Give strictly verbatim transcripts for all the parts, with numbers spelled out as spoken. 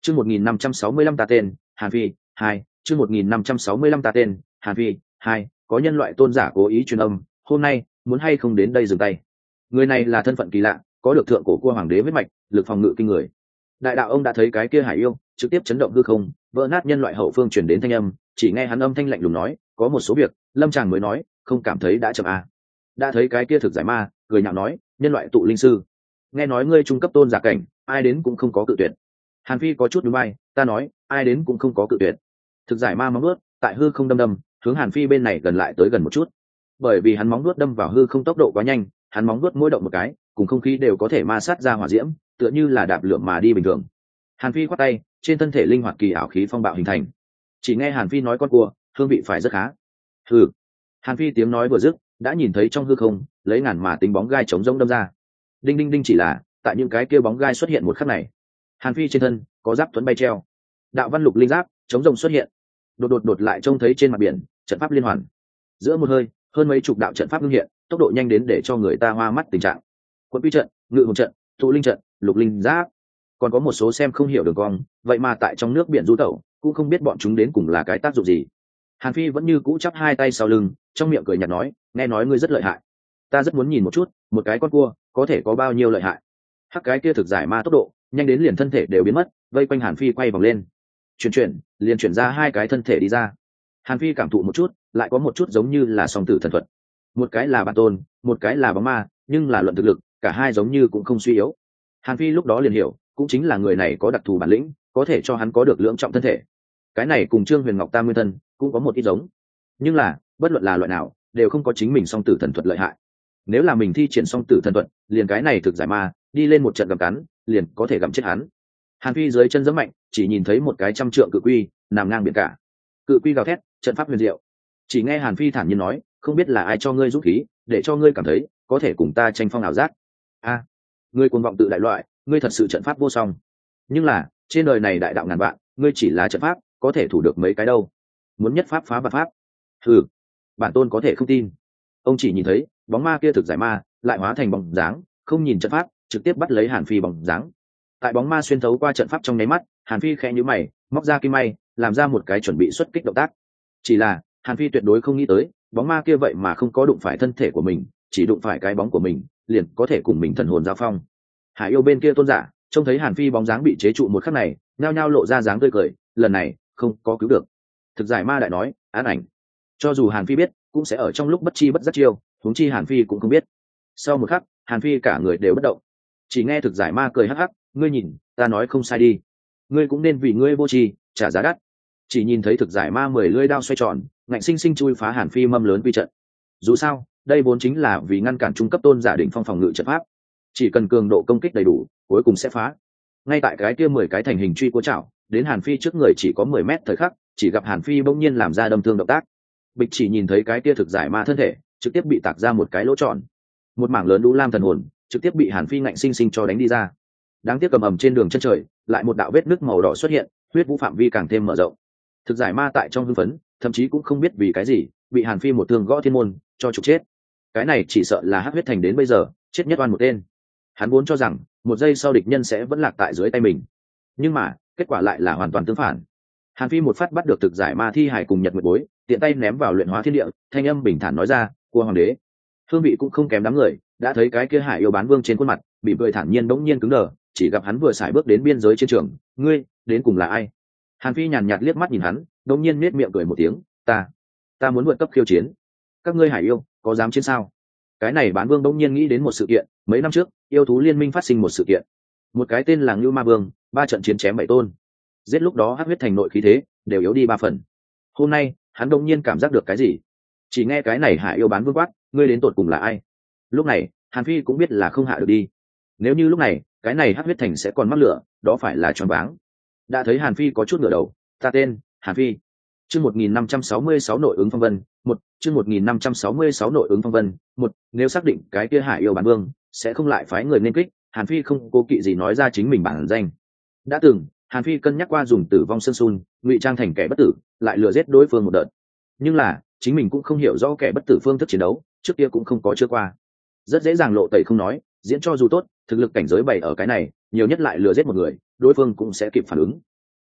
chương một nghìn năm trăm sáu mươi lăm ta tên Hàn Phi hai, chương một nghìn năm trăm sáu mươi lăm ta tên Hàn Phi hai, có nhân loại tôn giả cố ý truyền âm, hôm nay muốn hay không đến đây dừng tay. Người này là thân phận kỳ lạ, có được thượng cổ cua hoàng đế huyết mạch, lực phòng ngự kinh người. Đại đạo ông đã thấy cái kia hải yêu, trực tiếp chấn động hư không, vỡ nát nhân loại hậu phương truyền đến thanh âm, chỉ nghe hắn âm thanh lạnh lùng nói, có một số việc, Lâm Tràng mới nói, không cảm thấy đã chậm à. Đã thấy cái kia thực giải ma, cười nhạo nói, nhân loại tụ linh sư, nghe nói ngươi trung cấp tôn giả cảnh, ai đến cũng không có cự tuyệt. Hàn Phi có chút nhún vai, ta nói, ai đến cũng không có cự tuyệt. Thực giải ma móng vuốt, tại hư không đâm đâm, hướng Hàn Phi bên này gần lại tới gần một chút. Bởi vì hắn móng vuốt đâm vào hư không tốc độ quá nhanh, hắn móng vuốt mỗi động một cái, cùng không khí đều có thể ma sát ra hỏa diễm, tựa như là đạp lượm mà đi bình thường. Hàn Phi khoát tay, trên thân thể linh hoạt kỳ ảo khí phong bạo hình thành. Chỉ nghe Hàn Phi nói con cua, hương vị phải rất khá. Hừ. Hàn Phi tiếng nói vừa dứt, đã nhìn thấy trong hư không, lấy ngàn mà tính bóng gai chống rỗng đâm ra. Đinh đinh đinh, chỉ là, tại những cái kia bóng gai xuất hiện một khắc này, Hàn Phi trên thân có giáp tuấn bay treo, đạo văn lục linh giáp chống rồng xuất hiện, đột đột đột lại trông thấy trên mặt biển trận pháp liên hoàn, giữa một hơi hơn mấy chục đạo trận pháp ngưng hiện, tốc độ nhanh đến để cho người ta hoa mắt tình trạng. Quân quy trận, ngự hồn trận, tụ linh trận, lục linh giáp, còn có một số xem không hiểu đường cong, vậy mà tại trong nước biển du tẩu, cũng không biết bọn chúng đến cùng là cái tác dụng gì. Hàn Phi vẫn như cũ chắp hai tay sau lưng, trong miệng cười nhạt nói, nghe nói ngươi rất lợi hại, ta rất muốn nhìn một chút, một cái con cua có thể có bao nhiêu lợi hại. Hắc cái kia thực giải ma tốc độ nhanh đến liền thân thể đều biến mất, vây quanh Hàn Phi quay vòng lên, chuyển chuyển liền chuyển ra hai cái thân thể đi ra. Hàn Phi cảm thụ một chút, lại có một chút giống như là song tử thần thuật, một cái là bản tôn, một cái là bóng ma, nhưng là luận thực lực, cả hai giống như cũng không suy yếu. Hàn Phi lúc đó liền hiểu, cũng chính là người này có đặc thù bản lĩnh, có thể cho hắn có được lưỡng trọng thân thể. Cái này cùng Trương Huyền Ngọc Tam Nguyên Thân cũng có một ít giống, nhưng là bất luận là loại nào, đều không có chính mình song tử thần thuật lợi hại. Nếu là mình thi triển song tử thần thuật, liền cái này thực giải ma đi lên một trận gặm cắn, liền có thể gặm chết hắn. Hàn Phi dưới chân giẫm mạnh, chỉ nhìn thấy một cái trăm trượng cự quy nằm ngang biển cả. Cự quy gào thét, trận pháp huyền diệu. Chỉ nghe Hàn Phi thản nhiên nói, không biết là ai cho ngươi dũng khí, để cho ngươi cảm thấy có thể cùng ta tranh phong ảo giác. A, à, ngươi cuồng vọng tự đại loại, ngươi thật sự trận pháp vô song. Nhưng là, trên đời này đại đạo ngàn vạn, ngươi chỉ là trận pháp, có thể thủ được mấy cái đâu? Muốn nhất pháp phá vạn pháp. Hừ, bản tôn có thể không tin. Ông chỉ nhìn thấy bóng ma kia thực giải ma lại hóa thành bóng dáng, không nhìn trận pháp, trực tiếp bắt lấy Hàn Phi bóng dáng. Tại bóng ma xuyên thấu qua trận pháp trong nháy mắt, Hàn Phi khẽ nhíu mày, móc ra kim may, làm ra một cái chuẩn bị xuất kích động tác. Chỉ là Hàn Phi tuyệt đối không nghĩ tới, bóng ma kia vậy mà không có đụng phải thân thể của mình, chỉ đụng phải cái bóng của mình, liền có thể cùng mình thần hồn giao phong. Hải yêu bên kia tôn giả trông thấy Hàn Phi bóng dáng bị chế trụ một khắc này, nhao nhao lộ ra dáng tươi cười, lần này không có cứu được. Thực giải ma đại nói, án ảnh. Cho dù Hàn Phi biết, cũng sẽ ở trong lúc bất chi bất giác chiêu, huống chi Hàn Phi cũng không biết. Sau một khắc, Hàn Phi cả người đều bất động. Chỉ nghe thực giải ma cười hắc hắc, ngươi nhìn, ta nói không sai đi. Ngươi cũng nên vì ngươi vô tri trả giá đắt. Chỉ nhìn thấy thực giải ma mười lưỡi đao xoay tròn, ngạnh sinh sinh chui phá Hàn Phi mâm lớn quy trận. Dù sao, đây vốn chính là vì ngăn cản trung cấp tôn giả đỉnh phong phòng ngự trận pháp. Chỉ cần cường độ công kích đầy đủ, cuối cùng sẽ phá. Ngay tại cái kia mười cái thành hình truy của chảo, đến Hàn Phi trước người chỉ có mười mét thời khắc, chỉ gặp Hàn Phi bỗng nhiên làm ra đâm thương động tác. Bịch, chỉ nhìn thấy cái kia thực giải ma thân thể trực tiếp bị tạc ra một cái lỗ tròn, một mảng lớn đũ lam thần hồn trực tiếp bị Hàn Phi ngạnh sinh sinh cho đánh đi ra. Đáng tiếc cầm ầm trên đường chân trời lại một đạo vết nứt màu đỏ xuất hiện, huyết vũ phạm vi càng thêm mở rộng. Thực giải ma tại trong hưng phấn, thậm chí cũng không biết vì cái gì bị Hàn Phi một thương gõ thiên môn cho trục chết. Cái này chỉ sợ là hắc huyết thành đến bây giờ chết nhất oan một tên. Hắn vốn cho rằng một giây sau địch nhân sẽ vẫn lạc tại dưới tay mình, nhưng mà kết quả lại là hoàn toàn tương phản. Hàn Phi một phát bắt được thực giải ma thi hải cùng nhật nguyệt bối, tiện tay ném vào luyện hóa thiên địa, thanh âm bình thản nói ra, cua hoàng đế. Hương vị cũng không kém đám người, đã thấy cái kia hải yêu bán vương trên khuôn mặt bị cười thản nhiên bỗng nhiên cứng đờ, chỉ gặp hắn vừa xài bước đến biên giới chiến trường, ngươi đến cùng là ai? Hàn Phi nhàn nhạt liếc mắt nhìn hắn, bỗng nhiên nết miệng cười một tiếng, ta ta muốn vượt cấp khiêu chiến. Các ngươi hải yêu có dám chiến sao? Cái này bán vương bỗng nhiên nghĩ đến một sự kiện, mấy năm trước yêu thú liên minh phát sinh một sự kiện, một cái tên là Ngưu Ma Vương, ba trận chiến chém bảy tôn, giết lúc đó hắc huyết thành nội khí thế đều yếu đi ba phần. Hôm nay hắn đông nhiên cảm giác được cái gì, chỉ nghe cái này hải yêu bán vương quát, ngươi đến tột cùng là ai? Lúc này Hàn Phi cũng biết là không hạ được đi, nếu như lúc này cái này hắc huyết thành sẽ còn mắc lửa, đó phải là choáng váng. Đã thấy Hàn Phi có chút ngửa đầu, ta tên Hàn Phi. Chương một nghìn năm trăm sáu mươi sáu nội ứng phong vân một, chương một nghìn năm trăm sáu mươi sáu nội ứng phong vân một. Nếu xác định cái kia hải yêu bán vương sẽ không lại phái người nên kích, Hàn Phi không cố kỵ gì nói ra chính mình bản danh. Đã từng Hàn Phi cân nhắc qua dùng tử vong sơn sun ngụy trang thành kẻ bất tử, lại lừa giết đối phương một đợt, nhưng là chính mình cũng không hiểu rõ kẻ bất tử phương thức chiến đấu, trước kia cũng không có chưa qua, rất dễ dàng lộ tẩy không nói, diễn cho dù tốt, thực lực cảnh giới bày ở cái này, nhiều nhất lại lừa giết một người, đối phương cũng sẽ kịp phản ứng,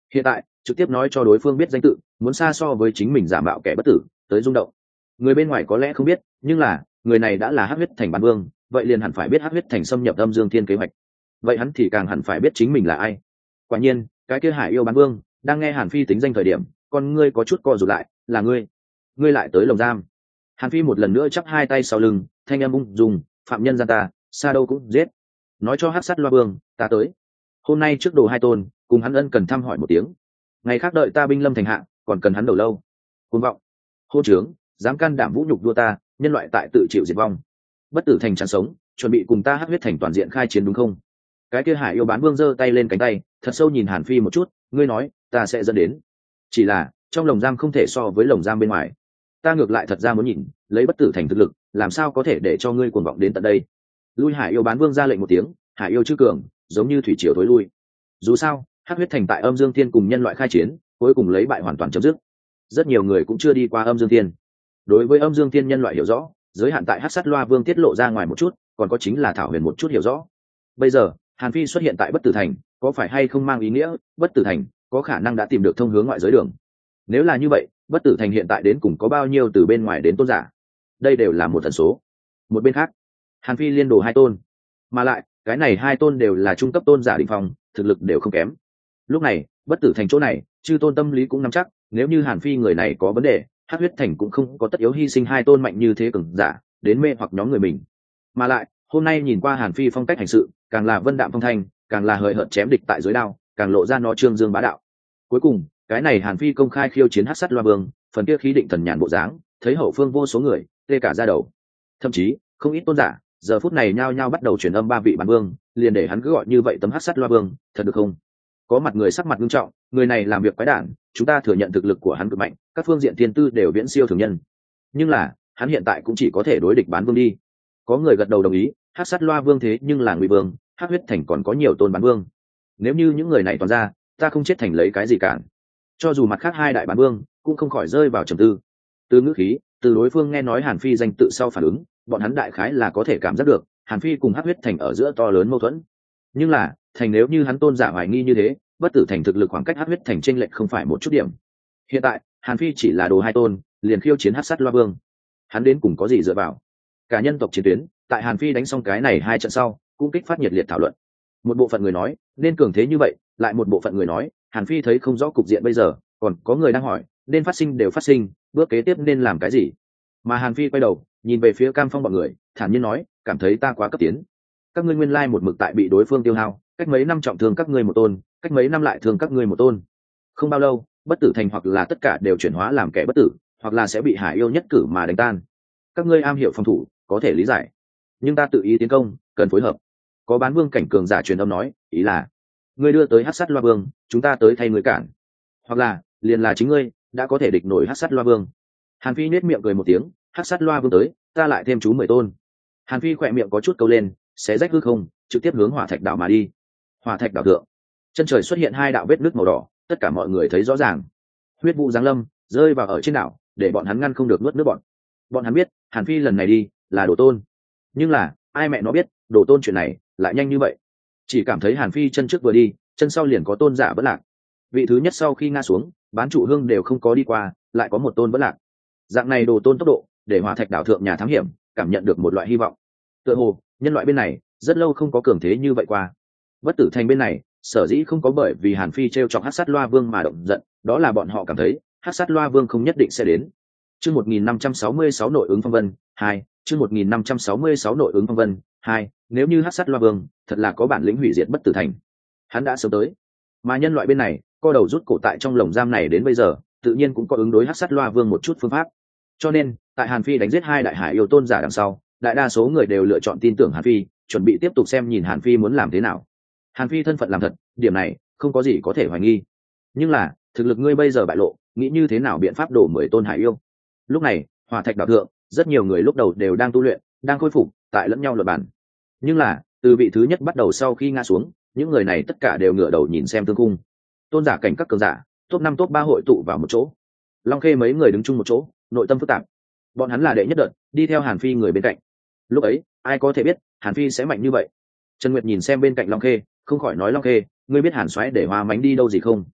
Hiện tại trực tiếp nói cho đối phương biết danh tự, muốn xa so với chính mình giả mạo kẻ bất tử tới rung động. Người bên ngoài có lẽ không biết, nhưng là người này đã là Hắc Huyết Thành bán vương, vậy liền hẳn phải biết Hắc Huyết Thành xâm nhập Âm Dương Thiên kế hoạch. Vậy hắn thì càng hẳn phải biết chính mình là ai. Quả nhiên, cái kia Hải yêu bán vương đang nghe Hàn Phi tính danh thời điểm, con ngươi có chút co rụt lại, là ngươi, ngươi lại tới lồng giam. Hàn Phi một lần nữa chắp hai tay sau lưng, thanh âm ung dung, phạm nhân gian ta, xa đâu cũng giết. Nói cho Hắc Sát Loa Vương, ta tới. Hôm nay trước đồ hai tôn, cùng hắn ân cần thăm hỏi một tiếng. Ngày khác đợi ta binh lâm thành hạ, còn cần hắn đầu lâu. Cuồng vọng, hô trướng, dám can đảm vũ nhục đua ta, nhân loại tại tự chịu diệt vong. Bất tử thành chẳng sống, chuẩn bị cùng ta Hắc Huyết Thành toàn diện khai chiến đúng không? Cái kia Hải yêu bán vương giơ tay lên cánh tay, thật sâu nhìn Hàn Phi một chút, ngươi nói, ta sẽ dẫn đến. Chỉ là, trong lồng giam không thể so với lồng giam bên ngoài. Ta ngược lại thật ra muốn nhìn, lấy bất tử thành thực lực, làm sao có thể để cho ngươi cuồng vọng đến tận đây. Lui Hải yêu bán vương ra lệnh một tiếng, Hải yêu chư cường, giống như thủy triều thối lui. Dù sao, Hắc Huyết Thành tại Âm Dương Thiên cùng nhân loại khai chiến, cuối cùng lấy bại hoàn toàn chấm dứt. Rất nhiều người cũng chưa đi qua Âm Dương Thiên. Đối với Âm Dương Thiên nhân loại hiểu rõ, giới hạn tại Hắc Sát Loa Vương tiết lộ ra ngoài một chút, còn có chính là Thảo Huyền một chút hiểu rõ. Bây giờ, Hàn Phi xuất hiện tại Bất Tử Thành, có phải hay không mang ý nghĩa, Bất Tử Thành có khả năng đã tìm được thông hướng ngoại giới đường. Nếu là như vậy, Bất Tử Thành hiện tại đến cùng có bao nhiêu từ bên ngoài đến tôn giả? Đây đều là một tần số. Một bên khác, Hàn Phi liên đồ hai tôn, mà lại, cái này hai tôn đều là trung cấp tôn giả đỉnh phong, thực lực đều không kém. Lúc này, Bất Tử Thành chỗ này, chư tôn tâm lý cũng nắm chắc, nếu như Hàn Phi người này có vấn đề, Hắc Huyết Thành cũng không có tất yếu hy sinh hai tôn mạnh như thế cường giả đến mê hoặc nhóm người mình. Mà lại, hôm nay nhìn qua Hàn Phi phong cách hành sự, càng là vân đạm phong thanh, càng là hời hợt chém địch tại dưới đao, càng lộ ra nó trương dương bá đạo. Cuối cùng, cái này Hàn Phi công khai khiêu chiến Hắc Sát Loa Vương, phần kia khí định thần nhàn bộ dáng, thấy hậu phương vô số người tê cả da đầu. Thậm chí, không ít tôn giả, giờ phút này nhao nhao bắt đầu truyền âm ba vị bản vương, liền để hắn cứ gọi như vậy tấm Hắc Sát Loa Vương, thật được không? Có mặt người sắc mặt nghiêm trọng, người này làm việc quái đản, chúng ta thừa nhận thực lực của hắn cực mạnh, các phương diện thiên tư đều viễn siêu thường nhân. Nhưng là, hắn hiện tại cũng chỉ có thể đối địch bán vương đi. Có người gật đầu đồng ý, Hắc Sát Loa Vương thế nhưng là Ngụy Vương, Hắc Huyết Thành còn có nhiều tôn bán vương. Nếu như những người này toàn ra, ta không chết thành lấy cái gì cản. Cho dù mặt khác hai đại bán vương, cũng không khỏi rơi vào trầm tư. Từ ngữ khí, từ đối phương nghe nói Hàn Phi danh tự sau phản ứng, bọn hắn đại khái là có thể cảm giác được, Hàn Phi cùng Hắc Huyết Thành ở giữa to lớn mâu thuẫn. Nhưng là, thành nếu như hắn tôn giả hoài nghi như thế, Bất Tử Thành thực lực khoảng cách Hắc Huyết Thành chênh lệch không phải một chút điểm. Hiện tại, Hàn Phi chỉ là đồ hai tôn, liền khiêu chiến Hắc Sát Loa Vương. Hắn đến cùng có gì dựa vào? Cả nhân tộc chiến tuyến, tại Hàn Phi đánh xong cái này hai trận sau, cũng kích phát nhiệt liệt thảo luận. Một bộ phận người nói, nên cường thế như vậy, lại một bộ phận người nói, Hàn Phi thấy không rõ cục diện bây giờ, còn có người đang hỏi, nên phát sinh đều phát sinh, bước kế tiếp nên làm cái gì? Mà Hàn Phi quay đầu, nhìn về phía Cam Phong bọn người, thản nhiên nói, cảm thấy ta quá cấp tiến. Các ngươi nguyên lai một mực tại bị đối phương tiêu hao, cách mấy năm trọng thương các ngươi một tôn, cách mấy năm lại thương các ngươi một tôn. Không bao lâu, Bất Tử Thành hoặc là tất cả đều chuyển hóa làm kẻ bất tử, hoặc là sẽ bị Hải yêu nhất cử mà đánh tan. Các ngươi am hiểu phòng thủ, có thể lý giải, nhưng ta tự ý tiến công, cần phối hợp. Có bán vương cảnh cường giả truyền âm nói, ý là ngươi đưa tới Hắc Sát Loa Vương, chúng ta tới thay ngươi cản, hoặc là liền là chính ngươi đã có thể địch nổi Hắc Sát Loa Vương. Hàn Phi nhếch miệng cười một tiếng, Hắc Sát Loa Vương tới, ta lại thêm chú mười tôn. Hàn Phi khỏe miệng có chút câu lên, xé rách hư không, trực tiếp hướng Hỏa Thạch đảo mà đi. Hỏa Thạch đảo thượng, chân trời xuất hiện hai đạo vết nứt màu đỏ, tất cả mọi người thấy rõ ràng. Huyết vụ giáng lâm, rơi vào ở trên đảo, để bọn hắn ngăn không được nuốt nước bọn. Bọn hắn biết, Hàn Phi lần này đi là đồ tôn, nhưng là ai mẹ nó biết, đồ tôn chuyện này lại nhanh như vậy. Chỉ cảm thấy Hàn Phi chân trước vừa đi, chân sau liền có tôn giả vẫn lạc. Vị thứ nhất sau khi ngã xuống, bán trụ hương đều không có đi qua, lại có một tôn vẫn lạc. Dạng này đồ tôn tốc độ, để Hỏa Thạch đảo thượng nhà thám hiểm cảm nhận được một loại hy vọng. Tựa hồ nhân loại bên này rất lâu không có cường thế như vậy qua. Bất Tử Thành bên này sở dĩ không có bởi vì Hàn Phi t r e o chọc Hắc Sát Loa Vương mà động giận, đó là bọn họ cảm thấy Hắc Sát Loa Vương không nhất định sẽ đến. Chương một nghìn năm trăm sáu mươi sáu nội ứng phong vân hai, chương một nghìn năm trăm sáu mươi sáu nội ứng phong vân hai, nếu như Hắc Sát Loa Vương thật là có bản lĩnh hủy diệt Bất Tử Thành, hắn đã sớm tới. Mà nhân loại bên này, co đầu rút cổ tại trong lồng giam này đến bây giờ, tự nhiên cũng có ứng đối Hắc Sát Loa Vương một chút phương pháp. Cho nên, tại Hàn Phi đánh giết hai đại hải yêu tôn giả đằng sau, đại đa số người đều lựa chọn tin tưởng Hàn Phi, chuẩn bị tiếp tục xem nhìn Hàn Phi muốn làm thế nào. Hàn Phi thân phận làm thật, điểm này không có gì có thể hoài nghi. Nhưng là, thực lực ngươi bây giờ bại lộ, nghĩ như thế nào biện pháp đổ mười tôn hải yêu? Lúc này, Hỏa Thạch đảo thượng, rất nhiều người lúc đầu đều đang tu luyện, đang khôi phục, tại lẫn nhau luận bàn. Nhưng là, từ vị thứ nhất bắt đầu sau khi ngã xuống, những người này tất cả đều ngửa đầu nhìn xem thương khung. Tôn giả cảnh các cường giả, top năm top ba hội tụ vào một chỗ. Long Khê mấy người đứng chung một chỗ, nội tâm phức tạp. Bọn hắn là đệ nhất đợt, đi theo Hàn Phi người bên cạnh. Lúc ấy, ai có thể biết Hàn Phi sẽ mạnh như vậy? Trần Nguyệt nhìn xem bên cạnh Long Khê, không khỏi nói Long Khê, ngươi biết Hàn Soái để Hoa Mánh đi đâu gì không?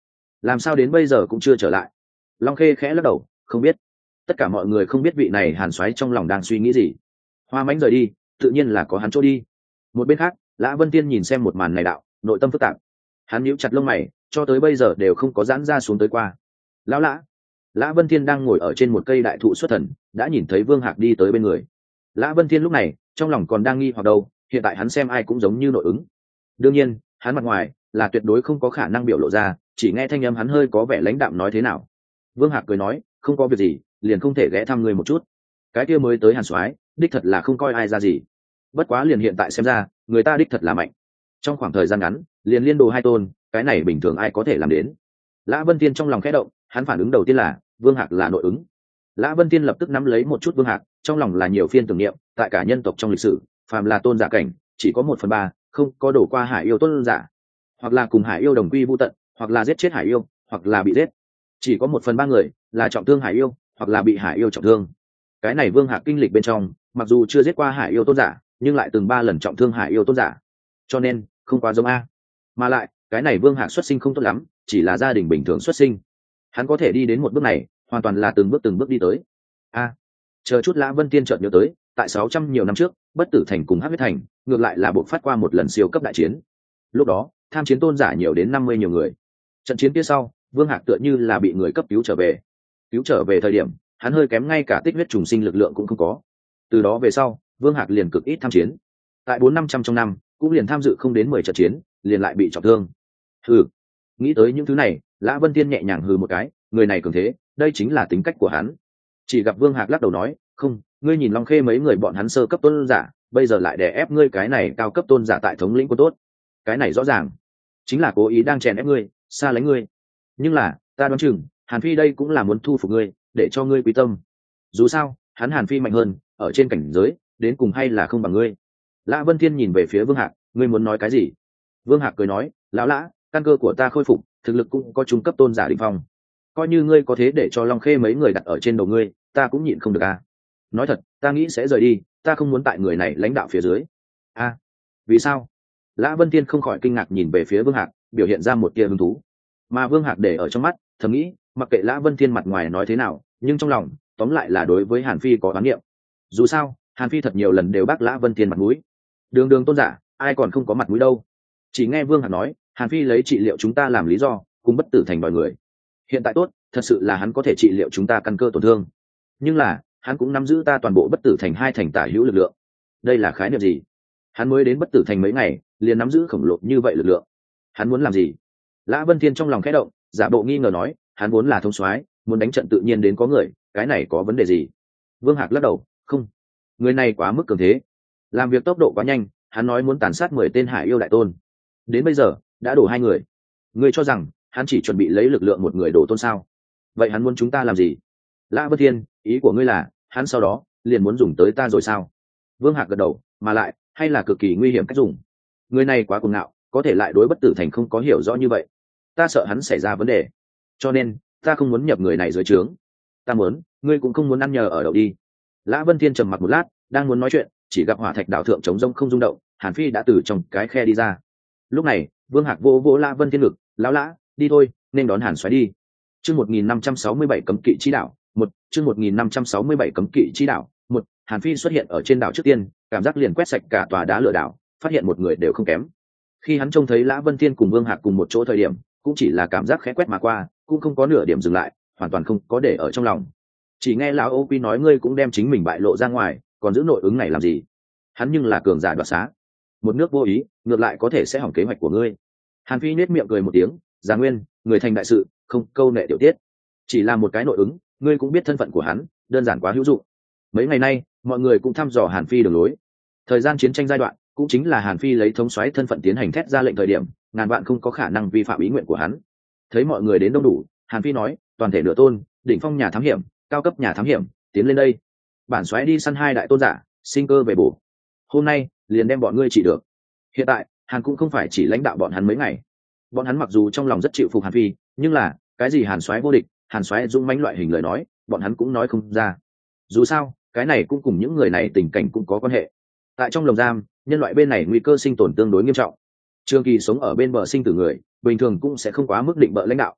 làm sao đến bây giờ cũng chưa trở lại? Long Khê khẽ lắc đầu, không biết. Tất cả mọi người không biết vị này hàn soái trong lòng đang suy nghĩ gì. Hoa Mãnh rời đi, tự nhiên là có hắn chỗ đi. Một bên khác, Lã Vân Tiên nhìn xem một màn này đạo, nội tâm phức tạp. Hắn nhíu chặt lông mày, cho tới bây giờ đều không có giãn ra xuống tới qua. Lão Lã, Lã Vân Thiên đang ngồi ở trên một cây đại thụ xuất thần, đã nhìn thấy Vương Hạc đi tới bên người. Lã Vân Thiên lúc này trong lòng còn đang nghi hoặc đâu, hiện tại hắn xem ai cũng giống như nội ứng. Đương nhiên, hắn mặt ngoài là tuyệt đối không có khả năng biểu lộ ra, chỉ nghe thanh âm hắn hơi có vẻ lãnh đạm nói thế nào. Vương Hạc cười nói, không có việc gì, liền không thể ghé thăm ngươi một chút. Cái kia mới tới hàn soái, đích thật là không coi ai ra gì. Bất quá liền hiện tại xem ra, người ta đích thật là mạnh. Trong khoảng thời gian ngắn, liền liên đồ hai tôn, cái này bình thường ai có thể làm đến. Lã Vân Thiên trong lòng khẽ động, hắn phản ứng đầu tiên là Vương Hạc là nội ứng. Lã Vân Thiên lập tức nắm lấy một chút Vương Hạc, trong lòng là nhiều phiên tưởng niệm, tại cả nhân tộc trong lịch sử, phàm là tôn giả cảnh, chỉ có một phần ba không có đổ qua hải yêu tôn giả, hoặc là cùng hải yêu đồng quy vu tận, hoặc là giết chết hải yêu, hoặc là bị giết. Chỉ có một phần ba người là trọng thương hải yêu, hoặc là bị hải yêu trọng thương. Cái này Vương Hạc kinh lịch bên trong, mặc dù chưa giết qua hải yêu tôn giả, nhưng lại từng ba lần trọng thương hải yêu tôn giả, cho nên không quá giống a. Mà lại cái này Vương Hạc xuất sinh không tốt lắm, chỉ là gia đình bình thường xuất sinh. Hắn có thể đi đến một bước này, hoàn toàn là từng bước từng bước đi tới. A, chờ chút. Lã Vân Tiên chợt nhớ tới, tại sáu trăm nhiều năm trước, Bất Tử Thành cùng Hắc Huyết Thành ngược lại là buộc phát qua một lần siêu cấp đại chiến. Lúc đó tham chiến tôn giả nhiều đến năm mươi nhiều người. Trận chiến kia sau, Vương Hạc tựa như là bị người cấp cứu trở về. Cứu trở về thời điểm, hắn hơi kém ngay cả tích huyết trùng sinh lực lượng cũng không có. Từ đó về sau, Vương Hạc liền cực ít tham chiến. Tại bốn năm trăm trong năm, cũng liền tham dự không đến mười trận chiến, liền lại bị trọng thương. Hừ, nghĩ tới những thứ này, Lã Vân Tiên nhẹ nhàng hừ một cái, người này cường thế, đây chính là tính cách của hắn. Chỉ gặp Vương Hạc lắc đầu nói, không, ngươi nhìn Long Khê mấy người bọn hắn sơ cấp tôn giả, bây giờ lại đè ép ngươi cái này cao cấp tôn giả tại thống lĩnh quân tốt. Cái này rõ ràng chính là cố ý đang chèn ép ngươi, xa lánh ngươi. Nhưng là, ta đoán chừng, Hàn Phi đây cũng là muốn thu phục ngươi, để cho ngươi quý tâm. Dù sao, hắn Hàn Phi mạnh hơn, ở trên cảnh giới, đến cùng hay là không bằng ngươi. Lã Vân Thiên nhìn về phía Vương Hạc, ngươi muốn nói cái gì? Vương Hạc cười nói, lão Lã, căn cơ của ta khôi phục, thực lực cũng có trung cấp tôn giả đỉnh phong. Coi như ngươi có thế để cho Long Khê mấy người đặt ở trên đầu ngươi, ta cũng nhịn không được a. Nói thật, ta nghĩ sẽ rời đi, ta không muốn tại người này lãnh đạo phía dưới. A, vì sao? Lã Vân Thiên không khỏi kinh ngạc nhìn về phía Vương Hạc, biểu hiện ra một tia hứng thú. Mà Vương Hạc để ở trong mắt, thầm nghĩ, mặc kệ Lã Vân Thiên mặt ngoài nói thế nào, nhưng trong lòng, tóm lại là đối với Hàn Phi có oán niệm. Dù sao, Hàn Phi thật nhiều lần đều bác Lã Vân Thiên mặt mũi. Đường đường tôn giả, ai còn không có mặt mũi đâu. Chỉ nghe Vương Hạc nói, Hàn Phi lấy trị liệu chúng ta làm lý do, cùng Bất Tử Thành đòi người. Hiện tại tốt, thật sự là hắn có thể trị liệu chúng ta căn cơ tổn thương. Nhưng là, hắn cũng nắm giữ ta toàn bộ Bất Tử Thành hai thành tả hữu lực lượng. Đây là khái niệm gì? Hắn mới đến Bất Tử Thành mấy ngày, liền nắm giữ khổng lồ như vậy lực lượng. Hắn muốn làm gì? Lã Vân Thiên trong lòng khẽ động, giả bộ nghi ngờ nói, hắn vốn là thông soái, muốn đánh trận tự nhiên đến có người, cái này có vấn đề gì? Vương Hạc lắc đầu, không, người này quá mức cường thế, làm việc tốc độ quá nhanh, hắn nói muốn tàn sát mười tên hải yêu đại tôn, đến bây giờ đã đổ hai người. Ngươi cho rằng hắn chỉ chuẩn bị lấy lực lượng một người đổ tôn sao? Vậy hắn muốn chúng ta làm gì? Lã Vân Thiên, ý của ngươi là hắn sau đó liền muốn dùng tới ta rồi sao? Vương Hạc gật đầu, mà lại hay là cực kỳ nguy hiểm cách dùng. Người này quá cuồng ngạo, có thể lại đối Bất Tử Thành không có hiểu rõ như vậy. Ta sợ hắn xảy ra vấn đề, cho nên ta không muốn nhập người này dưới trướng. Ta muốn, ngươi cũng không muốn ăn nhờ ở đậu đi. Lã Vân Thiên trầm mặc một lát, đang muốn nói chuyện, chỉ gặp hỏa thạch đảo thượng trống rông không rung động, Hàn Phi đã từ trong cái khe đi ra. Lúc này, Vương Hạc vô vỗ Lã Vân Thiên ngực, lão Lã, đi thôi, nên đón Hàn xoáy đi. Chương một nghìn năm trăm sáu mươi bảy cấm kỵ chi đảo, một, chương một nghìn năm trăm sáu mươi bảy cấm kỵ chi đảo, một, Hàn Phi xuất hiện ở trên đảo trước tiên, cảm giác liền quét sạch cả tòa đá lửa đảo, phát hiện một người đều không kém. Khi hắn trông thấy Lã Vân Thiên cùng Vương Hạc cùng một chỗ thời điểm, cũng chỉ là cảm giác khẽ quét mà qua, cũng không có nửa điểm dừng lại, hoàn toàn không có để ở trong lòng. Chỉ nghe lão Ô Quy nói, ngươi cũng đem chính mình bại lộ ra ngoài, còn giữ nội ứng này làm gì? Hắn nhưng là cường giả đoạt xá, một nước vô ý, ngược lại có thể sẽ hỏng kế hoạch của ngươi. Hàn Phi nết miệng cười một tiếng, Già Nguyên, người thành đại sự, không câu nệ tiểu tiết. Chỉ là một cái nội ứng, ngươi cũng biết thân phận của hắn, đơn giản quá hữu dụng. Mấy ngày nay, mọi người cũng thăm dò Hàn Phi đường lối. Thời gian chiến tranh giai đoạn, cũng chính là Hàn Phi lấy thống soái thân phận tiến hành thét ra lệnh thời điểm, ngàn vạn không có khả năng vi phạm ý nguyện của hắn. Thấy mọi người đến đông đủ, Hàn Phi nói, toàn thể nửa tôn, đỉnh phong nhà thám hiểm, cao cấp nhà thám hiểm, tiến lên đây. Bản soái đi săn hai đại tôn giả, sinh cơ về bổ. Hôm nay, liền đem bọn ngươi trị được. Hiện tại, Hàn cũng không phải chỉ lãnh đạo bọn hắn mấy ngày. Bọn hắn mặc dù trong lòng rất chịu phục Hàn Phi, nhưng là, cái gì Hàn soái vô địch, Hàn soái dũng mãnh loại hình lời nói, bọn hắn cũng nói không ra. Dù sao, cái này cũng cùng những người này tình cảnh cũng có quan hệ. Tại trong lồng giam, nhân loại bên này nguy cơ sinh tồn tương đối nghiêm trọng. Trường kỳ sống ở bên bờ sinh tử người, bình thường cũng sẽ không quá mức định bợ lãnh đạo.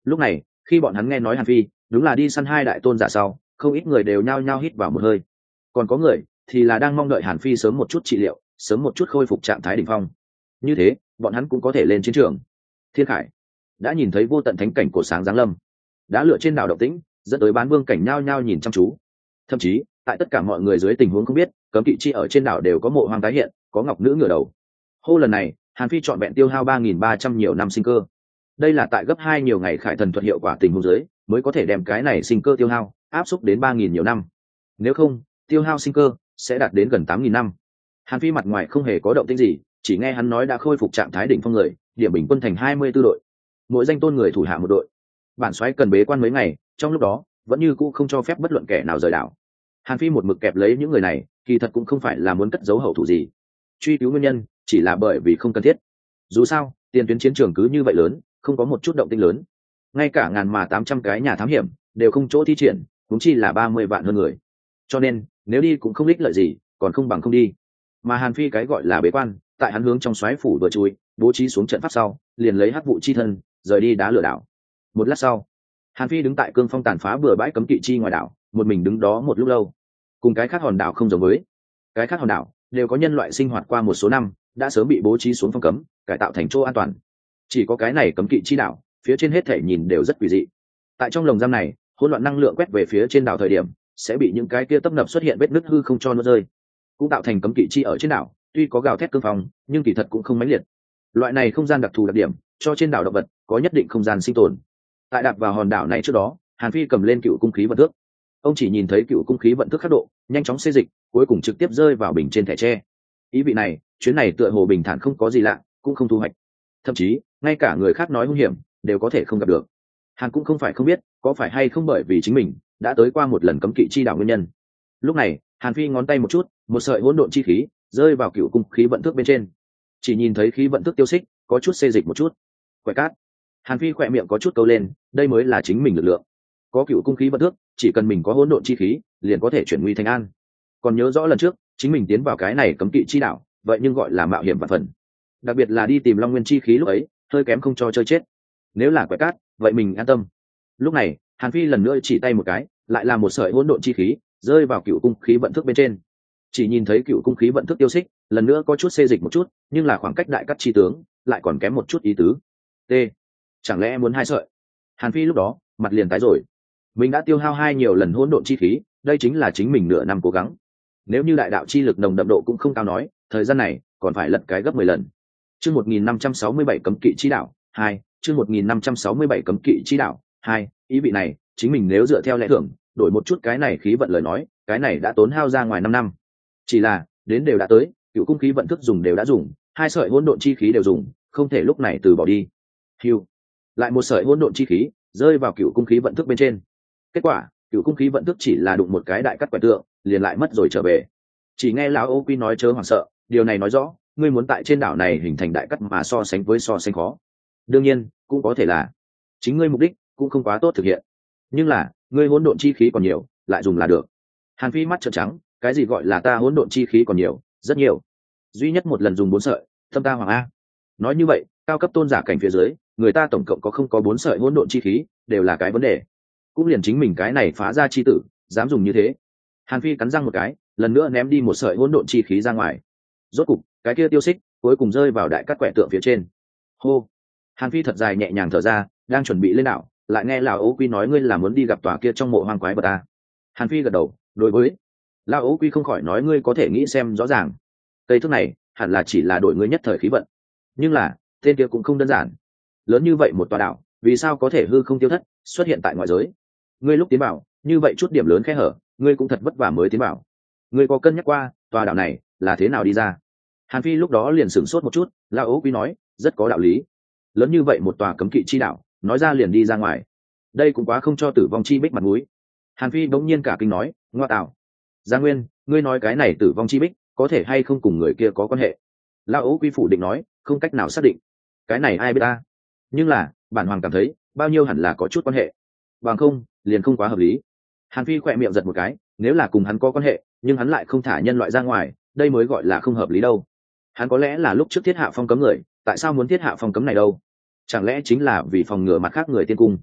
Lúc này khi bọn hắn nghe nói Hàn Phi đúng là đi săn hai đại tôn giả sau, không ít người đều nhao nhao hít vào một hơi, còn có người thì là đang mong đợi Hàn Phi sớm một chút trị liệu, sớm một chút khôi phục trạng thái đỉnh phong, như thế bọn hắn cũng có thể lên chiến trường. Thiên Khải đã nhìn thấy vô tận thánh cảnh của sáng giáng lâm, đã lựa trên đảo động tĩnh dẫn tới bán vương cảnh nhao nhao nhìn chăm chú. Thậm chí tại tất cả mọi người dưới tình huống không biết, cấm kỵ chi ở trên đảo đều có mộ hoang tái hiện, có ngọc nữ ngửa đầu. Hô lần này Hàn Phi chọn vẹn tiêu hao ba nghìn ba trăm nhiều năm sinh cơ, đây là tại gấp hai nhiều ngày khải thần thuật hiệu quả tình huống dưới mới có thể đem cái này sinh cơ tiêu hao áp xúc đến ba nghìn nhiều năm, nếu không tiêu hao sinh cơ sẽ đạt đến gần tám nghìn năm. Hàn Phi mặt ngoài không hề có động tĩnh gì, chỉ nghe hắn nói đã khôi phục trạng thái đỉnh phong người, điểm bình quân thành hai mươi tư đội, mỗi danh tôn người thủ hạ một đội. Bản soái cần bế quan mấy ngày, trong lúc đó vẫn như cũ không cho phép bất luận kẻ nào rời đảo. Hàn Phi một mực kẹp lấy những người này, kỳ thật cũng không phải là muốn cất giấu hậu thủ gì, truy cứu nguyên nhân chỉ là bởi vì không cần thiết. Dù sao tiền tuyến chiến trường cứ như vậy lớn, không có một chút động tĩnh lớn, ngay cả ngàn mà tám trăm cái nhà thám hiểm đều không chỗ thi triển, cũng chi là ba mươi vạn hơn người, cho nên nếu đi cũng không ích lợi gì, còn không bằng không đi. Mà Hàn Phi cái gọi là bế quan, tại hắn hướng trong xoáy phủ vừa chui bố trí xuống trận pháp sau, liền lấy hắc vụ chi thân rời đi đá lửa đảo. Một lát sau, Hàn Phi đứng tại cương phong tàn phá bừa bãi cấm kỵ chi ngoài đảo, một mình đứng đó một lúc lâu. Cùng cái khác hòn đảo không giống với, cái khác hòn đảo đều có nhân loại sinh hoạt qua một số năm, đã sớm bị bố trí xuống phong cấm, cải tạo thành chỗ an toàn. Chỉ có cái này cấm kỵ chi đảo, phía trên hết thể nhìn đều rất quỷ dị. Tại trong lồng giam này, hỗn loạn năng lượng quét về phía trên đảo thời điểm, sẽ bị những cái kia tấp nập xuất hiện vết nứt hư không cho nó rơi, cũng tạo thành cấm kỵ chi ở trên đảo. Tuy có gào thét cương phong, nhưng kỳ thật cũng không mãnh liệt. Loại này không gian đặc thù đặc điểm, cho trên đảo động vật có nhất định không gian sinh tồn. Tại đạp vào hòn đảo này trước đó, Hàn Phi cầm lên cựu cung khí vận thước. Ông chỉ nhìn thấy cựu cung khí vận thước khắc độ nhanh chóng xê dịch, cuối cùng trực tiếp rơi vào bình trên thẻ tre. Ý vị này, chuyến này tựa hồ bình thản không có gì lạ, cũng không thu hoạch. Thậm chí ngay cả người khác nói hung hiểm đều có thể không gặp được. Hàn cũng không phải không biết có phải hay không bởi vì chính mình đã tới qua một lần cấm kỵ chi đảo nguyên nhân. Lúc này Hàn Phi ngón tay một chút, một sợi hỗn độn chi khí rơi vào cựu cung khí vận thước bên trên. Chỉ nhìn thấy khí vận thước tiêu xích có chút xê dịch một chút. Quẻ cát. Hàn Phi khỏe miệng có chút câu lên, đây mới là chính mình lực lượng. Có cựu cung khí vận thước, chỉ cần mình có hỗn độn chi khí liền có thể chuyển nguy thành an. Còn nhớ rõ lần trước chính mình tiến vào cái này cấm kỵ chi đảo, vậy nhưng gọi là mạo hiểm vạn phần, đặc biệt là đi tìm long nguyên chi khí lúc ấy hơi kém không cho chơi chết. Nếu là quẻ cát vậy mình an tâm. Lúc này Hàn Phi lần nữa chỉ tay một cái, lại là một sợi hỗn độn chi khí rơi vào cựu cung khí vận thước bên trên. Chỉ nhìn thấy cựu cung khí vận thước tiêu xích lần nữa có chút xê dịch một chút, nhưng là khoảng cách đại cắt chi tướng lại còn kém một chút ý tứ. T chẳng lẽ muốn hai sợi? Hàn Phi lúc đó mặt liền tái rồi. Mình đã tiêu hao hai nhiều lần hỗn độn chi khí, đây chính là chính mình nửa năm cố gắng. Nếu như đại đạo chi lực nồng đậm độ cũng không cao nói, thời gian này còn phải lật cái gấp mười lần. Chương một nghìn năm trăm sáu mươi bảy cấm kỵ chi đạo hai, chương một nghìn năm trăm sáu mươi bảy cấm kỵ chi đạo hai, ý vị này, chính mình nếu dựa theo lẽ thường, đổi một chút cái này khí vận lời nói, cái này đã tốn hao ra ngoài năm năm. Chỉ là, đến đều đã tới, cựu cung khí vận thức dùng đều đã dùng, hai sợi hỗn độn chi khí đều dùng, không thể lúc này từ bỏ đi. Hưu, lại một sợi hỗn độn chi khí rơi vào cựu cung khí vận thức bên trên. Kết quả, cựu cung khí vận thức chỉ là đụng một cái đại cắt quẻ tượng, liền lại mất rồi trở về. Chỉ nghe lão Ô Quy nói chớ hoảng sợ, điều này nói rõ ngươi muốn tại trên đảo này hình thành đại cắt mà so sánh với so sánh khó. Đương nhiên cũng có thể là chính ngươi mục đích cũng không quá tốt thực hiện, nhưng là ngươi hỗn độn chi khí còn nhiều, lại dùng là được. Hàn Phi mắt trợn trắng, cái gì gọi là ta hỗn độn chi khí còn nhiều? Rất nhiều, duy nhất một lần dùng bốn sợi, thâm ta hoàng a. Nói như vậy cao cấp tôn giả cảnh phía dưới, người ta tổng cộng có không có bốn sợi hỗn độn chi khí, đều là cái vấn đề. Cũng liền chính mình cái này phá ra chi tử dám dùng như thế. Hàn Phi cắn răng một cái, lần nữa ném đi một sợi hỗn độn chi khí ra ngoài. Rốt cục cái kia tiêu xích cuối cùng rơi vào đại cắt quẻ tượng phía trên. Hô. Hàn Phi thật dài nhẹ nhàng thở ra, đang chuẩn bị lên đảo, lại nghe lão Ô Quy nói ngươi là muốn đi gặp tòa kia trong mộ hoang quái vật ta. Hàn Phi gật đầu, đối với lão Ô Quy không khỏi nói ngươi có thể nghĩ xem rõ ràng, cây thuốc này hẳn là chỉ là đổi ngươi nhất thời khí vận, nhưng là tên kia cũng không đơn giản. Lớn như vậy một tòa đảo, vì sao có thể hư không tiêu thất, xuất hiện tại ngoại giới? Ngươi lúc tiến vào, như vậy chút điểm lớn khe hở, ngươi cũng thật vất vả mới tiến vào. Ngươi có cân nhắc qua tòa đảo này là thế nào đi ra? Hàn Phi lúc đó liền sửng sốt một chút, lão Ô Quy nói rất có đạo lý. Lớn như vậy một tòa cấm kỵ chi đảo, nói ra liền đi ra ngoài, đây cũng quá không cho tử vong chi bích mặt mũi. Hàn Phi bỗng nhiên cả kinh nói, ngoa tạo, Gia Nguyên, ngươi nói cái này tử vong chi bích có thể hay không cùng người kia có quan hệ? Lão Ô Quy phủ định nói, không cách nào xác định, cái này ai biết ta, nhưng là bản hoàng cảm thấy bao nhiêu hẳn là có chút quan hệ, bằng không liền không quá hợp lý. Hàn Phi khỏe miệng giật một cái, nếu là cùng hắn có quan hệ nhưng hắn lại không thả nhân loại ra ngoài, đây mới gọi là không hợp lý đâu. Hắn có lẽ là lúc trước thiết hạ phong cấm người, tại sao muốn thiết hạ phong cấm này đâu? Chẳng lẽ chính là vì phòng ngừa mặt khác người tiên cung?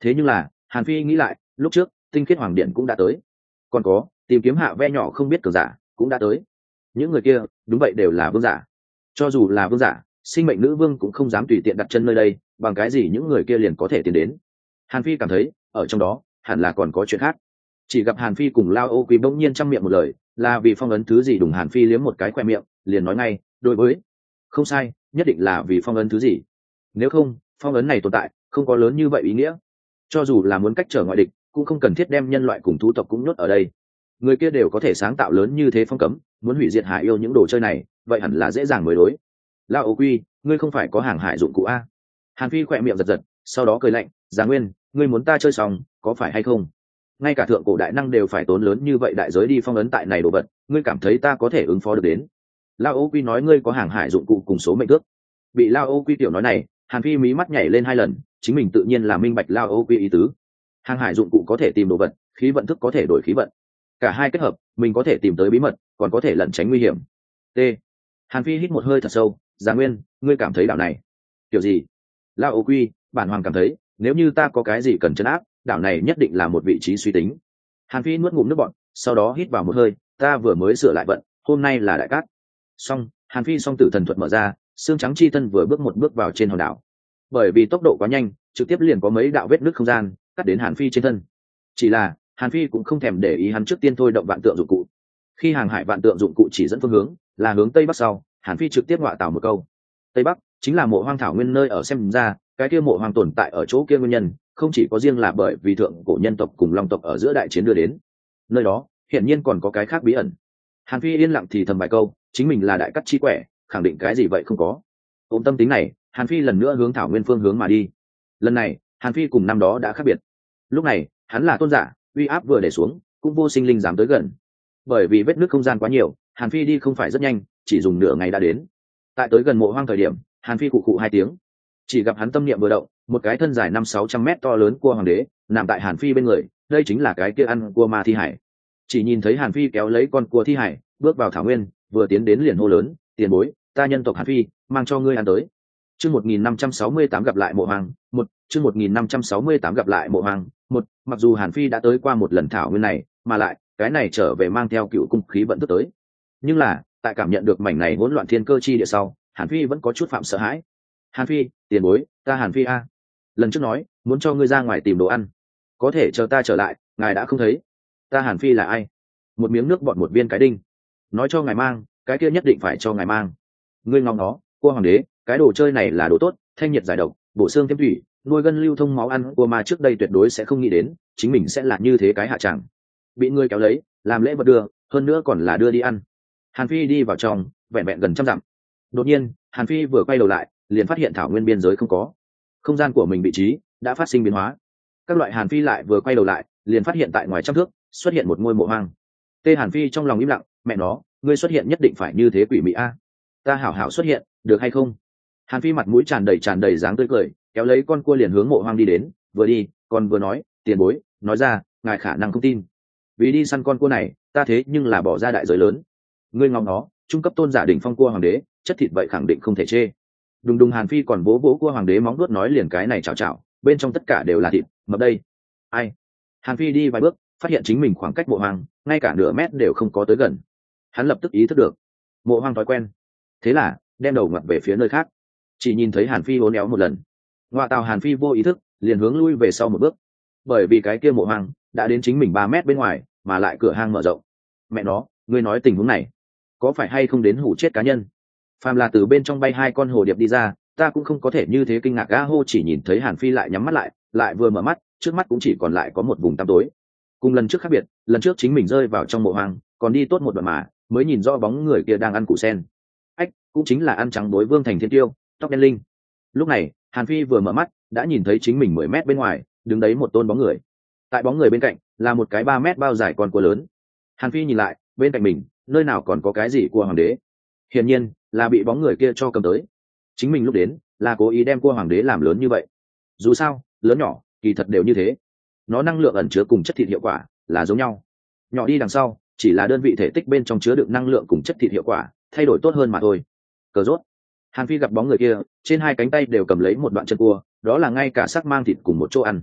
Thế nhưng là Hàn Phi nghĩ lại, lúc trước tinh khiết hoàng điện cũng đã tới, còn có tìm kiếm hạ ve nhỏ không biết cường giả cũng đã tới. Những người kia đúng vậy đều là vương giả. Cho dù là vương giả, sinh mệnh nữ vương cũng không dám tùy tiện đặt chân nơi đây, bằng cái gì những người kia liền có thể tiến đến. Hàn Phi cảm thấy ở trong đó hẳn là còn có chuyện khác. Chỉ gặp Hàn Phi cùng Lao Ô Quý bỗng nhiên trăm miệng một lời, là vì phong ấn thứ gì. Đùng Hàn Phi liếm một cái khoe miệng, liền nói ngay, đối với không sai, nhất định là vì phong ấn thứ gì. Nếu không, phong ấn này tồn tại không có lớn như vậy ý nghĩa. Cho dù là muốn cách trở ngoại địch, cũng không cần thiết đem nhân loại cùng thú tộc cũng nhốt ở đây. Người kia đều có thể sáng tạo lớn như thế phong cấm, muốn hủy diệt Hải Yêu những đồ chơi này, vậy hẳn là dễ dàng mới đối. Lao Ô Quy, ngươi không phải có hàng hải dụng cụ a? Hàn Phi khỏe miệng giật giật, sau đó cười lạnh, Già Nguyên, ngươi muốn ta chơi xong, có phải hay không? Ngay cả thượng cổ đại năng đều phải tốn lớn như vậy đại giới đi phong ấn tại này đồ vật, ngươi cảm thấy ta có thể ứng phó được đến? Lao Ô Quy nói ngươi có hàng hải dụng cụ cùng số mệnh cước. Bị Lao Ô Quy tiểu nói này, Hàn Phi mí mắt nhảy lên hai lần, chính mình tự nhiên là minh bạch Lao Ô Quy ý tứ. Hàng hải dụng cụ có thể tìm đồ vật, khí vận thức có thể đổi khí vận, cả hai kết hợp, mình có thể tìm tới bí mật, còn có thể lẩn tránh nguy hiểm. T. Hàn Phi hít một hơi thật sâu, Già Nguyên, ngươi cảm thấy đảo này kiểu gì? Lao Ô Quy, bản hoàng cảm thấy, nếu như ta có cái gì cần trấn áp, đảo này nhất định là một vị trí suy tính. Hàn Phi nuốt ngụm nước bọt, sau đó hít vào một hơi, ta vừa mới sửa lại vận, hôm nay là đại cát. Xong, Hàn Phi song tử thần thuật mở ra, xương trắng chi thân vừa bước một bước vào trên hòn đảo. Bởi vì tốc độ quá nhanh, trực tiếp liền có mấy đạo vết nứt không gian cắt đến Hàn Phi trên thân. Chỉ là Hàn Phi cũng không thèm để ý, hắn trước tiên thôi động vạn tượng dụng cụ. Khi hàng hải vạn tượng dụng cụ chỉ dẫn phương hướng là hướng tây bắc sau, Hàn Phi trực tiếp ngọa tảo một câu. Tây bắc chính là mộ hoang thảo nguyên, nơi ở xem ra cái kia mộ hoang tồn tại ở chỗ kia nguyên nhân không chỉ có riêng là bởi vì thượng cổ nhân tộc cùng long tộc ở giữa đại chiến đưa đến nơi đó, hiển nhiên còn có cái khác bí ẩn. Hàn Phi yên lặng thì thầm vài câu, chính mình là đại cắt chi quẻ, khẳng định cái gì vậy không có. Ôm tâm tính này, Hàn Phi lần nữa hướng thảo nguyên phương hướng mà đi. Lần này Hàn Phi cùng năm đó đã khác biệt. Lúc này hắn là tôn giả, uy áp vừa để xuống cũng vô sinh linh dám tới gần. Bởi vì vết nứt không gian quá nhiều, Hàn Phi đi không phải rất nhanh, chỉ dùng nửa ngày đã đến. Tại tới gần mộ hoang thời điểm, Hàn Phi cụ cụ hai tiếng, chỉ gặp hắn tâm niệm vừa động, một cái thân dài năm sáu trăm mét to lớn cua hoàng đế nằm tại Hàn Phi bên người. Đây chính là cái kia ăn cua ma thi hải. Chỉ nhìn thấy Hàn Phi kéo lấy con cua thi hải bước vào thảo nguyên, vừa tiến đến liền hô lớn, tiền bối, ta nhân tộc Hàn Phi mang cho ngươi ăn tới. Chương một nghìn năm trăm sáu mươi tám gặp lại mộ hoang một. Chương một nghìn năm trăm sáu mươi tám gặp lại mộ hoang một. Mặc dù Hàn Phi đã tới qua một lần thảo nguyên này, mà lại cái này trở về mang theo cựu cung khí vận tức tới, nhưng là tại cảm nhận được mảnh này hỗn loạn thiên cơ chi địa sau, Hàn Phi vẫn có chút phạm sợ hãi. Hàn Phi, tiền bối, ta Hàn Phi a, lần trước nói muốn cho ngươi ra ngoài tìm đồ ăn, có thể chờ ta trở lại, ngài đã không thấy. Ta Hàn Phi là ai? Một miếng nước bọt một viên cái đinh, nói cho ngài mang, cái kia nhất định phải cho ngài mang. Ngươi ngóng nó, cua hoàng đế, cái đồ chơi này là đồ tốt, thanh nhiệt giải độc, bổ xương thêm thủy, nuôi gân lưu thông máu, ăn cua ma trước đây tuyệt đối sẽ không nghĩ đến chính mình sẽ là như thế cái hạ chẳng. Bị ngươi kéo lấy làm lễ vật đưa, hơn nữa còn là đưa đi ăn. Hàn Phi đi vào trong, vẹn vẹn gần trăm dặm. Đột nhiên Hàn Phi vừa quay đầu lại, liền phát hiện thảo nguyên biên giới không có, không gian của mình vị trí đã phát sinh biến hóa. Các loại Hàn Phi lại vừa quay đầu lại, liền phát hiện tại ngoài trăm thước xuất hiện một ngôi mộ hoang. Tê Hàn Phi trong lòng im lặng, mẹ nó, ngươi xuất hiện nhất định phải như thế quỷ mị a. Ta hảo hảo xuất hiện được hay không? Hàn Phi mặt mũi tràn đầy tràn đầy dáng tươi cười, kéo lấy con cua liền hướng mộ hoang đi đến, vừa đi còn vừa nói, tiền bối, nói ra ngài khả năng không tin, vì đi săn con cua này ta thế nhưng là bỏ ra đại giới lớn. Ngươi ngóng nó, trung cấp tôn giả đỉnh phong cua hoàng đế, chất thịt vậy khẳng định không thể chê. Đùng đùng Hàn Phi còn vỗ vỗ cua hoàng đế móng vuốt nói, liền cái này chảo chảo, bên trong tất cả đều là thịt mập đây. Ai? Hàn Phi đi vài bước, phát hiện chính mình khoảng cách mộ hoang ngay cả nửa mét đều không có tới gần. Hắn lập tức ý thức được mộ hoang thói quen, thế là đem đầu ngoặt về phía nơi khác. Chỉ nhìn thấy Hàn Phi uốn éo một lần, ngoại tàu Hàn Phi vô ý thức liền hướng lui về sau một bước, bởi vì cái kia mộ hoang đã đến chính mình ba mét bên ngoài, mà lại cửa hang mở rộng. Mẹ nó, ngươi nói tình huống này có phải hay không đến hủ chết cá nhân? Phàm là từ bên trong bay hai con hồ điệp đi ra, ta cũng không có thể như thế kinh ngạc. Ga hô chỉ nhìn thấy Hàn Phi lại nhắm mắt lại, lại vừa mở mắt, trước mắt cũng chỉ còn lại có một vùng tăm tối. Cùng lần trước khác biệt, lần trước chính mình rơi vào trong mộ hoang, còn đi tốt một đoạn mà mới nhìn rõ bóng người kia đang ăn củ sen. Ách, cũng chính là ăn trắng đối Vương Thành Thiên Tiêu, tóc đen linh. Lúc này Hàn Phi vừa mở mắt, đã nhìn thấy chính mình mười mét bên ngoài đứng đấy một tôn bóng người. Tại bóng người bên cạnh là một cái ba mét bao dài con cua lớn. Hàn Phi nhìn lại, bên cạnh mình nơi nào còn có cái gì cua hoàng đế, hiển nhiên là bị bóng người kia cho cầm tới. Chính mình lúc đến là cố ý đem cua hoàng đế làm lớn như vậy. Dù sao lớn nhỏ kỳ thật đều như thế, nó năng lượng ẩn chứa cùng chất thịt hiệu quả là giống nhau. Nhỏ đi đằng sau chỉ là đơn vị thể tích bên trong chứa đựng năng lượng cùng chất thịt hiệu quả thay đổi tốt hơn mà thôi. Cờ rốt. Hàn Phi gặp bóng người kia trên hai cánh tay đều cầm lấy một đoạn chân cua, đó là ngay cả sắc mang thịt cùng một chỗ ăn.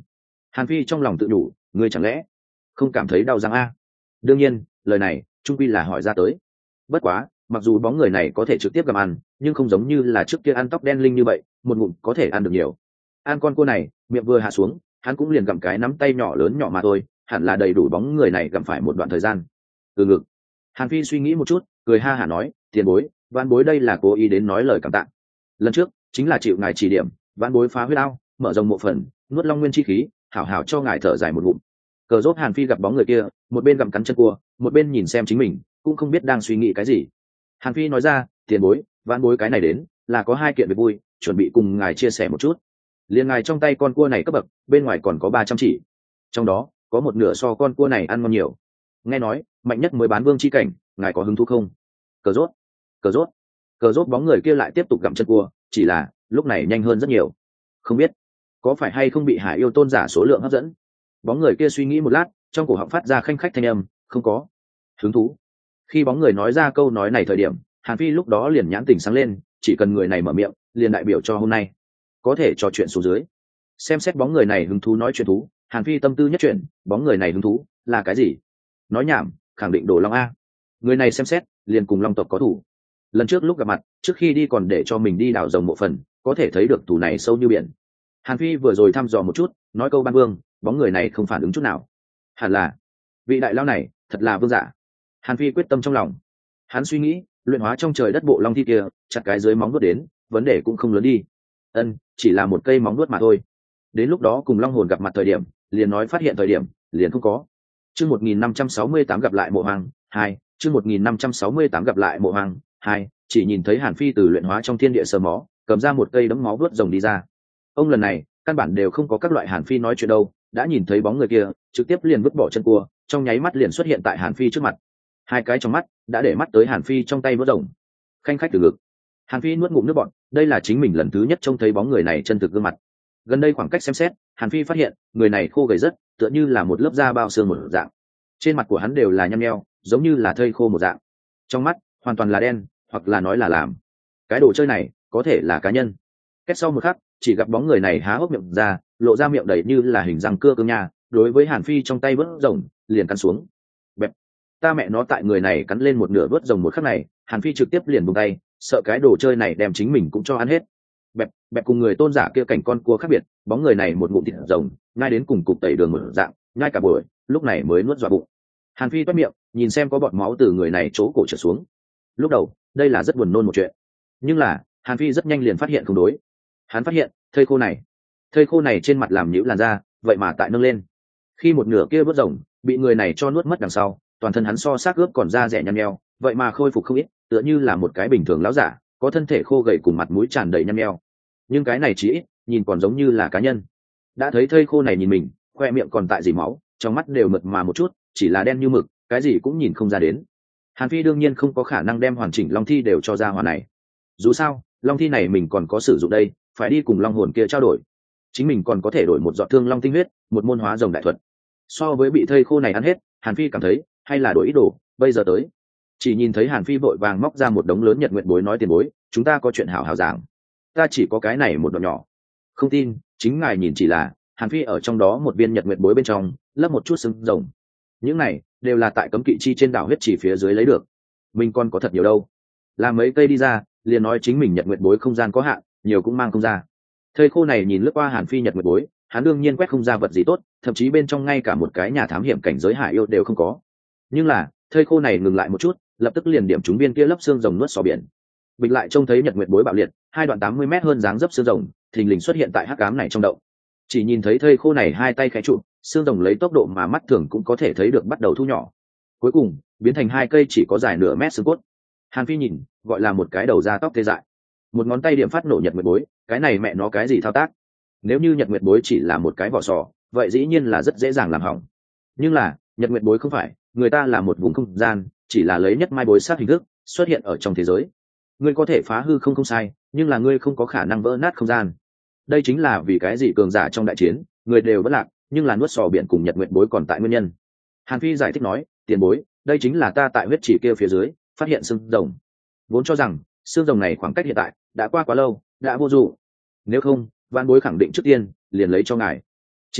Hàn Phi trong lòng tự đủ, ngươi chẳng lẽ không cảm thấy đau răng a? Đương nhiên lời này trung quy là hỏi ra tới. Bất quá mặc dù bóng người này có thể trực tiếp gặm ăn, nhưng không giống như là trước kia ăn tóc đen linh như vậy một ngụm có thể ăn được nhiều. Ăn con cua này miệng vừa hạ xuống, hắn cũng liền gặm cái nắm tay nhỏ lớn nhỏ mà thôi, hẳn là đầy đủ bóng người này gặm phải một đoạn thời gian. Từ ngực Hàn Phi suy nghĩ một chút, cười ha hả nói, tiền bối, vãn bối đây là cố ý đến nói lời cảm tạ. Lần trước chính là chịu ngài chỉ điểm, vãn bối phá huyết ao, mở rộng mộ phần, nuốt long nguyên chi khí, hảo hảo cho ngài thở dài một ngụm. Cờ rốt Hàn Phi gặp bóng người kia, một bên gặm cắn chân cua, một bên nhìn xem chính mình, cũng không biết đang suy nghĩ cái gì. Hàn Phi nói ra, tiền bối, vãn bối cái này đến là có hai kiện việc vui, chuẩn bị cùng ngài chia sẻ một chút. Liên ngài trong tay con cua này cấp bậc, bên ngoài còn có ba trăm chỉ, trong đó có một nửa so con cua này ăn ngon nhiều. Nghe nói mạnh nhất mới bán vương chi cảnh, ngài có hứng thú không? Cờ rốt, cờ rốt, cờ rốt bóng người kia lại tiếp tục gặm chân cua, chỉ là lúc này nhanh hơn rất nhiều. Không biết có phải hay không bị hải yêu tôn giả số lượng hấp dẫn. Bóng người kia suy nghĩ một lát, trong cổ họng phát ra khanh khách thanh âm, không có hứng thú. Khi bóng người nói ra câu nói này thời điểm, Hàn Phi lúc đó liền nhãn tình sáng lên, chỉ cần người này mở miệng liền đại biểu cho hôm nay có thể trò chuyện xuống dưới. Xem xét bóng người này hứng thú nói chuyện thú, Hàn Phi tâm tư nhất chuyện, bóng người này hứng thú là cái gì? Nói nhảm, khẳng định đồ long a. Người này xem xét liền cùng long tộc có thủ. Lần trước lúc gặp mặt, trước khi đi còn để cho mình đi đào rồng mộ phần, có thể thấy được thủ này sâu như biển. Hàn Phi vừa rồi thăm dò một chút, nói câu ban vương, bóng người này không phản ứng chút nào. Hẳn là vị đại lao này thật là vương giả. Hàn Phi quyết tâm trong lòng. Hắn suy nghĩ, luyện hóa trong trời đất bộ long thi kia, chặt cái dưới móng vuốt đến, vấn đề cũng không lớn đi. Ân, chỉ là một cây móng vuốt mà thôi. Đến lúc đó cùng long hồn gặp mặt thời điểm, liền nói phát hiện thời điểm, liền không có. Chương một nghìn năm trăm sáu mươi tám gặp lại mộ hoàng hai, chương một nghìn năm trăm sáu mươi tám gặp lại mộ hoàng hai, chỉ nhìn thấy Hàn Phi từ luyện hóa trong thiên địa sờ mó, cầm ra một cây đấm máu vuốt rồng đi ra. Ông lần này, căn bản đều không có các loại Hàn Phi nói chuyện đâu, đã nhìn thấy bóng người kia, trực tiếp liền vứt bỏ chân cua, trong nháy mắt liền xuất hiện tại Hàn Phi trước mặt. Hai cái trong mắt đã để mắt tới Hàn Phi trong tay vuốt rồng. Khanh khách từ ngực. Hàn Phi nuốt ngụm nước bọt, đây là chính mình lần thứ nhất trông thấy bóng người này chân thực gương mặt. Gần đây khoảng cách xem xét, Hàn Phi phát hiện người này khô gầy rất, tựa như là một lớp da bao xương một dạng. Trên mặt của hắn đều là nhăn nheo, giống như là thây khô một dạng. Trong mắt hoàn toàn là đen, hoặc là nói là làm. Cái đồ chơi này có thể là cá nhân. Kết sau một khắc, chỉ gặp bóng người này há hốc miệng ra, lộ ra miệng đầy như là hình răng cưa cứng nha, đối với Hàn Phi trong tay vớt rồng, liền cắn xuống. Bẹp. Ta mẹ nó tại người này cắn lên một nửa vớt rồng một khắc này, Hàn Phi trực tiếp liền buông tay, sợ cái đồ chơi này đem chính mình cũng cho ăn hết. Bẹp, bẹp cùng người tôn giả kia cảnh con cua khác biệt, bóng người này một ngụm thịt rồng, ngay đến cùng cục tẩy đường một dạng, ngay cả buổi, lúc này mới nuốt dọa bụng. Hàn Phi toét miệng, nhìn xem có bọt máu từ người này chỗ cổ trượt xuống. Lúc đầu, đây là rất buồn nôn một chuyện, nhưng là Hàn Phi rất nhanh liền phát hiện không đối. Hắn phát hiện, thây khô này, thây khô này trên mặt làm nhũ làn da, vậy mà tại nâng lên. Khi một nửa kia vớt rồng bị người này cho nuốt mất đằng sau, toàn thân hắn so xác ướp còn da rẻ nhăn nheo, vậy mà khôi phục không ít, tựa như là một cái bình thường lão giả, có thân thể khô gầy cùng mặt mũi tràn đầy nhăn nheo. Nhưng cái này chỉ ít, nhìn còn giống như là cá nhân. Đã thấy thây khô này nhìn mình, khoe miệng còn tại dỉ máu, trong mắt đều mượt mà một chút, chỉ là đen như mực, cái gì cũng nhìn không ra đến. Hàn Phi đương nhiên không có khả năng đem hoàn chỉnh long thi đều cho ra hỏa này. Dù sao, long thi này mình còn có sử dụng đây, phải đi cùng long hồn kia trao đổi. Chính mình còn có thể đổi một giọt thương long tinh huyết, một môn hóa rồng đại thuật. So với bị thây khô này ăn hết, Hàn Phi cảm thấy, hay là đổi ít đồ, bây giờ tới. Chỉ nhìn thấy Hàn Phi vội vàng móc ra một đống lớn nhật nguyện bối nói tiền bối, chúng ta có chuyện hảo hảo giảng. Ta chỉ có cái này một đoạn nhỏ. Không tin, chính ngài nhìn chỉ là, Hàn Phi ở trong đó một viên nhật nguyện bối bên trong, lấp một chút xương rồng. Những này đều là tại cấm kỵ chi trên đảo huyết chỉ phía dưới lấy được. Mình còn có thật nhiều đâu. Làm mấy cây đi ra, liền nói chính mình nhật nguyện bối không gian có hạn, nhiều cũng mang không ra. Thây khô này nhìn lướt qua Hàn Phi nhật nguyện bối, hắn đương nhiên quét không ra vật gì tốt, thậm chí bên trong ngay cả một cái nhà thám hiểm cảnh giới hải yêu đều không có. Nhưng là, thây khô này ngừng lại một chút, lập tức liền điểm trúng viên kia lấp xương rồng nuốt sò biển. Bịch lại trông thấy nhật nguyện bối bạo liệt, hai đoạn tám mươi mét hơn dáng dấp xương rồng, thình lình xuất hiện tại hắc ám này trong động. Chỉ nhìn thấy thây khô này hai tay khẽ trụ, xương rồng lấy tốc độ mà mắt thường cũng có thể thấy được bắt đầu thu nhỏ. Cuối cùng, biến thành hai cây chỉ có dài nửa mét xương cốt. Hàn Phi nhìn, gọi là một cái đầu da tóc tê dại. Một ngón tay điểm phát nổ nhật nguyệt bối, cái này mẹ nó cái gì thao tác? Nếu như nhật nguyệt bối chỉ là một cái vỏ sò, vậy dĩ nhiên là rất dễ dàng làm hỏng. Nhưng là, nhật nguyệt bối không phải, người ta là một vùng không gian, chỉ là lấy nhất mai bối sát hình thức xuất hiện ở trong thế giới. Ngươi có thể phá hư không không sai, nhưng là ngươi không có khả năng vỡ nát không gian. Đây chính là vì cái gì cường giả trong đại chiến, người đều bất lạc, nhưng là nuốt sò biển cùng nhật nguyệt bối còn tại nguyên nhân. Hàn Phi giải thích nói, tiền bối, đây chính là ta tại huyết chỉ kia phía dưới phát hiện xương rồng. Vốn cho rằng xương rồng này khoảng cách hiện tại đã qua quá lâu, đã vô dụng. Nếu không, vạn bối khẳng định trước tiên liền lấy cho ngài. Chỉ tiếc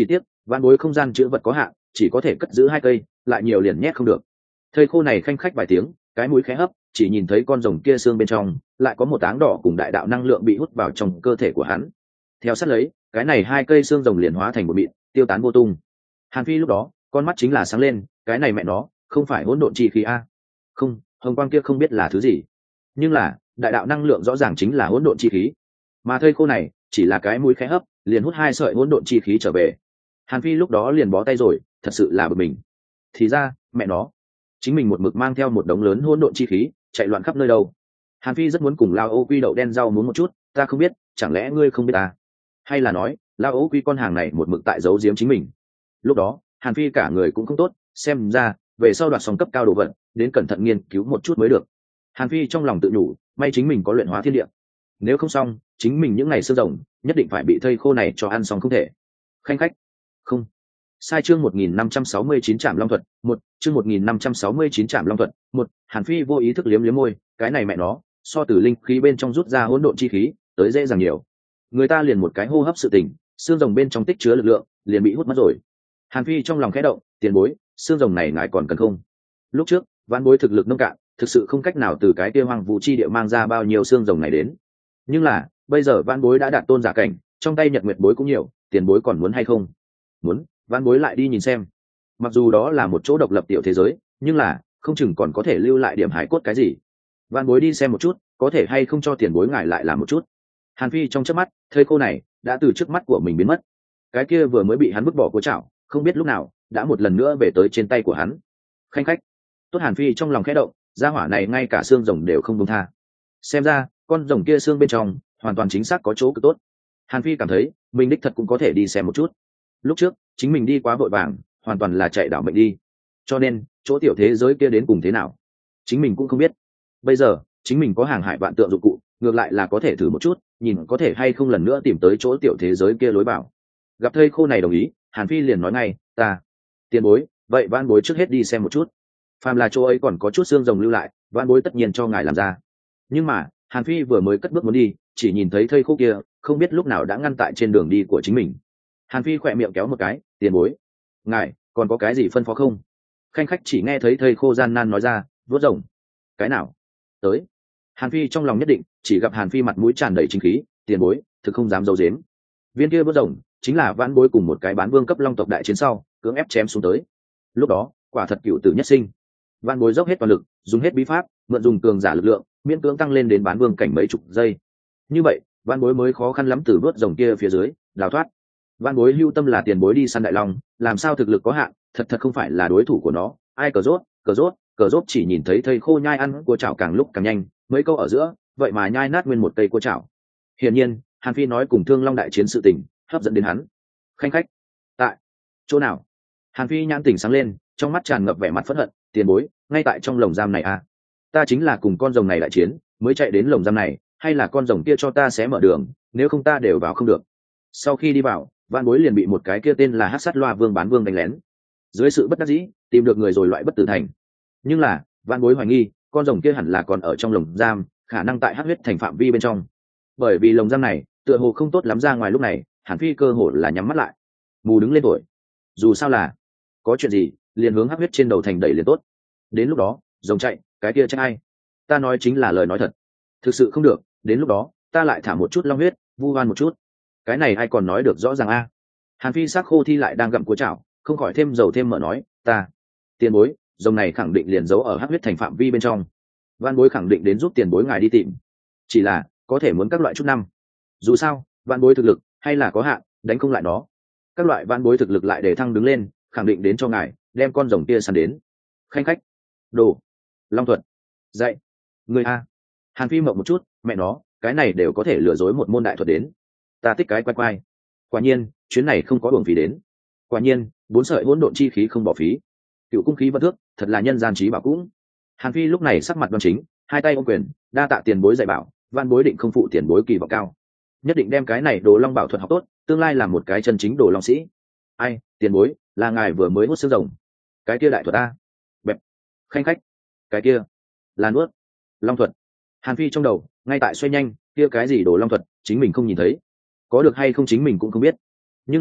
Vạn bối không gian chữ vật có hạn, chỉ có thể cất giữ hai cây, lại nhiều liền nhét không được. Thây khô này khanh khách vài tiếng, cái mũi khẽ hấp, chỉ nhìn thấy con rồng kia xương bên trong lại có một áng đỏ cùng đại đạo năng lượng bị hút vào trong cơ thể của hắn. Theo sát lấy, cái này hai cây xương rồng liền hóa thành một mịn, tiêu tán vô tung. Hàn Phi lúc đó con mắt chính là sáng lên, cái này mẹ nó không phải hỗn độn chi khí a? Không, hồng quang kia không biết là thứ gì, nhưng là đại đạo năng lượng rõ ràng chính là hỗn độn chi khí, mà thây khô này chỉ là cái mũi khẽ hấp liền hút hai sợi hỗn độn chi khí trở về. Hàn Phi lúc đó liền bó tay rồi, thật sự là bực mình. Thì ra mẹ nó chính mình một mực mang theo một đống lớn hỗn độn chi khí chạy loạn khắp nơi đâu. Hàn Phi rất muốn cùng lao ô quy đậu đen rau muốn một chút, ta không biết, chẳng lẽ ngươi không biết ta? Hay là nói lao ô quy con hàng này một mực tại giấu giếm chính mình? Lúc đó Hàn Phi cả người cũng không tốt, xem ra về sau đoạt xong cấp cao đồ vật đến cẩn thận nghiên cứu một chút mới được. Hàn Phi trong lòng tự nhủ, may chính mình có luyện hóa thiên địa, nếu không xong chính mình những ngày xương rồng nhất định phải bị thây khô này cho ăn xong không thể. Khanh khách không sai. Chương một nghìn năm trăm sáu mươi chín trạm long thuật một. Chương một nghìn năm trăm sáu mươi chín trạm long thuật một. Hàn Phi vô ý thức liếm liếm môi, cái này mẹ nó so từ linh khí bên trong rút ra hỗn độn chi khí tới dễ dàng nhiều. Người ta liền một cái hô hấp sự tình, xương rồng bên trong tích chứa lực lượng liền bị hút mất rồi. Hàn Phi trong lòng khẽ động, tiền bối, xương rồng này ngài còn cần không? Lúc trước vãn bối thực lực nông cạn, thực sự không cách nào từ cái kia hoang vu chi địa mang ra bao nhiêu xương rồng này đến, nhưng là bây giờ vãn bối đã đạt tôn giả cảnh, trong tay nhật nguyệt bối cũng nhiều, tiền bối còn muốn hay không? Muốn, vãn bối lại đi nhìn xem. Mặc dù đó là một chỗ độc lập tiểu thế giới, nhưng là không chừng còn có thể lưu lại điểm hải cốt cái gì. Vãn bối đi xem một chút, có thể hay không cho tiền bối ngài lại làm một chút. Hàn Phi trong chớp mắt, thây cô này đã từ trước mắt của mình biến mất. Cái kia vừa mới bị hắn vứt bỏ của chảo, không biết lúc nào đã một lần nữa về tới trên tay của hắn. Khanh khách tốt. Hàn Phi trong lòng khẽ động, gia hỏa này ngay cả xương rồng đều không buông tha. Xem ra con rồng kia xương bên trong hoàn toàn chính xác có chỗ cực tốt. Hàn Phi cảm thấy mình đích thật cũng có thể đi xem một chút. Lúc trước chính mình đi quá vội vàng, hoàn toàn là chạy đảo mệnh đi, cho nên chỗ tiểu thế giới kia đến cùng thế nào chính mình cũng không biết. Bây giờ chính mình có hàng hải vạn tượng dụng cụ, ngược lại là có thể thử một chút, nhìn có thể hay không lần nữa tìm tới chỗ tiểu thế giới kia lối vào. Gặp thây khô này đồng ý, Hàn Phi liền nói ngay, ta tiền bối, vậy van bối trước hết đi xem một chút, phàm là chỗ ấy còn có chút xương rồng lưu lại, van bối tất nhiên cho ngài làm ra. Nhưng mà Hàn Phi vừa mới cất bước muốn đi, chỉ nhìn thấy thây khô kia không biết lúc nào đã ngăn tại trên đường đi của chính mình. Hàn Phi khỏe miệng kéo một cái, tiền bối, ngài còn có cái gì phân phó không? Khanh khách chỉ nghe thấy thây khô gian nan nói ra, vớt rồng. Cái nào? Tới. Hàn Phi trong lòng nhất định, chỉ gặp Hàn Phi mặt mũi tràn đầy chính khí, tiền bối thực không dám giấu giếm, viên kia vớt rồng chính là vãn bối cùng một cái bán vương cấp long tộc đại chiến sau cưỡng ép chém xuống tới. Lúc đó quả thật cựu tử nhất sinh, vãn bối dốc hết toàn lực, dùng hết bí pháp, mượn dùng cường giả lực lượng, miễn cưỡng tăng lên đến bán vương cảnh mấy chục giây. Như vậy vãn bối mới khó khăn lắm từ vớt rồng kia phía dưới đào thoát. Vãn bối lưu tâm là tiền bối đi săn đại long, làm sao thực lực có hạn, thật thật không phải là đối thủ của nó. Ai cờ rốt cờ rốt cờ rốt chỉ nhìn thấy thây khô nhai ăn cua chảo càng lúc càng nhanh, mấy câu ở giữa vậy mà nhai nát nguyên một cây cua chảo. Hiển nhiên Hàn Phi nói cùng Thương Long đại chiến sự tình hấp dẫn đến hắn. Khanh khách tại chỗ nào? Hàn Phi nhãn tỉnh sáng lên, trong mắt tràn ngập vẻ mặt phẫn hận, tiền bối, ngay tại trong lồng giam này à? Ta chính là cùng con rồng này đại chiến mới chạy đến lồng giam này, hay là con rồng kia cho ta xé mở đường, nếu không ta đều vào không được. Sau khi đi vào, vạn bối liền bị một cái kia tên là Hắc Sát Loa Vương bán vương đánh lén, dưới sự bất đắc dĩ tìm được người rồi loại bất tử thành. Nhưng là vạn bối hoài nghi con rồng kia hẳn là còn ở trong lồng giam, khả năng tại Hắc Huyết thành phạm vi bên trong, bởi vì lồng giam này tựa hồ không tốt lắm ra ngoài. Lúc này Hàn Phi cơ hồ là nhắm mắt lại, mù đứng lên tuổi. Dù sao là có chuyện gì liền hướng Hắc Huyết trên đầu thành đẩy liền tốt, đến lúc đó rồng chạy cái kia trách ai? Ta nói chính là lời nói thật, thực sự không được đến lúc đó ta lại thả một chút long huyết, vu oan một chút, cái này ai còn nói được rõ ràng a? Hàn Phi xác khô thi lại đang gặm cua chảo, không khỏi thêm dầu thêm mỡ nói, ta tiền bối, rồng này khẳng định liền giấu ở Hắc Huyết thành phạm vi bên trong, van bối khẳng định đến giúp tiền bối ngài đi tìm, chỉ là có thể muốn các loại chút năm. Dù sao van bối thực lực hay là có hạn, đánh không lại nó, các loại van bối thực lực lại để thăng đứng lên, khẳng định đến cho ngài đem con rồng kia săn đến. Khanh khách đồ long thuật dạy người a. Hàn Phi mộng một chút, mẹ nó cái này đều có thể lừa dối một môn đại thuật đến, ta thích cái quay quay. Quả nhiên chuyến này không có uổng phí đến, quả nhiên bốn sợi hỗn độn chi khí không bỏ phí, cựu cung khí bất thước, thật là nhân gian trí bảo cũng. Hàn Phi lúc này sắc mặt đoan chính, hai tay ôm quyền, đa tạ tiền bối dạy bảo, van bối định không phụ tiền bối kỳ vọng cao, nhất định đem cái này đồ long bảo thuật học tốt, tương lai làm một cái chân chính đồ long sĩ. Ai tiền bối, là ngài vừa mới hút xương rồng cái kia đại thuật a? Bẹp. Khanh khách cái kia là nuốt long thuật. Hàn Phi trong đầu ngay tại xoay nhanh, kia cái gì đồ long thuật chính mình không nhìn thấy, có được hay không chính mình cũng không biết, nhưng là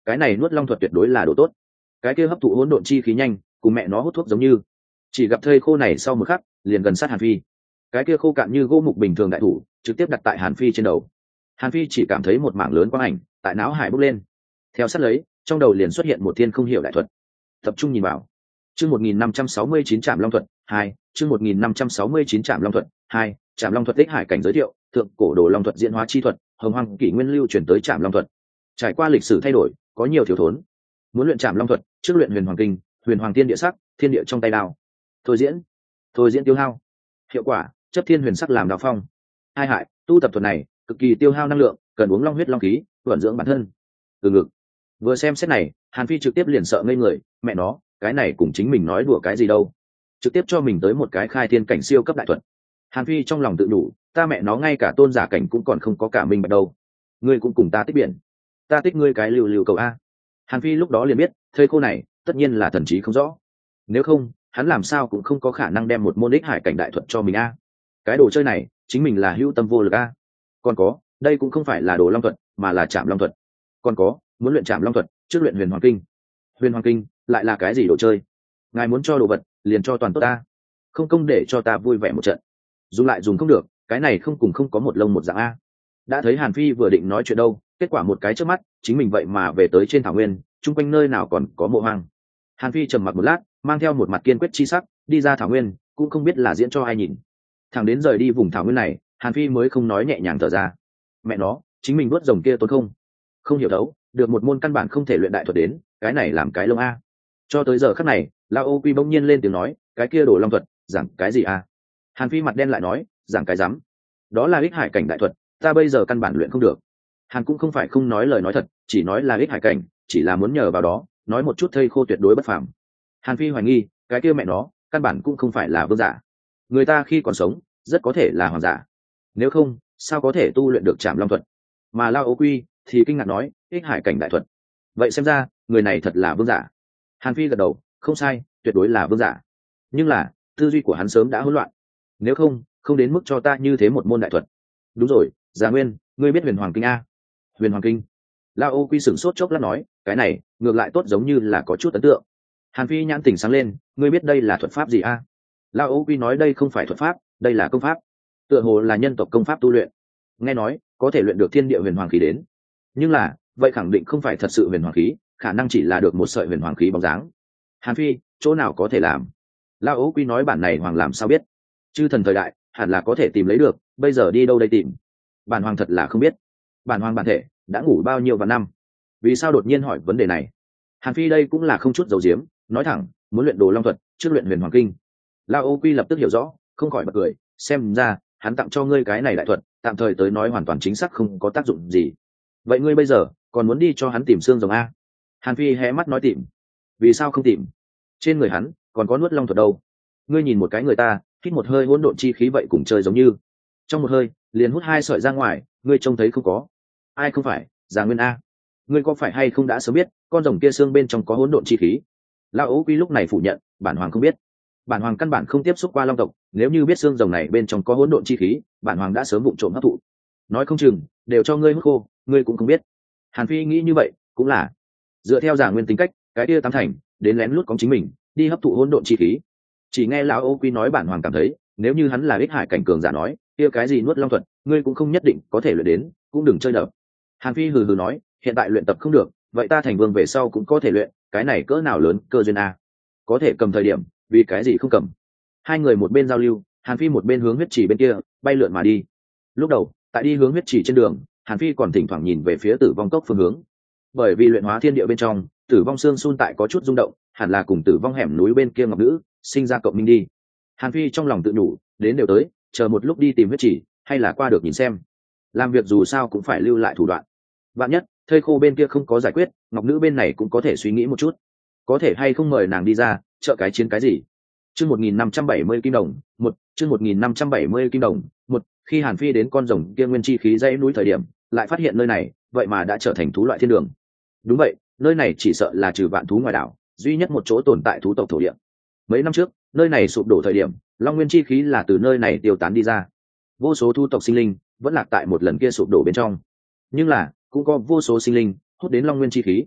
cái này nuốt long thuật tuyệt đối là đồ tốt. Cái kia hấp thụ hỗn độn chi khí nhanh, cùng mẹ nó hút thuốc giống như. Chỉ gặp thây khô này sau một khắc, liền gần sát Hàn Phi. Cái kia khô cạn như gỗ mục bình thường đại thủ, trực tiếp đặt tại Hàn Phi trên đầu. Hàn Phi chỉ cảm thấy một mảng lớn quang ảnh tại não hải bốc lên. Theo sát lấy, trong đầu liền xuất hiện một thiên không hiểu đại thuật. Tập trung nhìn vào. Chương một nghìn năm trăm sáu mươi chín Trảm Long thuật hai, chương một nghìn năm trăm sáu mươi chín Trảm Long thuật hai, Trảm Long thuật tích hải cảnh giới thiệu, thượng cổ đồ long thuật diễn hóa chi thuật, hồng hoang kỷ nguyên lưu truyền tới Trảm Long thuật. Trải qua lịch sử thay đổi, có nhiều thiếu thốn. Muốn luyện Trảm Long thuật, trước luyện Huyền Hoàng Kinh, Huyền Hoàng Tiên Địa Sắc, Thiên Địa trong tay đao. Thôi diễn, thôi diễn tiêu hao. Hiệu quả, chấp thiên huyền sắc làm đao phong. Hai hại, tu tập thuật này cực kỳ tiêu hao năng lượng, cần uống long huyết long khí, vận dưỡng bản thân. Từ ngực. Vừa xem xét này, Hàn Phi trực tiếp liền sợ ngây người, mẹ nó, cái này cùng chính mình nói đùa cái gì đâu, trực tiếp cho mình tới một cái khai thiên cảnh siêu cấp đại thuật. Hàn Phi trong lòng tự đủ, ta mẹ nó ngay cả tôn giả cảnh cũng còn không có cả mình bạch đâu, ngươi cũng cùng ta tích biển, ta tích ngươi cái liều liều cầu a. Hàn Phi lúc đó liền biết, thây khô này tất nhiên là thần trí không rõ, nếu không hắn làm sao cũng không có khả năng đem một môn ích hải cảnh đại thuật cho mình a. Cái đồ chơi này chính mình là hữu tâm vô lực a. Còn có, đây cũng không phải là đồ long thuật mà là Trảm Long thuật. Còn có, muốn luyện Trảm Long thuật trước luyện Huyền Hoàng Kinh. Huyền Hoàng Kinh lại là cái gì đồ chơi? Ngài muốn cho đồ vật liền cho toàn tốt ta, không công để cho ta vui vẻ một trận, dùng lại dùng không được, cái này không cùng không có một lông một dạng a. Đã thấy Hàn Phi vừa định nói chuyện đâu, kết quả một cái trước mắt chính mình vậy mà về tới trên thảo nguyên, chung quanh nơi nào còn có mộ hoang. Hàn Phi trầm mặc một lát, mang theo một mặt kiên quyết chi sắc đi ra thảo nguyên, cũng không biết là diễn cho ai nhìn. Thằng đến rời đi vùng thảo nguyên này, Hàn Phi mới không nói nhẹ nhàng thở ra. Mẹ nó, chính mình nuốt rồng kia tốn không không hiểu đấu được một môn căn bản không thể luyện đại thuật đến, cái này làm cái lông a. Cho tới giờ khắc này, La Ô Quy bỗng nhiên lên tiếng nói, cái kia đồ long thuật giảng cái gì a? Hàn Phi mặt đen lại nói, giảng cái rắm, đó là ích hải cảnh đại thuật, ta bây giờ căn bản luyện không được. Hàn cũng không phải không nói lời nói thật, chỉ nói là ích hải cảnh, chỉ là muốn nhờ vào đó nói một chút thây khô tuyệt đối bất phàm. Hàn Phi hoài nghi, cái kia mẹ nó căn bản cũng không phải là vương giả, người ta khi còn sống rất có thể là hoàng giả, nếu không sao có thể tu luyện được Trảm Long thuật. Mà La Ô Quy thì kinh ngạc nói, ích hải cảnh đại thuật, vậy xem ra người này thật là vương giả. Hàn Phi gật đầu, không sai, tuyệt đối là vương giả, nhưng là tư duy của hắn sớm đã hỗn loạn, nếu không không đến mức cho ta như thế một môn đại thuật. Đúng rồi, Già Nguyên, ngươi biết Huyền Hoàng Kinh a? Huyền Hoàng Kinh. La Ô Quy sửng sốt chốc lát nói, cái này ngược lại tốt giống như là có chút ấn tượng. Hàn Phi nhãn tỉnh sáng lên, ngươi biết đây là thuật pháp gì a? La Ô Quy nói đây không phải thuật pháp, đây là công pháp, tựa hồ là nhân tộc công pháp tu luyện, nghe nói có thể luyện được thiên địa huyền hoàng khí đến, nhưng là vậy khẳng định không phải thật sự huyền hoàng khí, khả năng chỉ là được một sợi huyền hoàng khí bóng dáng. Hàn Phi, chỗ nào có thể làm? La Ô Quy nói bản này hoàng làm sao biết, chư thần thời đại hẳn là có thể tìm lấy được, bây giờ đi đâu đây tìm? Bản hoàng thật là không biết, bản hoàng bản thể đã ngủ bao nhiêu vạn năm, vì sao đột nhiên hỏi vấn đề này? Hàn Phi đây cũng là không chút giấu giếm, nói thẳng, muốn luyện đồ long thuật trước luyện Huyền Hoàng Kinh. La Ô Quy lập tức hiểu rõ, không khỏi bật cười, xem ra hắn tặng cho ngươi cái này đại thuật, tạm thời tới nói hoàn toàn chính xác không có tác dụng gì. Vậy ngươi bây giờ còn muốn đi cho hắn tìm xương rồng a? Hàn Phi hé mắt nói tìm, vì sao không tìm? Trên người hắn còn có nuốt long thuật đâu. Ngươi nhìn một cái người ta hít một hơi hỗn độn chi khí vậy cùng chơi giống như, trong một hơi liền hút hai sợi ra ngoài, ngươi trông thấy không có? Ai không phải, Già Nguyên a, ngươi có phải hay không đã sớm biết con rồng kia xương bên trong có hỗn độn chi khí? La Ô Quy lúc này phủ nhận, bản hoàng không biết, bản hoàng căn bản không tiếp xúc qua long tộc, nếu như biết xương rồng này bên trong có hỗn độn chi khí, bản hoàng đã sớm vụng trộm hấp thụ, nói không chừng đều cho ngươi hút khô, ngươi cũng không biết. Hàn Phi nghĩ như vậy cũng là dựa theo Già Nguyên tính cách, cái kia tám thành đến lén lút có chính mình đi hấp thụ hỗn độn chi khí. Chỉ nghe lão Ô Quy nói, bản hoàng cảm thấy nếu như hắn là ích hải cảnh cường giả nói, kia cái gì nuốt long thuật ngươi cũng không nhất định có thể luyện đến, cũng đừng chơi đập. Hàn Phi hừ hừ nói, hiện tại luyện tập không được, vậy ta thành vương về sau cũng có thể luyện, cái này cỡ nào lớn cơ duyên a, có thể cầm thời điểm vì cái gì không cầm. Hai người một bên giao lưu, Hàn Phi một bên hướng huyết trì bên kia bay lượn mà đi. Lúc đầu tại đi hướng huyết trì trên đường, Hàn Phi còn thỉnh thoảng nhìn về phía Tử Vong cốc phương hướng, bởi vì luyện hóa thiên địa bên trong Tử Vong xương sun tại có chút rung động, hẳn là cùng Tử Vong hẻm núi bên kia ngọc nữ sinh ra cộng minh đi. Hàn Phi trong lòng tự nhủ, đến đều tới, chờ một lúc đi tìm huyết trì, hay là qua được nhìn xem, làm việc dù sao cũng phải lưu lại thủ đoạn, vạn nhất thây khô bên kia không có giải quyết, ngọc nữ bên này cũng có thể suy nghĩ một chút, có thể hay không mời nàng đi ra trợ cái chiến cái gì. Chương một nghìn năm trăm bảy mươi kim đồng một, chương một nghìn năm trăm bảy mươi kim đồng một. Khi Hàn Phi đến con rồng kia nguyên chi khí dãy núi thời điểm, lại phát hiện nơi này vậy mà đã trở thành thú loại thiên đường. Đúng vậy, nơi này chỉ sợ là trừ vạn thú ngoài đảo duy nhất một chỗ tồn tại thú tộc thổ địa. Mấy năm trước nơi này sụp đổ thời điểm, long nguyên chi khí là từ nơi này tiêu tán đi ra, vô số thú tộc sinh linh vẫn lạc tại một lần kia sụp đổ bên trong, nhưng là cũng có vô số sinh linh hút đến long nguyên chi khí.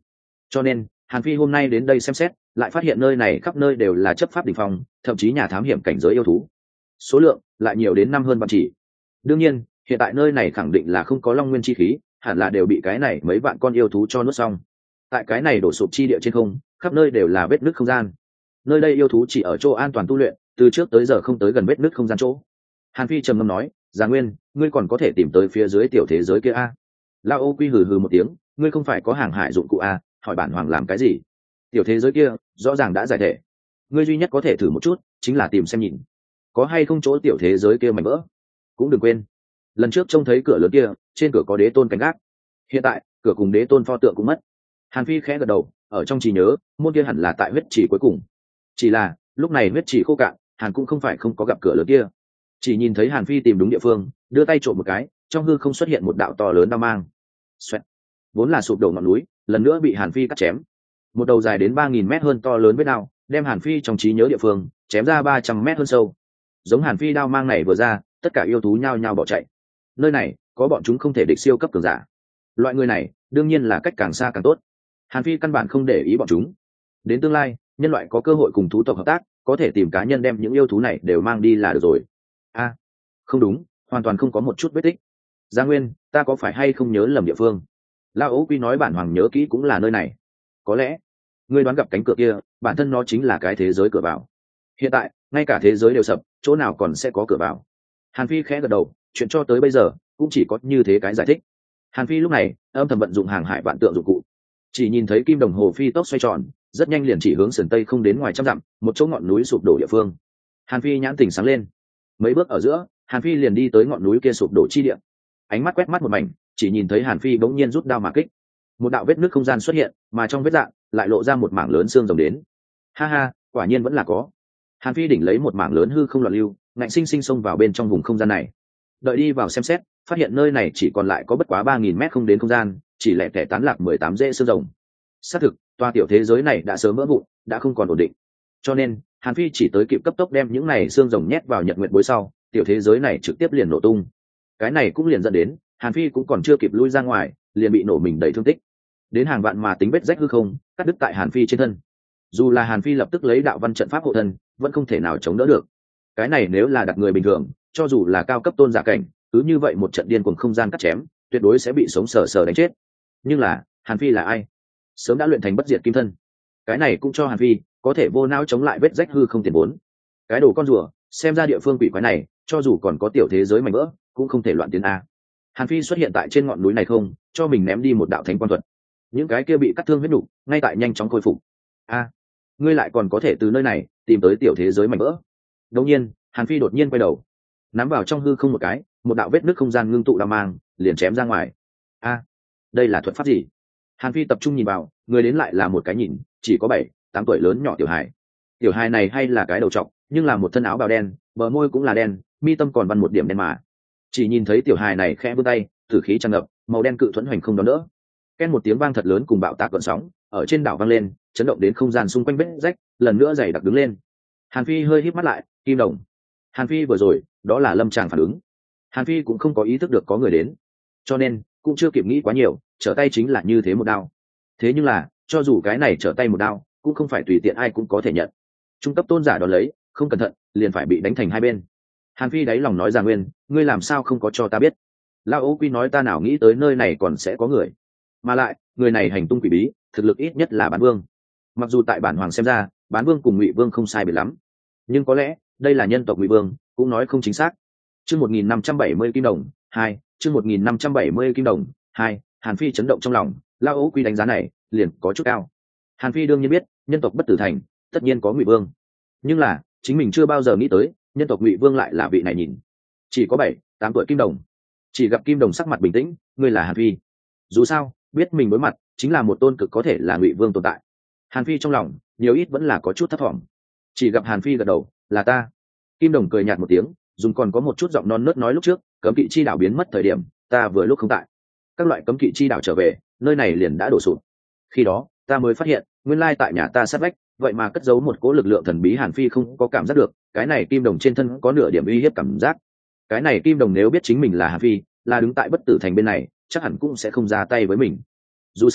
cho nên Hàn Phi hôm nay đến đây xem xét, lại phát hiện nơi này khắp nơi đều là chấp pháp đỉnh phong, thậm chí nhà thám hiểm cảnh giới yêu thú, số lượng lại nhiều đến năm hơn vạn chỉ. Đương nhiên hiện tại nơi này khẳng định là không có long nguyên chi khí, hẳn là đều bị cái này mấy vạn con yêu thú cho nuốt xong. Tại cái này đổ sụp chi địa trên không, khắp nơi đều là vết nứt không gian. Nơi đây yêu thú chỉ ở chỗ an toàn tu luyện, từ trước tới giờ không tới gần vết nứt không gian chỗ. Hàn Phi trầm ngâm nói, Già Nguyên, ngươi còn có thể tìm tới phía dưới tiểu thế giới kia a? Lao Ô Quy hừ hừ một tiếng, ngươi không phải có hàng hải dụng cụ a, hỏi bản hoàng làm cái gì? Tiểu thế giới kia rõ ràng đã giải thể, ngươi duy nhất có thể thử một chút chính là tìm xem nhìn có hay không chỗ tiểu thế giới kia mảnh vỡ. Cũng đừng quên lần trước trông thấy cửa lớn kia, trên cửa có đế tôn canh gác, hiện tại cửa cùng đế tôn pho tượng cũng mất. Hàn Phi khẽ gật đầu, ở trong trí nhớ môn kia hẳn là tại huyết trì cuối cùng, chỉ là lúc này huyết trì khô cạn, Hàn cũng không phải không có gặp cửa lớn kia. Chỉ nhìn thấy Hàn Phi tìm đúng địa phương, đưa tay trộm một cái, trong hư không xuất hiện một đạo to lớn đao mang. Xoẹt. Vốn là sụp đổ ngọn núi lần nữa bị Hàn Phi cắt chém, một đầu dài đến ba nghìn mét hơn to lớn vết đao đem Hàn Phi trong trí nhớ địa phương chém ra ba trăm mét hơn sâu. Giống Hàn Phi đao mang này vừa ra, tất cả yêu thú nhao nhao bỏ chạy. Nơi này có bọn chúng không thể địch siêu cấp cường giả, loại người này đương nhiên là cách càng xa càng tốt. Hàn Phi căn bản không để ý bọn chúng. Đến tương lai nhân loại có cơ hội cùng thú tộc hợp tác, có thể tìm cá nhân đem những yêu thú này đều mang đi là được rồi. A, à, không đúng, hoàn toàn không có một chút vết tích. Gia Nguyên, ta có phải hay không nhớ lầm địa phương? Lao Ố Quy nói bản hoàng nhớ kỹ cũng là nơi này. Có lẽ ngươi đoán gặp cánh cửa kia, bản thân nó chính là cái thế giới cửa vào. Hiện tại ngay cả thế giới đều sập, chỗ nào còn sẽ có cửa vào? Hàn Phi khẽ gật đầu, chuyện cho tới bây giờ cũng chỉ có như thế cái giải thích. Hàn Phi lúc này âm thầm vận dụng hàng hải vạn tượng dụng cụ, chỉ nhìn thấy kim đồng hồ phi tốc xoay tròn, rất nhanh liền chỉ hướng sườn tây không đến ngoài trăm dặm, một chỗ ngọn núi sụp đổ địa phương. Hàn Phi nhãn tỉnh sáng lên, mấy bước ở giữa Hàn Phi liền đi tới ngọn núi kia sụp đổ chi địa. Ánh mắt quét mắt một mảnh, chỉ nhìn thấy Hàn Phi bỗng nhiên rút đao mà kích, một đạo vết nứt không gian xuất hiện, mà trong vết dạn lại lộ ra một mảng lớn xương rồng đến. Ha ha, quả nhiên vẫn là có. Hàn Phi đỉnh lấy một mảng lớn hư không loạn lưu, ngạnh sinh sinh xông vào bên trong vùng không gian này. Đợi đi vào xem xét, phát hiện nơi này chỉ còn lại có bất quá ba nghìn mét không đến không gian, chỉ lẻ tẻ tán lạc mười tám rễ xương rồng. Xác thực, toa tiểu thế giới này đã sớm vỡ vụn, đã không còn ổn định. Cho nên Hàn Phi chỉ tới kịp cấp tốc đem những này xương rồng nhét vào nhật nguyện bối sau, tiểu thế giới này trực tiếp liền nổ tung. Cái này cũng liền dẫn đến Hàn Phi cũng còn chưa kịp lui ra ngoài, liền bị nổ mình đầy thương tích, đến hàng vạn mà tính vết rách hư không cắt đứt tại Hàn Phi trên thân. Dù là Hàn Phi lập tức lấy đạo văn trận pháp hộ thân, vẫn không thể nào chống đỡ được. Cái này nếu là đặt người bình thường, cho dù là cao cấp tôn giả cảnh, cứ như vậy một trận điên cuồng không gian cắt chém, tuyệt đối sẽ bị sống sờ sờ đánh chết. Nhưng là Hàn Phi là ai? Sớm đã luyện thành bất diệt kim thân, cái này cũng cho Hàn Phi có thể vô não chống lại vết rách hư không tiền vốn. Cái đồ con rùa, xem ra địa phương quỷ quái này cho dù còn có tiểu thế giới mảnh vỡ cũng không thể loạn tiến a. Hàn Phi xuất hiện tại trên ngọn núi này không, cho mình ném đi một đạo thánh quan thuật. Những cái kia bị cắt thương huyết nục ngay tại nhanh chóng khôi phục. A, ngươi lại còn có thể từ nơi này tìm tới tiểu thế giới mảnh vỡ. Đột nhiên Hàn Phi đột nhiên quay đầu, nắm vào trong hư không một cái, một đạo vết nứt không gian ngưng tụ đao mang liền chém ra ngoài. A, đây là thuật pháp gì? Hàn Phi tập trung nhìn vào, người đến lại là một cái nhìn chỉ có bảy tám tuổi lớn nhỏ tiểu hài. Tiểu hài này hay là cái đầu trọc, nhưng là một thân áo bào đen, bờ môi cũng là đen, mi tâm còn văn một điểm đen mà. Chỉ nhìn thấy tiểu hài này khẽ vươn tay, tử khí tràn ngập, màu đen cự thuẫn hoành không đón đỡ. Ken một tiếng vang thật lớn cùng bạo tạc gợn sóng ở trên đảo vang lên, chấn động đến không gian xung quanh vết rách lần nữa dày đặc đứng lên. Hàn Phi hơi híp mắt lại, kim đồng. Hàn Phi vừa rồi đó là lâm tràng phản ứng. Hàn Phi cũng không có ý thức được có người đến, cho nên cũng chưa kịp nghĩ quá nhiều, trở tay chính là như thế một đao. Thế nhưng là cho dù cái này trở tay một đao cũng không phải tùy tiện ai cũng có thể nhận. Trung cấp tôn giả đón lấy, không cẩn thận liền phải bị đánh thành hai bên. Hàn Phi đáy lòng nói Già Nguyên, ngươi làm sao không có cho ta biết? Lão Ô Quy nói ta nào nghĩ tới nơi này còn sẽ có người, mà lại người này hành tung quỷ bí, thực lực ít nhất là bán vương. Mặc dù tại bản hoàng xem ra bán vương cùng ngụy vương không sai biệt lắm, nhưng có lẽ đây là nhân tộc ngụy vương cũng nói không chính xác. Chương một nghìn năm trăm bảy mươi kim đồng hai, chương một nghìn năm trăm bảy mươi kim đồng hai. Hàn Phi chấn động trong lòng, Lão Ô Quy đánh giá này liền có chút cao. Hàn Phi đương nhiên biết nhân tộc bất tử thành tất nhiên có ngụy vương, nhưng là chính mình chưa bao giờ nghĩ tới nhân tộc ngụy vương lại là vị này nhìn chỉ có bảy tám tuổi kim đồng. Chỉ gặp kim đồng sắc mặt bình tĩnh, ngươi là Hàn Phi. Dù sao biết mình đối mặt chính là một tôn cực có thể là ngụy vương tồn tại. Hàn Phi trong lòng nhiều ít vẫn là có chút thấp thỏm. Chỉ gặp Hàn Phi gật đầu, là ta. Kim đồng cười nhạt một tiếng, dùng còn có một chút giọng non nớt nói lúc trước cấm kỵ chi đảo biến mất thời điểm ta vừa lúc không tại, các loại cấm kỵ chi đảo trở về, nơi này liền đã đổ sụp. Khi đó ta mới phát hiện nguyên lai tại nhà ta sát vách vậy mà cất giấu một cỗ lực lượng thần bí. Hàn Phi không có cảm giác được cái này kim đồng trên thân có nửa điểm uy hiếp cảm giác. Cái này kim đồng nếu biết chính mình là Hàn Phi, là đứng tại bất tử thành bên này, chắc hẳn cũng sẽ không ra tay với mình. Dù sao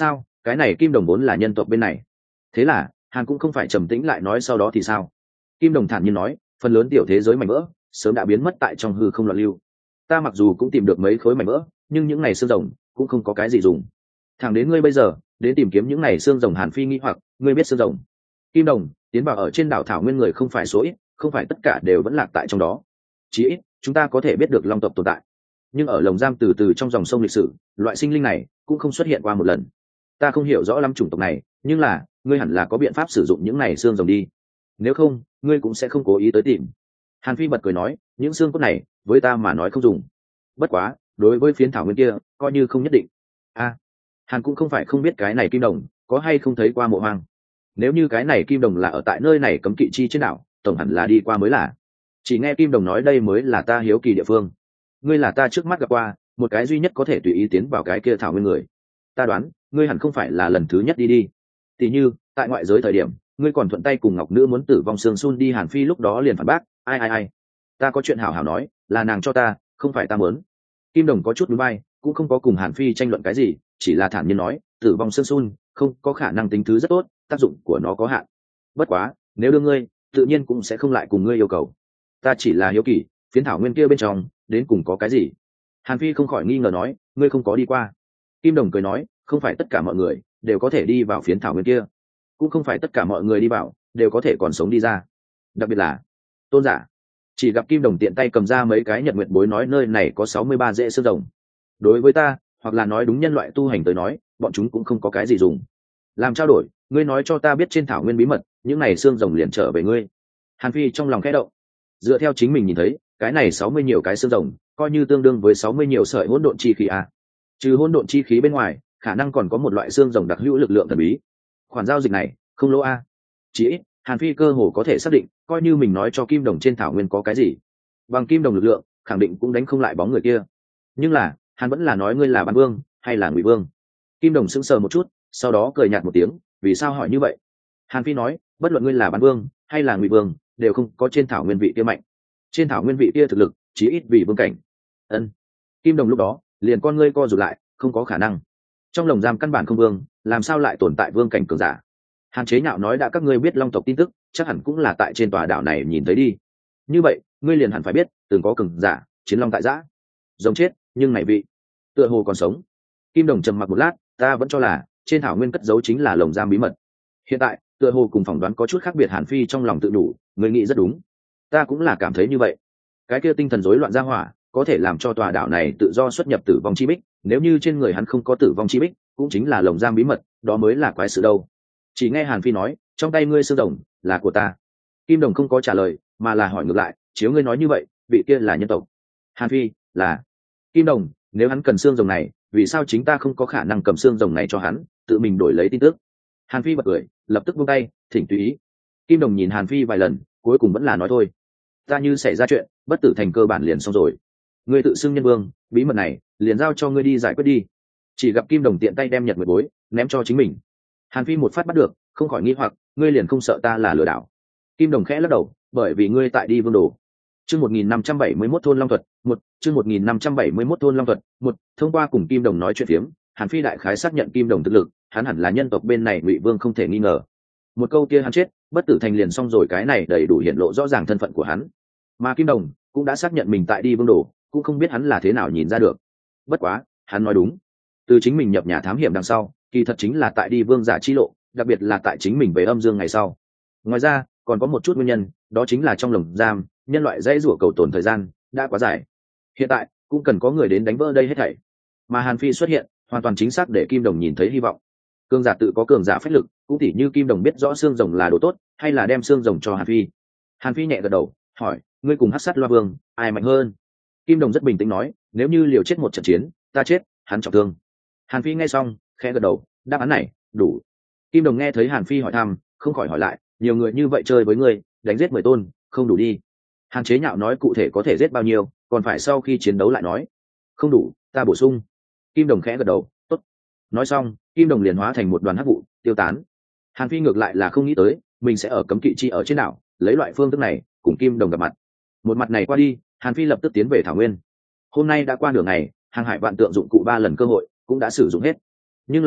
cái này kim đồng vốn là nhân tộc bên này. Thế là hàn cũng không phải trầm tĩnh lại nói sau đó thì sao. Kim đồng thản nhiên nói, phần lớn tiểu thế giới mảnh vỡ sớm đã biến mất tại trong hư không loạn lưu. Ta mặc dù cũng tìm được mấy khối mảnh vỡ, nhưng những này xương rồng cũng không có cái gì dùng. Thẳng đến ngươi bây giờ đến tìm kiếm những này xương rồng. Hàn Phi nghĩ hoặc, ngươi biết xương rồng? Kim đồng, tiến vào ở trên đảo thảo nguyên người không phải số ít, không phải tất cả đều vẫn lạc tại trong đó. Chỉ ít chúng ta có thể biết được long tộc tồn tại, nhưng ở lồng giam từ từ trong dòng sông lịch sử, loại sinh linh này cũng không xuất hiện qua một lần. Ta không hiểu rõ lắm chủng tộc này, nhưng là ngươi hẳn là có biện pháp sử dụng những này xương rồng đi, nếu không ngươi cũng sẽ không cố ý tới tìm. Hàn Phi bật cười nói, những xương cốt này với ta mà nói không dùng, bất quá đối với phiến thảo nguyên kia coi như không nhất định. A à, Hàn cũng không phải không biết cái này kim đồng có hay không thấy qua mộ hoang. Nếu như cái này kim đồng là ở tại nơi này cấm kỵ chi trên đảo, tổng hẳn là đi qua mới là. Chỉ nghe kim đồng nói đây mới là ta hiếu kỳ địa phương. Ngươi là ta trước mắt gặp qua một cái duy nhất có thể tùy ý tiến vào cái kia thảo nguyên người. Ta đoán ngươi hẳn không phải là lần thứ nhất đi đi. Tỷ như tại ngoại giới thời điểm ngươi còn thuận tay cùng ngọc nữ muốn tử vong sương sun đi. Hàn Phi lúc đó liền phản bác, ai ai ai ta có chuyện hảo hảo nói, là nàng cho ta, không phải ta muốn. Kim đồng có chút núi bay, cũng không có cùng Hàn Phi tranh luận cái gì, chỉ là thản nhiên nói, tử vong sương sun không có khả năng tính thứ rất tốt, tác dụng của nó có hạn. Bất quá nếu đưa ngươi, tự nhiên cũng sẽ không lại cùng ngươi yêu cầu. Ta chỉ là hiếu kỳ phiến thảo nguyên kia bên trong đến cùng có cái gì. Hàn Phi không khỏi nghi ngờ nói, ngươi không có đi qua. Kim đồng cười nói, không phải tất cả mọi người đều có thể đi vào phiến thảo nguyên kia, cũng không phải tất cả mọi người đi vào đều có thể còn sống đi ra, đặc biệt là tôn giả. Chỉ gặp kim đồng tiện tay cầm ra mấy cái nhật nguyệt bối, nói nơi này có sáu mươi ba rễ xương rồng. Đối với ta, hoặc là nói đúng nhân loại tu hành tới nói, bọn chúng cũng không có cái gì dùng. Làm trao đổi, ngươi nói cho ta biết trên thảo nguyên bí mật, những này xương rồng liền trở về ngươi. Hàn Phi trong lòng khẽ động, dựa theo chính mình nhìn thấy, cái này sáu mươi nhiều cái xương rồng coi như tương đương với sáu mươi nhiều sợi hỗn độn chi khí a. Trừ hỗn độn chi khí bên ngoài, khả năng còn có một loại xương rồng đặc hữu lực lượng thần bí. Khoản giao dịch này không lỗ a. Chỉ ít Hàn Phi cơ hồ có thể xác định, coi như mình nói cho kim đồng trên thảo nguyên có cái gì, bằng kim đồng lực lượng khẳng định cũng đánh không lại bóng người kia. Nhưng là Hàn vẫn là nói, ngươi là Bán Vương hay là Ngụy Vương? Kim đồng sững sờ một chút, sau đó cười nhạt một tiếng, vì sao hỏi như vậy? Hàn Phi nói, bất luận ngươi là Bán Vương hay là Ngụy Vương, đều không có trên thảo nguyên vị kia mạnh. Trên thảo nguyên vị kia thực lực chí ít vì vương cảnh. Ân. Kim đồng lúc đó liền con ngươi co rụt lại, không có khả năng. Trong lồng giam căn bản không vương, làm sao lại tồn tại vương cảnh cường giả? Hàn chế nhạo nói, đã các ngươi biết long tộc tin tức, chắc hẳn cũng là tại trên tòa đảo này nhìn thấy đi. Như vậy ngươi liền hẳn phải biết, từng có cường giả chiến long tại giã, giống chết nhưng này vị tựa hồ còn sống. Kim đồng trầm mặc một lát, ta vẫn cho là trên thảo nguyên cất giấu chính là lồng giam bí mật. Hiện tại tựa hồ cùng phỏng đoán có chút khác biệt. Hàn Phi trong lòng tự đủ, người nghĩ rất đúng, ta cũng là cảm thấy như vậy. Cái kia tinh thần rối loạn ra hỏa có thể làm cho tòa đảo này tự do xuất nhập tử vong chi bích, nếu như trên người hắn không có tử vong chi bích, cũng chính là lồng giam bí mật, đó mới là quái sự đâu. Chỉ nghe Hàn Phi nói, trong tay ngươi xương rồng là của ta. Kim đồng không có trả lời, mà là hỏi ngược lại, chiếu ngươi nói như vậy, vị kia là nhân tộc? Hàn Phi là. Kim đồng, nếu hắn cần xương rồng này, vì sao chính ta không có khả năng cầm xương rồng này cho hắn, tự mình đổi lấy tin tức? Hàn Phi bật cười, lập tức buông tay, thỉnh tùy ý. Kim đồng nhìn Hàn Phi vài lần, cuối cùng vẫn là nói thôi, ta như xảy ra chuyện, bất tử thành cơ bản liền xong rồi. Ngươi tự xưng nhân vương, bí mật này liền giao cho ngươi đi giải quyết đi. Chỉ gặp kim đồng tiện tay đem nhật nguyệt bối ném cho chính mình. Hàn Phi một phát bắt được, không khỏi nghi hoặc, ngươi liền không sợ ta là lừa đảo? Kim đồng khẽ lắc đầu, bởi vì ngươi tại đi vương đồ. Chương một nghìn năm trăm bảy mươi mốt thôn long thuật, một, chương một nghìn năm trăm bảy mươi mốt thôn long thuật, một, thông qua cùng kim đồng nói chuyện phiếm, Hàn Phi đại khái xác nhận kim đồng thực lực, hắn hẳn là nhân tộc bên này Ngụy Vương không thể nghi ngờ. Một câu kia hắn chết, bất tử thành liền xong rồi, cái này đầy đủ hiện lộ rõ ràng thân phận của hắn. Mà kim đồng cũng đã xác nhận mình tại đi vương đồ, cũng không biết hắn là thế nào nhìn ra được. Bất quá hắn nói đúng, từ chính mình nhập nhà thám hiểm đằng sau, kỳ thật chính là tại đi vương giả chi lộ, đặc biệt là tại chính mình về âm dương ngày sau. Ngoài ra còn có một chút nguyên nhân, đó chính là trong lồng giam nhân loại dãy rủa cầu tồn thời gian đã quá dài, hiện tại cũng cần có người đến đánh vỡ đây hết thảy. Mà Hàn Phi xuất hiện hoàn toàn chính xác để kim đồng nhìn thấy hy vọng. Cường giả tự có cường giả phách lực, cũng tỉ như kim đồng biết rõ xương rồng là đồ tốt, hay là đem xương rồng cho Hàn Phi. Hàn Phi nhẹ gật đầu, hỏi, ngươi cùng hắc sát loa vương ai mạnh hơn? Kim đồng rất bình tĩnh nói, nếu như liều chết một trận chiến, ta chết, hắn trọng thương. Hàn Phi nghe xong khẽ gật đầu, đáp án này đủ. Kim đồng nghe thấy Hàn Phi hỏi thăm, không khỏi hỏi lại, nhiều người như vậy chơi với ngươi, đánh giết mười tôn không đủ đi? Hàn chế nhạo nói, cụ thể có thể giết bao nhiêu còn phải sau khi chiến đấu lại nói. Không đủ, ta bổ sung. Kim đồng khẽ gật đầu, tốt. Nói xong kim đồng liền hóa thành một đoàn hắc vụ tiêu tán. Hàn Phi ngược lại là không nghĩ tới mình sẽ ở cấm kỵ chi ở trên đảo lấy loại phương thức này cùng kim đồng gặp mặt. Một mặt này qua đi, Hàn Phi lập tức tiến về thảo nguyên. Hôm nay đã qua nửa ngày, hàng hải vạn tượng dụng cụ ba lần cơ hội cũng đã sử dụng hết, nhưng là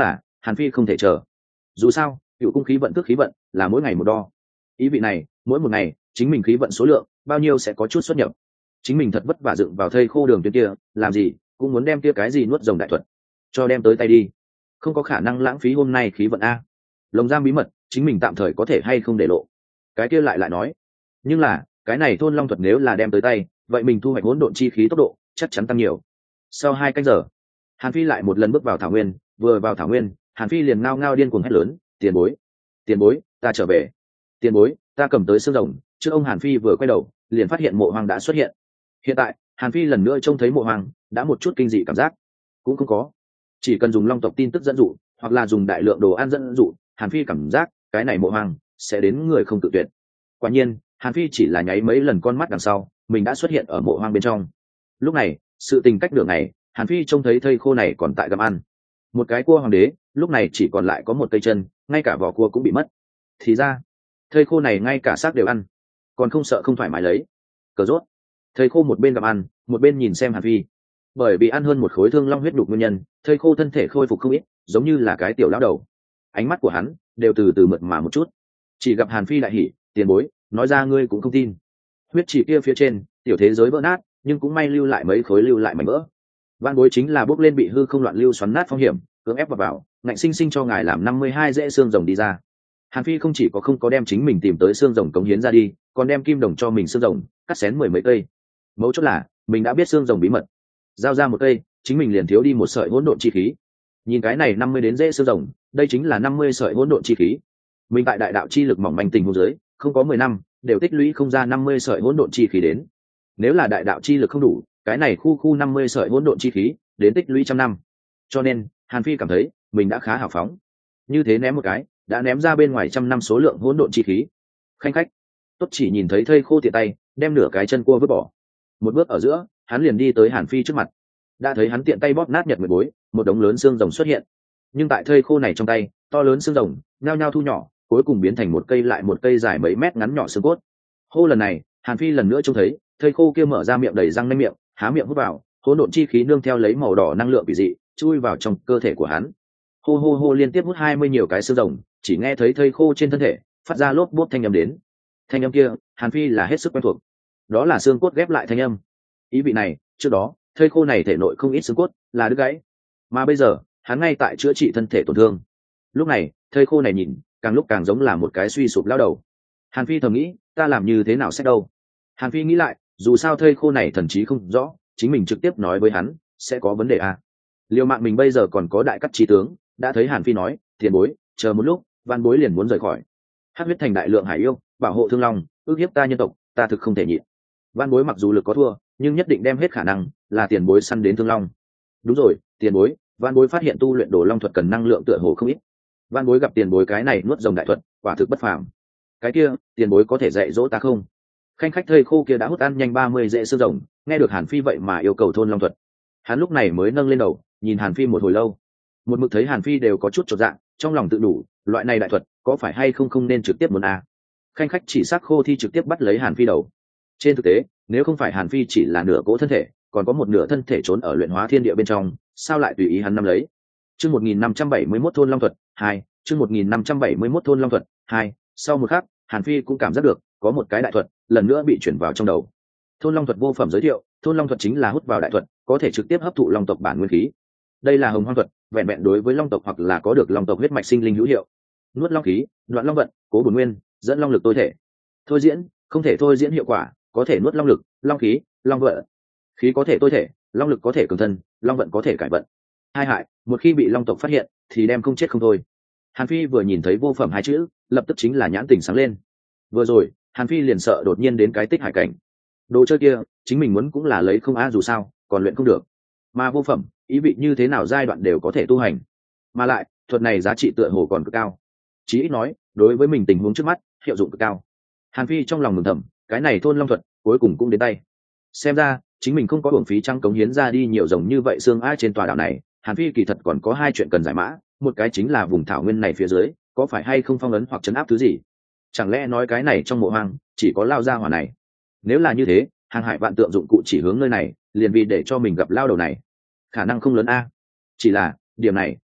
Hàn Phi không thể chờ. Dù sao, cựu cung khí vận tức khí vận là mỗi ngày một đo. Ý vị này, mỗi một ngày, chính mình khí vận số lượng bao nhiêu sẽ có chút xuất nhập. Chính mình thật vất vả dựng vào thây khô đường tuyến kia, làm gì cũng muốn đem kia cái gì nuốt rồng đại thuật cho đem tới tay đi. Không có khả năng lãng phí hôm nay khí vận a. Lồng giam bí mật, chính mình tạm thời có thể hay không để lộ. Cái kia lại lại nói, nhưng là cái này thôn long thuật nếu là đem tới tay, vậy mình thu hoạch hỗn độn chi khí tốc độ chắc chắn tăng nhiều. Sau hai canh giờ, Hàn Phi lại một lần bước vào thảo nguyên. Vừa vào thảo nguyên, Hàn Phi liền ngao ngao điên cuồng hét lớn: tiền bối, tiền bối, ta trở về, tiền bối, ta cầm tới xương rồng. Trước ông Hàn Phi vừa quay đầu, liền phát hiện mộ hoàng đã xuất hiện. Hiện tại Hàn Phi lần nữa trông thấy mộ hoàng, đã một chút kinh dị cảm giác cũng không có. Chỉ cần dùng long tộc tin tức dẫn dụ, hoặc là dùng đại lượng đồ ăn dẫn dụ, Hàn Phi cảm giác cái này mộ hoàng sẽ đến người không tự tuyệt. Quả nhiên, Hàn Phi chỉ là nháy mấy lần con mắt đằng sau, mình đã xuất hiện ở mộ hoang bên trong. Lúc này, sự tình cách đường này, Hàn Phi trông thấy thây khô này còn tại gặm ăn. Một cái cua hoàng đế, lúc này chỉ còn lại có một cây chân, ngay cả vỏ cua cũng bị mất. Thì ra, thây khô này ngay cả xác đều ăn, còn không sợ không thoải mái lấy. Cờ rốt. Thây khô một bên gặm ăn, một bên nhìn xem Hàn Phi. Bởi vì ăn hơn một khối thương long huyết đục nguyên nhân, thây khô thân thể khôi phục không ít, giống như là cái tiểu lão đầu. Ánh mắt của hắn đều từ từ mượt mà một chút. Chỉ gặp Hàn Phi đại hỉ: tiền bối, nói ra ngươi cũng không tin. Huyết chỉ kia phía trên, tiểu thế giới vỡ nát, nhưng cũng may lưu lại mấy khối lưu lại mảnh vỡ. Van bối chính là bước lên bị hư không loạn lưu xoắn nát phong hiểm, cưỡng ép vào vào, ngạnh sinh sinh cho ngài làm năm mươi hai rễ xương rồng đi ra. Hàn Phi không chỉ có không có đem chính mình tìm tới xương rồng cống hiến ra đi, còn đem kim đồng cho mình xương rồng cắt xén mười mấy cây. Mấu chốt là mình đã biết xương rồng bí mật, giao ra một cây, chính mình liền thiếu đi một sợi hỗn độn chi khí. Nhìn cái này năm mươi đến rễ xương rồng, đây chính là năm mươi sợi hỗn độn chi khí. Mình tại đại đạo chi lực mỏng manh tình huống dưới, không có mười năm đều tích lũy không ra năm mươi sợi hỗn độn chi khí đến. Nếu là đại đạo chi lực không đủ, cái này khu khu năm mươi sợi hỗn độn chi khí đến tích lũy trăm năm. Cho nên Hàn Phi cảm thấy mình đã khá hào phóng, như thế ném một cái đã ném ra bên ngoài trăm năm số lượng hỗn độn chi khí. Khanh khách, tốt chỉ nhìn thấy thây khô tiện tay đem nửa cái chân cua vứt bỏ. Một bước ở giữa, hắn liền đi tới Hàn Phi trước mặt. Đã thấy hắn tiện tay bóp nát nhật nguyệt bối, một đống lớn xương rồng xuất hiện. Nhưng tại thây khô này trong tay, to lớn xương rồng nhao nhao thu nhỏ, cuối cùng biến thành một cây lại một cây dài mấy mét ngắn nhỏ xương cốt. Hô, lần này Hàn Phi lần nữa trông thấy thây khô kia mở ra miệng đầy răng nanh miệng, há miệng hút vào hỗn độn chi khí nương theo lấy màu đỏ năng lượng kỳ dị chui vào trong cơ thể của hắn. Hô hô hô liên tiếp hút hai mươi nhiều cái xương rồng, chỉ nghe thấy thây khô trên thân thể phát ra lốp bốp thanh âm đến. Thanh âm kia Hàn Phi là hết sức quen thuộc, đó là xương cốt ghép lại thanh âm. Ý vị này, trước đó thây khô này thể nội không ít xương cốt là đứt gãy, mà bây giờ hắn ngay tại chữa trị thân thể tổn thương. Lúc này thây khô này nhìn càng lúc càng giống là một cái suy sụp lao đầu. Hàn Phi thầm nghĩ, ta làm như thế nào sẽ đâu. Hàn Phi nghĩ lại, dù sao thây khô này thần trí không rõ, chính mình trực tiếp nói với hắn sẽ có vấn đề à. Liều mạng mình bây giờ còn có đại cắt trí tướng, đã thấy Hàn Phi nói, tiền bối, chờ một lúc, van bối liền muốn rời khỏi. Hắc huyết thành đại lượng hải yêu, bảo hộ thương long, ước hiếp ta nhân tộc, ta thực không thể nhịn. Van bối mặc dù lực có thua, nhưng nhất định đem hết khả năng là tiền bối săn đến thương long. Đúng rồi, tiền bối, van bối phát hiện tu luyện đồ long thuật cần năng lượng tựa hồ không ít. Van bối gặp tiền bối cái này nuốt rồng đại thuật, quả thực bất phàm. Cái kia, tiền bối có thể dạy dỗ ta không? Khanh khách thây khô kia đã hút ăn nhanh ba mươi rễ xương rồng, nghe được Hàn Phi vậy mà yêu cầu thôn long thuật. Hắn lúc này mới nâng lên đầu, nhìn Hàn Phi một hồi lâu. Một mực thấy Hàn Phi đều có chút chột dạ, trong lòng tự đủ, loại này đại thuật, có phải hay không không nên trực tiếp muốn a. À. Khanh khách chỉ xác khô thi trực tiếp bắt lấy Hàn Phi đầu. Trên thực tế, nếu không phải Hàn Phi chỉ là nửa cỗ thân thể, còn có một nửa thân thể trốn ở luyện hóa thiên địa bên trong, sao lại tùy ý hắn nắm lấy? Chương một nghìn năm trăm bảy mươi mốt thôn long thuật hai, chương một nghìn năm trăm bảy mươi mốt thôn long thuật hai. Sau một khắc, Hàn Phi cũng cảm giác được có một cái đại thuật lần nữa bị chuyển vào trong đầu. Thôn long thuật vô phẩm giới thiệu, thôn long thuật chính là hút vào đại thuật, có thể trực tiếp hấp thụ long tộc bản nguyên khí. Đây là hồng hoang thuật, vẹn vẹn đối với long tộc hoặc là có được long tộc huyết mạch sinh linh hữu hiệu. Nuốt long khí, đoạn long vận, cố bổn nguyên, dẫn long lực tối thể. Thôi diễn, không thể thôi diễn hiệu quả, có thể nuốt long lực, long khí, long vận. Khí có thể tối thể, long lực có thể cường thân, long vận có thể cải vận. Hai hại, một khi bị long tộc phát hiện thì đem không chết không thôi. Hàn Phi vừa nhìn thấy vô phẩm hai chữ, lập tức chính là nhãn tình sáng lên. Vừa rồi Hàn Phi liền sợ đột nhiên đến cái tích hải cảnh, đồ chơi kia chính mình muốn cũng là lấy không a, dù sao còn luyện không được. Mà vô phẩm ý vị như thế nào giai đoạn đều có thể tu hành, mà lại thuật này giá trị tựa hồ còn cực cao, chí ít nói đối với mình tình huống trước mắt hiệu dụng cực cao. Hàn Phi trong lòng mừng thầm, cái này thôn long thuật cuối cùng cũng đến tay. Xem ra chính mình không có uổng phí trăng cống hiến ra đi nhiều rồng như vậy xương ai trên tòa đảo này. Hàn Phi kỳ thật còn có hai chuyện cần giải mã, một cái chính là vùng thảo nguyên này phía dưới có phải hay không phong ấn hoặc chấn áp thứ gì. Chẳng lẽ nói cái này trong mộ hoang chỉ có lao ra hỏa này? Nếu là như thế, hàng hải vạn tượng dụng cụ chỉ hướng nơi này, liền vì để cho mình gặp lao đầu này, khả năng không lớn a. Chỉ là điểm này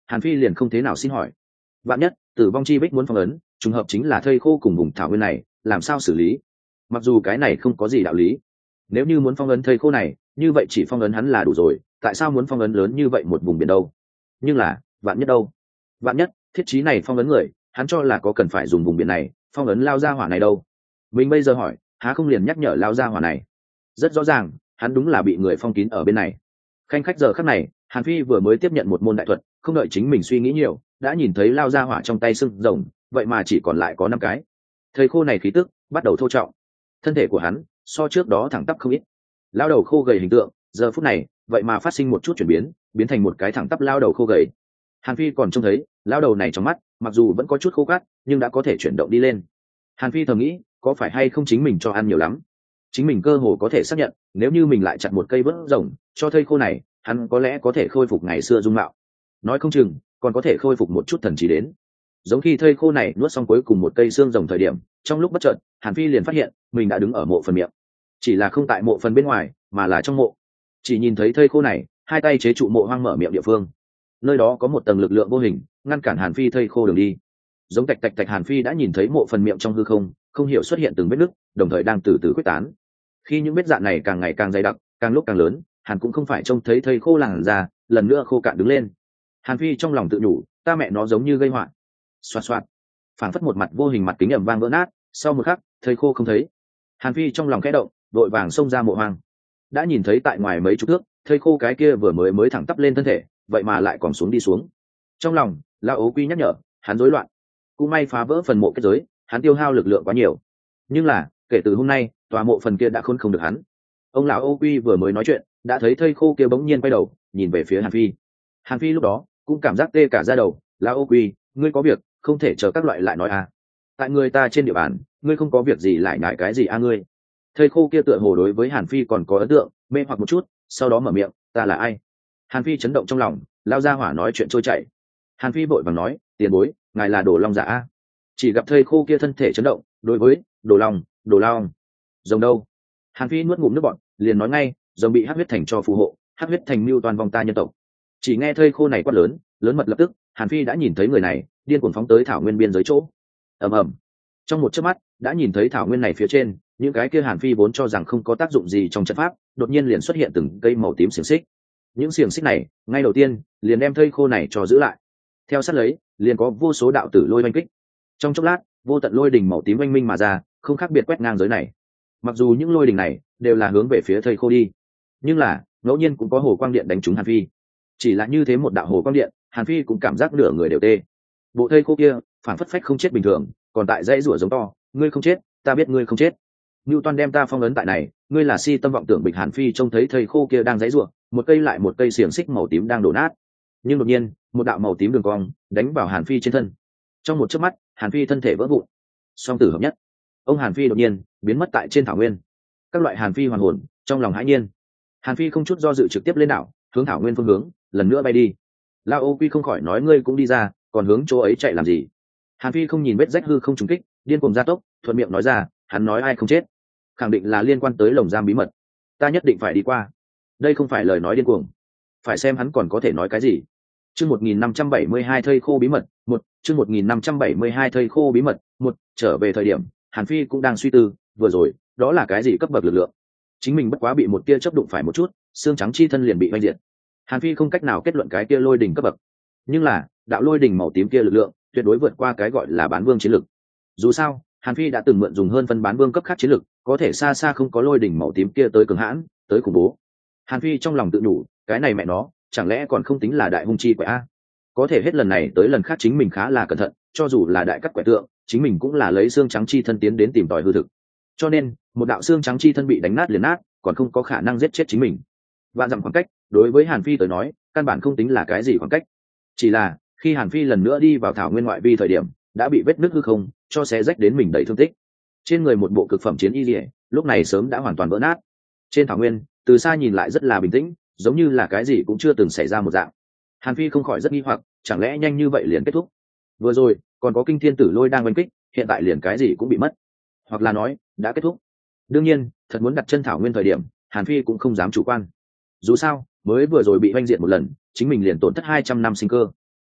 Hàn Phi liền không thế nào xin hỏi. Vạn nhất tử vong chi bích muốn phong ấn, trùng hợp chính là thây khô cùng vùng thảo nguyên này, làm sao xử lý? Mặc dù cái này không có gì đạo lý, nếu như muốn phong ấn thây khô này, như vậy chỉ phong ấn hắn là đủ rồi, tại sao muốn phong ấn lớn như vậy một vùng biển đâu? Nhưng là vạn nhất đâu? Vạn nhất thiết chí này phong ấn người, hắn cho là có cần phải dùng vùng biển này phong ấn lao gia hỏa này đâu? Mình bây giờ hỏi, há không liền nhắc nhở lao gia hỏa này? Rất rõ ràng, hắn đúng là bị người phong kín ở bên này. Khanh khách giờ khắc này, Hàn Phi vừa mới tiếp nhận một môn đại thuật, không đợi chính mình suy nghĩ nhiều, đã nhìn thấy lao gia hỏa trong tay sưng rồng, vậy mà chỉ còn lại có năm cái. Thầy khô này khí tức bắt đầu thô trọng, thân thể của hắn so trước đó thẳng tắp không ít. Lao đầu khô gầy hình tượng, giờ phút này vậy mà phát sinh một chút chuyển biến, biến thành một cái thẳng tắp lao đầu khô gầy. Hàn Phi còn trông thấy lao đầu này trong mắt, mặc dù vẫn có chút khô cát, nhưng đã có thể chuyển động đi lên. Hàn Phi thầm nghĩ, có phải hay không chính mình cho ăn nhiều lắm? Chính mình cơ hồ có thể xác nhận, nếu như mình lại chặt một cây vớt rồng cho thây khô này, hắn có lẽ có thể khôi phục ngày xưa dung mạo, nói không chừng còn có thể khôi phục một chút thần trí đến. Giống khi thây khô này nuốt xong cuối cùng một cây xương rồng thời điểm, trong lúc bất chợt, Hàn Phi liền phát hiện mình đã đứng ở mộ phần miệng, chỉ là không tại mộ phần bên ngoài, mà là trong mộ. Chỉ nhìn thấy thây khô này hai tay chế trụ mộ hoang mở miệng địa phương, nơi đó có một tầng lực lượng vô hình ngăn cản Hàn Phi thây khô đường đi. Giống tạch tạch tạch, Hàn Phi đã nhìn thấy mộ phần miệng trong hư không không hiểu xuất hiện từng vết nứt, đồng thời đang từ từ quyết tán. Khi những vết dạn này càng ngày càng dày đặc, càng lúc càng lớn, Hàn cũng không phải trông thấy thây khô làn ra lần nữa khô cạn đứng lên. Hàn Phi trong lòng tự nhủ, ta mẹ nó giống như gây họa. Xoạt xoạt, phảng phất một mặt vô hình mặt kính ẩm vang vỡ nát. Sau một khắc, thây khô không thấy. Hàn Phi trong lòng khẽ động, đội vàng xông ra mộ hoang. Đã nhìn thấy tại ngoài mấy chục thước, thây khô cái kia vừa mới mới thẳng tắp lên thân thể, vậy mà lại còn xuống đi xuống. Trong lòng lão ố quy nhắc nhở, hắn rối loạn. Cũng may phá vỡ phần mộ kết giới, hắn tiêu hao lực lượng quá nhiều. Nhưng là kể từ hôm nay, tòa mộ phần kia đã khốn không được hắn. Ông lão ô quy vừa mới nói chuyện, đã thấy thây khô kia bỗng nhiên quay đầu nhìn về phía Hàn Phi. Hàn Phi lúc đó cũng cảm giác tê cả da đầu. Lão ô quy, ngươi có việc không thể chờ các loại lại nói à? Tại người ta trên địa bàn, ngươi không có việc gì lại ngại cái gì a à ngươi? Thây khô kia tựa hồ đối với Hàn Phi còn có ấn tượng, mê hoặc một chút, sau đó mở miệng, ta là ai? Hàn Phi chấn động trong lòng, lao ra hỏa nói chuyện trôi chảy. Hàn Phi vội vàng nói, tiền bối, ngài là Đồ Long giả a? Chỉ gặp thây khô kia thân thể chấn động, đối với Đồ Long, Đồ Long, rồng đâu? Hàn Phi nuốt ngụm nước bọt, liền nói ngay, rồng bị hắc huyết thành cho phù hộ, hắc huyết thành mưu toàn vong ta nhân tộc. Chỉ nghe thây khô này quát lớn, lớn mật lập tức, Hàn Phi đã nhìn thấy người này điên cuồng phóng tới thảo nguyên biên giới chỗ. Ầm ầm, trong một chớp mắt đã nhìn thấy thảo nguyên này phía trên, những cái kia Hàn Phi vốn cho rằng không có tác dụng gì trong trận pháp, đột nhiên liền xuất hiện từng cây màu tím xiềng xích. Những xiềng xích này ngay đầu tiên liền đem thây khô này cho giữ lại, theo sát lấy liền có vô số đạo tử lôi oanh kích. Trong chốc lát, vô tận lôi đỉnh màu tím oanh minh mà ra, không khác biệt quét ngang giới này. Mặc dù những lôi đỉnh này đều là hướng về phía thây khô đi, nhưng là ngẫu nhiên cũng có hồ quang điện đánh trúng Hàn Phi. Chỉ là như thế một đạo hồ quang điện, Hàn Phi cũng cảm giác nửa người đều tê. Bộ thây khô kia phản phất phách không chết bình thường, còn tại dãy rủa giống to, ngươi không chết, ta biết ngươi không chết. Ngưu Toan đem ta phong ấn tại này, ngươi là si tâm vọng tưởng bịch. Hàn Phi trông thấy thây khô kia đang dãy rủa, một cây lại một cây xiềng xích màu tím đang đổ nát. Nhưng đột nhiên, một đạo màu tím đường cong đánh vào Hàn Phi trên thân. Trong một chớp mắt, Hàn Phi thân thể vỡ vụn, song tử hợp nhất. Ông Hàn Phi đột nhiên biến mất tại trên thảo nguyên. Các loại Hàn Phi hoàn hồn, trong lòng hãi nhiên. Hàn Phi không chút do dự trực tiếp lên đảo, hướng thảo nguyên phương hướng lần nữa bay đi. Lao Ô Quy không khỏi nói, ngươi cũng đi ra, còn hướng chỗ ấy chạy làm gì? Hàn Phi không nhìn vết rách hư không trùng kích, điên cuồng gia tốc, thuận miệng nói ra, hắn nói ai không chết, khẳng định là liên quan tới lồng giam bí mật, ta nhất định phải đi qua. Đây không phải lời nói điên cuồng, phải xem hắn còn có thể nói cái gì. Chương một nghìn năm trăm bảy mươi hai thây khô bí mật một, chương một nghìn năm trăm bảy mươi hai thây khô bí mật một. Trở về thời điểm, Hàn Phi cũng đang suy tư, vừa rồi đó là cái gì cấp bậc lực lượng? Chính mình bất quá bị một tia chớp đụng phải một chút, xương trắng chi thân liền bị oanh diệt. Hàn Phi không cách nào kết luận cái kia lôi đỉnh cấp bậc, nhưng là đạo lôi đỉnh màu tím kia lực lượng tuyệt đối vượt qua cái gọi là bán vương chiến lực. Dù sao, Hàn Phi đã từng mượn dùng hơn phân bán vương cấp khác chiến lực, có thể xa xa không có lôi đỉnh màu tím kia tới cường hãn, tới khủng bố. Hàn Phi trong lòng tự nhủ, cái này mẹ nó, chẳng lẽ còn không tính là đại hung chi quẻ a? Có thể hết lần này tới lần khác chính mình khá là cẩn thận, cho dù là đại cắt quẻ tượng, chính mình cũng là lấy xương trắng chi thân tiến đến tìm tòi hư thực. Cho nên, một đạo xương trắng chi thân bị đánh nát liền nát, còn không có khả năng giết chết chính mình. Vạn dặm khoảng cách, đối với Hàn Phi tới nói, căn bản không tính là cái gì khoảng cách. Chỉ là, khi Hàn Phi lần nữa đi vào thảo nguyên ngoại vi thời điểm, đã bị vết nứt hư không cho xé rách đến mình đầy thương tích. Trên người một bộ cực phẩm chiến y liễu, lúc này sớm đã hoàn toàn vỡ nát. Trên thảo nguyên, từ xa nhìn lại rất là bình tĩnh, giống như là cái gì cũng chưa từng xảy ra một dạng. Hàn Phi không khỏi rất nghi hoặc, chẳng lẽ nhanh như vậy liền kết thúc? Vừa rồi còn có kinh thiên tử lôi đang oanh kích, hiện tại liền cái gì cũng bị mất, hoặc là nói đã kết thúc. Đương nhiên, thật muốn đặt chân thảo nguyên thời điểm, Hàn Phi cũng không dám chủ quan. Dù sao, mới vừa rồi bị oanh diệt một lần, chính mình liền tổn thất hai trăm năm sinh cơ.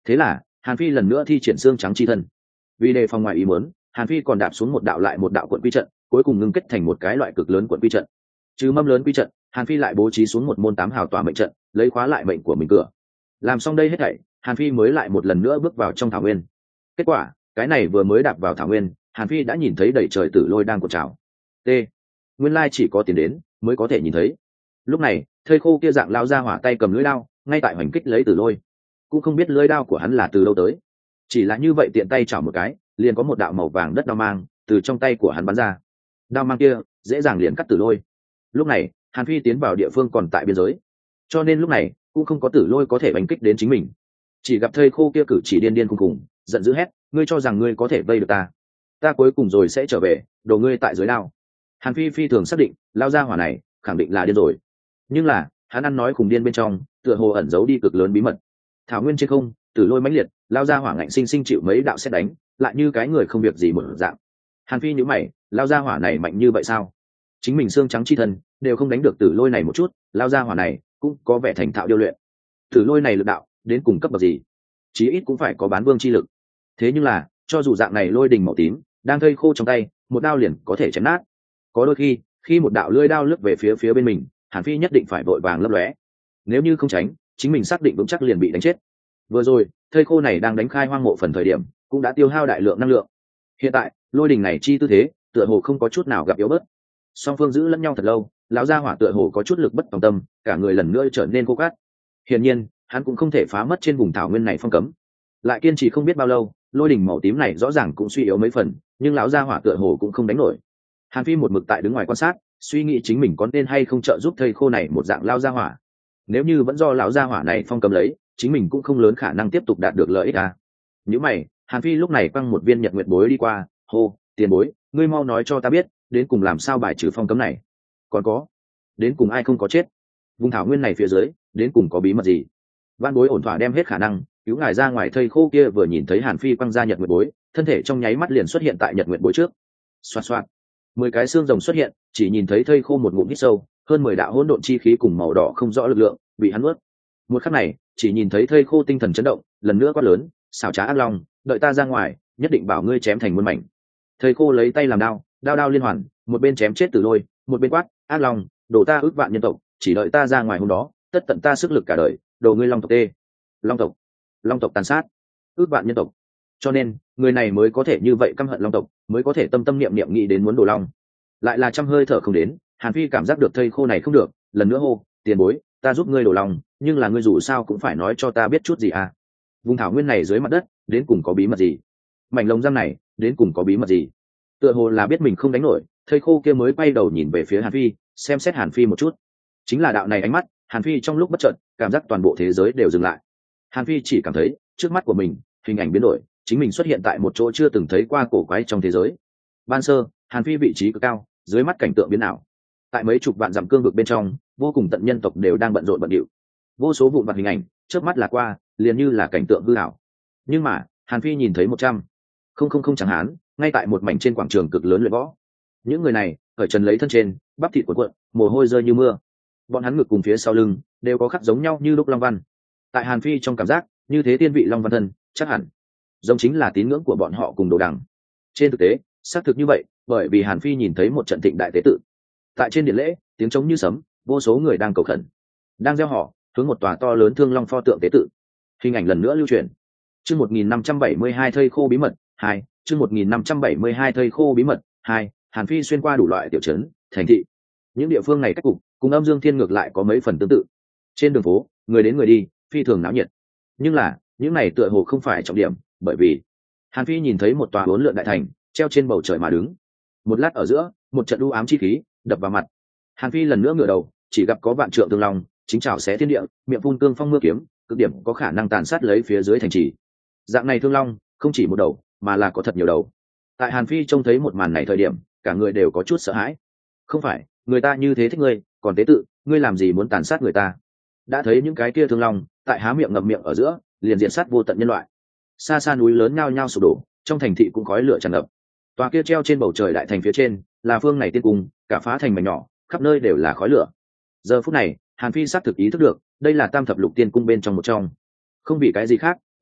Thế là Hàn Phi lần nữa thi triển xương trắng chi thân. Vì đề phòng ngoài ý muốn, Hàn Phi còn đạp xuống một đạo lại một đạo quận quy trận, cuối cùng ngưng kết thành một cái loại cực lớn quận quy trận. Trừ mâm lớn quy trận, Hàn Phi lại bố trí xuống một môn tám hào tỏa mệnh trận, lấy khóa lại mệnh của mình cửa. Làm xong đây hết thảy, Hàn Phi mới lại một lần nữa bước vào trong thảo nguyên. Kết quả, cái này vừa mới đạp vào thảo nguyên, Hàn Phi đã nhìn thấy đầy trời tử lôi đang cuộn trào. T. Nguyên lai chỉ có tiền đến mới có thể nhìn thấy. Lúc này, thây khô kia dạng lao ra hỏa tay cầm lưỡi đao, ngay tại hoành kích lấy tử lôi. Cũng không biết lưỡi đao của hắn là từ đâu tới, chỉ là như vậy tiện tay chảo một cái, liền có một đạo màu vàng đất đao mang từ trong tay của hắn bắn ra. Đao mang kia dễ dàng liền cắt tử lôi. Lúc này, Hàn Phi tiến vào địa phương còn tại biên giới, cho nên lúc này cũng không có tử lôi có thể đánh kích đến chính mình. Chỉ gặp thây khô kia cử chỉ điên điên khùng khùng, giận dữ hét: ngươi cho rằng ngươi có thể vây được ta? Ta cuối cùng rồi sẽ trở về, đồ ngươi tại dưới đao. Hàn Phi phi thường xác định, lao ra hỏa này khẳng định là điên rồi. Nhưng là, hắn ăn nói khùng điên bên trong, tựa hồ ẩn giấu đi cực lớn bí mật. Thảo nguyên trên không, tử lôi mãnh liệt, lao ra hỏa ngạnh sinh sinh chịu mấy đạo sét đánh, lại như cái người không việc gì một dạng. Hàn Phi nhíu mày, lao ra hỏa này mạnh như vậy sao? Chính mình xương trắng chi thân đều không đánh được tử lôi này một chút, lao ra hỏa này cũng có vẻ thành thạo điêu luyện. Tử lôi này lực đạo đến cùng cấp bậc gì? Chí ít cũng phải có bán vương chi lực. Thế nhưng là, cho dù dạng này lôi đình màu tím đang thây khô trong tay, một đao liền có thể chém nát. Có đôi khi, khi một đạo lưỡi đao lướt về phía phía bên mình, Hàn Phi nhất định phải vội vàng lấp lóe. Nếu như không tránh, chính mình xác định vững chắc liền bị đánh chết. Vừa rồi, thây khô này đang đánh khai hoang mộ phần thời điểm, cũng đã tiêu hao đại lượng năng lượng. Hiện tại, lôi đình này chi tư thế, tựa hồ không có chút nào gặp yếu bớt. Song phương giữ lẫn nhau thật lâu, lão gia hỏa tựa hồ có chút lực bất tòng tâm, cả người lần nữa trở nên khô cát. Hiển nhiên, hắn cũng không thể phá mất trên vùng thảo nguyên này phong cấm. Lại kiên trì không biết bao lâu, lôi đình màu tím này rõ ràng cũng suy yếu mấy phần, nhưng lão gia hỏa tựa hồ cũng không đánh nổi. Hàn Phi một mực tại đứng ngoài quan sát, suy nghĩ chính mình có nên hay không trợ giúp thây khô này một dạng lao gia hỏa. Nếu như vẫn do lão gia hỏa này phong cấm lấy, chính mình cũng không lớn khả năng tiếp tục đạt được lợi ích à. Những mày, Hàn Phi lúc này quăng một viên nhật nguyệt bối đi qua, hô, tiền bối, ngươi mau nói cho ta biết, đến cùng làm sao bài trừ phong cấm này? Còn có, đến cùng ai không có chết? Vùng thảo nguyên này phía dưới, đến cùng có bí mật gì? Văn bối ổn thỏa đem hết khả năng cứu ngài ra ngoài. Thây khô kia vừa nhìn thấy Hàn Phi quăng ra nhật nguyệt bối, thân thể trong nháy mắt liền xuất hiện tại nhật nguyệt bối trước. Xoạt xoạt, mười cái xương rồng xuất hiện, chỉ nhìn thấy thây khô một ngụm hít sâu, hơn mười đạo hỗn độn chi khí cùng màu đỏ không rõ lực lượng bị hắn nuốt. Một khắc này, chỉ nhìn thấy thây khô tinh thần chấn động, lần nữa quát lớn, xảo trá ác long, đợi ta ra ngoài, nhất định bảo ngươi chém thành muôn mảnh. Thây khô lấy tay làm đao, đao đao liên hoàn, một bên chém chết tử lôi, một bên quát, ác long, đổ ta ước vạn nhân tộc, chỉ đợi ta ra ngoài hôm đó, tất tận ta sức lực cả đời, đồ ngươi long tộc tê. Long tộc, long tộc tàn sát, ước vạn nhân tộc. Cho nên, người này mới có thể như vậy căm hận long tộc, mới có thể tâm tâm niệm niệm nghĩ đến muốn đồ long. Lại là trăm hơi thở không đến, Hàn Phi cảm giác được thây khô này không được, lần nữa hô, tiền bối, ta giúp ngươi đồ long, nhưng là ngươi dù sao cũng phải nói cho ta biết chút gì à? Vùng thảo nguyên này dưới mặt đất, đến cùng có bí mật gì? Mảnh lồng giam này, đến cùng có bí mật gì? Tựa hồ là biết mình không đánh nổi, thây khô kia mới quay đầu nhìn về phía Hàn Phi, xem xét Hàn Phi một chút. Chính là đạo này ánh mắt, Hàn Phi trong lúc bất chợt, cảm giác toàn bộ thế giới đều dừng lại. Hàn Phi chỉ cảm thấy, trước mắt của mình, hình ảnh biến đổi, chính mình xuất hiện tại một chỗ chưa từng thấy qua cổ quái trong thế giới. Ban sơ, Hàn Phi vị trí cực cao, dưới mắt cảnh tượng biến ảo. Tại mấy chục vạn dặm cương vực bên trong, vô cùng tận nhân tộc đều đang bận rộn bận rộn. Vô số vụn vặt hình ảnh, chớp mắt là qua, liền như là cảnh tượng hư ảo. Nhưng mà, Hàn Phi nhìn thấy một trăm, không không không chẳng hán, ngay tại một mảnh trên quảng trường cực lớn luyện võ. Những người này, cởi trần lấy thân trên, bắp thịt cuộn cuộn, mồ hôi rơi như mưa. Bọn hắn ngực cùng phía sau lưng đều có khắc giống nhau như lúc long văn. Tại Hàn Phi trong cảm giác, như thế tiên vị long văn thân, chắc hẳn giống chính là tín ngưỡng của bọn họ cùng đồ đằng. Trên thực tế, xác thực như vậy, bởi vì Hàn Phi nhìn thấy một trận thịnh đại tế tự. Tại trên điện lễ, tiếng trống như sấm, vô số người đang cầu khẩn, đang gieo họ, hướng một tòa to lớn thương long pho tượng tế tự. Hình ảnh lần nữa lưu truyền. Chương một nghìn năm trăm bảy mươi hai thây khô bí mật hai, chương một nghìn năm trăm bảy mươi hai thây khô bí mật hai. Hàn Phi xuyên qua đủ loại tiểu trấn, thành thị. Những địa phương này cách cục cùng Âm Dương Thiên ngược lại có mấy phần tương tự. Trên đường phố, người đến người đi, phi thường náo nhiệt. Nhưng là, những này tựa hồ không phải trọng điểm, bởi vì Hàn Phi nhìn thấy một tòa uốn lượn đại thành, treo trên bầu trời mà đứng. Một lát ở giữa, một trận u ám chi khí đập vào mặt. Hàn Phi lần nữa ngửa đầu, chỉ gặp có vạn trượng tương long, chính trảo xé thiên địa, miệng phun cương phong mưa kiếm, cực điểm có khả năng tàn sát lấy phía dưới thành trì. Dạng này thương long, không chỉ một đầu, mà là có thật nhiều đầu. Tại Hàn Phi trông thấy một màn này thời điểm, cả người đều có chút sợ hãi. Không phải, người ta như thế thích ngươi, còn tế tự, ngươi làm gì muốn tàn sát người ta? Đã thấy những cái kia thương long, tại há miệng ngậm miệng ở giữa, liền diện sát vô tận nhân loại. Xa xa núi lớn nhao nhao sụp đổ, trong thành thị cũng khói lửa tràn ngập. Tòa kia treo trên bầu trời đại thành phía trên, là phương này tiên cung, cả phá thành mảnh nhỏ, khắp nơi đều là khói lửa. Giờ phút này, Hàn Phi xác thực ý thức được, đây là Tam thập lục tiên cung bên trong một trong. Không vì cái gì khác,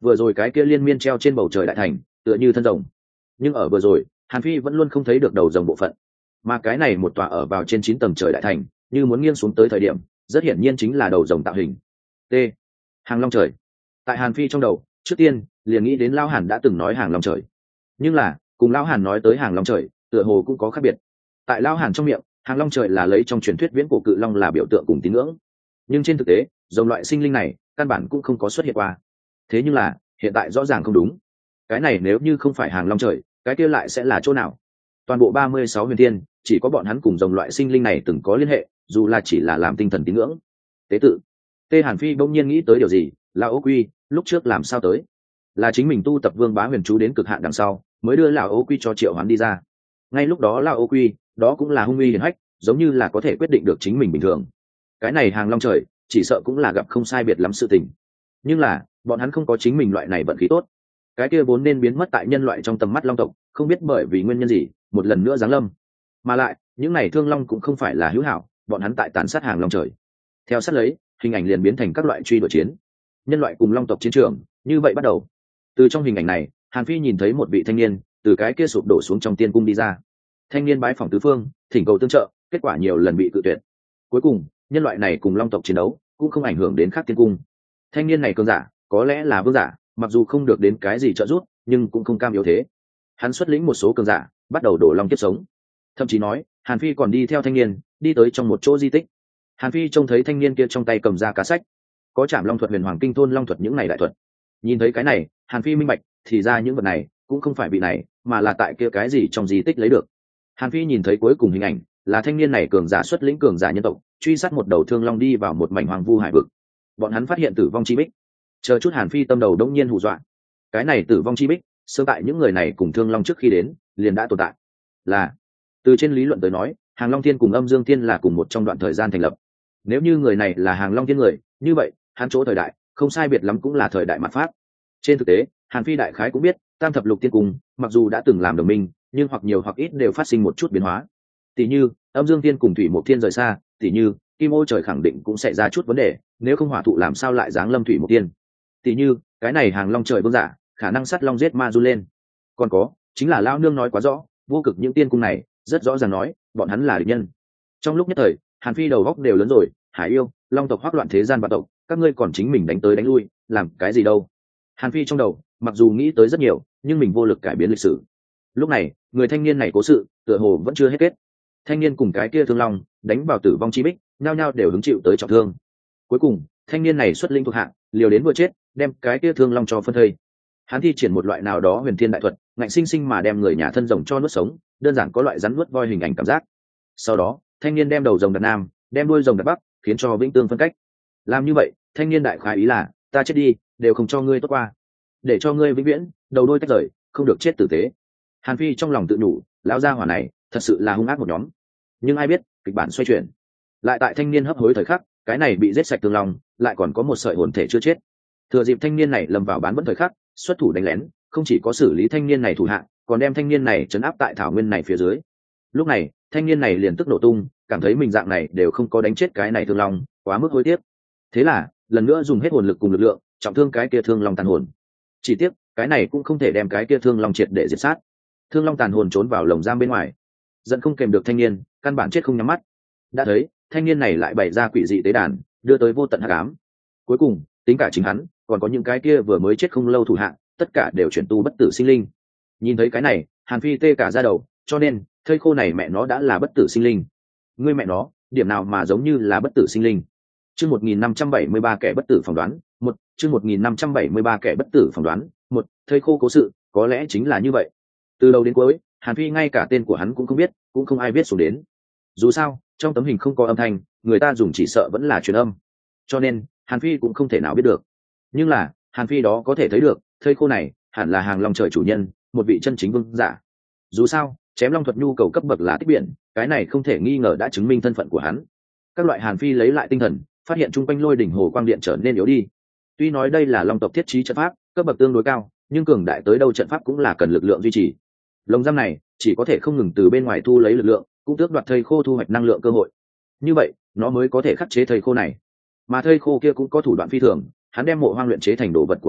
vừa rồi cái kia liên miên treo trên bầu trời đại thành tựa như thân rồng, nhưng ở vừa rồi Hàn Phi vẫn luôn không thấy được đầu rồng bộ phận, mà cái này một tòa ở vào trên chín tầng trời đại thành như muốn nghiêng xuống tới thời điểm rất hiển nhiên chính là đầu rồng tạo hình. T. Hàng long trời. Tại Hàn Phi trong đầu trước tiên liền nghĩ đến Lão Hàn đã từng nói hàng long trời, nhưng là cùng Lão Hàn nói tới hàng long trời tựa hồ cũng có khác biệt. Tại Lão Hàn trong miệng, hàng long trời là lấy trong truyền thuyết viễn cổ cự long là biểu tượng cùng tín ngưỡng, nhưng trên thực tế dòng loại sinh linh này căn bản cũng không có xuất hiện qua. Thế nhưng là hiện tại rõ ràng không đúng, cái này nếu như không phải hàng long trời cái kia lại sẽ là chỗ nào? Toàn bộ ba mươi sáu huyền thiên chỉ có bọn hắn cùng dòng loại sinh linh này từng có liên hệ, dù là chỉ là làm tinh thần tín ngưỡng. Tế tự. Tê Hàn Phi bỗng nhiên nghĩ tới điều gì, lão Ô Quy lúc trước làm sao tới? Là chính mình tu tập Vương Bá Huyền chú đến cực hạn đằng sau mới đưa lão Ô Quy cho triệu hoán đi ra. Ngay lúc đó lão Ô Quy đó cũng là hung uy hiển hách, giống như là có thể quyết định được chính mình bình thường. Cái này hàng long trời chỉ sợ cũng là gặp không sai biệt lắm sự tình, nhưng là bọn hắn không có chính mình loại này vận khí tốt. Cái kia vốn nên biến mất tại nhân loại trong tầm mắt long tộc không biết bởi vì nguyên nhân gì một lần nữa giáng lâm, mà lại những này thương long cũng không phải là hữu hảo, bọn hắn tại tàn sát hàng long trời. Theo sát lấy hình ảnh liền biến thành các loại truy đuổi chiến, nhân loại cùng long tộc chiến trường như vậy bắt đầu. Từ trong hình ảnh này Hàn Phi nhìn thấy một vị thanh niên từ cái kia sụp đổ xuống trong tiên cung đi ra. Thanh niên bái phỏng tứ phương thỉnh cầu tương trợ, kết quả nhiều lần bị cự tuyệt. Cuối cùng nhân loại này cùng long tộc chiến đấu cũng không ảnh hưởng đến khác tiên cung. Thanh niên này cường giả có lẽ là vương giả, mặc dù không được đến cái gì trợ giúp nhưng cũng không cam yếu thế. Hắn xuất lĩnh một số cường giả bắt đầu đổ long kiếp sống, thậm chí nói Hàn Phi còn đi theo thanh niên đi tới trong một chỗ di tích. Hàn Phi trông thấy thanh niên kia trong tay cầm ra cá sách, có Trảm Long thuật, Huyền Hoàng Kinh Thôn Long thuật những này đại thuật. Nhìn thấy cái này Hàn Phi minh bạch, thì ra những vật này cũng không phải vị này mà là tại kia cái gì trong di tích lấy được. Hàn Phi nhìn thấy cuối cùng hình ảnh là thanh niên này cường giả xuất lĩnh cường giả nhân tộc truy sát một đầu thương long đi vào một mảnh hoàng vu hải vực. Bọn hắn phát hiện tử vong chi bích. Chờ chút Hàn Phi tâm đầu đông nhiên hù dọa. Cái này tử vong chi bích sơ tại những người này cùng thương long trước khi đến liền đã tồn tại. Là từ trên lý luận tới nói Hàng Long Thiên cùng Âm Dương Thiên là cùng một trong đoạn thời gian thành lập. Nếu như người này là Hàng Long Thiên người, như vậy hắn chỗ thời đại không sai biệt lắm cũng là thời đại mạt Pháp. Trên thực tế Hàn Phi đại khái cũng biết Tam Thập Lục Tiên Cung mặc dù đã từng làm đồng minh nhưng hoặc nhiều hoặc ít đều phát sinh một chút biến hóa. Tỷ như Âm Dương Thiên cùng Thủy Mộc Thiên rời xa, tỷ như Kim Ô trời khẳng định cũng sẽ ra chút vấn đề, nếu không hỏa thụ làm sao lại giáng lâm Thủy Mộc Thiên. Tỷ như cái này Hàng Long trời vương giả khả năng sắt long giết ma du lên. Còn có chính là lão nương nói quá rõ, vô cực những tiên cung này rất rõ ràng nói bọn hắn là địch nhân. Trong lúc nhất thời Hàn Phi đầu góc đều lớn rồi, hải yêu long tộc hoắc loạn thế gian vạn tộc, các ngươi còn chính mình đánh tới đánh lui làm cái gì đâu. Hàn Phi trong đầu mặc dù nghĩ tới rất nhiều nhưng mình vô lực cải biến lịch sử. Lúc này người thanh niên này cố sự tựa hồ vẫn chưa hết kết. Thanh niên cùng cái kia thương long đánh vào tử vong chi bích, nhao nhao đều hứng chịu tới trọng thương. Cuối cùng thanh niên này xuất linh thuộc hạng liều đến vừa chết đem cái kia thương long cho phân thây. Hắn thi triển một loại nào đó huyền thiên đại thuật ngạnh sinh sinh mà đem người nhà thân rồng cho nuốt sống, đơn giản có loại rắn nuốt voi hình ảnh cảm giác. Sau đó thanh niên đem đầu rồng đặt nam, đem đuôi rồng đặt bắc, khiến cho vĩnh tương phân cách. Làm như vậy thanh niên đại khái ý là ta chết đi đều không cho ngươi tốt qua, để cho ngươi vĩnh viễn đầu đuôi tách rời, không được chết tử tế. Hàn Phi trong lòng tự nhủ, lão gia hỏa này thật sự là hung ác một nhóm. Nhưng ai biết kịch bản xoay chuyển, lại tại thanh niên hấp hối thời khắc, cái này bị giết sạch tương long lại còn có một sợi hồn thể chưa chết. Thừa dịp thanh niên này lâm vào bán vẫn thời khắc, xuất thủ đánh lén, không chỉ có xử lý thanh niên này thủ hạ, còn đem thanh niên này trấn áp tại thảo nguyên này phía dưới. Lúc này thanh niên này liền tức nổ tung, cảm thấy mình dạng này đều không có đánh chết cái này thương long, quá mức hối tiếc. Thế là lần nữa dùng hết hồn lực cùng lực lượng trọng thương cái kia thương long tàn hồn. Chỉ tiếc cái này cũng không thể đem cái kia thương long triệt để diệt sát. Thương long tàn hồn trốn vào lồng giam bên ngoài, giận không kèm được thanh niên, căn bản chết không nhắm mắt. Đã thấy thanh niên này lại bày ra quỷ dị tế đàn, đưa tới vô tận hắc ám. Cuối cùng tính cả chính hắn còn có những cái kia vừa mới chết không lâu thủ hạ, tất cả đều chuyển tu bất tử sinh linh. Nhìn thấy cái này Hàn Phi tê cả da đầu, cho nên thây khô này mẹ nó đã là bất tử sinh linh. Ngươi mẹ nó điểm nào mà giống như là bất tử sinh linh. Chương một nghìn năm trăm bảy mươi ba kẻ bất tử phỏng đoán một. Chương một nghìn năm trăm bảy mươi ba kẻ bất tử phỏng đoán một. Thây khô cố sự có lẽ chính là như vậy. Từ đầu đến cuối Hàn Phi ngay cả tên của hắn cũng không biết, cũng không ai biết xuống đến. Dù sao trong tấm hình không có âm thanh, người ta dùng chỉ sợ vẫn là truyền âm, cho nên Hàn Phi cũng không thể nào biết được. Nhưng là Hàn Phi đó có thể thấy được thây khô này hẳn là Hàng Long trời chủ nhân, một vị chân chính vương giả. Dù sao chém long thuật nhu cầu cấp bậc là tích biển, cái này không thể nghi ngờ đã chứng minh thân phận của hắn. Các loại Hàn Phi lấy lại tinh thần, phát hiện chung quanh lôi đỉnh hồ quang điện trở nên yếu đi. Tuy nói đây là long tộc thiết trí trận pháp, cấp bậc tương đối cao, nhưng cường đại tới đâu trận pháp cũng là cần lực lượng duy trì. Lồng giam này chỉ có thể không ngừng từ bên ngoài thu lấy lực lượng, cũng tước đoạt thây khô thu hoạch năng lượng cơ hội. Như vậy nó mới có thể khắc chế thây khô này. Mà thây khô kia cũng có thủ đoạn phi thường, hắn đem mộ hoang luyện chế thành đồ vật của mình,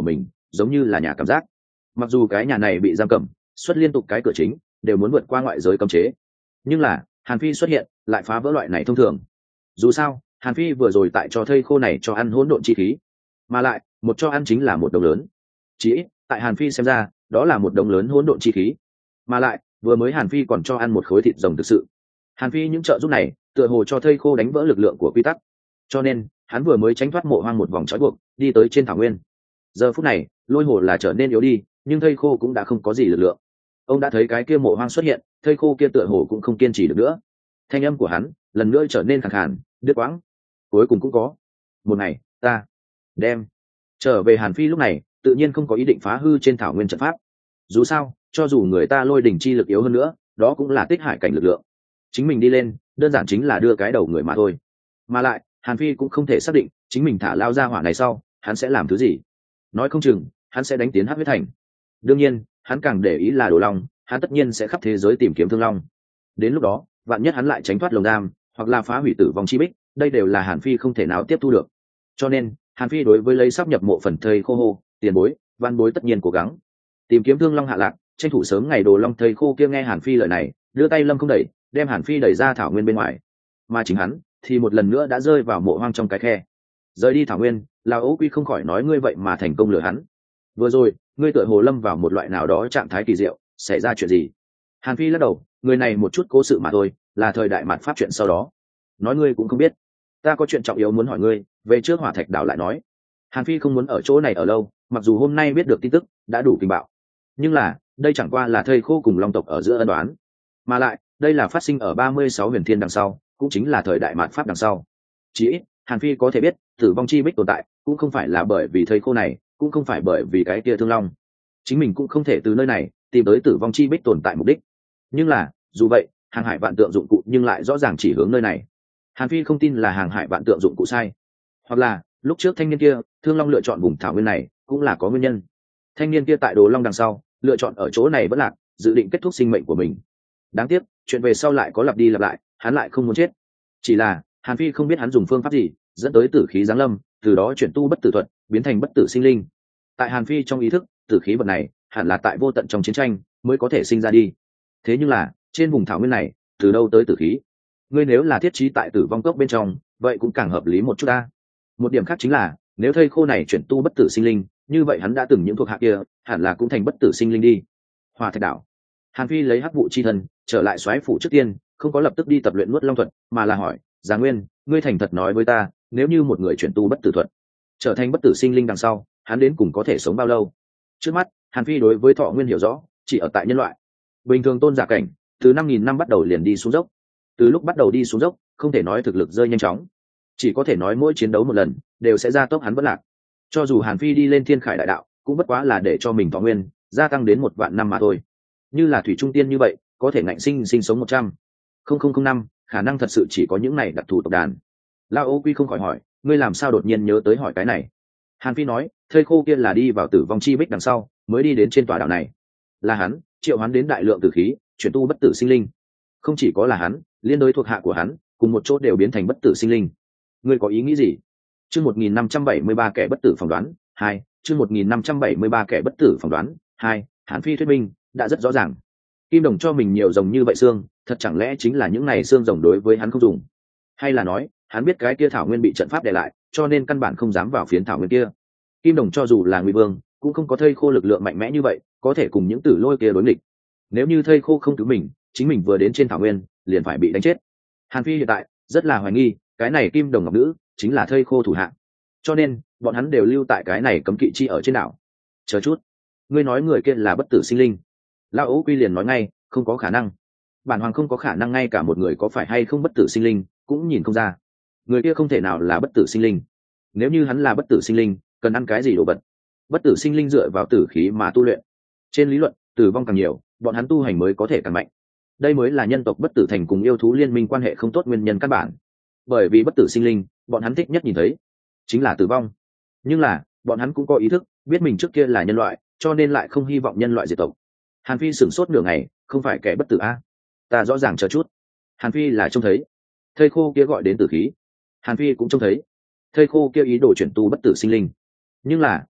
giống như là nhà cảm giác. Mặc dù cái nhà này bị giam cầm, xuất liên tục cái cửa chính đều muốn vượt qua ngoại giới cấm chế, nhưng là Hàn Phi xuất hiện lại phá vỡ loại này thông thường. Dù sao Hàn Phi vừa rồi tại cho thây khô này cho ăn hỗn độn chi khí, mà lại một cho ăn chính là một đồng lớn. Chỉ ít tại Hàn Phi xem ra đó là một đồng lớn hỗn độn chi khí, mà lại vừa mới Hàn Phi còn cho ăn một khối thịt rồng thực sự. Hàn Phi những trợ giúp này tựa hồ cho thây khô đánh vỡ lực lượng của quy tắc, cho nên hắn vừa mới tránh thoát mộ hoang một vòng trói buộc, đi tới trên thảo nguyên. Giờ phút này lôi hồ là trở nên yếu đi, nhưng thây khô cũng đã không có gì lực lượng. Ông đã thấy cái kia mộ hoang xuất hiện, thây khô kia tựa hồ cũng không kiên trì được nữa. Thanh âm của hắn lần nữa trở nên khàn khàn, đứt quãng. Cuối cùng cũng có một ngày, ta đem trở về. Hàn Phi lúc này tự nhiên không có ý định phá hư trên thảo nguyên trận pháp. Dù sao cho dù người ta lôi đỉnh chi lực yếu hơn nữa, đó cũng là tích hải cảnh lực lượng. Chính mình đi lên đơn giản chính là đưa cái đầu người mà thôi. Mà lại Hàn Phi cũng không thể xác định chính mình thả lao ra hỏa này sau hắn sẽ làm thứ gì. Nói không chừng hắn sẽ đánh tiến Hắc Huyết Thành. Đương nhiên hắn càng để ý là Đồ Long, hắn tất nhiên sẽ khắp thế giới tìm kiếm Thương Long. Đến lúc đó vạn nhất hắn lại tránh thoát lồng giam, hoặc là phá hủy Tử Vong Chi Bích, đây đều là Hàn Phi không thể nào tiếp thu được. Cho nên Hàn Phi đối với lấy sắp nhập mộ phần thây khô hô tiền bối, văn bối tất nhiên cố gắng tìm kiếm Thương Long hạ lạc, tranh thủ sớm ngày Đồ Long thây khô kia nghe Hàn Phi lời này, đưa tay lâm không đẩy, đem Hàn Phi đẩy ra thảo nguyên bên ngoài. Mà chính hắn thì một lần nữa đã rơi vào mộ hoang trong cái khe. Rời đi thảo nguyên, Lão Âu Quy không khỏi nói ngươi vậy mà thành công lừa hắn. Vừa rồi ngươi tựa hồ lâm vào một loại nào đó trạng thái kỳ diệu, xảy ra chuyện gì? Hàn Phi lắc đầu, người này một chút cố sự mà thôi, là thời đại mạt pháp chuyện sau đó. Nói ngươi cũng không biết. Ta có chuyện trọng yếu muốn hỏi ngươi, về trước Hỏa Thạch đảo lại nói. Hàn Phi không muốn ở chỗ này ở lâu, mặc dù hôm nay biết được tin tức đã đủ kinh bạo, nhưng là đây chẳng qua là thây khô cùng Long tộc ở giữa ân đoán, mà lại đây là phát sinh ở ba mươi sáu huyền thiên đằng sau, cũng chính là thời đại mạt pháp đằng sau. Chỉ ít Hàn Phi có thể biết Tử Vong Chi Bích tồn tại cũng không phải là bởi vì thây khô này, cũng không phải bởi vì cái kia Thương Long. Chính mình cũng không thể từ nơi này tìm tới Tử Vong Chi Bích tồn tại mục đích. Nhưng là dù vậy hàng hải vạn tượng dụng cụ nhưng lại rõ ràng chỉ hướng nơi này. Hàn Phi không tin là hàng hải vạn tượng dụng cụ sai, hoặc là lúc trước thanh niên kia Thương Long lựa chọn vùng thảo nguyên này cũng là có nguyên nhân. Thanh niên kia tại Đồ Long đằng sau lựa chọn ở chỗ này vẫn lạc, dự định kết thúc sinh mệnh của mình. Đáng tiếc chuyện về sau lại có lặp đi lặp lại, hắn lại không muốn chết. Chỉ là Hàn Phi không biết hắn dùng phương pháp gì dẫn tới tử khí giáng lâm, từ đó chuyển tu bất tử thuật biến thành bất tử sinh linh. Tại Hàn Phi trong ý thức, tử khí vật này hẳn là tại vô tận trong chiến tranh mới có thể sinh ra đi. Thế nhưng là trên vùng thảo nguyên này từ đâu tới tử khí? Ngươi nếu là thiết trí tại Tử Vong Cốc bên trong, vậy cũng càng hợp lý một chút ta. Một điểm khác chính là nếu thây khô này chuyển tu bất tử sinh linh, như vậy hắn đã từng những thuộc hạ kia hẳn là cũng thành bất tử sinh linh đi. Hỏa Thạch đảo. Hàn Phi lấy hắc vụ chi thân trở lại soái phủ trước tiên, không có lập tức đi tập luyện nuốt long thuật, mà là hỏi Già Nguyên, ngươi thành thật nói với ta, nếu như một người chuyển tu bất tử thuật trở thành bất tử sinh linh đằng sau, hắn đến cùng có thể sống bao lâu? Trước mắt Hàn Phi đối với thọ nguyên hiểu rõ chỉ ở tại nhân loại. Bình thường tôn giả cảnh từ năm nghìn năm bắt đầu liền đi xuống dốc. Từ lúc bắt đầu đi xuống dốc, không thể nói thực lực rơi nhanh chóng, chỉ có thể nói mỗi chiến đấu một lần đều sẽ gia tốc hắn bất lạc. Cho dù Hàn Phi đi lên Thiên Khải đại đạo, cũng bất quá là để cho mình thọ nguyên gia tăng đến một vạn năm mà thôi. Như là thủy trung tiên như vậy, có thể ngạnh sinh sinh sống một trăm không không không năm, khả năng thật sự chỉ có những này đặc thù tộc đàn. Lao Ô Quy không khỏi hỏi, ngươi làm sao đột nhiên nhớ tới hỏi cái này? Hàn Phi nói, thây khô kia là đi vào Tử Vong Chi Bích đằng sau mới đi đến trên tòa đảo này. Là hắn triệu hắn đến đại lượng tử khí, chuyển tu bất tử sinh linh. Không chỉ có là hắn, liên đối thuộc hạ của hắn cùng một chỗ đều biến thành bất tử sinh linh. Ngươi có ý nghĩ gì? Chương một nghìn năm trăm bảy mươi ba kẻ bất tử phỏng đoán hai. Chương một nghìn năm trăm bảy mươi ba kẻ bất tử phỏng đoán hai. Hàn Phi thuyết minh đã rất rõ ràng. Kim Đồng cho mình nhiều rồng như vậy xương, thật chẳng lẽ chính là những này xương rồng đối với hắn không dùng? Hay là nói hắn biết cái kia thảo nguyên bị trận pháp đè lại, cho nên căn bản không dám vào phiến thảo nguyên kia? Kim Đồng cho dù là Ngụy Vương cũng không có thây khô lực lượng mạnh mẽ như vậy, có thể cùng những tử lôi kia đối nghịch. Nếu như thây khô không cứu mình, chính mình vừa đến trên thảo nguyên liền phải bị đánh chết. Hàn Phi hiện tại rất là hoài nghi cái này Kim Đồng ngọc nữ chính là thây khô thủ hạ, cho nên bọn hắn đều lưu tại cái này cấm kỵ chi ở trên đảo. Chờ chút, ngươi nói người kia là bất tử sinh linh? Lão Âu Quy liền nói ngay, không có khả năng. Bản hoàng không có khả năng ngay cả một người có phải hay không bất tử sinh linh cũng nhìn không ra. Người kia không thể nào là bất tử sinh linh. Nếu như hắn là bất tử sinh linh, cần ăn cái gì đồ vật? Bất tử sinh linh dựa vào tử khí mà tu luyện. Trên lý luận, tử vong càng nhiều, bọn hắn tu hành mới có thể càng mạnh. Đây mới là nhân tộc bất tử thành cùng yêu thú liên minh quan hệ không tốt nguyên nhân căn bản. Bởi vì bất tử sinh linh, bọn hắn thích nhất nhìn thấy chính là tử vong. Nhưng là, bọn hắn cũng có ý thức, biết mình trước kia là nhân loại, cho nên lại không hy vọng nhân loại diệt tộc. Hàn Phi sửng sốt nửa ngày, không phải kẻ bất tử a? Ta rõ ràng chờ chút. Hàn Phi là trông thấy thây khô kia gọi đến tử khí. Hàn Phi cũng trông thấy thây khô kia ý đồ chuyển tu bất tử sinh linh. Nhưng là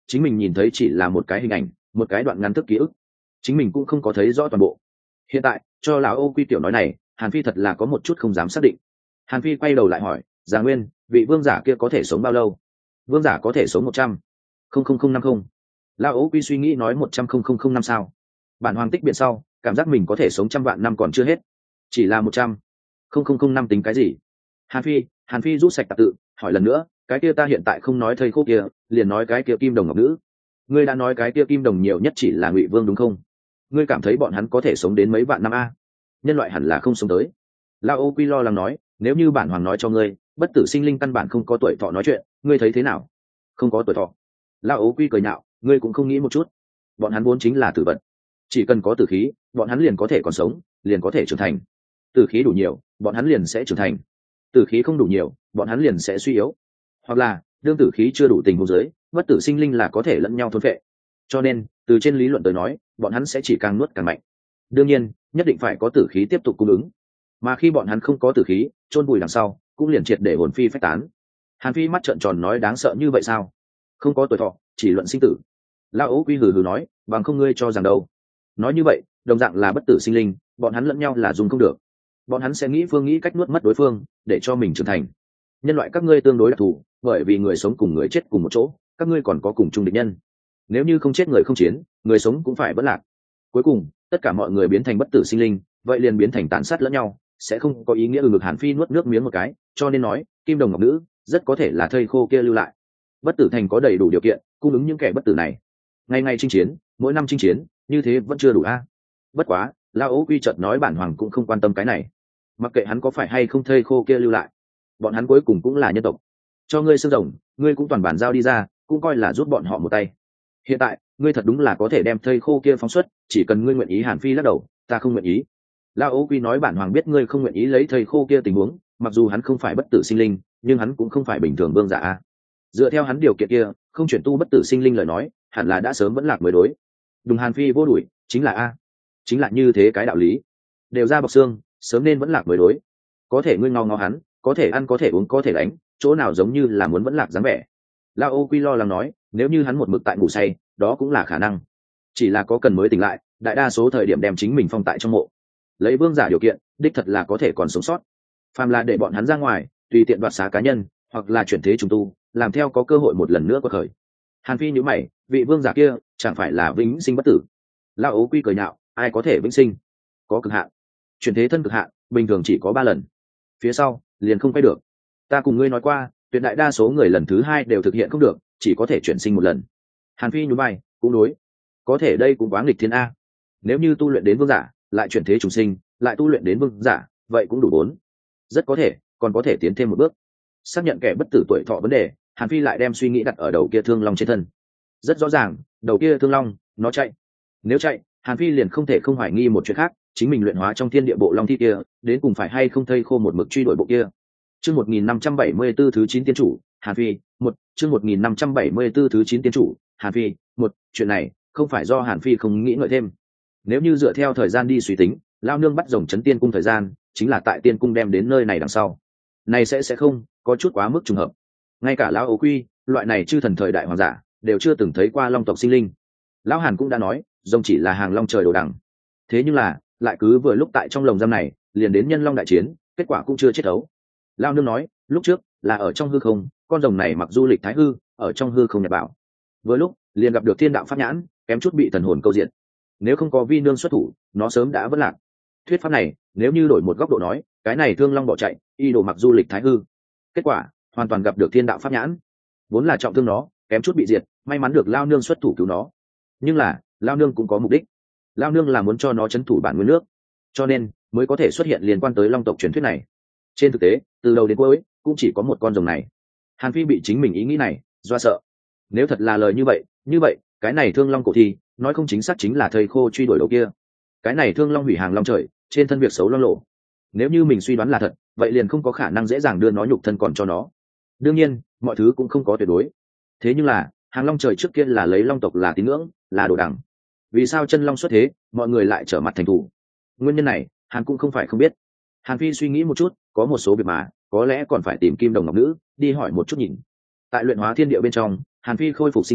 chính mình nhìn thấy chỉ là một cái hình ảnh, một cái đoạn ngắn thức ký ức, chính mình cũng không có thấy rõ toàn bộ. Hiện tại cho lão Ô Quy tiểu nói này, Hàn Phi thật là có một chút không dám xác định. Hàn Phi quay đầu lại hỏi, Già Nguyên, vị vương giả kia có thể sống bao lâu? Vương giả có thể sống một trăm không không không năm không. Lão Ô Quy suy nghĩ nói một trăm không không không năm sao? Bản hoàng tích biện sau, cảm giác mình có thể sống trăm vạn năm còn chưa hết. Chỉ là một trăm không không không năm tính cái gì? Hàn Phi, Hàn Phi rút sạch tạp tự, hỏi lần nữa, cái kia ta hiện tại không nói thầy khô kia, liền nói cái kia kim đồng ngọc nữ. Ngươi đã nói cái kia kim đồng nhiều nhất chỉ là Ngụy Vương đúng không? Ngươi cảm thấy bọn hắn có thể sống đến mấy vạn năm a? Nhân loại hẳn là không sống tới. Lao Ô Quy lo lắng nói, nếu như bản hoàng nói cho ngươi, bất tử sinh linh căn bản không có tuổi thọ nói chuyện, ngươi thấy thế nào? Không có tuổi thọ. Lao Ô Quy cười nhạo, ngươi cũng không nghĩ một chút. Bọn hắn vốn chính là tử vật, chỉ cần có tử khí, bọn hắn liền có thể còn sống, liền có thể trưởng thành. Tử khí đủ nhiều, bọn hắn liền sẽ trưởng thành. Tử khí không đủ nhiều, bọn hắn liền sẽ suy yếu. Hoặc là đương tử khí chưa đủ tình huống dưới, bất tử sinh linh là có thể lẫn nhau thôn phệ. Cho nên từ trên lý luận tới nói, bọn hắn sẽ chỉ càng nuốt càng mạnh. Đương nhiên nhất định phải có tử khí tiếp tục cung ứng, mà khi bọn hắn không có tử khí, chôn bùi đằng sau cũng liền triệt để hồn phi phách tán. Hàn Phi mắt trợn tròn nói, đáng sợ như vậy sao? Không có tuổi thọ, chỉ luận sinh tử. Lão Ô Quy hừ hừ nói, bằng không ngươi cho rằng đâu? Nói như vậy đồng dạng là bất tử sinh linh, bọn hắn lẫn nhau là dùng không được, bọn hắn sẽ nghĩ phương nghĩ cách nuốt mất đối phương để cho mình trưởng thành. Nhân loại các ngươi tương đối đặc thù, bởi vì người sống cùng người chết cùng một chỗ, các ngươi còn có cùng chung địch nhân. Nếu như không chết người không chiến, người sống cũng phải bất lạc. Cuối cùng tất cả mọi người biến thành bất tử sinh linh, vậy liền biến thành tàn sát lẫn nhau, sẽ không có ý nghĩa. Ừ ngực Hàn Phi nuốt nước miếng một cái, cho nên nói kim đồng ngọc nữ rất có thể là thây khô kia lưu lại. Bất tử thành có đầy đủ điều kiện cung ứng những kẻ bất tử này, ngày ngày chinh chiến, mỗi năm chinh chiến, như thế vẫn chưa đủ a. Bất quá Lao Ô Quy chợt nói, bản hoàng cũng không quan tâm cái này, mặc kệ hắn có phải hay không thây khô kia lưu lại, bọn hắn cuối cùng cũng là nhân tộc. Cho ngươi xương rồng, ngươi cũng toàn bản giao đi ra, cũng coi là giúp bọn họ một tay. Hiện tại ngươi thật đúng là có thể đem thây khô kia phóng xuất, chỉ cần ngươi nguyện ý. Hàn Phi lắc đầu, ta không nguyện ý. Lao Ô Quy nói, bản hoàng biết ngươi không nguyện ý lấy thây khô kia tình huống, mặc dù hắn không phải bất tử sinh linh, nhưng hắn cũng không phải bình thường vương giả a. Dựa theo hắn điều kiện kia, không chuyển tu bất tử sinh linh lời nói, hẳn là đã sớm vẫn lạc mới đối. Đùng Hàn Phi vô đuổi, chính là a, chính là như thế cái đạo lý, đều ra bọc xương, sớm nên vẫn lạc mới đối. Có thể ngươi ngó ngó hắn, có thể ăn có thể uống có thể đánh, chỗ nào giống như là muốn vẫn lạc dáng vẻ. Lao Ô Quy lo lắng nói, nếu như hắn một mực tại ngủ say, đó cũng là khả năng, chỉ là có cần mới tỉnh lại, đại đa số thời điểm đem chính mình phong tại trong mộ, lấy vương giả điều kiện đích thật là có thể còn sống sót. Phàm là để bọn hắn ra ngoài tùy tiện đoạt xá cá nhân, hoặc là chuyển thế trùng tu, làm theo có cơ hội một lần nữa quật khởi. Hàn Phi nhíu mày, vị vương giả kia chẳng phải là vĩnh sinh bất tử? Lao Ô Quy cười nhạo, ai có thể vĩnh sinh? Có cực hạn, chuyển thế thân cực hạn bình thường chỉ có ba lần, phía sau liền không quay được. Ta cùng ngươi nói qua, tuyệt đại đa số người lần thứ hai đều thực hiện không được, chỉ có thể chuyển sinh một lần. Hàn Phi nhún vai, cũng đối, có thể đây cũng quá nghịch thiên a. Nếu như tu luyện đến vương giả, lại chuyển thế trùng sinh, lại tu luyện đến vương giả, vậy cũng đủ bốn. Rất có thể còn có thể tiến thêm một bước. Xác nhận kẻ bất tử tuổi thọ vấn đề, Hàn Phi lại đem suy nghĩ đặt ở đầu kia thương long trên thân. Rất rõ ràng, đầu kia thương long nó chạy. Nếu chạy, Hàn Phi liền không thể không hoài nghi một chuyện khác, chính mình luyện hóa trong thiên địa bộ long thi kia, đến cùng phải hay không thây khô một mực truy đuổi bộ kia. Chương một nghìn năm trăm bảy mươi tư thứ chín tiên chủ, Hàn Phi, một, chương một nghìn năm trăm bảy mươi tư thứ chín tiên chủ, Hàn Phi, một, chuyện này không phải do Hàn Phi không nghĩ ngợi thêm. Nếu như dựa theo thời gian đi suy tính, lao nương bắt rồng chấn tiên cung thời gian, chính là tại tiên cung đem đến nơi này đằng sau. Này sẽ sẽ không có chút quá mức trùng hợp. Ngay cả lão Ô Quy, loại này chư thần thời đại hoàng giả, đều chưa từng thấy qua long tộc sinh linh. Lão Hàn cũng đã nói, rồng chỉ là hàng long trời đồ đằng. Thế nhưng là, lại cứ vừa lúc tại trong lồng giam này, liền đến nhân long đại chiến, kết quả cũng chưa chết thấu. Lão nương nói, lúc trước là ở trong hư không, con rồng này mặc du lịch thái hư, ở trong hư không nhập bảo. Vừa lúc liền gặp được thiên đạo pháp nhãn, kém chút bị thần hồn câu diện. Nếu không có vi nương xuất thủ, nó sớm đã vỡ lạc. Thuyết pháp này, nếu như đổi một góc độ nói, cái này thương long bỏ chạy, y đồ mặc du lịch thái hư. Kết quả, hoàn toàn gặp được thiên đạo pháp nhãn. Vốn là trọng thương nó, kém chút bị diệt, may mắn được lao nương xuất thủ cứu nó. Nhưng là, lao nương cũng có mục đích. Lao nương là muốn cho nó trấn thủ bản nguyên nước, cho nên mới có thể xuất hiện liên quan tới long tộc truyền thuyết này. Trên thực tế, từ đầu đến cuối cũng chỉ có một con rồng này. Hàn Phi bị chính mình ý nghĩ này do sợ. Nếu thật là lời như vậy, như vậy cái này thương long cổ thi, nói không chính xác chính là thầy khô truy đuổi đầu kia. Cái này thương long hủy hàng long trời, trên thân việc xấu long lộ. Nếu như mình suy đoán là thật, vậy liền không có khả năng dễ dàng đưa nó nhục thân còn cho nó. Đương nhiên, mọi thứ cũng không có tuyệt đối. Thế nhưng là, hàng long trời trước kia là lấy long tộc là tín ngưỡng, là đồ đẳng. Vì sao chân long xuất thế, mọi người lại trở mặt thành thủ? Nguyên nhân này, Hàn cũng không phải không biết. Hàn Phi suy nghĩ một chút, có một số việc mà có lẽ còn phải tìm kim đồng ngọc nữ đi hỏi một chút nhìn. Tại luyện hóa thiên địa bên trong, Hàn Phi khôi phục sinh cơ,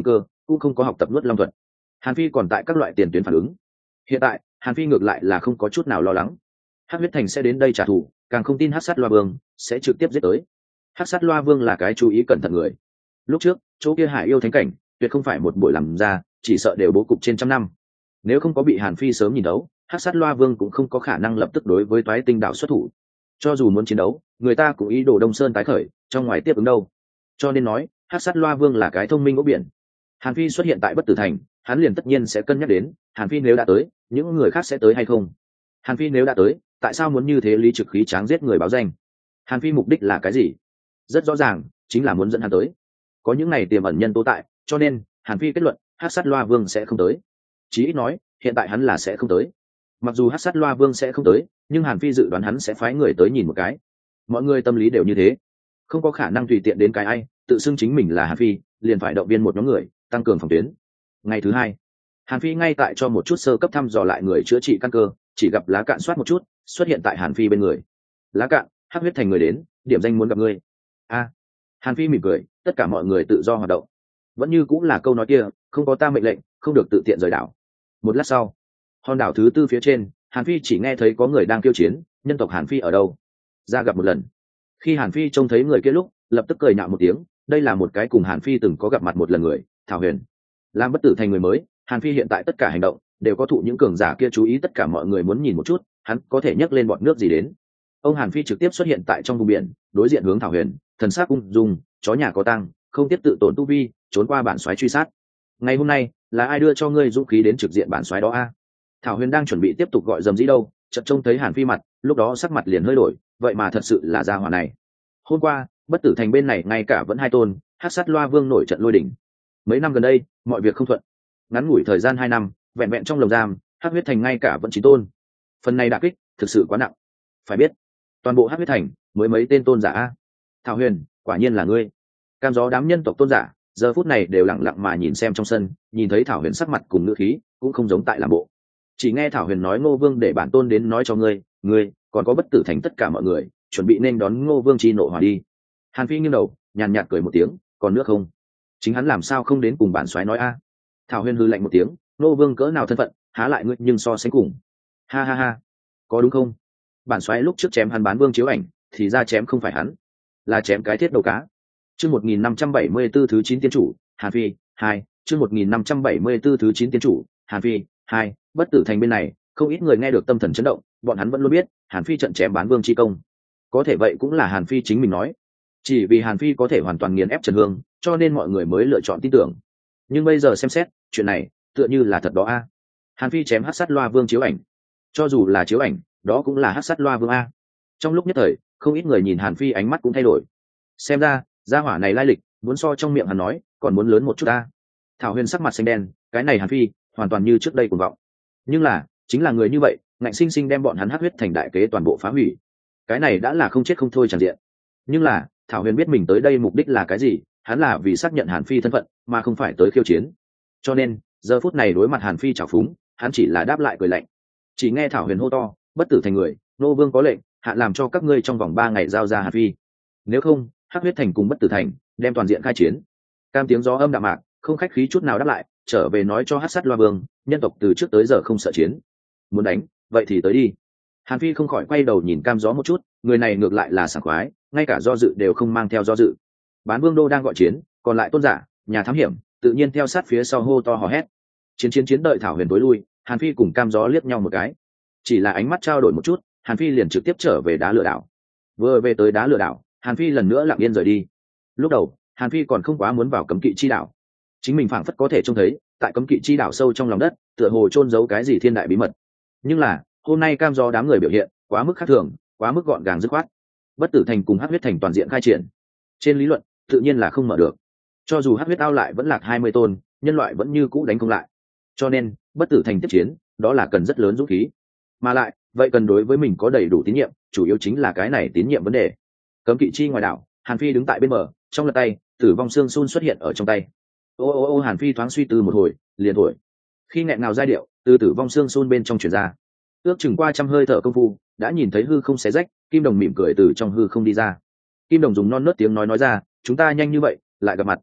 cũng không có học tập nuốt long thuật. Hàn Phi còn tại các loại tiền tuyến phản ứng. Hiện tại Hàn Phi ngược lại là không có chút nào lo lắng. Hắc huyết thành sẽ đến đây trả thù, càng không tin Hắc sát loa vương sẽ trực tiếp giết tới. Hắc sát loa vương là cái chú ý cẩn thận người. Lúc trước chỗ kia hải yêu thánh cảnh tuyệt không phải một buổi làm ra, chỉ sợ đều bố cục trên trăm năm. Nếu không có bị Hàn Phi sớm nhìn đấu, Hắc sát loa vương cũng không có khả năng lập tức đối với toái tinh đạo xuất thủ. Cho dù muốn chiến đấu, người ta cũng ý đồ Đông Sơn tái khởi, trong ngoài tiếp ứng đâu. Cho nên nói Hắc sát loa vương là cái thông minh ốc biển. Hàn Phi xuất hiện tại Bất Tử Thành, hắn liền tất nhiên sẽ cân nhắc đến Hàn Phi nếu đã tới, những người khác sẽ tới hay không. Hàn Phi nếu đã tới, tại sao muốn như thế lý trực khí tráng giết người báo danh? Hàn Phi mục đích là cái gì? Rất rõ ràng, chính là muốn dẫn hắn tới. Có những này tiềm ẩn nhân tố tại, cho nên Hàn Phi kết luận Hắc sát loa vương sẽ không tới. Chí ít nói hiện tại hắn là sẽ không tới. Mặc dù Hắc sát loa vương sẽ không tới, nhưng Hàn Phi dự đoán hắn sẽ phái người tới nhìn một cái. Mọi người tâm lý đều như thế, không có khả năng tùy tiện đến cái ai tự xưng chính mình là Hàn Phi liền phải động viên một nhóm người tăng cường phòng tuyến. Ngày thứ hai, Hàn Phi ngay tại cho một chút sơ cấp thăm dò lại người chữa trị căn cơ, chỉ gặp Lá Cạn soát một chút xuất hiện tại Hàn Phi bên người. Lá Cạn, Hắc huyết thành người đến, điểm danh muốn gặp ngươi. A. Hàn Phi mỉm cười, tất cả mọi người tự do hoạt động. Vẫn như cũng là câu nói kia, không có ta mệnh lệnh, không được tự tiện rời đảo. Một lát sau, hòn đảo thứ tư phía trên, Hàn Phi chỉ nghe thấy có người đang kêu chiến, nhân tộc Hàn Phi ở đâu? Ra gặp một lần. Khi Hàn Phi trông thấy người kia lúc, lập tức cười nhạo một tiếng, đây là một cái cùng Hàn Phi từng có gặp mặt một lần người, Thảo Huyền. Làm Bất Tử Thành người mới, Hàn Phi hiện tại tất cả hành động đều có thụ những cường giả kia chú ý, tất cả mọi người muốn nhìn một chút, hắn có thể nhấc lên bọn nước gì đến. Ông Hàn Phi trực tiếp xuất hiện tại trong vùng biển, đối diện hướng Thảo Huyền, thần sắc ung dung, chó nhà có tăng, không tiếp tự tổn tu vi, trốn qua bản soái truy sát. Ngày hôm nay, là ai đưa cho ngươi dũng khí đến trực diện bản soái đó a? Thảo Huyền đang chuẩn bị tiếp tục gọi dầm dĩ đâu, chợt trông thấy Hàn Phi mặt, lúc đó sắc mặt liền hơi đổi, vậy mà thật sự là gia hỏa này. Hôm qua, Bất Tử Thành bên này ngay cả vẫn hai tôn, Hắc sát loa vương nổi trận lôi đỉnh. Mấy năm gần đây, mọi việc không thuận. Ngắn ngủi thời gian hai năm, vẹn vẹn trong lồng giam, Hắc huyết thành ngay cả vẫn chín tôn. Phần này đả kích thực sự quá nặng. Phải biết, toàn bộ Hắc huyết thành mới mấy tên tôn giả a. Thảo Huyền, quả nhiên là ngươi. Cam gió đám nhân tộc tôn giả, giờ phút này đều lặng lặng mà nhìn xem trong sân, nhìn thấy Thảo Huyền sắc mặt cùng ngữ khí, cũng không giống tại làm bộ. Chỉ nghe Thảo Huyền nói Ngô Vương để bản tôn đến nói cho ngươi, ngươi, còn có Bất Tử Thành tất cả mọi người, chuẩn bị nên đón Ngô Vương chi nộ hỏa đi. Hàn Phi nghiêng đầu, nhàn nhạt cười một tiếng, còn nước không? Chính hắn làm sao không đến cùng bản soái nói a? Thảo Huyền hư lạnh một tiếng, Ngô Vương cỡ nào thân phận, há lại ngươi nhưng so sánh cùng. Ha ha ha, có đúng không? Bản soái lúc trước chém hắn bán vương chiếu ảnh, thì ra chém không phải hắn, là chém cái thiết đầu cá. Chương một nghìn năm trăm bảy mươi tư thứ chín tiên chủ, Hàn Phi, hai, chương một nghìn năm trăm bảy mươi tư thứ chín tiên chủ, Hàn Phi, hai, Bất Tử Thành bên này, không ít người nghe được tâm thần chấn động, bọn hắn vẫn luôn biết, Hàn Phi trận chém bán vương chi công. Có thể vậy cũng là Hàn Phi chính mình nói. Chỉ vì Hàn Phi có thể hoàn toàn nghiền ép Trần Hương, cho nên mọi người mới lựa chọn tin tưởng. Nhưng bây giờ xem xét, chuyện này tựa như là thật đó a. Hàn Phi chém Hắc sát loa vương chiếu ảnh. Cho dù là chiếu ảnh, đó cũng là Hắc sát loa vương a. Trong lúc nhất thời, không ít người nhìn Hàn Phi ánh mắt cũng thay đổi. Xem ra, gia hỏa này lai lịch, muốn so trong miệng hắn nói, còn muốn lớn một chút a. Thảo Huyền sắc mặt xanh đen, cái này Hàn Phi, hoàn toàn như trước đây cuồng vọng. Nhưng là, chính là người như vậy, ngạnh sinh sinh đem bọn hắn Hắc huyết thành đại kế toàn bộ phá hủy. Cái này đã là không chết không thôi chẳng diện. Nhưng là, Thảo Huyền biết mình tới đây mục đích là cái gì, hắn là vì xác nhận Hàn Phi thân phận, mà không phải tới khiêu chiến. Cho nên, giờ phút này đối mặt Hàn Phi trào phúng, hắn chỉ là đáp lại cười lạnh. Chỉ nghe Thảo Huyền hô to, Bất Tử Thành người, Nô Vương có lệnh, hạn làm cho các ngươi trong vòng ba ngày giao ra Hàn Phi. Nếu không, Hắc huyết thành cùng Bất Tử Thành đem toàn diện khai chiến. Cam tiếng gió âm đạm mạc, không khách khí chút nào đáp lại, trở về nói cho Hắc sát loa vương, nhân tộc từ trước tới giờ không sợ chiến. Muốn đánh, vậy thì tới đi. Hàn Phi không khỏi quay đầu nhìn Cam gió một chút, người này ngược lại là sảng khoái, ngay cả do dự đều không mang theo do dự. Bán vương đô đang gọi chiến, còn lại tôn giả, nhà thám hiểm, tự nhiên theo sát phía sau hô to hò hét. Chiến chiến chiến đợi Thảo Huyền tối lui, Hàn Phi cùng Cam gió liếc nhau một cái. Chỉ là ánh mắt trao đổi một chút, Hàn Phi liền trực tiếp trở về đá lửa đảo. Vừa về tới đá lửa đảo, Hàn Phi lần nữa lặng yên rời đi. Lúc đầu, Hàn Phi còn không quá muốn vào cấm kỵ chi đảo. Chính mình phảng phất có thể trông thấy, tại cấm kỵ chi đảo sâu trong lòng đất, tựa hồ chôn giấu cái gì thiên đại bí mật. Nhưng là, hôm nay Cam gió đám người biểu hiện, quá mức khác thường, quá mức gọn gàng dứt khoát. Bất Tử Thành cùng Hắc huyết thành toàn diện khai triển. Trên lý luận, tự nhiên là không mở được. Cho dù Hắc huyết ao lại vẫn lạc hai mươi tôn, nhân loại vẫn như cũ đánh không lại. Cho nên, Bất Tử Thành tiếp chiến, đó là cần rất lớn dũng khí. Mà lại, vậy cần đối với mình có đầy đủ tín nhiệm, chủ yếu chính là cái này tín nhiệm vấn đề. Cấm kỵ chi ngoài đảo, Hàn Phi đứng tại bên bờ, trong lật tay, Tử vong xương sun xuất hiện ở trong tay. Ô ô ô Hàn Phi thoáng suy tư một hồi, liền thổi. Khi nghẹn ngào giai điệu, từ Tử vong xương sun bên trong truyền ra. Ước chừng qua trăm hơi thở công phu, đã nhìn thấy hư không xé rách, Kim Đồng mỉm cười từ trong hư không đi ra. Kim Đồng dùng non nớt tiếng nói nói ra, chúng ta nhanh như vậy, lại gặp mặt.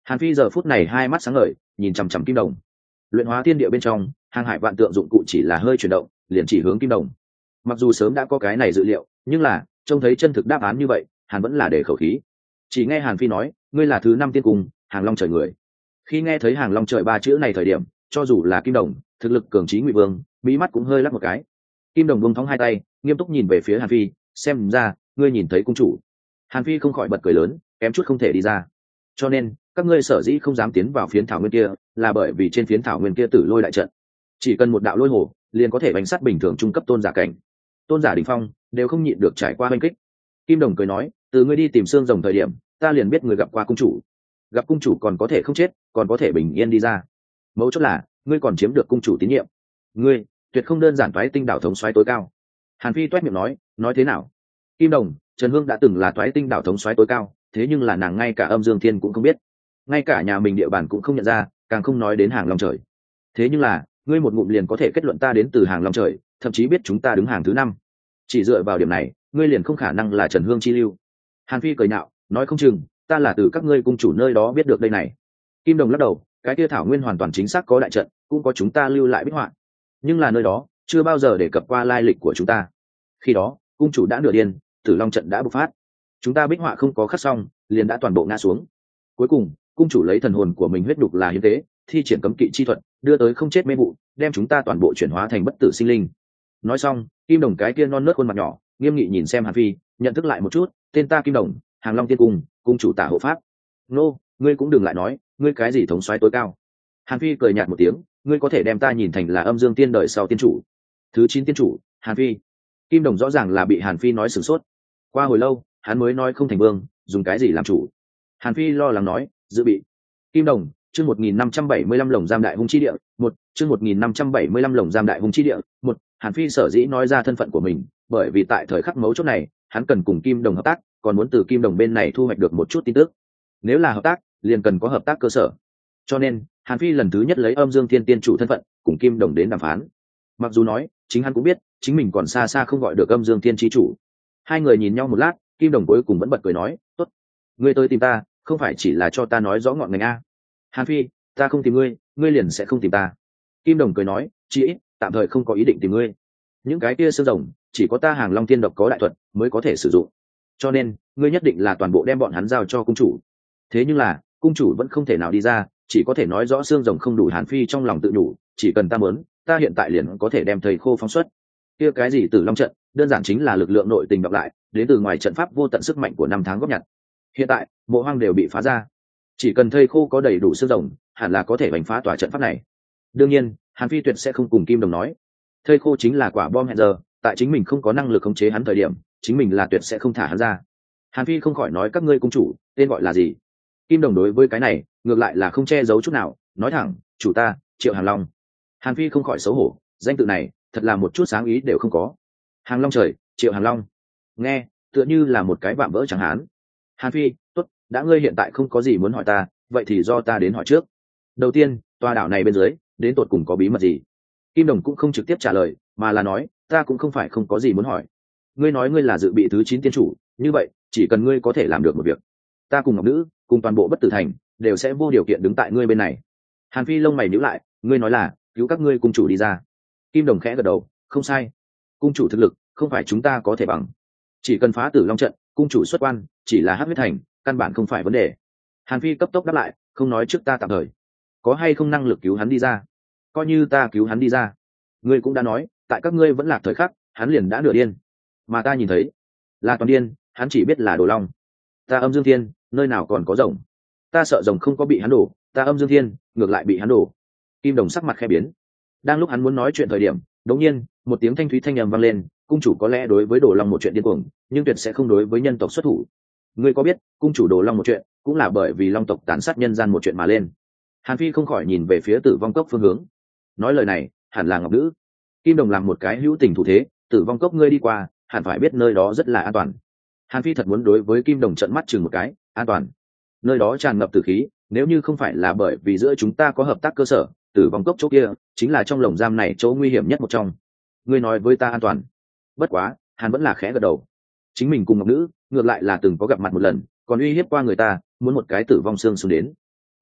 Hàn Phi giờ phút này hai mắt sáng ngời, nhìn chằm chằm kim đồng. Luyện hóa thiên địa bên trong, hàng hải vạn tượng dụng cụ chỉ là hơi chuyển động, liền chỉ hướng kim đồng. Mặc dù sớm đã có cái này dự liệu, nhưng là trông thấy chân thực đáp án như vậy, Hàn vẫn là để khẩu khí. Chỉ nghe Hàn Phi nói, ngươi là thứ năm tiên cung, Hàng Long trời người. Khi nghe thấy Hàng Long trời ba chữ này thời điểm, cho dù là kim đồng, thực lực cường trí Ngụy Vương, mỹ mắt cũng hơi lắc một cái. Kim đồng buông thõng hai tay, nghiêm túc nhìn về phía Hàn Phi, xem ra ngươi nhìn thấy cung chủ. Hàn Phi không khỏi bật cười lớn, kém chút không thể đi ra. Cho nên các ngươi sở dĩ không dám tiến vào phiến thảo nguyên kia, là bởi vì trên phiến thảo nguyên kia tử lôi đại trận, chỉ cần một đạo lôi hồ liền có thể bánh sát bình thường trung cấp tôn giả cảnh, tôn giả đỉnh phong đều không nhịn được trải qua oanh kích. Kim đồng cười nói, từ ngươi đi tìm xương rồng thời điểm, ta liền biết người gặp qua cung chủ. Gặp cung chủ còn có thể không chết, còn có thể bình yên đi ra. Mấu chốt là ngươi còn chiếm được cung chủ tín nhiệm. Ngươi tuyệt không đơn giản toái tinh đảo thống soái tối cao. Hàn Phi toét miệng nói, nói thế nào? Kim đồng, Trần Hương đã từng là toái tinh đảo thống soái tối cao, thế nhưng là nàng ngay cả âm dương thiên cũng không biết, ngay cả nhà mình địa bàn cũng không nhận ra, càng không nói đến Hàng Long trời. Thế nhưng là ngươi một ngụm liền có thể kết luận ta đến từ Hàng Long trời, thậm chí biết chúng ta đứng hàng thứ năm. Chỉ dựa vào điểm này, ngươi liền không khả năng là Trần Hương chi lưu. Hàn Phi cười nhạo, nói không chừng ta là từ các ngươi cung chủ nơi đó biết được đây này. Kim đồng lắc đầu, cái kia thảo nguyên hoàn toàn chính xác có đại trận, cũng có chúng ta lưu lại bích họa, nhưng là nơi đó chưa bao giờ đề cập qua lai lịch của chúng ta. Khi đó cung chủ đã nửa điên, Tử Long trận đã bộc phát, chúng ta bích họa không có khắc xong, liền đã toàn bộ ngã xuống. Cuối cùng cung chủ lấy thần hồn của mình huyết đục là hiến tế, thi triển cấm kỵ chi thuật, đưa tới không chết mê vụ, đem chúng ta toàn bộ chuyển hóa thành bất tử sinh linh. Nói xong, kim đồng cái kia non nớt khuôn mặt nhỏ nghiêm nghị nhìn xem Hàn Phi, nhận thức lại một chút, tên ta Kim đồng, Hàng Long tiên cung, cung chủ tả hộ pháp. Nô, ngươi cũng đừng lại nói, ngươi cái gì thống soái tối cao. Hàn Phi cười nhạt một tiếng, ngươi có thể đem ta nhìn thành là âm dương tiên đời sau tiên chủ, thứ chín tiên chủ. Hàn Phi. Kim đồng rõ ràng là bị Hàn Phi nói sửng sốt. Qua hồi lâu hắn mới nói không thành vương, dùng cái gì làm chủ. Hàn Phi lo lắng nói, dự bị. Kim đồng, chương một nghìn năm trăm bảy mươi lăm lồng giam đại hung chi địa một, chương một nghìn năm trăm bảy mươi lăm lồng giam đại hung chi địa một. Hàn Phi sở dĩ nói ra thân phận của mình, bởi vì tại thời khắc mấu chốt này hắn cần cùng Kim đồng hợp tác, còn muốn từ Kim đồng bên này thu hoạch được một chút tin tức. Nếu là hợp tác liền cần có hợp tác cơ sở, cho nên Hàn Phi lần thứ nhất lấy âm dương thiên tiên chủ thân phận cùng Kim đồng đến đàm phán. Mặc dù nói chính hắn cũng biết chính mình còn xa xa không gọi được âm dương thiên chi chủ. Hai người nhìn nhau một lát, Kim đồng cuối cùng vẫn bật cười nói, tốt, ngươi tới tìm ta không phải chỉ là cho ta nói rõ ngọn ngành a. Hàn Phi, ta không tìm ngươi, ngươi liền sẽ không tìm ta. Kim đồng cười nói, chỉ ít tạm thời không có ý định tìm ngươi. Những cái kia xương rồng chỉ có ta Hàng Long tiên độc có đại thuật mới có thể sử dụng, cho nên ngươi nhất định là toàn bộ đem bọn hắn giao cho cung chủ. Thế nhưng là cung chủ vẫn không thể nào đi ra, chỉ có thể nói rõ xương rồng không đủ. Hàn Phi trong lòng tự nhủ, chỉ cần ta muốn, ta hiện tại liền có thể đem thầy khô phóng xuất. Kia cái gì Tử Long trận, đơn giản chính là lực lượng nội tình đọc lại, đến từ ngoài trận pháp vô tận sức mạnh của năm tháng góp nhặt. Hiện tại mộ hoang đều bị phá ra, chỉ cần thầy khô có đầy đủ xương rồng, hẳn là có thể đánh phá tòa trận pháp này. Đương nhiên Hàn Phi tuyệt sẽ không cùng Kim đồng nói, thầy khô chính là quả bom hẹn giờ, tại chính mình không có năng lực khống chế hắn thời điểm, chính mình là tuyệt sẽ không thả hắn ra. Hàn Phi không khỏi nói, các ngươi cung chủ tên gọi là gì? Kim đồng đối với cái này ngược lại là không che giấu chút nào, nói thẳng, chủ ta Triệu Hàng Long. Hàn Phi không khỏi xấu hổ, danh tự này thật là một chút sáng ý đều không có. Hàng Long trời, Triệu Hàng Long, nghe tựa như là một cái vạm vỡ chẳng hán. Hàn Phi, tốt, đã ngươi hiện tại không có gì muốn hỏi ta, vậy thì do ta đến hỏi trước. Đầu tiên, tòa đảo này bên dưới đến tột cùng có bí mật gì? Kim đồng cũng không trực tiếp trả lời, mà là nói, ta cũng không phải không có gì muốn hỏi. Ngươi nói ngươi là dự bị thứ chín tiên chủ, như vậy chỉ cần ngươi có thể làm được một việc, ta cùng ngọc nữ cùng toàn bộ bất tử thành đều sẽ vô điều kiện đứng tại ngươi bên này. Hàn Phi lông mày nhíu lại, ngươi nói là cứu các ngươi cung chủ đi ra? Kim đồng khẽ gật đầu, không sai, cung chủ thực lực không phải chúng ta có thể bằng, chỉ cần phá Tử Long trận, cung chủ xuất quan chỉ là hắc huyết thành, căn bản không phải vấn đề. Hàn Phi cấp tốc đáp lại, không nói trước ta tạm thời có hay không năng lực cứu hắn đi ra, coi như ta cứu hắn đi ra, ngươi cũng đã nói tại các ngươi vẫn lạc thời khắc hắn liền đã nửa điên, mà ta nhìn thấy là toàn điên, hắn chỉ biết là đồ long. Ta âm dương thiên nơi nào còn có rồng, ta sợ rồng không có bị hắn đổ, ta âm dương thiên ngược lại bị hắn đổ. Kim đồng sắc mặt khẽ biến, đang lúc hắn muốn nói chuyện thời điểm, đột nhiên một tiếng thanh thúy thanh ầm vang lên, cung chủ có lẽ đối với đồ long một chuyện điên cuồng, nhưng tuyệt sẽ không đối với nhân tộc xuất thủ. Ngươi có biết cung chủ đồ long một chuyện cũng là bởi vì long tộc tàn sát nhân gian một chuyện mà lên? Hàn Phi không khỏi nhìn về phía Tử Vong Cốc phương hướng, nói lời này hẳn là ngọc nữ. Kim đồng làm một cái hữu tình thủ thế, Tử Vong Cốc ngươi đi qua hẳn phải biết nơi đó rất là an toàn. Hàn Phi thật muốn đối với Kim đồng trợn mắt chừng một cái, an toàn? Nơi đó tràn ngập tử khí, nếu như không phải là bởi vì giữa chúng ta có hợp tác cơ sở, Tử Vong Cốc chỗ kia chính là trong lồng giam này chỗ nguy hiểm nhất một trong. Ngươi nói với ta an toàn? Bất quá Hàn vẫn là khẽ gật đầu, chính mình cùng ngọc nữ ngược lại là từng có gặp mặt một lần, còn uy hiếp qua người ta, muốn một cái tử vong xương xuống đến.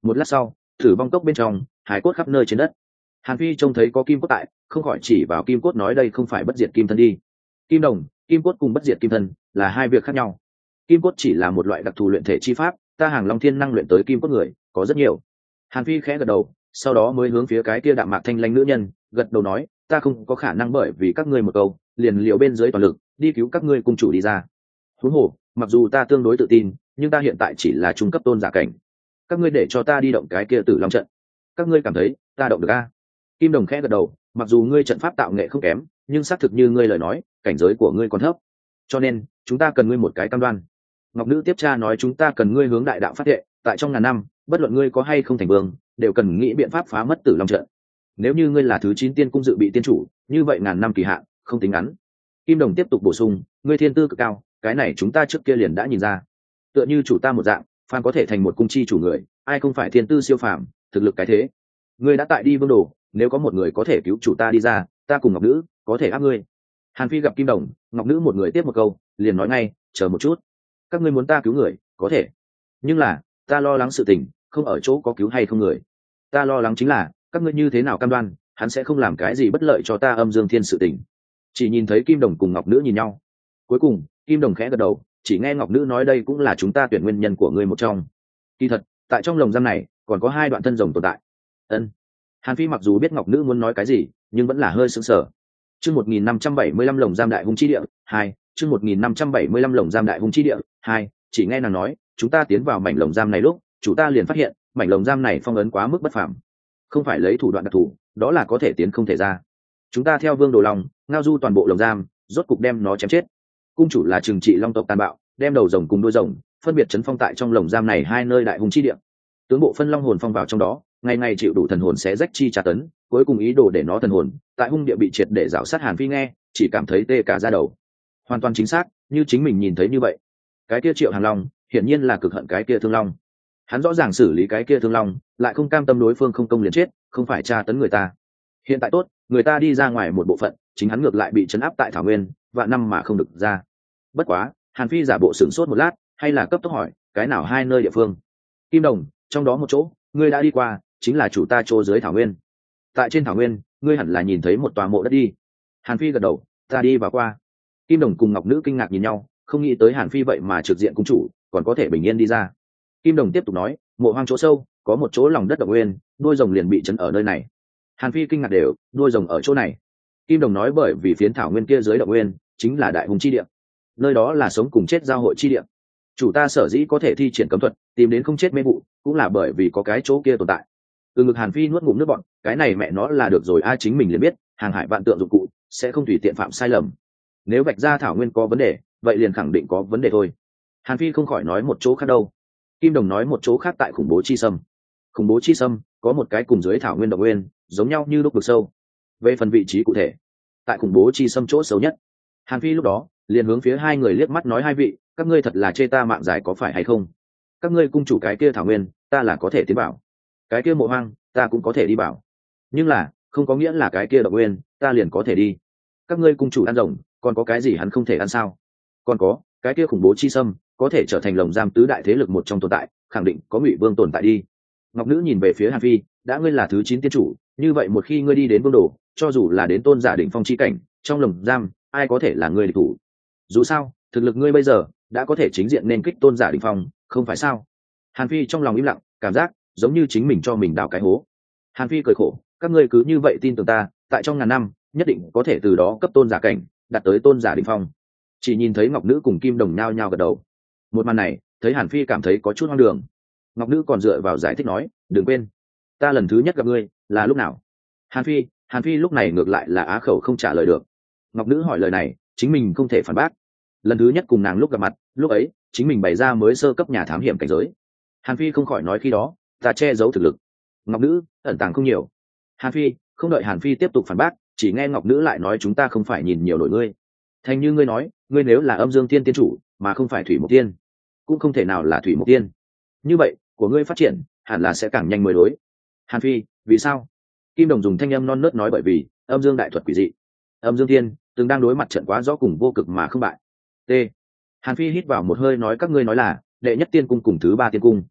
Một lát sau, thử vong cốc bên trong, hải cốt khắp nơi trên đất. Hàn Phi trông thấy có kim cốt tại, không khỏi chỉ vào kim cốt nói đây không phải bất diệt kim thân đi. Kim đồng, kim cốt cùng bất diệt kim thân là hai việc khác nhau. Kim cốt chỉ là một loại đặc thù luyện thể chi pháp, ta hàng long thiên năng luyện tới kim cốt người có rất nhiều. Hàn Phi khẽ gật đầu, sau đó mới hướng phía cái kia đạm mạc thanh lãnh nữ nhân gật đầu nói, ta không có khả năng bởi vì các ngươi một câu liền liều bên dưới toàn lực đi cứu các ngươi cung chủ đi ra. Huống hồ, mặc dù ta tương đối tự tin, nhưng ta hiện tại chỉ là trung cấp tôn giả cảnh. Các ngươi để cho ta đi động cái kia tử long trận, các ngươi cảm thấy ta động được a? Kim đồng khẽ gật đầu, mặc dù ngươi trận pháp tạo nghệ không kém, nhưng xác thực như ngươi lời nói, cảnh giới của ngươi còn thấp, cho nên chúng ta cần ngươi một cái cam đoan. Ngọc nữ tiếp tra nói chúng ta cần ngươi hướng đại đạo phát thệ, tại trong ngàn năm, bất luận ngươi có hay không thành vương, đều cần nghĩ biện pháp phá mất tử long trận. Nếu như ngươi là thứ chín tiên cung dự bị tiên chủ, như vậy ngàn năm kỳ hạn không tính ngắn. Kim đồng tiếp tục bổ sung, ngươi thiên tư cực cao, cái này chúng ta trước kia liền đã nhìn ra. Tựa như chủ ta một dạng, phàm có thể thành một cung chi chủ người, ai không phải thiên tư siêu phàm, thực lực cái thế. Ngươi đã tại đi vương đồ, nếu có một người có thể cứu chủ ta đi ra, ta cùng ngọc nữ có thể áp ngươi. Hàn Phi gặp Kim đồng, ngọc nữ một người tiếp một câu, liền nói ngay, chờ một chút, các ngươi muốn ta cứu người, có thể, nhưng là ta lo lắng sự tình không ở chỗ có cứu hay không người, ta lo lắng chính là các ngươi như thế nào cam đoan hắn sẽ không làm cái gì bất lợi cho ta âm dương thiên sự tình. Chỉ nhìn thấy Kim đồng cùng ngọc nữ nhìn nhau, cuối cùng Kim đồng khẽ gật đầu, chỉ nghe ngọc nữ nói đây cũng là chúng ta tuyển nguyên nhân của ngươi một trong. Kỳ thật tại trong lồng giam này còn có hai đoạn thân rồng tồn tại. Ân. Hàn Phi mặc dù biết ngọc nữ muốn nói cái gì, nhưng vẫn là hơi sững sờ. Chương một nghìn năm trăm bảy mươi lăm lồng giam đại hung chi địa hai, chương một nghìn năm trăm bảy mươi lăm lồng giam đại hung chi địa hai, chỉ nghe nàng nói, chúng ta tiến vào mảnh lồng giam này lúc, chủ ta liền phát hiện, mảnh lồng giam này phong ấn quá mức bất phàm, không phải lấy thủ đoạn đặc thù, đó là có thể tiến không thể ra. Chúng ta theo Vương Đồ Long, ngao du toàn bộ lồng giam, rốt cục đem nó chém chết. Cung chủ là trừng trị long tộc tàn bạo, đem đầu rồng cùng đuôi rồng phân biệt chấn phong tại trong lồng giam này hai nơi đại hung chi địa. Tướng bộ phân long hồn phong vào trong đó, ngày ngày chịu đủ thần hồn xé rách chi tra tấn, cuối cùng ý đồ để nó thần hồn tại hung địa bị triệt để rào sát. Hàn Phi nghe chỉ cảm thấy tê cả da đầu. Hoàn toàn chính xác, như chính mình nhìn thấy như vậy. Cái kia Triệu Hàn Long hiển nhiên là cực hận cái kia Thương Long. Hắn rõ ràng xử lý cái kia Thương Long, lại không cam tâm đối phương không công liền chết, không phải tra tấn người ta. Hiện tại tốt, người ta đi ra ngoài một bộ phận, chính hắn ngược lại bị trấn áp tại thảo nguyên, vạn năm mà không được ra. Bất quá, Hàn Phi giả bộ sửng sốt một lát, hay là cấp tốc hỏi, cái nào hai nơi địa phương? Kim đồng, trong đó một chỗ, ngươi đã đi qua, chính là chủ ta chỗ dưới thảo nguyên. Tại trên thảo nguyên, ngươi hẳn là nhìn thấy một tòa mộ đất đi. Hàn Phi gật đầu, ta đi vào qua. Kim đồng cùng ngọc nữ kinh ngạc nhìn nhau, không nghĩ tới Hàn Phi vậy mà trực diện cung chủ, còn có thể bình yên đi ra. Kim đồng tiếp tục nói, mộ hoang chỗ sâu, có một chỗ lòng đất động nguyên, đuôi rồng liền bị chấn ở nơi này. Hàn Phi kinh ngạc đều, đuôi rồng ở chỗ này. Kim đồng nói bởi vì phiến thảo nguyên kia dưới động nguyên chính là đại hùng chi địa, nơi đó là sống cùng chết giao hội chi địa. Chủ ta sở dĩ có thể thi triển cấm thuật tìm đến không chết mê vụ, cũng là bởi vì có cái chỗ kia tồn tại. Từ ngực Hàn Phi nuốt ngụm nước bọn, cái này mẹ nó là được rồi, ai chính mình liền biết, hàng hải vạn tượng dụng cụ sẽ không tùy tiện phạm sai lầm. Nếu vạch ra thảo nguyên có vấn đề, vậy liền khẳng định có vấn đề thôi. Hàn Phi không khỏi nói một chỗ khác đâu. Kim đồng nói một chỗ khác tại khủng bố chi sâm. Khủng bố chi sâm có một cái cùng dưới thảo nguyên động nguyên giống nhau như lúc vực sâu. Về phần vị trí cụ thể, tại khủng bố chi sâm chỗ xấu nhất. Hàn Phi lúc đó liền hướng phía hai người liếc mắt nói, hai vị, các ngươi thật là chê ta mạng dài có phải hay không? Các ngươi cung chủ cái kia thảo nguyên, ta là có thể tiến bảo. Cái kia mộ hoang, ta cũng có thể đi bảo. Nhưng là, không có nghĩa là cái kia động nguyên, ta liền có thể đi. Các ngươi cung chủ ăn rồng, còn có cái gì hắn không thể ăn sao? Còn có, cái kia khủng bố chi sâm, có thể trở thành lồng giam tứ đại thế lực một trong tồn tại, khẳng định có Ngụy Vương tồn tại đi. Ngọc nữ nhìn về phía Hàn Phi, đã ngươi là thứ chín tiên chủ, như vậy một khi ngươi đi đến vương đồ, cho dù là đến tôn giả đỉnh phong chi cảnh, trong lồng giam, ai có thể là ngươi địch thủ? Dù sao, thực lực ngươi bây giờ đã có thể chính diện nên kích tôn giả đỉnh phong, không phải sao? Hàn Phi trong lòng im lặng, cảm giác giống như chính mình cho mình đào cái hố. Hàn Phi cười khổ, các ngươi cứ như vậy tin tưởng ta, tại trong ngàn năm nhất định có thể từ đó cấp tôn giả cảnh, đạt tới tôn giả đỉnh phong. Chỉ nhìn thấy ngọc nữ cùng kim đồng nhao nhao gật đầu. Một màn này thấy Hàn Phi cảm thấy có chút hoang đường. Ngọc nữ còn dựa vào giải thích nói, đừng quên, ta lần thứ nhất gặp ngươi là lúc nào? Hàn Phi Hàn Phi lúc này ngược lại là á khẩu không trả lời được. Ngọc nữ hỏi lời này chính mình không thể phản bác. Lần thứ nhất cùng nàng lúc gặp mặt, lúc ấy chính mình bày ra mới sơ cấp nhà thám hiểm cảnh giới. Hàn Phi không khỏi nói khi đó ta che giấu thực lực. Ngọc nữ ẩn tàng không nhiều. Hàn Phi không đợi Hàn Phi tiếp tục phản bác, chỉ nghe ngọc nữ lại nói, chúng ta không phải nhìn nhiều nổi ngươi. Thành như ngươi nói, ngươi nếu là âm dương tiên tiên chủ mà không phải thủy mộc tiên, cũng không thể nào là thủy mộc tiên. Như vậy của ngươi phát triển hẳn là sẽ càng nhanh mới đối. Hàn Phi vì sao? Kim đồng dùng thanh âm non nớt nói, bởi vì âm dương đại thuật quỷ dị, âm dương tiên từng đang đối mặt trận quá rõ cùng vô cực mà không bại. T. Hàn Phi hít vào một hơi nói, các ngươi nói là đệ nhất tiên cung cùng thứ ba tiên cung.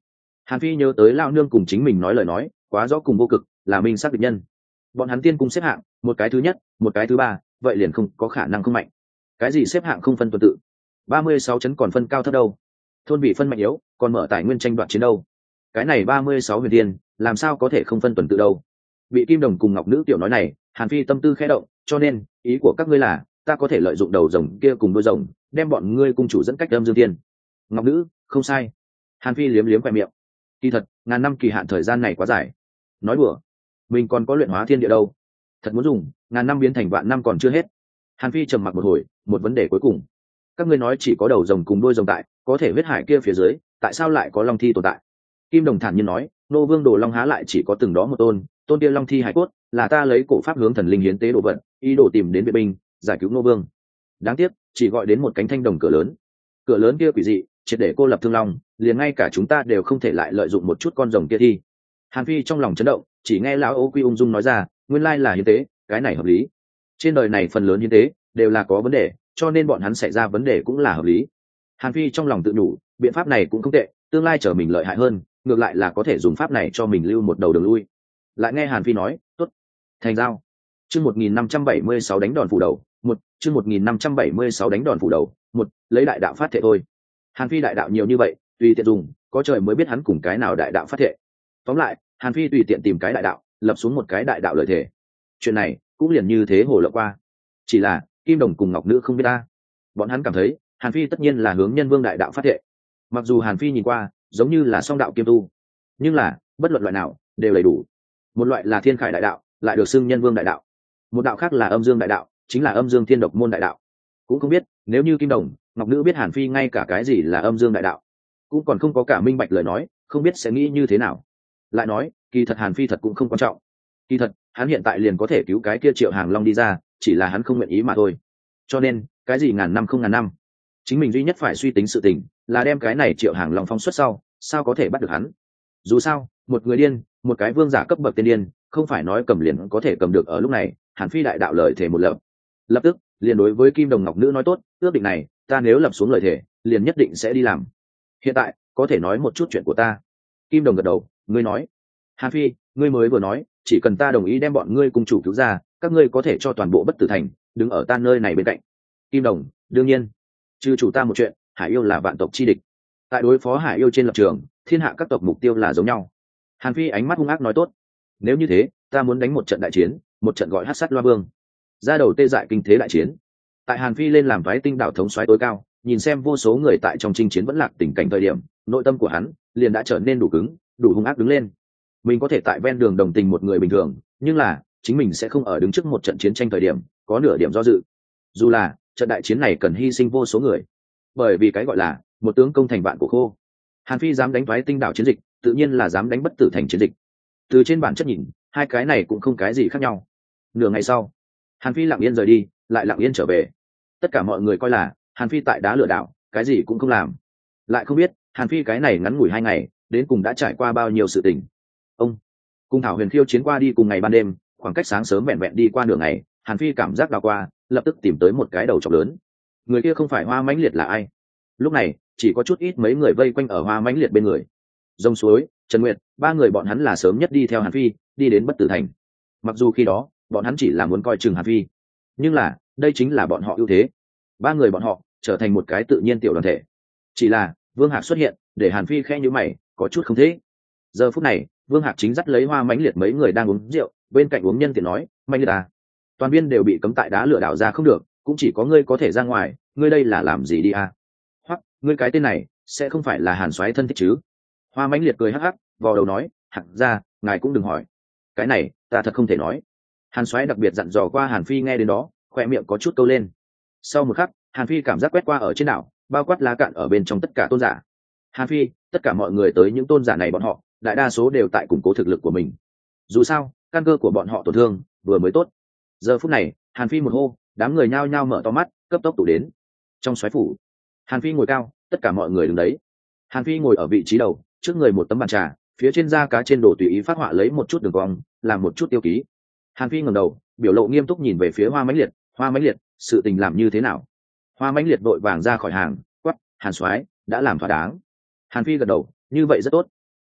Hàn Phi nhớ tới lao nương cùng chính mình nói lời nói, quá rõ cùng vô cực là minh xác địch nhân. Bọn hắn tiên cung xếp hạng, một cái thứ nhất, một cái thứ ba, vậy liền không có khả năng không mạnh. Cái gì xếp hạng không phân tuần tự, ba mươi sáu chấn còn phân cao thấp đâu, thôn vị phân mạnh yếu, còn mở tài nguyên tranh đoạt chiến đâu. Cái này ba mươi sáu huyền tiên, làm sao có thể không phân tuần tự đâu. Bị Kim Đồng cùng Ngọc Nữ tiểu nói này, Hàn Phi tâm tư khẽ động, cho nên ý của các ngươi là ta có thể lợi dụng đầu rồng kia cùng đuôi rồng, đem bọn ngươi cung chủ dẫn cách âm dương tiên. Ngọc Nữ, không sai. Hàn Phi liếm liếm khoe miệng. Kỳ thật, ngàn năm kỳ hạn thời gian này quá dài. Nói đùa, mình còn có luyện hóa thiên địa đâu. Thật muốn dùng, ngàn năm biến thành vạn năm còn chưa hết. Hàn Phi trầm mặc một hồi, một vấn đề cuối cùng. Các ngươi nói chỉ có đầu rồng cùng đuôi rồng tại, có thể huyết hải kia phía dưới, tại sao lại có long thi tồn tại? Kim Đồng thản nhiên nói, nô vương đồ long há lại chỉ có từng đó một tôn, tôn kia long thi hải cốt là ta lấy cổ pháp hướng thần linh hiến tế đồ vật, ý đồ tìm đến viện binh, giải cứu nô vương. Đáng tiếc, chỉ gọi đến một cánh thanh đồng cửa lớn. Cửa lớn kia quỷ dị, triệt để cô lập thương long, liền ngay cả chúng ta đều không thể lại lợi dụng một chút con rồng kia thi. Hàn Phi trong lòng chấn động, chỉ nghe lão Ô Quy ung dung nói ra, nguyên lai là hiến tế, cái này hợp lý. Trên đời này phần lớn hiến tế đều là có vấn đề, cho nên bọn hắn xảy ra vấn đề cũng là hợp lý. Hàn Phi trong lòng tự nhủ, biện pháp này cũng không tệ, tương lai trở mình lợi hại hơn, ngược lại là có thể dùng pháp này cho mình lưu một đầu đường lui. Lại nghe Hàn Phi nói, tốt, thành giao. Chương một nghìn năm trăm bảy mươi sáu đánh đòn phủ đầu, một, chương một nghìn năm trăm bảy mươi sáu đánh đòn phủ đầu, một, lấy đại đạo phát thệ thôi. Hàn Phi đại đạo nhiều như vậy, tùy tiện dùng, có trời mới biết hắn cùng cái nào đại đạo phát thệ. Tóm lại, Hàn Phi tùy tiện tìm cái đại đạo, lập xuống một cái đại đạo lợi thể. Chuyện này cũng liền như thế hồ lộ qua. Chỉ là Kim Đồng cùng Ngọc Nữ không biết ta. Bọn hắn cảm thấy Hàn Phi tất nhiên là hướng nhân vương đại đạo phát thệ. Mặc dù Hàn Phi nhìn qua giống như là song đạo kiêm tu, nhưng là bất luận loại nào đều đầy đủ. Một loại là thiên khải đại đạo, lại được xưng nhân vương đại đạo. Một đạo khác là âm dương đại đạo, chính là âm dương thiên độc môn đại đạo. Cũng không biết nếu như Kim Đồng, Ngọc Nữ biết Hàn Phi ngay cả cái gì là âm dương đại đạo, cũng còn không có cả minh bạch lời nói, không biết sẽ nghĩ như thế nào. Lại nói, kỳ thật Hàn Phi thật cũng không quan trọng. Kỳ thật, hắn hiện tại liền có thể cứu cái kia Triệu Hàng Long đi ra, chỉ là hắn không nguyện ý mà thôi. Cho nên, cái gì ngàn năm không ngàn năm, chính mình duy nhất phải suy tính sự tình là đem cái này Triệu Hàng Long phóng xuất sau, sao có thể bắt được hắn. Dù sao, một người điên, một cái vương giả cấp bậc tiên điên, không phải nói cầm liền có thể cầm được. Ở lúc này, Hàn Phi đại đạo lời thể một lập, lập tức liền đối với Kim Đồng Ngọc Nữ nói, tốt, ước định này ta nếu lập xuống lời thể, liền nhất định sẽ đi làm. Hiện tại có thể nói một chút chuyện của ta. Kim Đồng gật đầu, ngươi nói. Hàn Phi, ngươi mới vừa nói chỉ cần ta đồng ý đem bọn ngươi cùng chủ cứu ra, các ngươi có thể cho toàn bộ Bất Tử Thành đứng ở ta nơi này bên cạnh. Kim Đồng, đương nhiên. Trừ chủ ta một chuyện, Hải Yêu là vạn tộc chi địch. Tại đối phó Hải Yêu trên lập trường, thiên hạ các tộc mục tiêu là giống nhau. Hàn Phi ánh mắt hung ác nói, tốt, nếu như thế ta muốn đánh một trận đại chiến, một trận gọi Hắc Sát Loa Vương, ra đầu tê dại kinh thế đại chiến. Tại Hàn Phi lên làm Toái Tinh đảo thống soái tối cao, nhìn xem vô số người tại trong chinh chiến vẫn lạc tình cảnh thời điểm, nội tâm của hắn liền đã trở nên đủ cứng, đủ hung ác đứng lên. Mình có thể tại ven đường đồng tình một người bình thường, nhưng là chính mình sẽ không ở đứng trước một trận chiến tranh thời điểm có nửa điểm do dự. Dù là trận đại chiến này cần hy sinh vô số người, bởi vì cái gọi là một tướng công thành vạn cổ khô. Hàn Phi dám đánh Toái Tinh đảo chiến dịch, tự nhiên là dám đánh Bất Tử Thành chiến dịch. Từ trên bản chất nhìn, hai cái này cũng không cái gì khác nhau. Nửa ngày sau, Hàn Phi lặng yên rời đi, lại lặng yên trở về. Tất cả mọi người coi là Hàn Phi tại đá lửa đảo, cái gì cũng không làm. Lại không biết Hàn Phi cái này ngắn ngủi hai ngày, đến cùng đã trải qua bao nhiêu sự tình. Ông cùng Thảo Huyền khiêu chiến qua đi cùng ngày ban đêm, khoảng cách sáng sớm vẹn vẹn đi qua nửa ngày, Hàn Phi cảm giác đào qua, lập tức tìm tới một cái đầu chọc lớn. Người kia không phải Hoa Mãnh Liệt là ai? Lúc này chỉ có chút ít mấy người vây quanh ở Hoa Mãnh Liệt bên người. Rông Suối, Trần Nguyệt, ba người bọn hắn là sớm nhất đi theo Hàn Phi đi đến Bất Tử Thành. Mặc dù khi đó bọn hắn chỉ là muốn coi chừng Hàn Phi, nhưng là đây chính là bọn họ ưu thế. Ba người bọn họ trở thành một cái tự nhiên tiểu đoàn thể. Chỉ là Vương Hạc xuất hiện, để Hàn Phi khẽ nhíu mày, có chút không thế. Giờ phút này, Vương Hạc chính dắt lấy Hoa Mãnh Liệt mấy người đang uống rượu, bên cạnh uống nhân tiện nói, Mãnh Liệt à, toàn viên đều bị cấm tại đá lửa đảo ra không được, cũng chỉ có ngươi có thể ra ngoài, ngươi đây là làm gì đi à? Hoặc, ngươi cái tên này sẽ không phải là Hàn soái thân thích chứ? Hoa Mãnh Liệt cười hắc hắc, vò đầu nói, hẳn ra, ngài cũng đừng hỏi. Cái này, ta thật không thể nói. Hàn soái đặc biệt dặn dò qua Hàn Phi nghe đến đó, khoe miệng có chút câu lên. Sau một khắc, Hàn Phi cảm giác quét qua ở trên đảo, bao quát lá cạn ở bên trong tất cả tôn giả. Hàn Phi, tất cả mọi người tới những tôn giả này bọn họ, đại đa số đều tại củng cố thực lực của mình. Dù sao, căn cơ của bọn họ tổn thương vừa mới tốt. Giờ phút này, Hàn Phi một hô, đám người nhao nhao mở to mắt, cấp tốc tụ đến. Trong soái phủ, Hàn Phi ngồi cao, tất cả mọi người đứng đấy. Hàn Phi ngồi ở vị trí đầu, trước người một tấm bàn trà, phía trên da cá trên đồ tùy ý phát họa lấy một chút đường cong, làm một chút tiêu ký. Hàn Phi ngẩng đầu, biểu lộ nghiêm túc nhìn về phía Hoa Mãnh Liệt, Hoa Mãnh Liệt, sự tình làm như thế nào? Hoa Mãnh Liệt vội vàng ra khỏi hàng, quát, Hàn soái đã làm thỏa đáng. Hàn Phi gật đầu, như vậy rất tốt.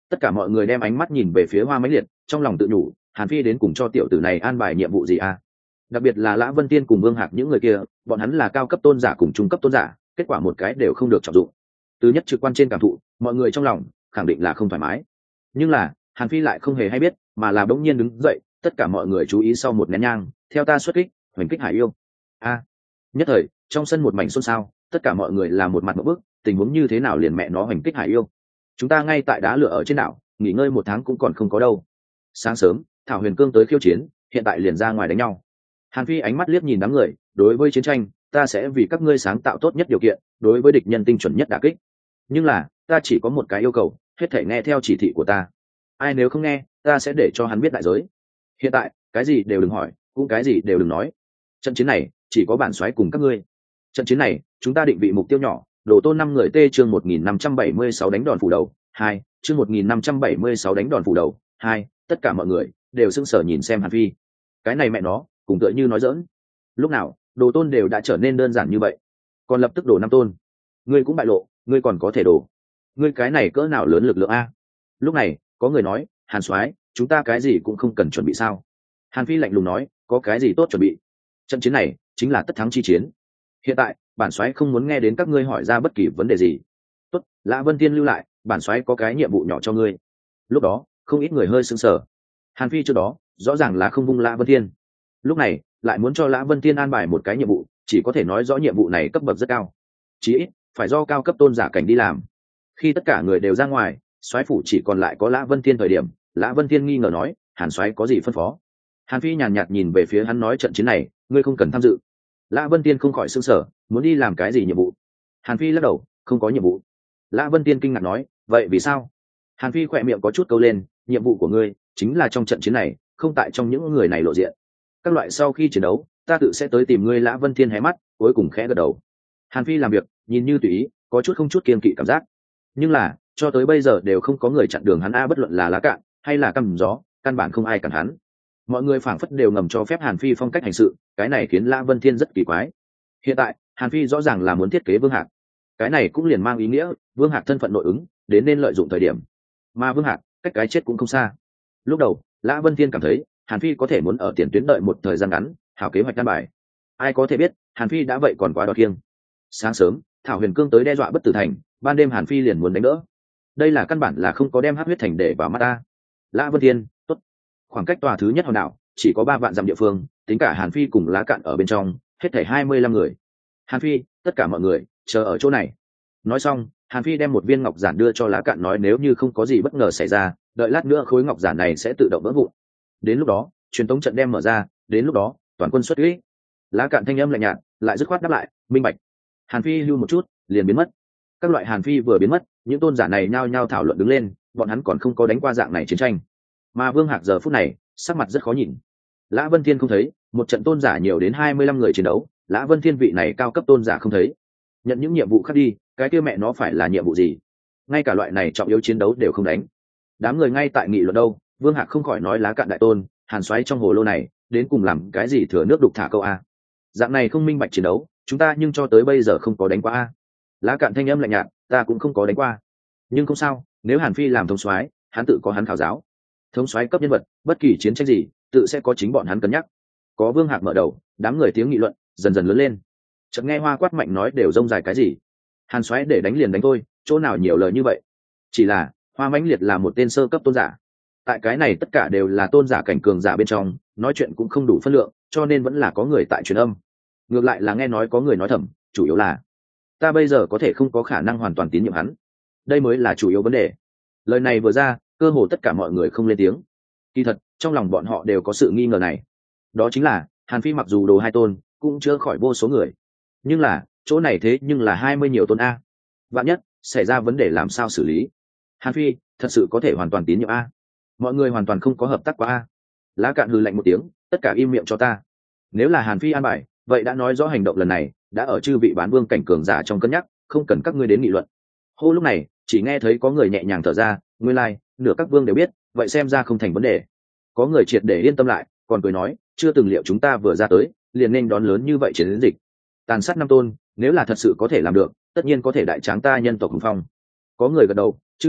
Tất cả mọi người đem ánh mắt nhìn về phía Hoa Mãnh Liệt, trong lòng tự nhủ, Hàn Phi đến cùng cho tiểu tử này an bài nhiệm vụ gì à? Đặc biệt là Lã Vân Tiên cùng Vương Hạc những người kia, bọn hắn là cao cấp tôn giả cùng trung cấp tôn giả, kết quả một cái đều không được trọng dụng. Từ nhất trực quan trên cảm thụ, mọi người trong lòng khẳng định là không thoải mái. Nhưng là, Hàn Phi lại không hề hay biết, mà là bỗng nhiên đứng dậy, tất cả mọi người chú ý sau một nén nhang, theo ta xuất kích, hoành kích Hải Yêu. A. Nhất thời, trong sân một mảnh xôn xao, tất cả mọi người là một mặt ngộp bức, tình huống như thế nào liền mẹ nó hoành kích Hải Yêu? Chúng ta ngay tại đá lửa ở trên đảo, nghỉ ngơi một tháng cũng còn không có đâu. Sáng sớm, Thảo Huyền Cương tới khiêu chiến, hiện tại liền ra ngoài đánh nhau. Hàn Phi ánh mắt liếc nhìn đám người, đối với chiến tranh, ta sẽ vì các ngươi sáng tạo tốt nhất điều kiện, đối với địch nhân tinh chuẩn nhất đả kích. Nhưng là, ta chỉ có một cái yêu cầu, hết thảy nghe theo chỉ thị của ta. Ai nếu không nghe, ta sẽ để cho hắn biết đại giới. Hiện tại, cái gì đều đừng hỏi, cũng cái gì đều đừng nói. Trận chiến này, chỉ có bản soái cùng các ngươi. Trận chiến này, chúng ta định vị mục tiêu nhỏ, Đồ Tôn năm người T chương một nghìn năm trăm bảy mươi sáu đánh đòn phủ đầu, hai, chương một nghìn năm trăm bảy mươi sáu đánh đòn phủ đầu, hai, tất cả mọi người đều sững sờ nhìn xem Hàn Phi. Cái này mẹ nó, cùng tựa như nói giỡn. Lúc nào, Đồ Tôn đều đã trở nên đơn giản như vậy. Còn lập tức đổ năm tôn. Ngươi cũng bại lộ, ngươi còn có thể đổ. Ngươi cái này cỡ nào lớn lực lượng a? Lúc này, có người nói, Hàn soái, chúng ta cái gì cũng không cần chuẩn bị sao? Hàn Phi lạnh lùng nói, có cái gì tốt chuẩn bị? Trận chiến này chính là tất thắng chi chiến. Hiện tại, bản soái không muốn nghe đến các ngươi hỏi ra bất kỳ vấn đề gì. Tốt, Lã Vân Tiên lưu lại, bản soái có cái nhiệm vụ nhỏ cho ngươi. Lúc đó, không ít người hơi sững sờ. Hàn Phi trước đó, rõ ràng là không vung Lã Vân Tiên. Lúc này, lại muốn cho Lã Vân Tiên an bài một cái nhiệm vụ, chỉ có thể nói rõ nhiệm vụ này cấp bậc rất cao. Chí ít, phải do cao cấp tôn giả cảnh đi làm. Khi tất cả người đều ra ngoài, soái phủ chỉ còn lại có Lã Vân Tiên thời điểm, Lã Vân Tiên nghi ngờ nói, Hàn soái có gì phân phó? Hàn Phi nhàn nhạt nhìn về phía hắn nói trận chiến này, ngươi không cần tham dự. Lã Vân Tiên không khỏi sững sờ, muốn đi làm cái gì nhiệm vụ? Hàn Phi lắc đầu, không có nhiệm vụ. Lã Vân Tiên kinh ngạc nói, vậy vì sao? Hàn Phi khỏe miệng có chút câu lên, nhiệm vụ của ngươi chính là trong trận chiến này, không tại trong những người này lộ diện. Các loại sau khi chiến đấu, ta tự sẽ tới tìm ngươi. Lã Vân Thiên hé mắt, cuối cùng khẽ gật đầu. Hàn Phi làm việc nhìn như tùy ý, có chút không chút kiêng kỵ cảm giác. Nhưng là, cho tới bây giờ đều không có người chặn đường hắn a, bất luận là Lá Cạn hay là Căm Gió, căn bản không ai cản hắn. Mọi người phảng phất đều ngầm cho phép Hàn Phi phong cách hành sự, cái này khiến Lã Vân Thiên rất kỳ quái. Hiện tại, Hàn Phi rõ ràng là muốn thiết kế Vương Hạc. Cái này cũng liền mang ý nghĩa, Vương Hạc thân phận nội ứng, đến nên lợi dụng thời điểm. Mà Vương Hạc, cách cái chết cũng không xa. Lúc đầu, Lã Vân Thiên cảm thấy, Hàn Phi có thể muốn ở tiền tuyến đợi một thời gian ngắn, hảo kế hoạch căn bài. Ai có thể biết, Hàn Phi đã vậy còn quá đọt kiêng. Sáng sớm, Thảo Huyền Cương tới đe dọa Bất Tử Thành, ban đêm Hàn Phi liền muốn đánh đỡ. Đây là căn bản là không có đem Hắc Huyết Thành để vào mắt ta. Lã Vân Thiên, tốt. Khoảng cách tòa thứ nhất hòn đảo chỉ có ba vạn dặm địa phương, tính cả Hàn Phi cùng Lá Cạn ở bên trong, hết thảy hai mươi lăm người. Hàn Phi, tất cả mọi người chờ ở chỗ này. Nói xong, Hàn Phi đem một viên ngọc giản đưa cho Lá Cạn, nói nếu như không có gì bất ngờ xảy ra, đợi lát nữa khối ngọc giản này sẽ tự động vỡ vụn. Đến lúc đó, truyền tống trận đem mở ra, đến lúc đó, toàn quân xuất kích. Lá Cạn thanh âm lạnh nhạt, lại dứt khoát đáp lại, minh bạch. Hàn Phi lưu một chút, liền biến mất. Các loại Hàn Phi vừa biến mất, những tôn giả này nhao nhao thảo luận đứng lên, bọn hắn còn không có đánh qua dạng này chiến tranh. Mà Vương Hạc giờ phút này, sắc mặt rất khó nhìn. Lã Vân Thiên không thấy, một trận tôn giả nhiều đến hai mươi lăm người chiến đấu, Lã Vân Thiên vị này cao cấp tôn giả không thấy. Nhận những nhiệm vụ khác đi, cái kia mẹ nó phải là nhiệm vụ gì? Ngay cả loại này trọng yếu chiến đấu đều không đánh. Đám người ngay tại nghị luận đâu, Vương Hạc không khỏi nói Lá Cạn đại tôn, Hàn xoáy trong hồ lô này, đến cùng làm cái gì thừa nước đục thả câu a? Dạng này không minh bạch chiến đấu, chúng ta nhưng cho tới bây giờ không có đánh qua a. Lá Cạn thanh âm lạnh nhạt, ta cũng không có đánh qua. Nhưng không sao, nếu Hàn Phi làm thống soái, hắn tự có hắn khảo giáo. Thống soái cấp nhân vật, bất kỳ chiến tranh gì, tự sẽ có chính bọn hắn cân nhắc. Có Vương Hạc mở đầu, đám người tiếng nghị luận dần dần lớn lên. Chợt nghe Hoa quát mạnh nói đều rông dài cái gì? Hàn xoáy để đánh liền đánh thôi, chỗ nào nhiều lời như vậy? Chỉ là, Hoa Mãnh Liệt là một tên sơ cấp tôn giả. Tại cái này tất cả đều là tôn giả cảnh cường giả bên trong, nói chuyện cũng không đủ phân lượng, cho nên vẫn là có người tại truyền âm. Ngược lại là nghe nói có người nói thầm, chủ yếu là ta bây giờ có thể không có khả năng hoàn toàn tín nhiệm hắn. Đây mới là chủ yếu vấn đề. Lời này vừa ra, cơ hồ tất cả mọi người không lên tiếng. Kỳ thật, trong lòng bọn họ đều có sự nghi ngờ này. Đó chính là, Hàn Phi mặc dù đồ hai tôn, cũng chưa khỏi vô số người. Nhưng là, chỗ này thế nhưng là hai mươi nhiều tôn A. Vạn nhất, xảy ra vấn đề làm sao xử lý? Hàn Phi, thật sự có thể hoàn toàn tín nhiệm A. Mọi người hoàn toàn không có hợp tác qua A. Lá Cạn hừ lạnh một tiếng, tất cả im miệng cho ta. Nếu là Hàn Phi an bài, vậy đã nói rõ hành động lần này, đã ở chư vị bán vương cảnh cường giả trong cân nhắc, không cần các ngươi đến nghị luận. Hô lúc này, chỉ nghe thấy có người nhẹ nhàng thở ra, nguyên lai, like, nửa các vương đều biết, vậy xem ra không thành vấn đề. Có người triệt để yên tâm lại, còn cười nói, chưa từng liệu chúng ta vừa ra tới, liền nên đón lớn như vậy chiến dịch. Tàn sát năm tôn, nếu là thật sự có thể làm được, tất nhiên có thể đại tráng ta nhân tộc hùng phong. Có người gật đầu, chư vị,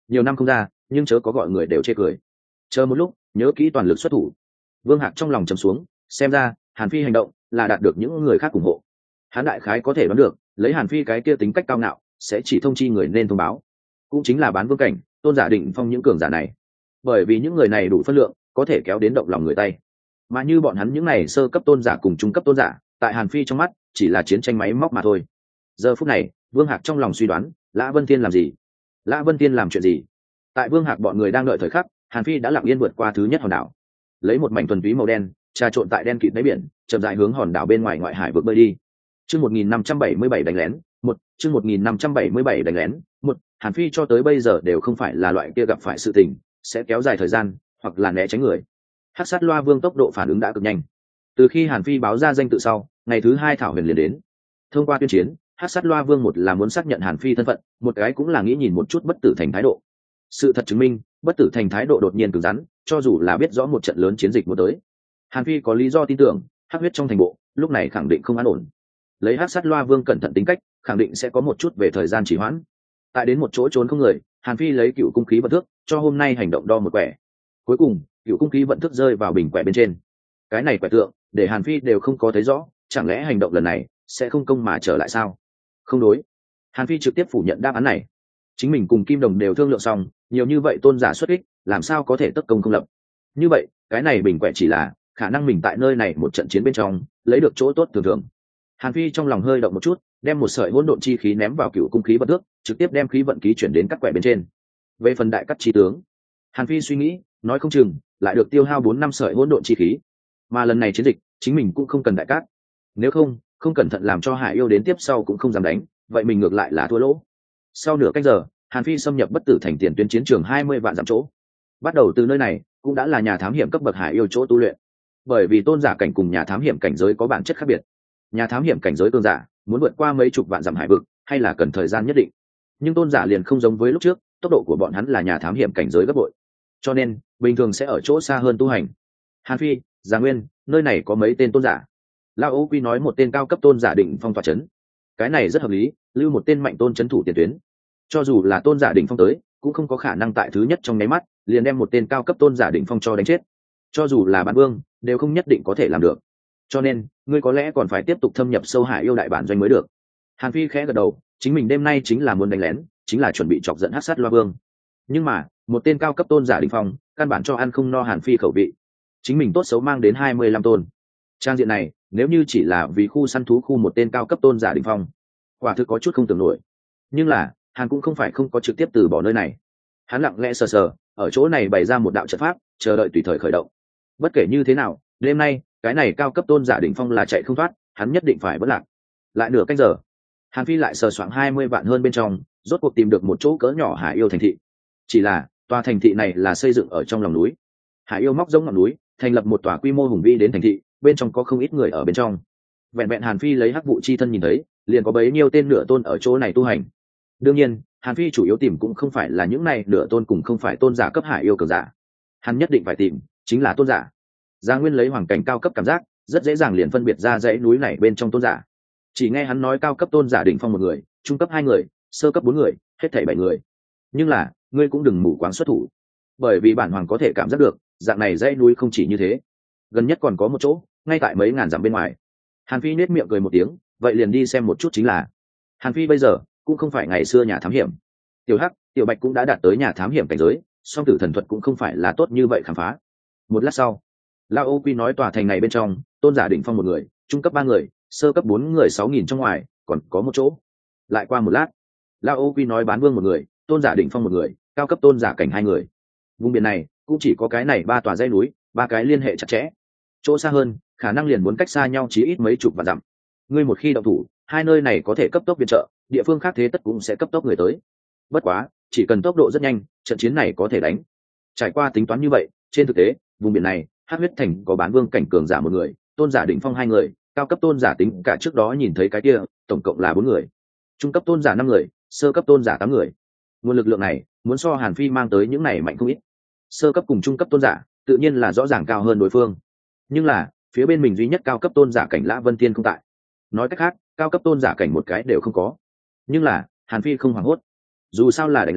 nhiều năm không ra nhưng chớ có gọi người đều chê cười. Chờ một lúc nhớ kỹ toàn lực xuất thủ. Vương Hạc trong lòng trầm xuống, xem ra Hàn Phi hành động là đạt được những người khác ủng hộ. Hắn đại khái có thể đoán được lấy Hàn Phi cái kia tính cách cao ngạo sẽ chỉ thông chi người nên thông báo, cũng chính là bán vương cảnh tôn giả định phong những cường giả này, bởi vì những người này đủ phân lượng có thể kéo đến động lòng người tay. Mà như bọn hắn những này sơ cấp tôn giả cùng trung cấp tôn giả tại Hàn Phi trong mắt chỉ là chiến tranh máy móc mà thôi. Giờ phút này Vương Hạc trong lòng suy đoán Lã Vân Tiên làm gì, Lã Vân Tiên làm chuyện gì. Tại Vương Hạc bọn người đang đợi thời khắc, Hàn Phi đã lặng yên vượt qua thứ nhất hòn đảo, lấy một mảnh thuần túy màu đen trà trộn tại đen kịt đáy biển, chậm rãi hướng hòn đảo bên ngoài ngoại hải vượt bơi đi. Chương một nghìn năm trăm bảy mươi bảy đánh lén, một, chương một nghìn năm trăm bảy mươi bảy đánh lén, một, Hàn Phi cho tới bây giờ đều không phải là loại kia gặp phải sự tình sẽ kéo dài thời gian hoặc là né tránh người. Hắc sát loa vương tốc độ phản ứng đã cực nhanh. Từ khi Hàn Phi báo ra danh tự sau, ngày thứ hai thảo huyền liền đến. Thông qua tuyên chiến, Hắc sát loa vương một là muốn xác nhận Hàn Phi thân phận, một cái cũng là nghĩ nhìn một chút bất tử thành thái độ. Sự thật chứng minh, bất tử thành thái độ đột nhiên cứng rắn, cho dù là biết rõ một trận lớn chiến dịch muốn tới, Hàn Phi có lý do tin tưởng hắc huyết trong thành bộ lúc này khẳng định không an ổn. Lấy Hắc sát loa vương cẩn thận tính cách, khẳng định sẽ có một chút về thời gian trì hoãn. Tại đến một chỗ trốn không người, Hàn Phi lấy cựu cung khí vận thước cho hôm nay hành động đo một quẻ. Cuối cùng cựu cung khí vận thước rơi vào bình quẻ bên trên. Cái này quẻ tượng để Hàn Phi đều không có thấy rõ, chẳng lẽ hành động lần này sẽ không công mà trở lại sao? Không đối. Hàn Phi trực tiếp phủ nhận đáp án này. Chính mình cùng Kim Đồng đều thương lượng xong, nhiều như vậy tôn giả xuất kích, làm sao có thể tất công không lập? Như vậy, cái này bình quẻ chỉ là khả năng mình tại nơi này một trận chiến bên trong lấy được chỗ tốt thường thường. Hàn Phi trong lòng hơi động một chút, đem một sợi hỗn độn chi khí ném vào cựu cung khí vận thước, trực tiếp đem khí vận ký chuyển đến các quẻ bên trên. Về phần đại cắt chi tướng, Hàn Phi suy nghĩ, nói không chừng lại được tiêu hao bốn năm sợi hỗn độn chi khí. Mà lần này chiến dịch, chính mình cũng không cần đại cát. Nếu không, không cẩn thận làm cho Hải Yêu đến tiếp sau cũng không dám đánh, vậy mình ngược lại là thua lỗ. Sau nửa cách giờ, Hàn Phi xâm nhập bất tử thành tiền tuyến chiến trường hai mươi vạn dặm chỗ. Bắt đầu từ nơi này, cũng đã là nhà thám hiểm cấp bậc Hải Yêu chỗ tu luyện. Bởi vì tôn giả cảnh cùng nhà thám hiểm cảnh giới có bản chất khác biệt. Nhà thám hiểm cảnh giới tôn giả muốn vượt qua mấy chục vạn dặm hải vực, hay là cần thời gian nhất định. Nhưng tôn giả liền không giống với lúc trước, tốc độ của bọn hắn là nhà thám hiểm cảnh giới gấp bội. Cho nên, bình thường sẽ ở chỗ xa hơn tu hành. Hàn Phi, Già Nguyên, nơi này có mấy tên tôn giả. Lao Ô Quy nói một tên cao cấp tôn giả đỉnh phong tọa chấn. Cái này rất hợp lý, lưu một tên mạnh tôn chấn thủ tiền tuyến. Cho dù là tôn giả đỉnh phong tới, cũng không có khả năng tại thứ nhất trong nháy mắt liền đem một tên cao cấp tôn giả đỉnh phong cho đánh chết. Cho dù là bản vương, đều không nhất định có thể làm được. Cho nên, ngươi có lẽ còn phải tiếp tục thâm nhập sâu Hải Yêu đại bản doanh mới được. Hàn Phi khẽ gật đầu, chính mình đêm nay chính là muốn đánh lén, chính là chuẩn bị chọc giận Hắc sát loa vương. Nhưng mà, một tên cao cấp tôn giả đỉnh phong, căn bản cho ăn không no Hàn Phi khẩu vị. Chính mình tốt xấu mang đến hai mươi lăm tôn. Trang diện này, nếu như chỉ là vì khu săn thú khu một tên cao cấp tôn giả đỉnh phong, quả thực có chút không tưởng nổi. Nhưng là, Hàn cũng không phải không có trực tiếp từ bỏ nơi này. Hắn lặng lẽ sờ sờ, ở chỗ này bày ra một đạo trận pháp, chờ đợi tùy thời khởi động. Bất kể như thế nào, đêm nay, cái này cao cấp tôn giả đỉnh phong là chạy không thoát, hắn nhất định phải bất lạc. Lại nửa canh giờ, Hàn Phi lại sờ soạng hai mươi vạn hơn bên trong, rốt cuộc tìm được một chỗ cỡ nhỏ Hải Yêu thành thị. Chỉ là, tòa thành thị này là xây dựng ở trong lòng núi. Hải Yêu móc giống ngọn núi, thành lập một tòa quy mô hùng vĩ đến thành thị, bên trong có không ít người ở bên trong. Vẹn vẹn Hàn Phi lấy hắc vụ chi thân nhìn thấy, liền có bấy nhiêu tên nửa tôn ở chỗ này tu hành. Đương nhiên, Hàn Phi chủ yếu tìm cũng không phải là những này nửa tôn cùng không phải tôn giả cấp Hải Yêu cường giả. Hắn nhất định phải tìm chính là tôn giả. Gia Nguyên lấy hoàng cảnh cao cấp cảm giác, rất dễ dàng liền phân biệt ra dãy núi này bên trong tôn giả. Chỉ nghe hắn nói cao cấp tôn giả đỉnh phong một người, trung cấp hai người, sơ cấp bốn người, hết thảy bảy người. Nhưng là, ngươi cũng đừng mù quáng xuất thủ, bởi vì bản hoàng có thể cảm giác được, dạng này dãy núi không chỉ như thế, gần nhất còn có một chỗ, ngay tại mấy ngàn dặm bên ngoài. Hàn Phi nét miệng cười một tiếng, vậy liền đi xem một chút chính là. Hàn Phi bây giờ cũng không phải ngày xưa nhà thám hiểm. Tiểu Hắc, Tiểu Bạch cũng đã đạt tới nhà thám hiểm cảnh giới, song tử thần thuật cũng không phải là tốt như vậy khám phá. Một lát sau, Lao Ô Quy nói tòa thành này bên trong, tôn giả đỉnh phong một người, trung cấp ba người, sơ cấp bốn người sáu nghìn trong ngoài, còn có một chỗ. Lại qua một lát, Lao Ô Quy nói bán vương một người, tôn giả đỉnh phong một người, cao cấp tôn giả cảnh hai người. Vùng biển này cũng chỉ có cái này ba tòa dãy núi, ba cái liên hệ chặt chẽ. Chỗ xa hơn, khả năng liền muốn cách xa nhau chí ít mấy chục vạn dặm. Ngươi một khi động thủ, hai nơi này có thể cấp tốc viện trợ, địa phương khác thế tất cũng sẽ cấp tốc người tới. Bất quá, chỉ cần tốc độ rất nhanh, trận chiến này có thể đánh. Trải qua tính toán như vậy, trên thực tế, vùng biển này, Hắc huyết thành có bán vương cảnh cường giả một người, tôn giả đỉnh phong hai người, cao cấp tôn giả tính cả trước đó nhìn thấy cái kia, tổng cộng là bốn người. Trung cấp tôn giả năm người, sơ cấp tôn giả tám người. Nguồn lực lượng này, muốn so Hàn Phi mang tới những này mạnh không ít. Sơ cấp cùng trung cấp tôn giả, tự nhiên là rõ ràng cao hơn đối phương. Nhưng là, phía bên mình duy nhất cao cấp tôn giả cảnh Lã Vân Tiên không tại. Nói cách khác, cao cấp tôn giả cảnh một cái đều không có. Nhưng là, Hàn Phi không hoảng hốt. Dù sao là đánh lén,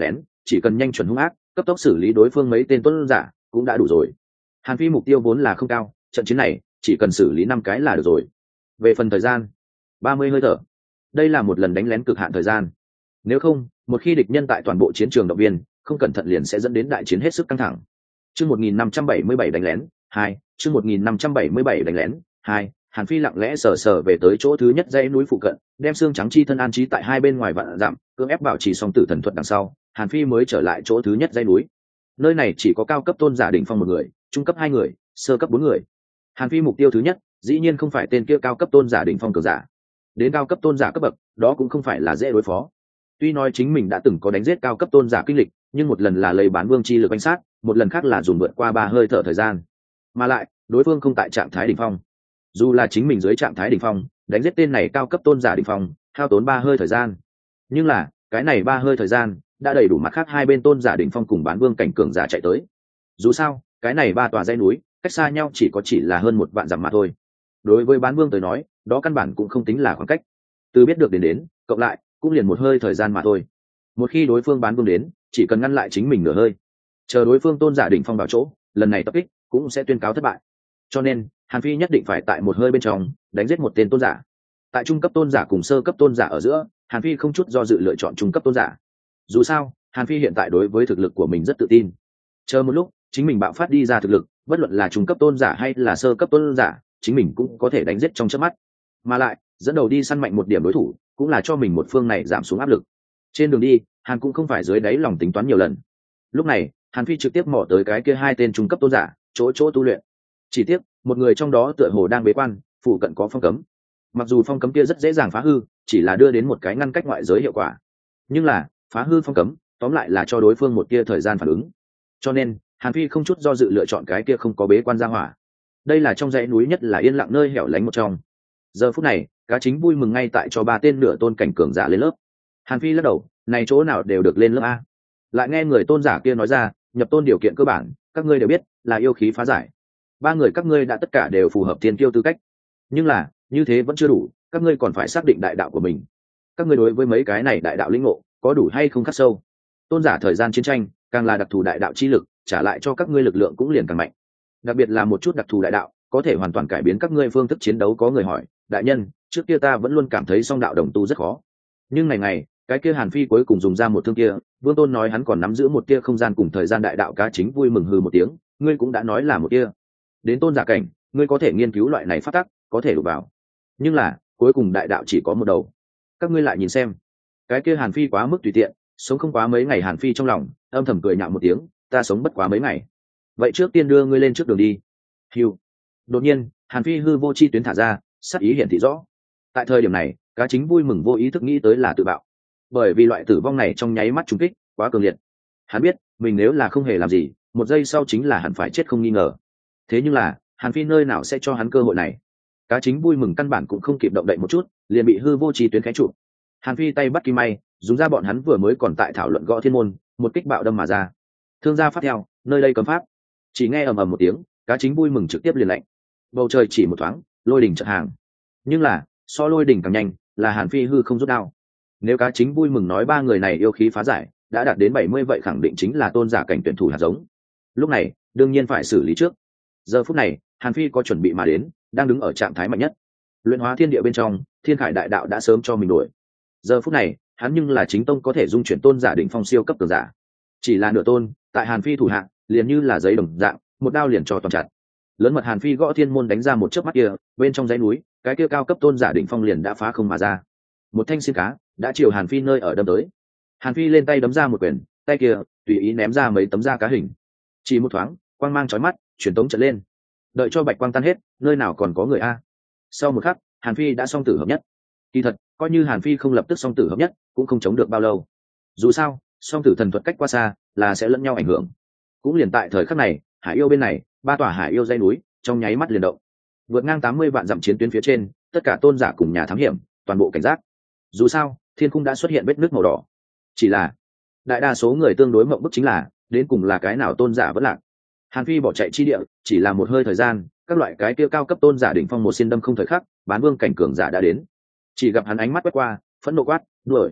chỉ cần nhanh chuẩn hung ác cấp tốc xử lý đối phương mấy tên tuân giả cũng đã đủ rồi. Hàn Phi mục tiêu vốn là không cao, trận chiến này chỉ cần xử lý năm cái là được rồi. Về phần thời gian, ba mươi hơi thở, đây là một lần đánh lén cực hạn thời gian. Nếu không, một khi địch nhân tại toàn bộ chiến trường động viên, không cẩn thận liền sẽ dẫn đến đại chiến hết sức căng thẳng. Chương một nghìn năm trăm bảy mươi bảy đánh lén hai, chương một nghìn năm trăm bảy mươi bảy đánh lén hai. Hàn Phi lặng lẽ sờ sờ về tới chỗ thứ nhất dãy núi phụ cận, đem xương trắng chi thân an trí tại hai bên ngoài vạn dặm, cưỡng ép bảo trì song tử thần thuật đằng sau, Hàn Phi mới trở lại chỗ thứ nhất dãy núi. Nơi này chỉ có cao cấp tôn giả đỉnh phong một người, trung cấp hai người, sơ cấp bốn người. Hàn Phi mục tiêu thứ nhất, dĩ nhiên không phải tên kia cao cấp tôn giả đỉnh phong cường giả. Đến cao cấp tôn giả cấp bậc, đó cũng không phải là dễ đối phó. Tuy nói chính mình đã từng có đánh giết cao cấp tôn giả kinh lịch, nhưng một lần là lấy bán vương chi lực quan sát, một lần khác là dùng vượt qua ba hơi thở thời gian. Mà lại, đối phương không tại trạng thái đỉnh phong. Dù là chính mình dưới trạng thái đỉnh phong, đánh giết tên này cao cấp tôn giả đỉnh phong, hao tốn ba hơi thời gian. Nhưng là, cái này ba hơi thời gian đã đầy đủ mặt khác hai bên tôn giả đỉnh phong cùng bán vương cảnh cường giả chạy tới. Dù sao, cái này ba tòa dãy núi, cách xa nhau chỉ có chỉ là hơn một vạn dặm mà thôi. Đối với bán vương tới nói, đó căn bản cũng không tính là khoảng cách. Từ biết được đến đến, cộng lại, cũng liền một hơi thời gian mà thôi. Một khi đối phương bán vương đến, chỉ cần ngăn lại chính mình nửa hơi, chờ đối phương tôn giả đỉnh phong vào chỗ, lần này tập kích cũng sẽ tuyên cáo thất bại. Cho nên, Hàn Phi nhất định phải tại một hơi bên trong đánh giết một tên tôn giả. Tại trung cấp tôn giả cùng sơ cấp tôn giả ở giữa, Hàn Phi không chút do dự lựa chọn trung cấp tôn giả. Dù sao, Hàn Phi hiện tại đối với thực lực của mình rất tự tin. Chờ một lúc, chính mình bạo phát đi ra thực lực, bất luận là trung cấp tôn giả hay là sơ cấp tôn giả, chính mình cũng có thể đánh giết trong chớp mắt. Mà lại, dẫn đầu đi săn mạnh một điểm đối thủ, cũng là cho mình một phương này giảm xuống áp lực. Trên đường đi, Hàn cũng không phải dưới đáy lòng tính toán nhiều lần. Lúc này, Hàn Phi trực tiếp mò tới cái kia hai tên trung cấp tôn giả, chỗ chỗ tu luyện. Chỉ tiếc, một người trong đó tựa hồ đang bế quan, phụ cận có phong cấm. Mặc dù phong cấm kia rất dễ dàng phá hư, chỉ là đưa đến một cái ngăn cách ngoại giới hiệu quả. Nhưng là, phá hư phong cấm, tóm lại là cho đối phương một tia thời gian phản ứng. Cho nên, Hàn Phi không chút do dự lựa chọn cái kia không có bế quan ra hỏa. Đây là trong dãy núi nhất là yên lặng nơi hẻo lánh một trong. Giờ phút này, cá chính vui mừng ngay tại cho ba tên nửa tôn cảnh cường giả lên lớp. Hàn Phi lắc đầu, này chỗ nào đều được lên lớp a. Lại nghe người tôn giả kia nói ra, nhập tôn điều kiện cơ bản, các ngươi đều biết, là yêu khí phá giải. Ba người các ngươi đã tất cả đều phù hợp tiên kiêu tư cách. Nhưng là, như thế vẫn chưa đủ, các ngươi còn phải xác định đại đạo của mình. Các ngươi đối với mấy cái này đại đạo lĩnh ngộ, có đủ hay không khắc sâu? Tôn giả thời gian chiến tranh, càng là đặc thù đại đạo chi lực, trả lại cho các ngươi lực lượng cũng liền càng mạnh. Đặc biệt là một chút đặc thù đại đạo, có thể hoàn toàn cải biến các ngươi phương thức chiến đấu. Có người hỏi, đại nhân, trước kia ta vẫn luôn cảm thấy song đạo đồng tu rất khó. Nhưng ngày ngày, cái kia Hàn Phi cuối cùng dùng ra một thương kia, Vương Tôn nói hắn còn nắm giữ một tia không gian cùng thời gian đại đạo. Cá chính vui mừng hừ một tiếng, ngươi cũng đã nói là một tia. Đến tôn giả cảnh, ngươi có thể nghiên cứu loại này phát tắc, có thể đụng vào. Nhưng là, cuối cùng đại đạo chỉ có một đầu. Các ngươi lại nhìn xem, cái kia Hàn Phi quá mức tùy tiện, sống không quá mấy ngày. Hàn Phi trong lòng âm thầm cười nhạo một tiếng, ta sống bất quá mấy ngày. Vậy trước tiên đưa ngươi lên trước đường đi. Hiu. Đột nhiên, Hàn Phi hư vô chi tuyến thả ra, sắc ý hiển thị rõ. Tại thời điểm này, cá chính vui mừng vô ý thức nghĩ tới là tự bạo. Bởi vì loại tử vong này trong nháy mắt trúng kích quá cường liệt. Hắn biết, mình nếu là không hề làm gì, một giây sau chính là hẳn phải chết không nghi ngờ. Thế nhưng là, Hàn Phi nơi nào sẽ cho hắn cơ hội này? Cá chính vui mừng căn bản cũng không kịp động đậy một chút, liền bị hư vô chi tuyến khé trụ. Hàn Phi tay bắt kim may, dùng ra bọn hắn vừa mới còn tại thảo luận gõ thiên môn, một kích bạo đâm mà ra. Thương gia phát theo, nơi đây cấm pháp. Chỉ nghe ầm ầm một tiếng, cá chính vui mừng trực tiếp liền lạnh. Bầu trời chỉ một thoáng, lôi đỉnh chợt hàng. Nhưng là, so lôi đỉnh càng nhanh, là Hàn Phi hư không rút đao. Nếu cá chính vui mừng nói ba người này yêu khí phá giải, đã đạt đến bảy mươi vậy khẳng định chính là tôn giả cảnh tuyển thủ hạt giống. Lúc này, đương nhiên phải xử lý trước. Giờ phút này, Hàn Phi có chuẩn bị mà đến, đang đứng ở trạng thái mạnh nhất. Luyện hóa thiên địa bên trong, thiên khải đại đạo đã sớm cho mình đuổi. Giờ phút này, hắn nhưng là chính tông có thể dung chuyển tôn giả đỉnh phong siêu cấp cường giả. Chỉ là nửa tôn, tại Hàn Phi thủ hạ, liền như là giấy đồng dạng, một đao liền cho toàn chặt. Lớn mật Hàn Phi gõ thiên môn đánh ra một chớp mắt kia, bên trong dãy núi, cái kia cao cấp tôn giả đỉnh phong liền đã phá không mà ra. Một thanh xiên cá đã chiều Hàn Phi nơi ở đâm tới. Hàn Phi lên tay đấm ra một quyền, tay kia tùy ý ném ra mấy tấm da cá hình. Chỉ một thoáng, quang mang chói mắt, truyền tống trận lên. Đợi cho bạch quang tan hết, nơi nào còn có người a? Sau một khắc, Hàn Phi đã song tử hợp nhất. Kỳ thật, coi như Hàn Phi không lập tức song tử hợp nhất, cũng không chống được bao lâu. Dù sao, song tử thần thuật cách quá xa, là sẽ lẫn nhau ảnh hưởng. Cũng liền tại thời khắc này, Hải Yêu bên này, ba tòa Hải Yêu dây núi, trong nháy mắt liền động. Vượt ngang tám mươi vạn dặm chiến tuyến phía trên, tất cả tôn giả cùng nhà thám hiểm, toàn bộ cảnh giác. Dù sao, thiên cung đã xuất hiện vết nước màu đỏ. Chỉ là, đại đa số người tương đối mộng bức chính là, đến cùng là cái nào tôn giả vẫn lạc. Hàn Phi bỏ chạy chi địa, chỉ là một hơi thời gian, các loại cái kia cao cấp tôn giả đỉnh phong một xiên đâm không thời khắc, bán vương cảnh cường giả đã đến. Chỉ gặp hắn ánh mắt quét qua, phẫn nộ quát, đuổi.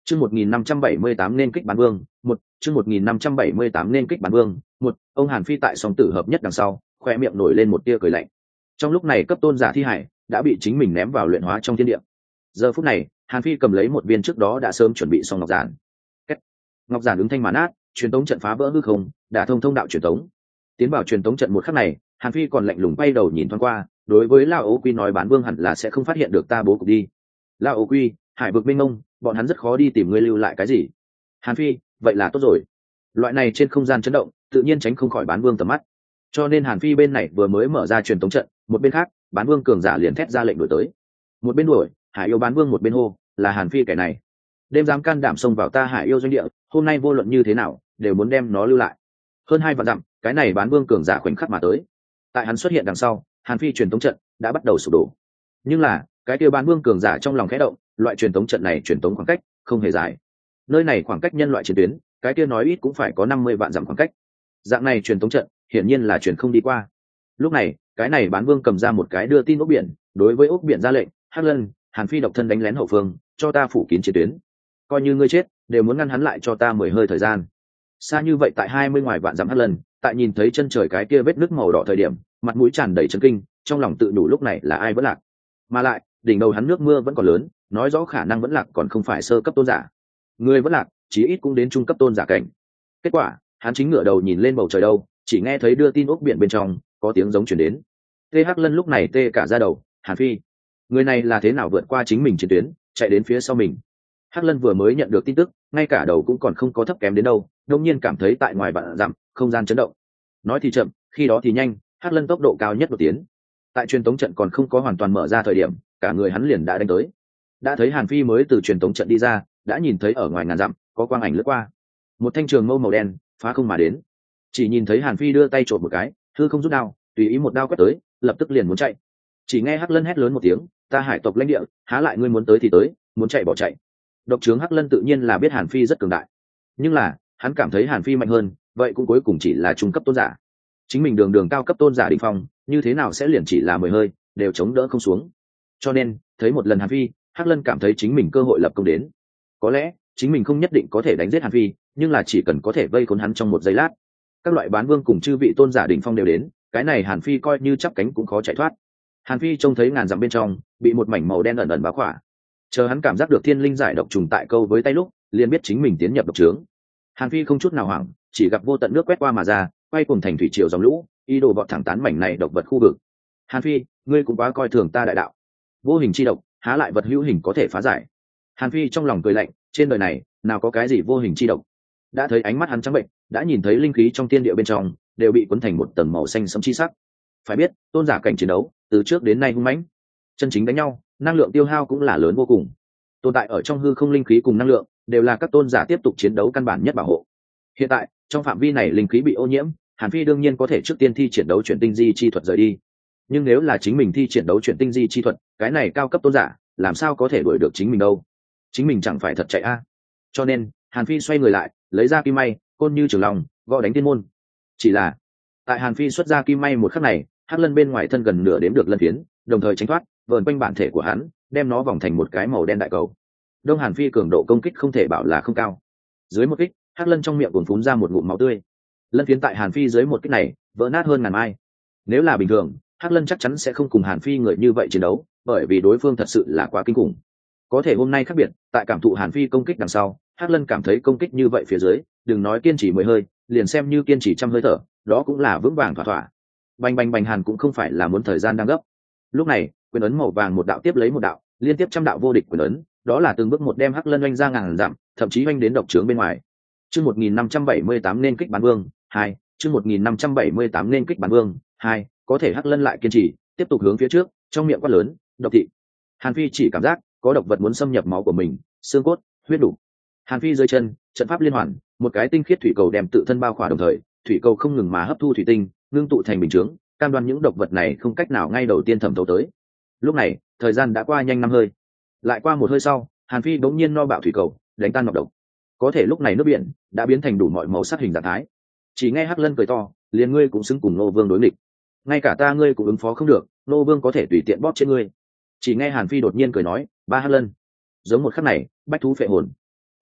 Chương một nghìn năm trăm bảy mươi tám nên kích bán vương, một, chương một nghìn năm trăm bảy mươi tám nên kích bán vương, một, ông Hàn Phi tại song tử hợp nhất đằng sau, khoe miệng nổi lên một tia cười lạnh. Trong lúc này cấp tôn giả thi hải đã bị chính mình ném vào luyện hóa trong thiên địa. Giờ phút này, Hàn Phi cầm lấy một viên trước đó đã sớm chuẩn bị xong ngọc giản. Kết. Ngọc giản ứng thanh mà nát, truyền tống trận phá vỡ hư không, đả thông thông đạo truyền tống. Tiến vào truyền tống trận một khắc này, Hàn Phi còn lạnh lùng quay đầu nhìn thoáng qua, đối với Lão Ô Quy nói bán vương hẳn là sẽ không phát hiện được ta bố cục đi. Lão Ô Quy, hải vực mênh mông, bọn hắn rất khó đi tìm ngươi lưu lại cái gì. Hàn Phi, vậy là tốt rồi. Loại này trên không gian chấn động, tự nhiên tránh không khỏi bán vương tầm mắt. Cho nên Hàn Phi bên này vừa mới mở ra truyền tống trận, một bên khác, bán vương cường giả liền thét ra lệnh đuổi tới. Một bên đuổi, Hải Yêu bán vương một bên hô, là Hàn Phi kẻ này. Đêm dám can đảm xông vào ta Hải Yêu doanh địa, hôm nay vô luận như thế nào, đều muốn đem nó lưu lại. Hơn hai vạn dặm, cái này bán vương cường giả khoảnh khắc mà tới. Tại hắn xuất hiện đằng sau, Hàn Phi truyền tống trận đã bắt đầu sụp đổ. Nhưng là, cái kia bán vương cường giả trong lòng khẽ động, loại truyền tống trận này truyền tống khoảng cách không hề dài. Nơi này khoảng cách nhân loại chiến tuyến, cái kia nói ít cũng phải có năm mươi vạn dặm khoảng cách. Dạng này truyền tống trận, hiển nhiên là truyền không đi qua. Lúc này, cái này bán vương cầm ra một cái đưa tin ốc biển, đối với ốc biển ra lệnh, Hắc Lân, Hàn Phi độc thân đánh lén hậu phương, cho ta phủ kín chiến tuyến. Coi như ngươi chết, đều muốn ngăn hắn lại cho ta mười hơi thời gian. Xa như vậy tại hai mươi ngoài vạn dặm Hắc Lân, tại nhìn thấy chân trời cái kia vết nước màu đỏ thời điểm, mặt mũi tràn đầy chấn kinh, trong lòng tự đủ lúc này là ai vẫn lạc. Mà lại, đỉnh đầu hắn nước mưa vẫn còn lớn, nói rõ khả năng vẫn lạc còn không phải sơ cấp tôn giả. Người vẫn lạc, chí ít cũng đến trung cấp tôn giả cảnh. Kết quả, hắn chính ngửa đầu nhìn lên bầu trời đâu, chỉ nghe thấy đưa tin ốc biển bên trong có tiếng giống chuyển đến. Tê Hắc Lân lúc này tê cả ra đầu, Hàn Phi, người này là thế nào vượt qua chính mình chiến tuyến, chạy đến phía sau mình. Hắc Lân vừa mới nhận được tin tức, ngay cả đầu cũng còn không có thấp kém đến đâu, đột nhiên cảm thấy tại ngoài vạn dặm, không gian chấn động. Nói thì chậm, khi đó thì nhanh, Hắc Lân tốc độ cao nhất một tiến. Tại truyền tống trận còn không có hoàn toàn mở ra thời điểm, cả người hắn liền đã đánh tới. Đã thấy Hàn Phi mới từ truyền tống trận đi ra, đã nhìn thấy ở ngoài ngàn dặm có quang ảnh lướt qua. Một thanh trường mâu màu đen phá không mà đến. Chỉ nhìn thấy Hàn Phi đưa tay trộm một cái, hư không rút đao, tùy ý một đao quét tới, lập tức liền muốn chạy. Chỉ nghe Hắc Lân hét lớn một tiếng, ta Hải tộc lãnh địa, há lại ngươi muốn tới thì tới, muốn chạy bỏ chạy. Độc trướng Hắc Lân tự nhiên là biết Hàn Phi rất cường đại, nhưng là hắn cảm thấy Hàn Phi mạnh hơn, vậy cũng cuối cùng chỉ là trung cấp tôn giả. Chính mình đường đường cao cấp tôn giả đỉnh phong, như thế nào sẽ liền chỉ là mười hơi, đều chống đỡ không xuống. Cho nên, thấy một lần Hàn Phi, Hắc Lân cảm thấy chính mình cơ hội lập công đến. Có lẽ, chính mình không nhất định có thể đánh giết Hàn Phi, nhưng là chỉ cần có thể vây khốn hắn trong một giây lát. Các loại bán vương cùng chư vị tôn giả đỉnh phong đều đến, cái này Hàn Phi coi như chắp cánh cũng khó chạy thoát. Hàn Phi trông thấy ngàn dặm bên trong, bị một mảnh màu đen ẩn ẩn bao khỏa. Chờ hắn cảm giác được thiên linh giải độc trùng tại câu với tay lúc, liền biết chính mình tiến nhập độc trướng. Hàn Phi không chút nào hoảng, chỉ gặp vô tận nước quét qua mà ra, quay cùng thành thủy triều dòng lũ, ý đồ vọt thẳng tán mảnh này độc vật khu vực. Hàn Phi, ngươi cũng quá coi thường ta đại đạo. Vô hình chi độc, há lại vật hữu hình có thể phá giải. Hàn Phi trong lòng cười lạnh, trên đời này, nào có cái gì vô hình chi độc. Đã thấy ánh mắt hắn trắng bệnh, đã nhìn thấy linh khí trong thiên địa bên trong đều bị cuốn thành một tầng màu xanh sẫm chi sắc. Phải biết, tôn giả cảnh chiến đấu, từ trước đến nay hung mãnh. Chân chính đánh nhau, năng lượng tiêu hao cũng là lớn vô cùng. Tồn tại ở trong hư không linh khí cùng năng lượng, đều là các tôn giả tiếp tục chiến đấu căn bản nhất bảo hộ. Hiện tại, trong phạm vi này linh khí bị ô nhiễm, Hàn Phi đương nhiên có thể trước tiên thi triển đấu chuyển tinh di chi thuật rời đi. Nhưng nếu là chính mình thi triển đấu chuyển tinh di chi thuật, cái này cao cấp tôn giả, làm sao có thể đuổi được chính mình đâu? Chính mình chẳng phải thật chạy a. À. Cho nên, Hàn Phi xoay người lại, lấy ra kim may, côn như trường lòng, gõ đánh tiên môn. Chỉ là, tại Hàn Phi xuất ra kim may một khắc này, Hắc Lân bên ngoài thân gần nửa đếm được lân phiến, đồng thời tránh thoát, vờn quanh bản thể của hắn, đem nó vòng thành một cái màu đen đại cầu. Đông Hàn Phi cường độ công kích không thể bảo là không cao. Dưới một kích, Hắc Lân trong miệng cuồn phún ra một ngụm máu tươi. Lân phiến tại Hàn Phi dưới một kích này, vỡ nát hơn ngàn mai. Nếu là bình thường, Hắc Lân chắc chắn sẽ không cùng Hàn Phi người như vậy chiến đấu, bởi vì đối phương thật sự là quá kinh khủng. Có thể hôm nay khác biệt, tại cảm thụ Hàn Phi công kích đằng sau, Hắc Lân cảm thấy công kích như vậy phía dưới, đừng nói kiên trì mười hơi, liền xem như kiên trì trăm hơi thở, đó cũng là vững vàng thỏa thỏa. Bành bành bành Hàn cũng không phải là muốn thời gian đang gấp. Lúc này, quyền ấn màu vàng một đạo tiếp lấy một đạo, liên tiếp trăm đạo vô địch quyền ấn, đó là từng bước một đem Hắc Lân oanh ra ngàn dặm, thậm chí oanh đến độc trướng bên ngoài. Chương một nghìn năm trăm bảy mươi tám nên kích bán vương, hai, chương một nghìn năm trăm bảy mươi tám nên kích bán vương, hai, có thể Hắc Lân lại kiên trì, tiếp tục hướng phía trước, trong miệng quát lớn, độc thị. Hàn Phi chỉ cảm giác có độc vật muốn xâm nhập máu của mình, xương cốt, huyết đủ. Hàn Phi dưới chân, trận pháp liên hoàn, một cái tinh khiết thủy cầu đem tự thân bao khỏa đồng thời, thủy cầu không ngừng mà hấp thu thủy tinh, ngưng tụ thành bình chướng, cam đoan những độc vật này không cách nào ngay đầu tiên thẩm thấu tới. Lúc này, thời gian đã qua nhanh năm hơi. Lại qua một hơi sau, Hàn Phi bỗng nhiên no bạo thủy cầu, đánh tan nọc độc. Có thể lúc này nước biển đã biến thành đủ mọi màu sắc hình dạng thái. Chỉ nghe Hắc Lân cười to, liền ngươi cũng xứng cùng Nô Vương đối nghịch. Ngay cả ta ngươi cũng ứng phó không được, Nô Vương có thể tùy tiện bóp trên ngươi. Chỉ nghe Hàn Phi đột nhiên cười nói, ba Hắc Lân. Giống một khắc này, bách thú phệ hồn.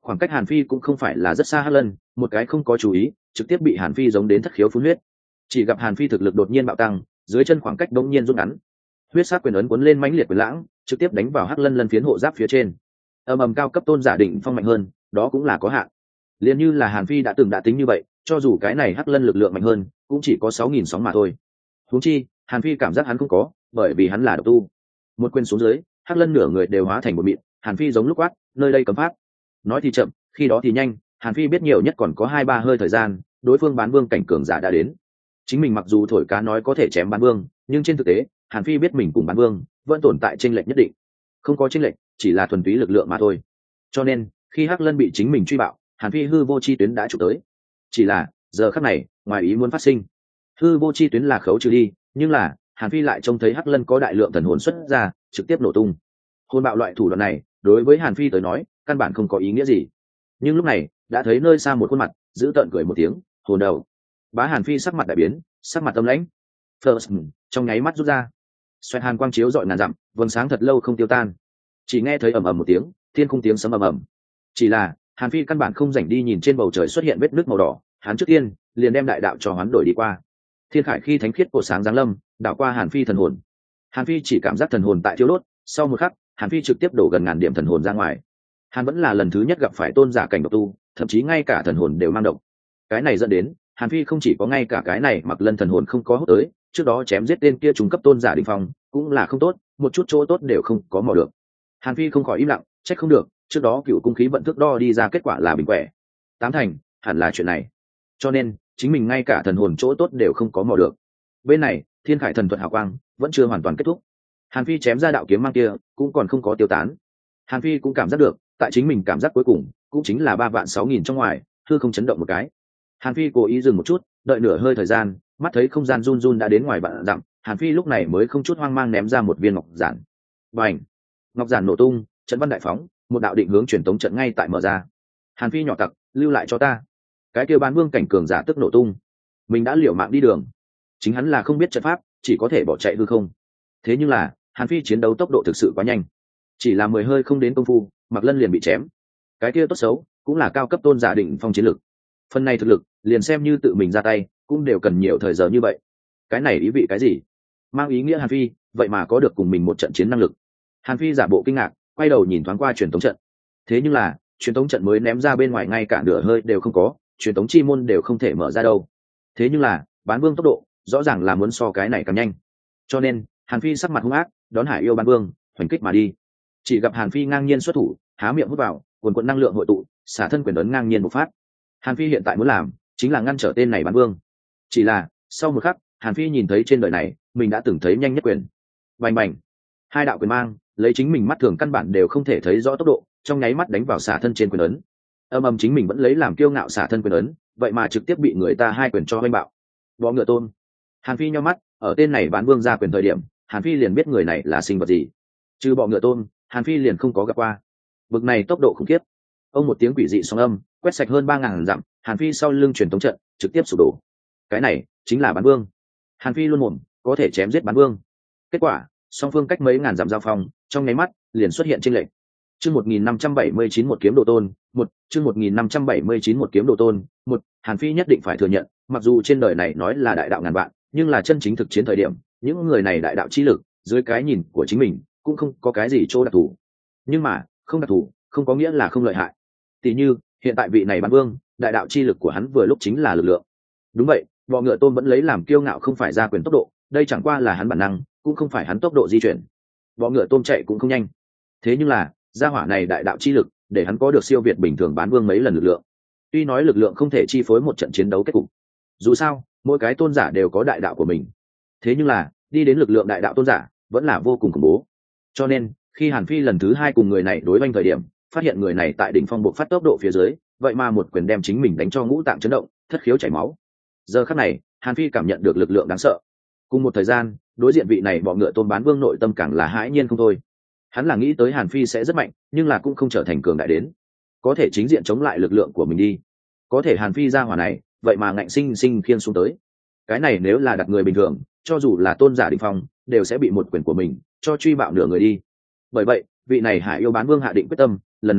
khoảng cách Hàn Phi cũng không phải là rất xa. Hắc Lân một cái không có chú ý, trực tiếp bị Hàn Phi giống đến thất khiếu phun huyết. Chỉ gặp Hàn Phi thực lực đột nhiên bạo tăng, dưới chân khoảng cách đống nhiên rút ngắn, huyết sát quyền ấn cuốn lên mãnh liệt quyền lãng, trực tiếp đánh vào Hắc Lân lân phiến hộ giáp phía trên. Ầm ầm, cao cấp tôn giả định phong mạnh hơn, đó cũng là có hạn. Liên như là Hàn Phi đã từng đã tính như vậy, cho dù cái này Hắc Lân lực lượng mạnh hơn, cũng chỉ có sáu nghìn sóng mà thôi. Huống chi, Hàn Phi cảm giác hắn không có, bởi vì hắn là độc tu. Một quyền xuống dưới, Hắc Lân nửa người đều hóa thành một mịn. Hàn Phi giống lúc quát, nơi đây cấm pháp. Nói thì chậm, khi đó thì nhanh. Hàn Phi biết nhiều nhất còn có hai ba hơi thời gian, đối phương bán vương cảnh cường giả đã đến. Chính mình mặc dù thổi cá nói có thể chém bán vương, nhưng trên thực tế, Hàn Phi biết mình cùng bán vương vẫn tồn tại chênh lệch nhất định. Không có chênh lệch, chỉ là thuần túy lực lượng mà thôi. Cho nên, khi Hắc Lân bị chính mình truy bạo, Hàn Phi hư vô chi tuyến đã chụp tới. Chỉ là, giờ khắc này, ngoài ý muốn phát sinh. Hư vô chi tuyến là khấu trừ đi, nhưng là, Hàn Phi lại trông thấy Hắc Lân có đại lượng thần hồn xuất ra, trực tiếp nổ tung. Hồn bạo loại thủ đoạn này, đối với Hàn Phi tới nói, căn bản không có ý nghĩa gì. Nhưng lúc này, đã thấy nơi xa một khuôn mặt, giữ tợn cười một tiếng, hồn đầu. Bá Hàn Phi sắc mặt đại biến, sắc mặt âm lãnh. First, trong nháy mắt rút ra. Xoẹt hàn quang chiếu rọi ngàn dặm, vầng sáng thật lâu không tiêu tan. Chỉ nghe thấy ầm ầm một tiếng, thiên khung tiếng sấm ầm ầm. Chỉ là, Hàn Phi căn bản không rảnh đi nhìn trên bầu trời xuất hiện vết nứt màu đỏ, hắn trước tiên liền đem đại đạo cho hoán đổi đi qua. Thiên khải khi thánh khiết của sáng giáng lâm, đảo qua Hàn Phi thần hồn. Hàn Phi chỉ cảm giác thần hồn tại thiêu đốt, sau một khắc, Hàn Phi trực tiếp đổ gần ngàn điểm thần hồn ra ngoài. Hàn vẫn là lần thứ nhất gặp phải tôn giả cảnh độc tu, thậm chí ngay cả thần hồn đều mang độc. Cái này dẫn đến, Hàn Phi không chỉ có ngay cả cái này mặc lân thần hồn không có hút tới, trước đó chém giết tên kia trung cấp tôn giả đỉnh phong, cũng là không tốt, một chút chỗ tốt đều không có mò được. Hàn Phi không khỏi im lặng, trách không được, trước đó cựu cung khí vận thước đo đi ra kết quả là bình quẻ. Tám thành, hẳn là chuyện này. Cho nên, chính mình ngay cả thần hồn chỗ tốt đều không có mò được. Bên này, Thiên Khải thần thuật hào quang vẫn chưa hoàn toàn kết thúc. Hàn Phi chém ra đạo kiếm mang kia, cũng còn không có tiêu tán. Hàn Phi cũng cảm giác được, tại chính mình cảm giác cuối cùng, cũng chính là ba vạn sáu nghìn trong ngoài, hư không chấn động một cái. Hàn Phi cố ý dừng một chút, đợi nửa hơi thời gian, mắt thấy không gian run run đã đến ngoài vạn dặm, Hàn Phi lúc này mới không chút hoang mang ném ra một viên ngọc giản. Bành! Ngọc giản nổ tung, trận văn đại phóng, một đạo định hướng truyền tống trận ngay tại mở ra. Hàn Phi nhỏ tặc, lưu lại cho ta. Cái kia bán vương cảnh cường giả tức nổ tung. Mình đã liều mạng đi đường, chính hắn là không biết trận pháp, chỉ có thể bỏ chạy hư không. Thế nhưng là, Hàn Phi chiến đấu tốc độ thực sự quá nhanh, chỉ là mười hơi không đến công phu, Mạc Lân liền bị chém. Cái kia tốt xấu cũng là cao cấp tôn giả định phong chiến lực. Phần này thực lực, liền xem như tự mình ra tay, cũng đều cần nhiều thời giờ như vậy. Cái này ý vị cái gì? Mang ý nghĩa Hàn Phi, vậy mà có được cùng mình một trận chiến năng lực. Hàn Phi giả bộ kinh ngạc, quay đầu nhìn thoáng qua truyền tống trận. Thế nhưng là, truyền tống trận mới ném ra bên ngoài ngay cả nửa hơi đều không có, truyền tống chi môn đều không thể mở ra đâu. Thế nhưng là, bán vương tốc độ, rõ ràng là muốn so cái này càng nhanh. Cho nên, Hàn Phi sắc mặt hung ác, đón Hải Yêu bán vương, hoành kích mà đi. Chỉ gặp Hàn Phi ngang nhiên xuất thủ, há miệng hút vào, cuồn cuộn năng lượng hội tụ, xả thân quyền ấn ngang nhiên một phát. Hàn Phi hiện tại muốn làm, chính là ngăn trở tên này bán vương. Chỉ là, sau một khắc, Hàn Phi nhìn thấy trên đời này, mình đã từng thấy nhanh nhất quyền. Bành bành, hai đạo quyền mang, lấy chính mình mắt thường căn bản đều không thể thấy rõ tốc độ, trong nháy mắt đánh vào xả thân trên quyền ấn. Âm âm chính mình vẫn lấy làm kiêu ngạo xả thân quyền ấn, vậy mà trực tiếp bị người ta hai quyền cho oanh bạo. Bọ ngựa tôn. Hàn Phi nhíu mắt, ở tên này bán vương ra quyền thời điểm, Hàn Phi liền biết người này là sinh vật gì. Trừ bọ ngựa tôn, Hàn Phi liền không có gặp qua. Bực này tốc độ khủng khiếp. Ông một tiếng quỷ dị sóng âm, quét sạch hơn ba ngàn dặm, Hàn Phi sau lưng truyền tống trận, trực tiếp sụp đổ. Cái này chính là bán vương. Hàn Phi luôn mồm, có thể chém giết bán vương. Kết quả, song phương cách mấy ngàn dặm giao phong, trong nháy mắt liền xuất hiện chênh lệch. Chương một nghìn năm trăm bảy mươi chín một kiếm độ tôn, một, chương một nghìn năm trăm bảy mươi chín một kiếm độ tôn, một, Hàn Phi nhất định phải thừa nhận, mặc dù trên đời này nói là đại đạo ngàn vạn, nhưng là chân chính thực chiến thời điểm, những người này đại đạo chi lực, dưới cái nhìn của chính mình, cũng không có cái gì chỗ đặc thù. Nhưng mà, không đặc thù, không có nghĩa là không lợi hại. Tỷ như, hiện tại vị này bán vương, đại đạo chi lực của hắn vừa lúc chính là lực lượng. Đúng vậy, bọ ngựa tôn vẫn lấy làm kiêu ngạo không phải ra quyền tốc độ, đây chẳng qua là hắn bản năng, cũng không phải hắn tốc độ di chuyển. Bọ ngựa tôn chạy cũng không nhanh. Thế nhưng là, gia hỏa này đại đạo chi lực, để hắn có được siêu việt bình thường bán vương mấy lần lực lượng. Tuy nói lực lượng không thể chi phối một trận chiến đấu kết cục. Dù sao, mỗi cái tôn giả đều có đại đạo của mình. Thế nhưng là, đi đến lực lượng đại đạo tôn giả, vẫn là vô cùng khủng bố. Cho nên, khi Hàn Phi lần thứ hai cùng người này đối oanh thời điểm, phát hiện người này tại đỉnh phong buộc phát tốc độ phía dưới, vậy mà một quyền đem chính mình đánh cho ngũ tạng chấn động, thất khiếu chảy máu. Giờ khắc này, Hàn Phi cảm nhận được lực lượng đáng sợ. Cùng một thời gian, đối diện vị này bọ ngựa tôn bán vương nội tâm càng là hãi nhiên không thôi. Hắn là nghĩ tới Hàn Phi sẽ rất mạnh, nhưng là cũng không trở thành cường đại đến, có thể chính diện chống lại lực lượng của mình đi. Có thể Hàn Phi ra hỏa này, vậy mà ngạnh sinh sinh khiên xuống tới. Cái này nếu là đặt người bình thường, cho dù là tôn giả đỉnh phong, đều sẽ bị một quyền của mình cho truy bạo nửa người đi. Bởi vậy, vị này Hải Yêu bán vương hạ định quyết tâm, lần này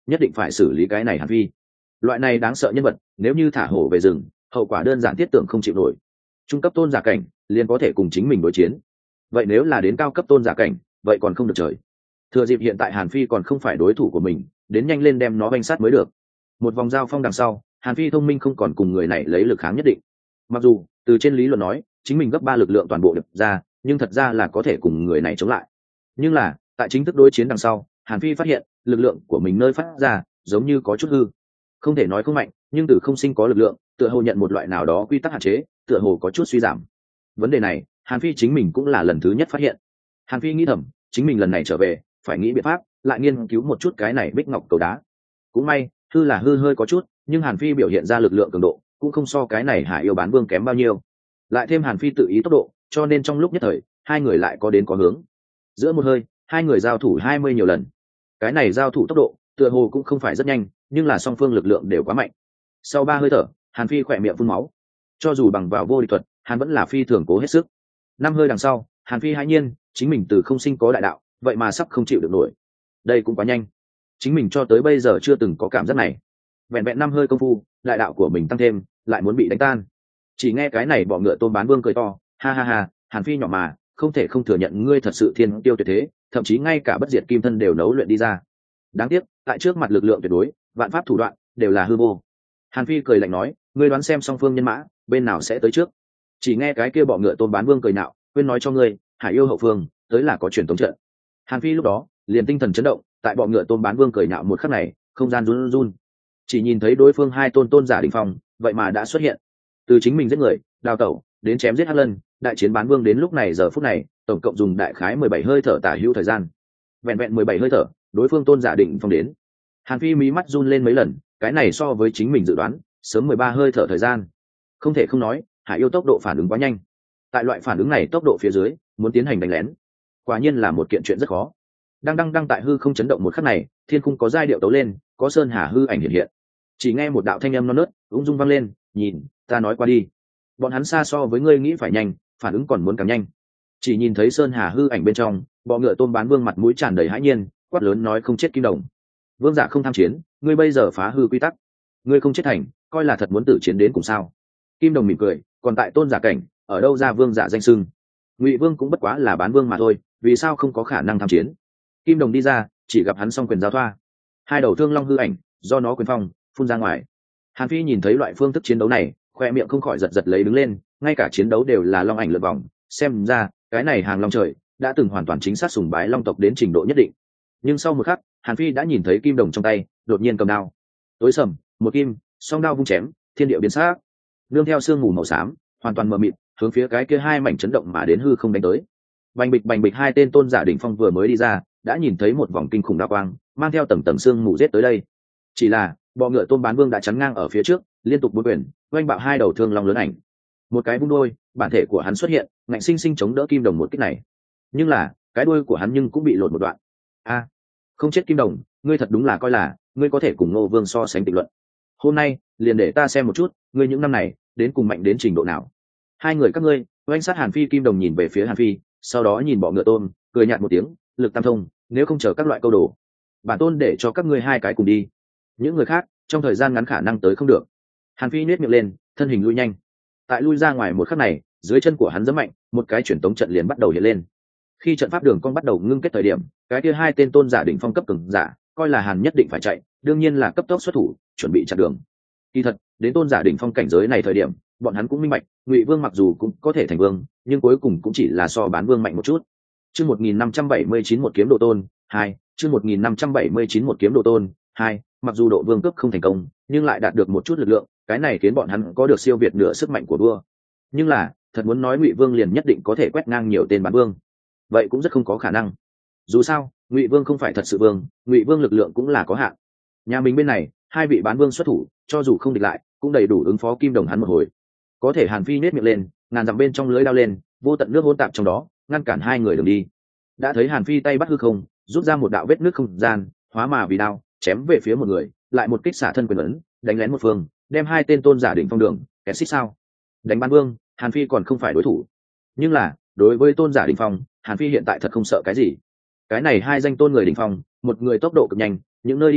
nhất định phải xử lý cái này Hàn Phi. Loại này đáng sợ nhân vật nếu như thả hổ về rừng, hậu quả đơn giản thiết tưởng không chịu nổi. Trung cấp tôn giả cảnh liền có thể cùng chính mình đối chiến, vậy nếu là đến cao cấp tôn giả cảnh vậy còn không được trời. Thừa dịp hiện tại Hàn Phi còn không phải đối thủ của mình, đến nhanh lên đem nó banh sát mới được. Một vòng giao phong đằng sau, Hàn Phi thông minh không còn cùng người này lấy lực kháng nhất định. Mặc dù từ trên lý luận nói chính mình gấp ba lực lượng toàn bộ đập ra, nhưng thật ra là có thể cùng người này chống lại. Nhưng là tại chính thức đối chiến đằng sau, Hàn Phi phát hiện lực lượng của mình nơi phát ra giống như có chút hư. Không thể nói không mạnh, nhưng từ không sinh có lực lượng, tựa hồ nhận một loại nào đó quy tắc hạn chế, tựa hồ có chút suy giảm. Vấn đề này Hàn Phi chính mình cũng là lần thứ nhất phát hiện. Hàn Phi nghĩ thầm chính mình lần này trở về phải nghĩ biện pháp lại nghiên cứu một chút cái này bích ngọc cầu đá. Cũng may hư là hư hơi có chút, nhưng Hàn Phi biểu hiện ra lực lượng cường độ cũng không so cái này Hải Yêu Bán Vương kém bao nhiêu. Lại thêm Hàn Phi tự ý tốc độ, cho nên trong lúc nhất thời hai người lại có đến có hướng. Giữa một hơi hai người giao thủ hai mươi nhiều lần. Cái này giao thủ tốc độ tựa hồ cũng không phải rất nhanh, nhưng là song phương lực lượng đều quá mạnh. Sau ba hơi thở Hàn Phi khỏe miệng phun máu. Cho dù bằng vào vô địch thuật, Hàn vẫn là phi thường cố hết sức. Năm hơi đằng sau Hàn Phi hãi nhiên chính mình từ không sinh có đại đạo, vậy mà sắp không chịu được nổi. Đây cũng quá nhanh, chính mình cho tới bây giờ chưa từng có cảm giác này. Vẹn vẹn năm hơi công phu, đại đạo của mình tăng thêm lại muốn bị đánh tan. Chỉ nghe cái này bọ ngựa Tôm Bán Vương cười to, ha ha ha, Hàn Phi nhỏ mà không thể không thừa nhận ngươi thật sự thiên tiêu tuyệt thế, thậm chí ngay cả bất diệt kim thân đều nấu luyện đi ra. Đáng tiếc tại trước mặt lực lượng tuyệt đối, vạn pháp thủ đoạn đều là hư vô. Hàn Phi cười lạnh nói, ngươi đoán xem song phương nhân mã bên nào sẽ tới trước. Chỉ nghe cái kia bọ ngựa Tôm Bán Vương cười nạo, quên nói cho ngươi, Hải Yêu hậu phương tới là có truyền thống trận. Hàn Phi lúc đó liền tinh thần chấn động, tại bọ ngựa Tôm Bán Vương cười nạo một khắc này, không gian run run. Chỉ nhìn thấy đối phương hai tôn tôn giả đỉnh phong, vậy mà đã xuất hiện. Từ chính mình giết người, đào tẩu, đến chém giết Hắc Lân, đại chiến Bán Vương đến lúc này giờ phút này, tổng cộng dùng đại khái mười bảy hơi thở tả hữu thời gian. Vẹn vẹn mười bảy hơi thở, đối phương tôn giả đỉnh phong đến. Hàn Phi mí mắt run lên mấy lần, cái này so với chính mình dự đoán, sớm mười ba hơi thở thời gian. Không thể không nói, Hải Yêu tốc độ phản ứng quá nhanh. Tại loại phản ứng này tốc độ phía dưới, muốn tiến hành đánh lén, quả nhiên là một kiện chuyện rất khó. Đang đang đang tại hư không chấn động một khắc này, thiên khung có giai điệu tấu lên, có sơn hà hư ảnh hiện hiện. Chỉ nghe một đạo thanh âm non nớt, ung dung vang lên, nhìn, ta nói qua đi. Bọn hắn xa so với ngươi nghĩ phải nhanh, phản ứng còn muốn càng nhanh. Chỉ nhìn thấy sơn hà hư ảnh bên trong, bọ ngựa Tôm Bán Vương mặt mũi tràn đầy hãi nhiên, quát lớn nói không chết Kim Đồng. Vương giả không tham chiến, ngươi bây giờ phá hư quy tắc, ngươi không chết thành, coi là thật muốn tử chiến đến cùng sao? Kim Đồng mỉm cười, còn tại tôn giả cảnh, ở đâu ra vương giả danh xưng? Ngụy Vương cũng bất quá là bán vương mà thôi, vì sao không có khả năng tham chiến? Kim Đồng đi ra, chỉ gặp hắn song quyền giao thoa, hai đầu thương long hư ảnh do nó quyền phong phun ra ngoài. Hàn Phi nhìn thấy loại phương thức chiến đấu này, khoe miệng không khỏi giật giật lấy đứng lên, ngay cả chiến đấu đều là long ảnh lượn vòng, xem ra cái này hàng long trời đã từng hoàn toàn chính xác sùng bái long tộc đến trình độ nhất định. Nhưng sau một khắc, Hàn Phi đã nhìn thấy Kim Đồng trong tay đột nhiên cầm đao, tối sầm một kim, song đao vung chém, thiên địa biến sắc, nương theo sương mù màu xám hoàn toàn mờ mịt, hướng phía cái kia hai mảnh chấn động mà đến hư không đánh tới. Bành bịch bành bịch, hai tên tôn giả đỉnh phong vừa mới đi ra, đã nhìn thấy một vòng kinh khủng đao quang mang theo tầng tầng sương mù giết tới đây. Chỉ là bọ ngựa Tôm Bán Vương đã chắn ngang ở phía trước, liên tục bốn quyền oanh bạo hai đầu thương long lớn ảnh. Một cái vung đôi, bản thể của hắn xuất hiện, ngạnh sinh sinh chống đỡ Kim Đồng một kích này. Nhưng là cái đuôi của hắn nhưng cũng bị lột một đoạn. A, không chết Kim Đồng, ngươi thật đúng là coi là ngươi có thể cùng Ngô Vương so sánh tịch luận. Hôm nay liền để ta xem một chút ngươi những năm này đến cùng mạnh đến trình độ nào. Hai người các ngươi oanh sát Hàn Phi. Kim Đồng nhìn về phía Hàn Phi, sau đó nhìn bọ ngựa tôm, cười nhạt một tiếng, lực tam thông, nếu không chờ các loại câu đồ, bản tôn để cho các ngươi hai cái cùng đi. Những người khác trong thời gian ngắn khả năng tới không được. Hàn Phi nhếch miệng lên, thân hình lui nhanh. Tại lui ra ngoài một khắc này, dưới chân của hắn giẫm mạnh, một cái truyền tống trận liền bắt đầu hiện lên. Khi trận pháp đường cong bắt đầu ngưng kết thời điểm, cái kia hai tên tôn giả đỉnh phong cấp cường giả, coi là Hàn nhất định phải chạy, đương nhiên là cấp tốc xuất thủ, chuẩn bị chặn đường. Kỳ thật, đến tôn giả đỉnh phong cảnh giới này thời điểm, bọn hắn cũng minh bạch, Ngụy Vương mặc dù cũng có thể thành vương, nhưng cuối cùng cũng chỉ là so bán vương mạnh một chút. Chương một nghìn năm trăm bảy mươi chín một kiếm độ tôn, hai, chương một nghìn năm trăm bảy mươi chín một kiếm độ tôn, hai, mặc dù độ vương cấp không thành công, nhưng lại đạt được một chút lực lượng, cái này khiến bọn hắn có được siêu việt nửa sức mạnh của vua. Nhưng là, thật muốn nói Ngụy Vương liền nhất định có thể quét ngang nhiều tên bán vương, vậy cũng rất không có khả năng. Dù sao, Ngụy Vương không phải thật sự vương, Ngụy Vương lực lượng cũng là có hạn. Nhà mình bên này, hai vị bán vương xuất thủ, cho dù không địch lại, cũng đầy đủ ứng phó Kim Đồng hắn một hồi. Có thể Hàn Phi nết miệng lên, ngàn dặm bên trong lưới đao lên, vô tận nước hỗn tạp trong đó, ngăn cản hai người đường đi. Đã thấy Hàn Phi tay bắt hư không, rút ra một đạo vết nước không gian, hóa mà vì đao, chém về phía một người, lại một kích xả thân quyền ấn, đánh lén một phương, đem hai tên tôn giả đỉnh phong đường, kẻ xích sao? Đánh bán vương, Hàn Phi còn không phải đối thủ. Nhưng là, đối với tôn giả đỉnh phong, Hàn Phi hiện tại thật không sợ cái gì. Cái này hai danh tôn người đỉnh phong, một người tốc độ cực nhanh, những nơi đi qua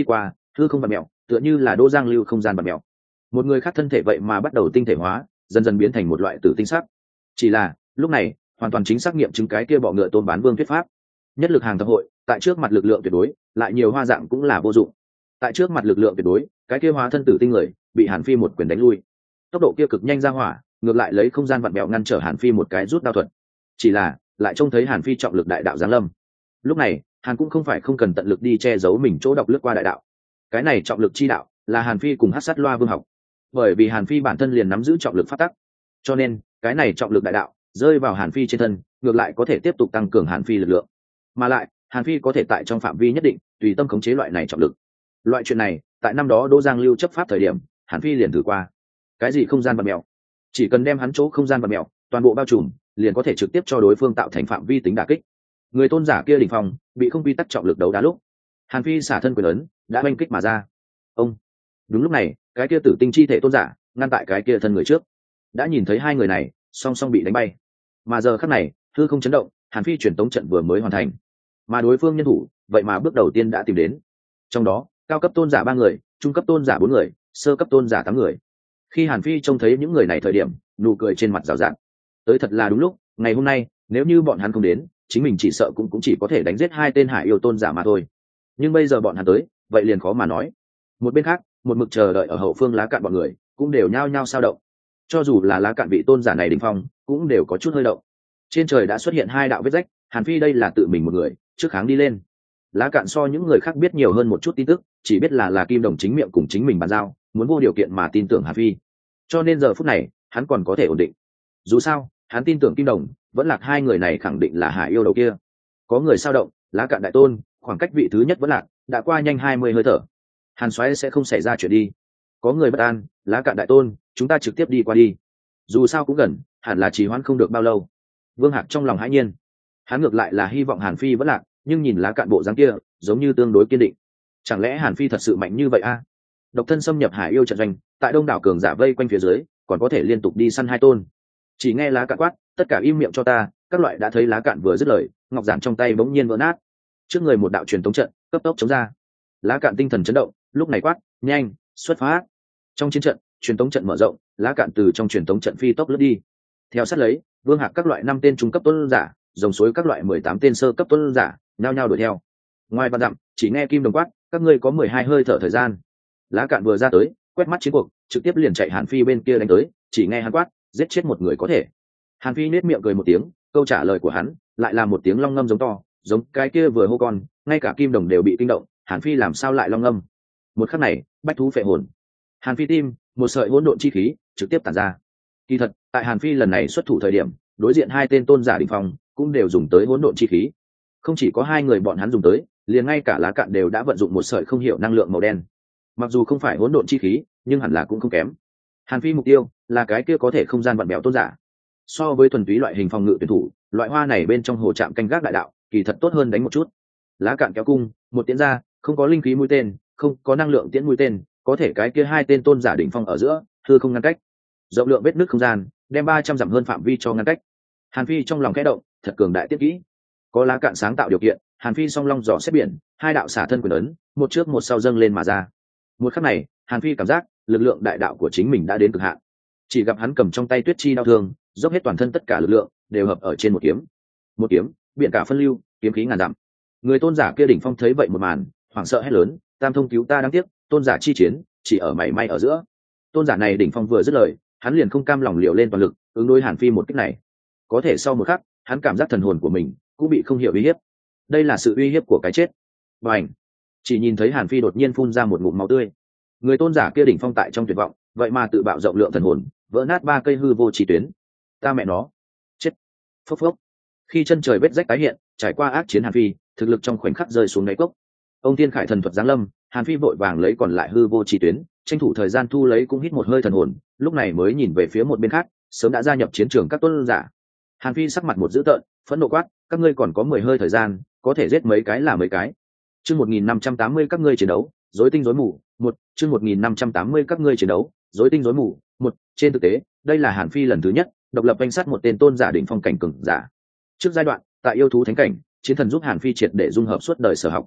hư không vặn mẹo, tựa như là Đỗ Giang lưu không gian vặn mẹo. Một người khác thân thể vậy mà bắt đầu tinh thể hóa, dần dần biến thành một loại tử tinh sắc. Chỉ là lúc này hoàn toàn chính xác nghiệm chứng cái kia bọ ngựa tôn bán vương thuyết pháp. Nhất lực hàng thập hội, tại trước mặt lực lượng tuyệt đối, lại nhiều hoa dạng cũng là vô dụng. Tại trước mặt lực lượng tuyệt đối, cái kia hóa thân tử tinh người bị Hàn Phi một quyền đánh lui. Tốc độ kia cực nhanh ra hỏa, ngược lại lấy không gian vặn bẹo ngăn trở Hàn Phi một cái rút đao thuật. Chỉ là lại trông thấy Hàn Phi trọng lực đại đạo giáng lâm. Lúc này Hàn cũng không phải không cần tận lực đi che giấu mình chỗ đọc lướt qua đại đạo. Cái này trọng lực chi đạo là Hàn Phi cùng Hắc Sát Loa Vương học, bởi vì Hàn Phi bản thân liền nắm giữ trọng lực pháp tắc, cho nên cái này trọng lực đại đạo rơi vào Hàn Phi trên thân, ngược lại có thể tiếp tục tăng cường Hàn Phi lực lượng, mà lại Hàn Phi có thể tại trong phạm vi nhất định tùy tâm khống chế loại này trọng lực. Loại chuyện này tại năm đó Đỗ Giang lưu chấp pháp thời điểm, Hàn Phi liền thử qua. Cái gì không gian vặn mèo, chỉ cần đem hắn chỗ không gian vặn mèo toàn bộ bao trùm, liền có thể trực tiếp cho đối phương tạo thành phạm vi tính đả kích. Người tôn giả kia đỉnh phong bị không quy tắc trọng lực đấu đá lúc, Hàn Phi xả thân quyền ấn đã oanh kích mà ra. Ông đúng lúc này, cái kia tử tinh chi thể tôn giả ngăn tại cái kia thân người trước, đã nhìn thấy hai người này song song bị đánh bay. Mà giờ khắc này hư không chấn động, Hàn Phi truyền tống trận vừa mới hoàn thành, mà đối phương nhân thủ vậy mà bước đầu tiên đã tìm đến. Trong đó cao cấp tôn giả ba người, trung cấp tôn giả bốn người, sơ cấp tôn giả tám người. Khi Hàn Phi trông thấy những người này thời điểm, nụ cười trên mặt rào rạt. Tới thật là đúng lúc, ngày hôm nay nếu như bọn hắn không đến, chính mình chỉ sợ cũng cũng chỉ có thể đánh giết hai tên hải yêu tôn giả mà thôi. Nhưng bây giờ bọn hắn tới, vậy liền khó mà nói. Một bên khác, một mực chờ đợi ở hậu phương Lá Cạn bọn người cũng đều nhao nhao sao động. Cho dù là Lá Cạn vị tôn giả này đỉnh phong, cũng đều có chút hơi động. Trên trời đã xuất hiện hai đạo vết rách, Hàn Phi đây là tự mình một người trước kháng đi lên. Lá Cạn so những người khác biết nhiều hơn một chút tin tức, chỉ biết là là Kim Đồng chính miệng cùng chính mình bàn giao, muốn vô điều kiện mà tin tưởng Hàn Phi. Cho nên giờ phút này, hắn còn có thể ổn định. Dù sao, hắn tin tưởng Kim Đồng, vẫn lạc hai người này khẳng định là hải yêu đầu kia. Có người sao động, Lá Cạn đại tôn, khoảng cách vị thứ nhất vẫn lạc, đã qua nhanh hai mươi hơi thở. Hàn Soái sẽ không xảy ra chuyện đi. Có người bất an, Lá Cạn đại tôn, chúng ta trực tiếp đi qua đi. Dù sao cũng gần, hẳn là trì hoãn không được bao lâu. Vương Hạc trong lòng hãi nhiên. Hắn ngược lại là hy vọng Hàn Phi vẫn lạc, nhưng nhìn Lá Cạn bộ dáng kia, giống như tương đối kiên định. Chẳng lẽ Hàn Phi thật sự mạnh như vậy a? À? Độc thân xâm nhập hải yêu trận doanh, tại đông đảo cường giả vây quanh phía dưới, còn có thể liên tục đi săn hai tôn. Chỉ nghe Lá Cạn quát, tất cả im miệng cho ta. Các loại đã thấy Lá Cạn vừa dứt lời, ngọc giản trong tay bỗng nhiên vỡ nát. Trước người một đạo truyền tống trận cấp tốc chống ra. Lá Cạn tinh thần chấn động, lúc này quát, nhanh, xuất phát. Trong chiến trận, truyền tống trận mở rộng, Lá Cạn từ trong truyền tống trận phi tốc lướt đi. Theo sát lấy, Vương Hạc các loại năm tên trung cấp tuấn giả, dòng suối các loại mười tám tên sơ cấp tuấn giả, nhao nhao đuổi theo. Ngoài vạn dặm, chỉ nghe Kim Đồng quát, các ngươi có mười hai hơi thở thời gian. Lá Cạn vừa ra tới, quét mắt chiến cuộc, trực tiếp liền chạy Hàn Phi bên kia đánh tới, chỉ nghe hắn quát, giết chết một người có thể. Hàn Phi nết miệng cười một tiếng, câu trả lời của hắn lại là một tiếng long ngâm giống to, giống cái kia vừa hô con, ngay cả Kim Đồng đều bị kinh động. Hàn Phi làm sao lại long ngâm? Một khắc này, bách thú phệ hồn. Hàn Phi tim, một sợi hỗn độn chi khí trực tiếp tản ra. Kỳ thật, tại Hàn Phi lần này xuất thủ thời điểm, đối diện hai tên tôn giả đỉnh phong cũng đều dùng tới hỗn độn chi khí. Không chỉ có hai người bọn hắn dùng tới, liền ngay cả Lá Cạn đều đã vận dụng một sợi không hiểu năng lượng màu đen. Mặc dù không phải hỗn độn chi khí, nhưng hẳn là cũng không kém. Hàn Phi mục tiêu là cái kia có thể không gian vặn bèo tôn giả. So với thuần túy loại hình phòng ngự tuyển thủ, loại hoa này bên trong hồ trạm canh gác đại đạo, kỳ thật tốt hơn đánh một chút. Lá Cạn kéo cung, một tiễn ra, không có linh khí mũi tên, không có năng lượng tiễn mũi tên, có thể cái kia hai tên tôn giả đỉnh phong ở giữa, hư không ngăn cách. Rộng lượng vết nứt không gian, đem ba trăm dặm hơn phạm vi cho ngăn cách. Hàn Phi trong lòng khẽ động, thật cường đại tiết kỹ. Có Lá Cạn sáng tạo điều kiện, Hàn Phi song long dò xét biển, hai đạo xả thân quyền ấn, một trước một sau dâng lên mà ra. Một khắc này, Hàn Phi cảm giác lực lượng đại đạo của chính mình đã đến cực hạn. Chỉ gặp hắn cầm trong tay tuyết chi đao thương, dốc hết toàn thân tất cả lực lượng đều hợp ở trên một kiếm. Một kiếm, biển cả phân lưu, kiếm khí ngàn dặm. Người tôn giả kia đỉnh phong thấy vậy một màn, hoảng sợ hét lớn, tam thông cứu ta đáng tiếc, tôn giả chi chiến chỉ ở mảy may ở giữa. Tôn giả này đỉnh phong vừa dứt lời, hắn liền không cam lòng liều lên toàn lực ứng đối Hàn Phi một kích này. Có thể sau một khắc, hắn cảm giác thần hồn của mình cũng bị không hiểu uy hiếp. Đây là sự uy hiếp của cái chết. Bành! Chỉ nhìn thấy Hàn Phi đột nhiên phun ra một ngụm máu tươi. Người tôn giả kia đỉnh phong tại trong tuyệt vọng, vậy mà tự bạo rộng lượng thần hồn, vỡ nát ba cây hư vô chỉ tuyến. Ta mẹ nó! Chết! Phốc phốc! Khi chân trời vết rách tái hiện, trải qua ác chiến Hàn Phi, thực lực trong khoảnh khắc rơi xuống đáy cốc. Ông Thiên Khải thần thuật giáng lâm, Hàn Phi vội vàng lấy còn lại hư vô chỉ tuyến, tranh thủ thời gian thu lấy cũng hít một hơi thần hồn, lúc này mới nhìn về phía một bên khác, sớm đã gia nhập chiến trường các tuấn giả. Hàn Phi sắc mặt một dữ tợn, phẫn nộ quát, các ngươi còn có mười hơi thời gian, có thể giết mấy cái là mấy cái. Chương một nghìn năm trăm tám mươi các ngươi chiến đấu, rối tinh rối mù, một, chương một nghìn năm trăm tám mươi các ngươi chiến đấu, rối tinh rối mù, một, trên thực tế, đây là Hàn Phi lần thứ nhất độc lập danh sát một tên tôn giả đỉnh phong cảnh cường giả. Trước giai đoạn, tại yêu thú thánh cảnh, chiến thần giúp Hàn Phi triệt để dung hợp suốt đời sở học.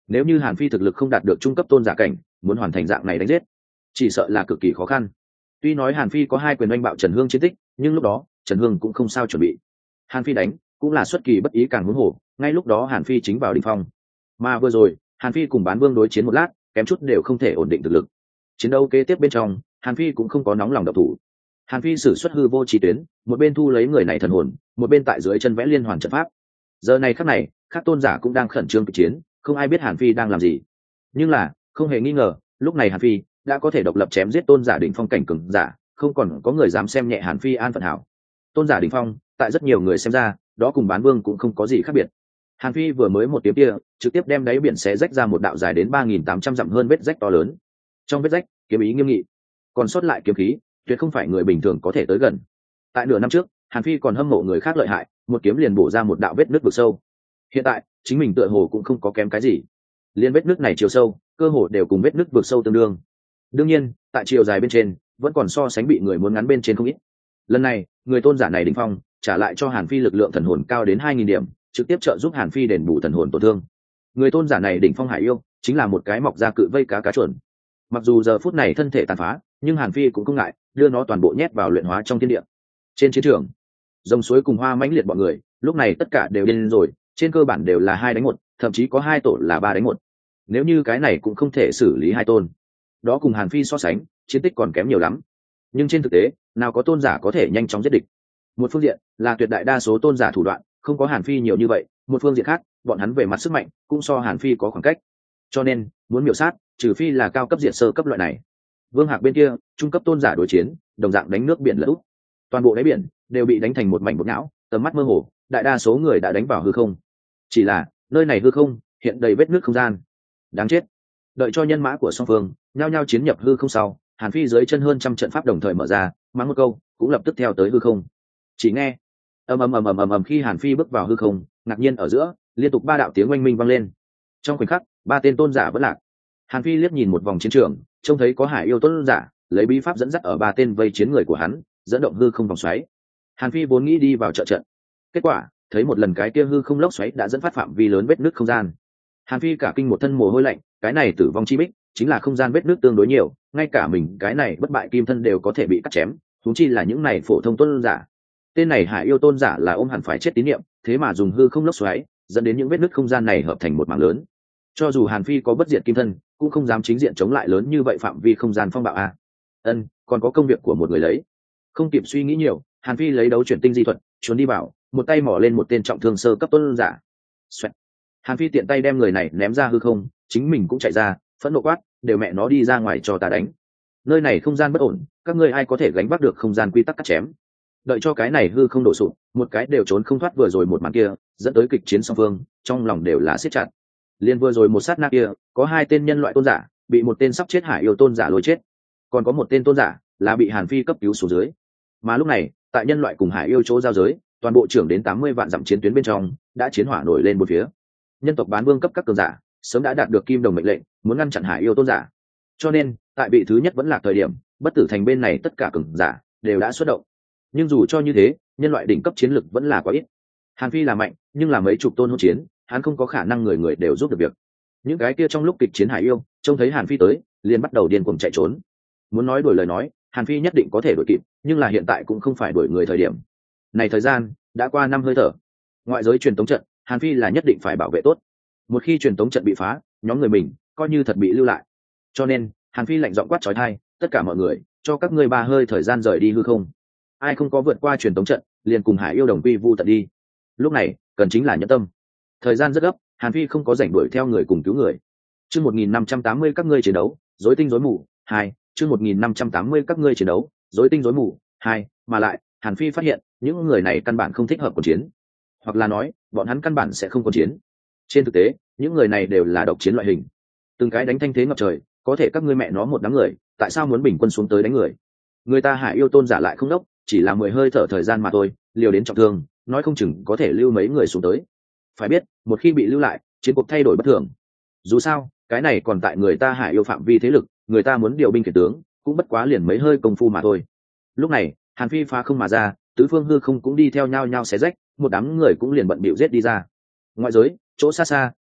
nếu như hàn phi thực lực không đạt được trung cấp tôn giả cảnh, muốn hoàn thành dạng này đánh giết chỉ sợ là cực kỳ khó khăn. Tuy nói hàn phi có hai quyền oanh bạo Trần Hương chiến tích, nhưng lúc đó Trần Hương cũng không sao chuẩn bị. Hàn phi đánh cũng là xuất kỳ bất ý càng huống hồ, ngay lúc đó hàn phi chính vào đỉnh phong, mà vừa rồi hàn phi cùng bán vương đối chiến một lát, kém chút đều không thể ổn định thực lực. Chiến đấu kế tiếp bên trong hàn phi cũng không có nóng lòng độc thủ. Hàn phi sử xuất hư vô chi tuyến, một bên thu lấy người này thần hồn, một bên tại dưới chân vẽ liên hoàn trận pháp. Giờ này khắc này các tôn giả cũng đang khẩn trương kịch chiến, không ai biết hàn phi đang làm gì. Nhưng là không hề nghi ngờ, lúc này hàn phi đã có thể độc lập chém giết tôn giả đỉnh phong cảnh cường giả, không còn có người dám xem nhẹ hàn phi an phận hảo. Tôn giả đỉnh phong tại rất nhiều người xem ra, đó cùng bán vương cũng không có gì khác biệt. Hàn phi vừa mới một tiếng kia trực tiếp đem đáy biển xé rách ra một đạo dài đến ba nghìn tám trăm dặm hơn vết rách to lớn. Trong vết rách kiếm ý nghiêm nghị, còn sót lại kiếm khí tuyệt không phải người bình thường có thể tới gần. Tại nửa năm trước hàn phi còn hâm mộ người khác lợi hại, một kiếm liền bổ ra một đạo vết nứt vực sâu. Hiện tại chính mình tựa hồ cũng không có kém cái gì, liên vết nứt này chiều sâu cơ hồ đều cùng vết nứt vực sâu tương đương. Đương nhiên tại chiều dài bên trên vẫn còn so sánh bị người muốn ngắn bên trên không ít. Lần này người tôn giả này đỉnh phong trả lại cho hàn phi lực lượng thần hồn cao đến hai nghìn điểm, trực tiếp trợ giúp hàn phi đền bù thần hồn tổn thương. Người tôn giả này đỉnh phong hải yêu chính là một cái mọc ra cự vây cá cá chuẩn. Mặc dù giờ phút này thân thể tàn phá, nhưng hàn phi cũng không ngại đưa nó toàn bộ nhét vào luyện hóa trong thiên địa. Trên chiến trường dòng suối cùng hoa mãnh liệt bọn người lúc này tất cả đều điên rồi, trên cơ bản đều là hai đánh một, thậm chí có hai tổ là ba đánh một. Nếu như cái này cũng không thể xử lý hai tôn, đó cùng hàn phi so sánh chiến tích còn kém nhiều lắm. Nhưng trên thực tế nào có tôn giả có thể nhanh chóng giết địch. Một phương diện là tuyệt đại đa số tôn giả thủ đoạn không có hàn phi nhiều như vậy, một phương diện khác bọn hắn về mặt sức mạnh cũng so hàn phi có khoảng cách, cho nên muốn miểu sát trừ phi là cao cấp diện sơ cấp loại này. Vương Hạc bên kia trung cấp tôn giả đối chiến đồng dạng đánh nước biển lẫn úp, toàn bộ đáy biển đều bị đánh thành một mảnh bột não, tầm mắt mơ hồ, đại đa số người đã đánh vào hư không. Chỉ là nơi này hư không hiện đầy vết nước không gian. Đáng chết. Đợi cho nhân mã của song phương nhao nhao chiến nhập hư không sau, hàn phi dưới chân hơn trăm trận pháp đồng thời mở ra, mắng một câu cũng lập tức theo tới hư không. Chỉ nghe ầm ầm ầm ầm ầm ầm khi hàn phi bước vào hư không, ngạc nhiên ở giữa liên tục ba đạo tiếng oanh minh vang lên. Trong khoảnh khắc ba tên tôn giả vẫn lạc. Hàn phi liếc nhìn một vòng chiến trường, trông thấy có hải yêu tôn giả lấy bí pháp dẫn dắt ở ba tên vây chiến người của hắn, dẫn động hư không vòng xoáy. Hàn phi vốn nghĩ đi vào trợ trận, kết quả thấy một lần cái kia hư không lốc xoáy đã dẫn phát phạm vi lớn vết nứt không gian. Hàn phi cả kinh một thân mồ hôi lạnh, cái này tử vong chi bích chính là không gian vết nứt tương đối nhiều, ngay cả mình cái này bất bại kim thân đều có thể bị cắt chém, huống chi là những này phổ thông tôn giả. Tên này hải yêu tôn giả là ôm hẳn phải chết tín niệm, thế mà dùng hư không lốc xoáy dẫn đến những vết nứt không gian này hợp thành một mảng lớn. Cho dù hàn phi có bất diệt kim thân cũng không dám chính diện chống lại lớn như vậy phạm vi không gian phong bạo a. Ân, còn có công việc của một người lấy. Không kịp suy nghĩ nhiều, hàn phi lấy đấu chuyển tinh di thuật trốn đi vào, một tay mỏ lên một tên trọng thương sơ cấp tôn giả. Xoẹt. Hàn phi tiện tay đem người này ném ra hư không, chính mình cũng chạy ra, phẫn nộ quát, đều mẹ nó đi ra ngoài cho ta đánh. Nơi này không gian bất ổn, các ngươi ai có thể gánh vác được không gian quy tắc cắt chém. Đợi cho cái này hư không đổ sụp, một cái đều trốn không thoát vừa rồi một màn kia, dẫn tới kịch chiến song phương, trong lòng đều là siết chặt. Liên vừa rồi một sát na kia, có hai tên nhân loại tôn giả bị một tên sắp chết hải yêu tôn giả lôi chết, còn có một tên tôn giả là bị hàn phi cấp cứu xuống dưới. Mà lúc này tại nhân loại cùng hải yêu chỗ giao giới, toàn bộ trưởng đến tám mươi vạn dặm chiến tuyến bên trong đã chiến hỏa nổi lên một phía. Nhân tộc bán vương cấp các cường giả sớm đã đạt được kim đồng mệnh lệnh, muốn ngăn chặn hải yêu tôn giả, cho nên tại vị thứ nhất vẫn là thời điểm bất tử thành bên này tất cả cường giả đều đã xuất động. Nhưng dù cho như thế, nhân loại đỉnh cấp chiến lực vẫn là quá ít. Hàn phi là mạnh, nhưng là mấy chục tôn hỗn chiến, hắn không có khả năng người người đều giúp được việc. Những cái kia trong lúc kịch chiến hải yêu trông thấy hàn phi tới liền bắt đầu điên cuồng chạy trốn. Muốn nói đuổi lời nói, hàn phi nhất định có thể đuổi kịp, nhưng là hiện tại cũng không phải đuổi người thời điểm này. Thời gian đã qua năm hơi thở, ngoại giới truyền tống trận hàn phi là nhất định phải bảo vệ tốt. Một khi truyền tống trận bị phá, nhóm người mình coi như thật bị lưu lại. Cho nên hàn phi lạnh giọng quát chói tai, tất cả mọi người cho các ngươi ba hơi thời gian rời đi hư không. Ai không có vượt qua truyền tống trận liền cùng hải yêu đồng quy vu tận đi. Lúc này cần chính là nhẫn tâm. Thời gian rất gấp, hàn phi không có rảnh đuổi theo người cùng cứu người. Chương một nghìn năm trăm tám mươi các ngươi chiến đấu rối tinh rối mù hai. Chương một nghìn năm trăm tám mươi các ngươi chiến đấu rối tinh rối mù hai. Mà lại hàn phi phát hiện những người này căn bản không thích hợp cuộc chiến, hoặc là nói bọn hắn căn bản sẽ không cuộc chiến. Trên thực tế những người này đều là độc chiến loại hình, từng cái đánh thanh thế ngập trời, có thể các ngươi mẹ nó một đám người tại sao muốn bình quân xuống tới đánh người? Người ta hải yêu tôn giả lại không đốc, chỉ là mười hơi thở thời gian mà thôi, liều đến trọng thương, nói không chừng có thể lưu mấy người xuống tới. Phải biết một khi bị lưu lại, chiến cuộc thay đổi bất thường. Dù sao cái này còn tại người ta hải yêu phạm vi thế lực, người ta muốn điều binh khiển tướng cũng bất quá liền mấy hơi công phu mà thôi. Lúc này hàn phi phá không mà ra, tứ phương hư không cũng đi theo nhau nhau xé rách, một đám người cũng liền bận bịu giết đi ra. Ngoại giới chỗ xa xa,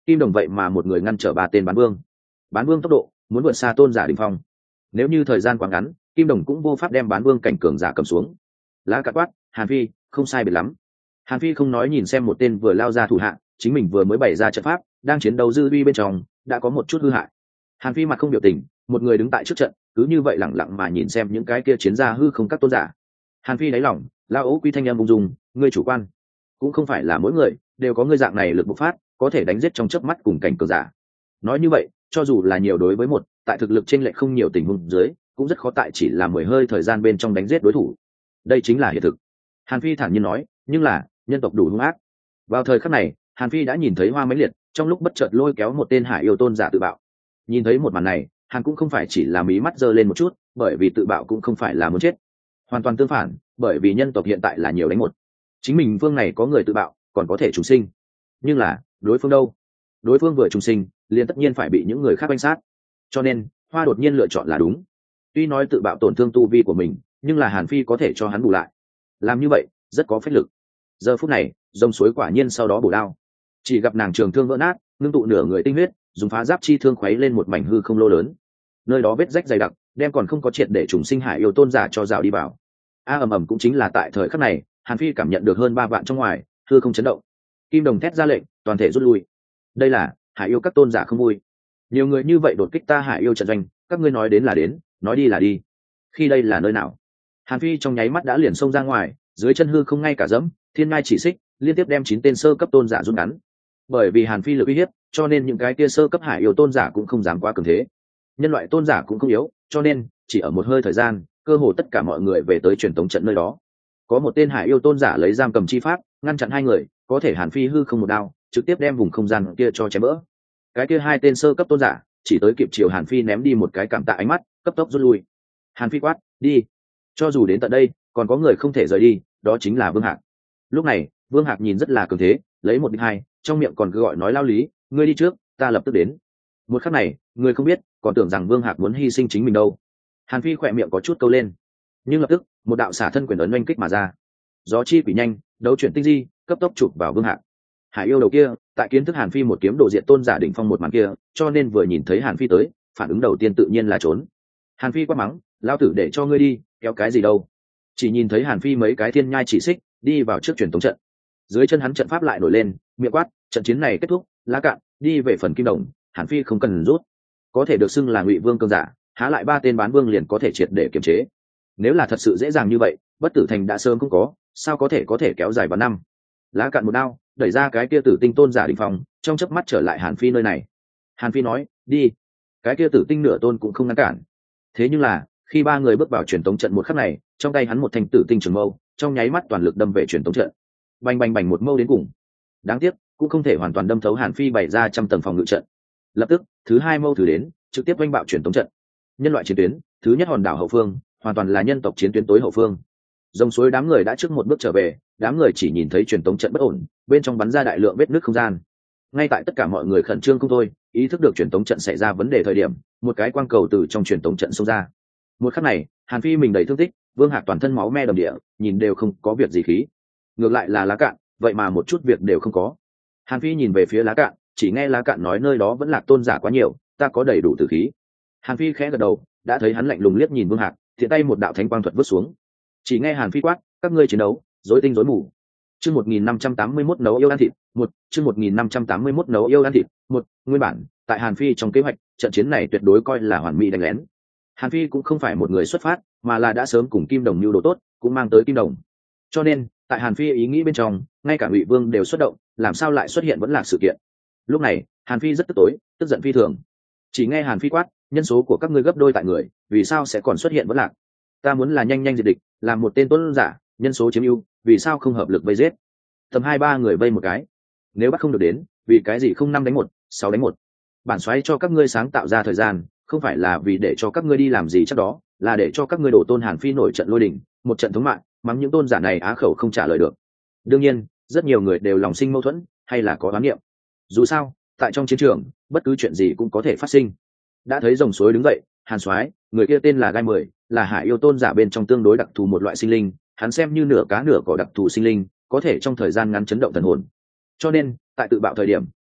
Kim Đồng vậy mà một người ngăn trở ba tên bán vương. Bán vương tốc độ muốn vượt xa tôn giả đỉnh phong. Nếu như thời gian quá ngắn, Kim Đồng cũng vô pháp đem bán vương cảnh cường giả cầm xuống. Lá Cạn quát, Hàn Phi, không sai biệt lắm. Hàn Phi không nói, nhìn xem một tên vừa lao ra thủ hạ, chính mình vừa mới bày ra trận pháp, đang chiến đấu dư uy bên trong, đã có một chút hư hại. Hàn Phi mặt không biểu tình, một người đứng tại trước trận, cứ như vậy lẳng lặng mà nhìn xem những cái kia chiến gia hư không các tôn giả. Hàn Phi đáy lòng, lao ấu quy thanh em bung dung, ngươi chủ quan, cũng không phải là mỗi người đều có ngươi dạng này lực bộc phát, có thể đánh giết trong chớp mắt cùng cảnh cường giả. Nói như vậy, cho dù là nhiều đối với một, tại thực lực chênh lệch không nhiều tình huống dưới, cũng rất khó tại chỉ là mười hơi thời gian bên trong đánh giết đối thủ. Đây chính là hiện thực. Hàn Phi thản nhiên nói, nhưng là nhân tộc đủ hung ác. Vào thời khắc này, Hàn Phi đã nhìn thấy Hoa Mãnh Liệt trong lúc bất chợt lôi kéo một tên hải yêu tôn giả tự bạo. Nhìn thấy một màn này, Hàn cũng không phải chỉ là mí mắt giơ lên một chút, bởi vì tự bạo cũng không phải là muốn chết. Hoàn toàn tương phản, bởi vì nhân tộc hiện tại là nhiều đánh một. Chính mình vương này có người tự bạo, còn có thể trùng sinh. Nhưng là, đối phương đâu? Đối phương vừa trùng sinh, liền tất nhiên phải bị những người khác bánh sát. Cho nên, Hoa đột nhiên lựa chọn là đúng. Tuy nói tự bạo tổn thương tu vi của mình, nhưng là Hàn Phi có thể cho hắn bù lại. Làm như vậy, rất có phách lực. Giờ phút này, dòng suối quả nhiên sau đó bổ đao. Chỉ gặp nàng trường thương vỡ nát, ngưng tụ nửa người tinh huyết, dùng phá giáp chi thương khuấy lên một mảnh hư không lô lớn. Nơi đó vết rách dày đặc, đem còn không có triệt để trùng sinh hải yêu tôn giả cho rào đi vào. A ầm ầm cũng chính là tại thời khắc này, Hàn Phi cảm nhận được hơn ba vạn trong ngoài, hư không chấn động. Kim Đồng thét ra lệnh, toàn thể rút lui. Đây là hải yêu các tôn giả không vui. Nhiều người như vậy đột kích ta hải yêu trận doanh, các ngươi nói đến là đến, nói đi là đi. Khi đây là nơi nào? Hàn Phi trong nháy mắt đã liền xông ra ngoài, dưới chân hư không ngay cả dẫm, thiên ngai chỉ xích, liên tiếp đem chín tên sơ cấp tôn giả rút ngắn. Bởi vì Hàn Phi lực uy hiếp, cho nên những cái kia sơ cấp hải yêu tôn giả cũng không dám quá cường thế. Nhân loại tôn giả cũng không yếu, cho nên chỉ ở một hơi thời gian, cơ hồ tất cả mọi người về tới truyền tống trận nơi đó. Có một tên hải yêu tôn giả lấy giam cầm chi pháp ngăn chặn hai người, có thể Hàn Phi hư không một đao trực tiếp đem vùng không gian kia cho chém vỡ. Cái kia hai tên sơ cấp tôn giả chỉ tới kịp chiều Hàn Phi ném đi một cái cảm tạ ánh mắt, cấp tốc rút lui. Hàn Phi quát, đi. Cho dù đến tận đây còn có người không thể rời đi, đó chính là Vương Hạc. Lúc này Vương Hạc nhìn rất là cường thế, lấy một địch hai, trong miệng còn cứ gọi nói lao lý, ngươi đi trước, ta lập tức đến. Một khắc này, người không biết còn tưởng rằng Vương Hạc muốn hy sinh chính mình đâu. Hàn Phi khỏe miệng có chút câu lên, nhưng lập tức một đạo xả thân quyền ấn oanh kích mà ra. Gió chi quỷ nhanh, đấu chuyển tinh di, cấp tốc chụp vào Vương Hạc. Hải yêu đầu kia tại kiến thức Hàn Phi một kiếm độ diện tôn giả đỉnh phong một màn kia, cho nên vừa nhìn thấy Hàn Phi tới, phản ứng đầu tiên tự nhiên là trốn. Hàn Phi quát mắng, lao tử để cho ngươi đi, kéo cái gì đâu. Chỉ nhìn thấy Hàn Phi mấy cái thiên nhai chỉ xích đi vào trước truyền tống trận. Dưới chân hắn trận pháp lại nổi lên, miệng quát, trận chiến này kết thúc, Lá Cạn đi về phần Kim Đồng, Hàn Phi không cần rút. Có thể được xưng là Ngụy Vương cường giả, há lại ba tên bán vương liền có thể triệt để kiềm chế. Nếu là thật sự dễ dàng như vậy, Bất Tử Thành đã sớm cũng có, sao có thể có thể kéo dài vào năm. Lá Cạn một đao đẩy ra cái kia tử tinh tôn giả đỉnh phong, trong chớp mắt trở lại Hàn Phi nơi này. Hàn Phi nói, đi. Cái kia tử tinh nửa tôn cũng không ngăn cản. Thế nhưng là khi ba người bước vào truyền tống trận một khắc này, trong tay hắn một thanh tử tinh trường mâu trong nháy mắt toàn lực đâm về truyền tống trận. Bành bành bành một mâu đến cùng. Đáng tiếc cũng không thể hoàn toàn đâm thấu Hàn Phi bày ra trăm tầng phòng ngự trận. Lập tức thứ hai mâu thử đến, trực tiếp oanh bạo truyền tống trận. Nhân loại chiến tuyến thứ nhất hòn đảo hậu phương, hoàn toàn là nhân tộc chiến tuyến tối hậu phương. Dòng suối đám người đã trước một bước trở về, đám người chỉ nhìn thấy truyền tống trận bất ổn, bên trong bắn ra đại lượng vết nứt không gian. Ngay tại tất cả mọi người khẩn trương không thôi, ý thức được truyền tống trận xảy ra vấn đề thời điểm, một cái quang cầu từ trong truyền tống trận xông ra. Một khắc này, Hàn Phi mình đầy thương tích, Vương Hạc toàn thân máu me đầm địa, nhìn đều không có việc gì khí. Ngược lại là Lá Cạn, vậy mà một chút việc đều không có. Hàn Phi nhìn về phía Lá Cạn, chỉ nghe Lá Cạn nói nơi đó vẫn lạc tôn giả quá nhiều, ta có đầy đủ tử khí. Hàn Phi khẽ gật đầu, đã thấy hắn lạnh lùng liếc nhìn Vương Hạc, thiện tay một đạo thánh quang thuật vứt xuống. Chỉ nghe Hàn Phi quát, các ngươi chiến đấu rối tinh rối mù. Chương một nghìn năm trăm tám mươi mốt nấu yêu ăn thịt, một, chương một nghìn năm trăm tám mươi mốt nấu yêu ăn thịt, một, nguyên bản, tại Hàn Phi trong kế hoạch, trận chiến này tuyệt đối coi là hoàn mỹ đánh lén. Hàn Phi cũng không phải một người xuất phát, mà là đã sớm cùng Kim Đồng nhu đồ tốt, cũng mang tới Kim Đồng. Cho nên, tại Hàn Phi ý nghĩ bên trong, ngay cả Ngụy Vương đều xuất động, làm sao lại xuất hiện vẫn là sự kiện. Lúc này, Hàn Phi rất tức tối, tức giận phi thường. Chỉ nghe Hàn Phi quát, nhân số của các ngươi gấp đôi tại người, vì sao sẽ còn xuất hiện vẫn lạc? Ta muốn là nhanh nhanh diệt địch, làm một tên tuấn giả, nhân số chiếm ưu, vì sao không hợp lực vây giết? Tầm hai ba người vây một cái, nếu bắt không được đến, vì cái gì không năm đánh một, sáu đánh một? Bản soái cho các ngươi sáng tạo ra thời gian, không phải là vì để cho các ngươi đi làm gì chắc đó, là để cho các ngươi đổ tôn Hàn Phi nổi trận lôi đình, một trận thống mạng, mắng những tôn giả này á khẩu không trả lời được. Đương nhiên, rất nhiều người đều lòng sinh mâu thuẫn, hay là có đoán niệm. Dù sao, tại trong chiến trường, bất cứ chuyện gì cũng có thể phát sinh. Đã thấy dòng suối đứng dậy, Hàn soái, người kia tên là Gai Mười, là hải yêu tôn giả bên trong tương đối đặc thù một loại sinh linh, hắn xem như nửa cá nửa cỏ đặc thù sinh linh, có thể trong thời gian ngắn chấn động thần hồn. Cho nên, tại tự bạo thời điểm,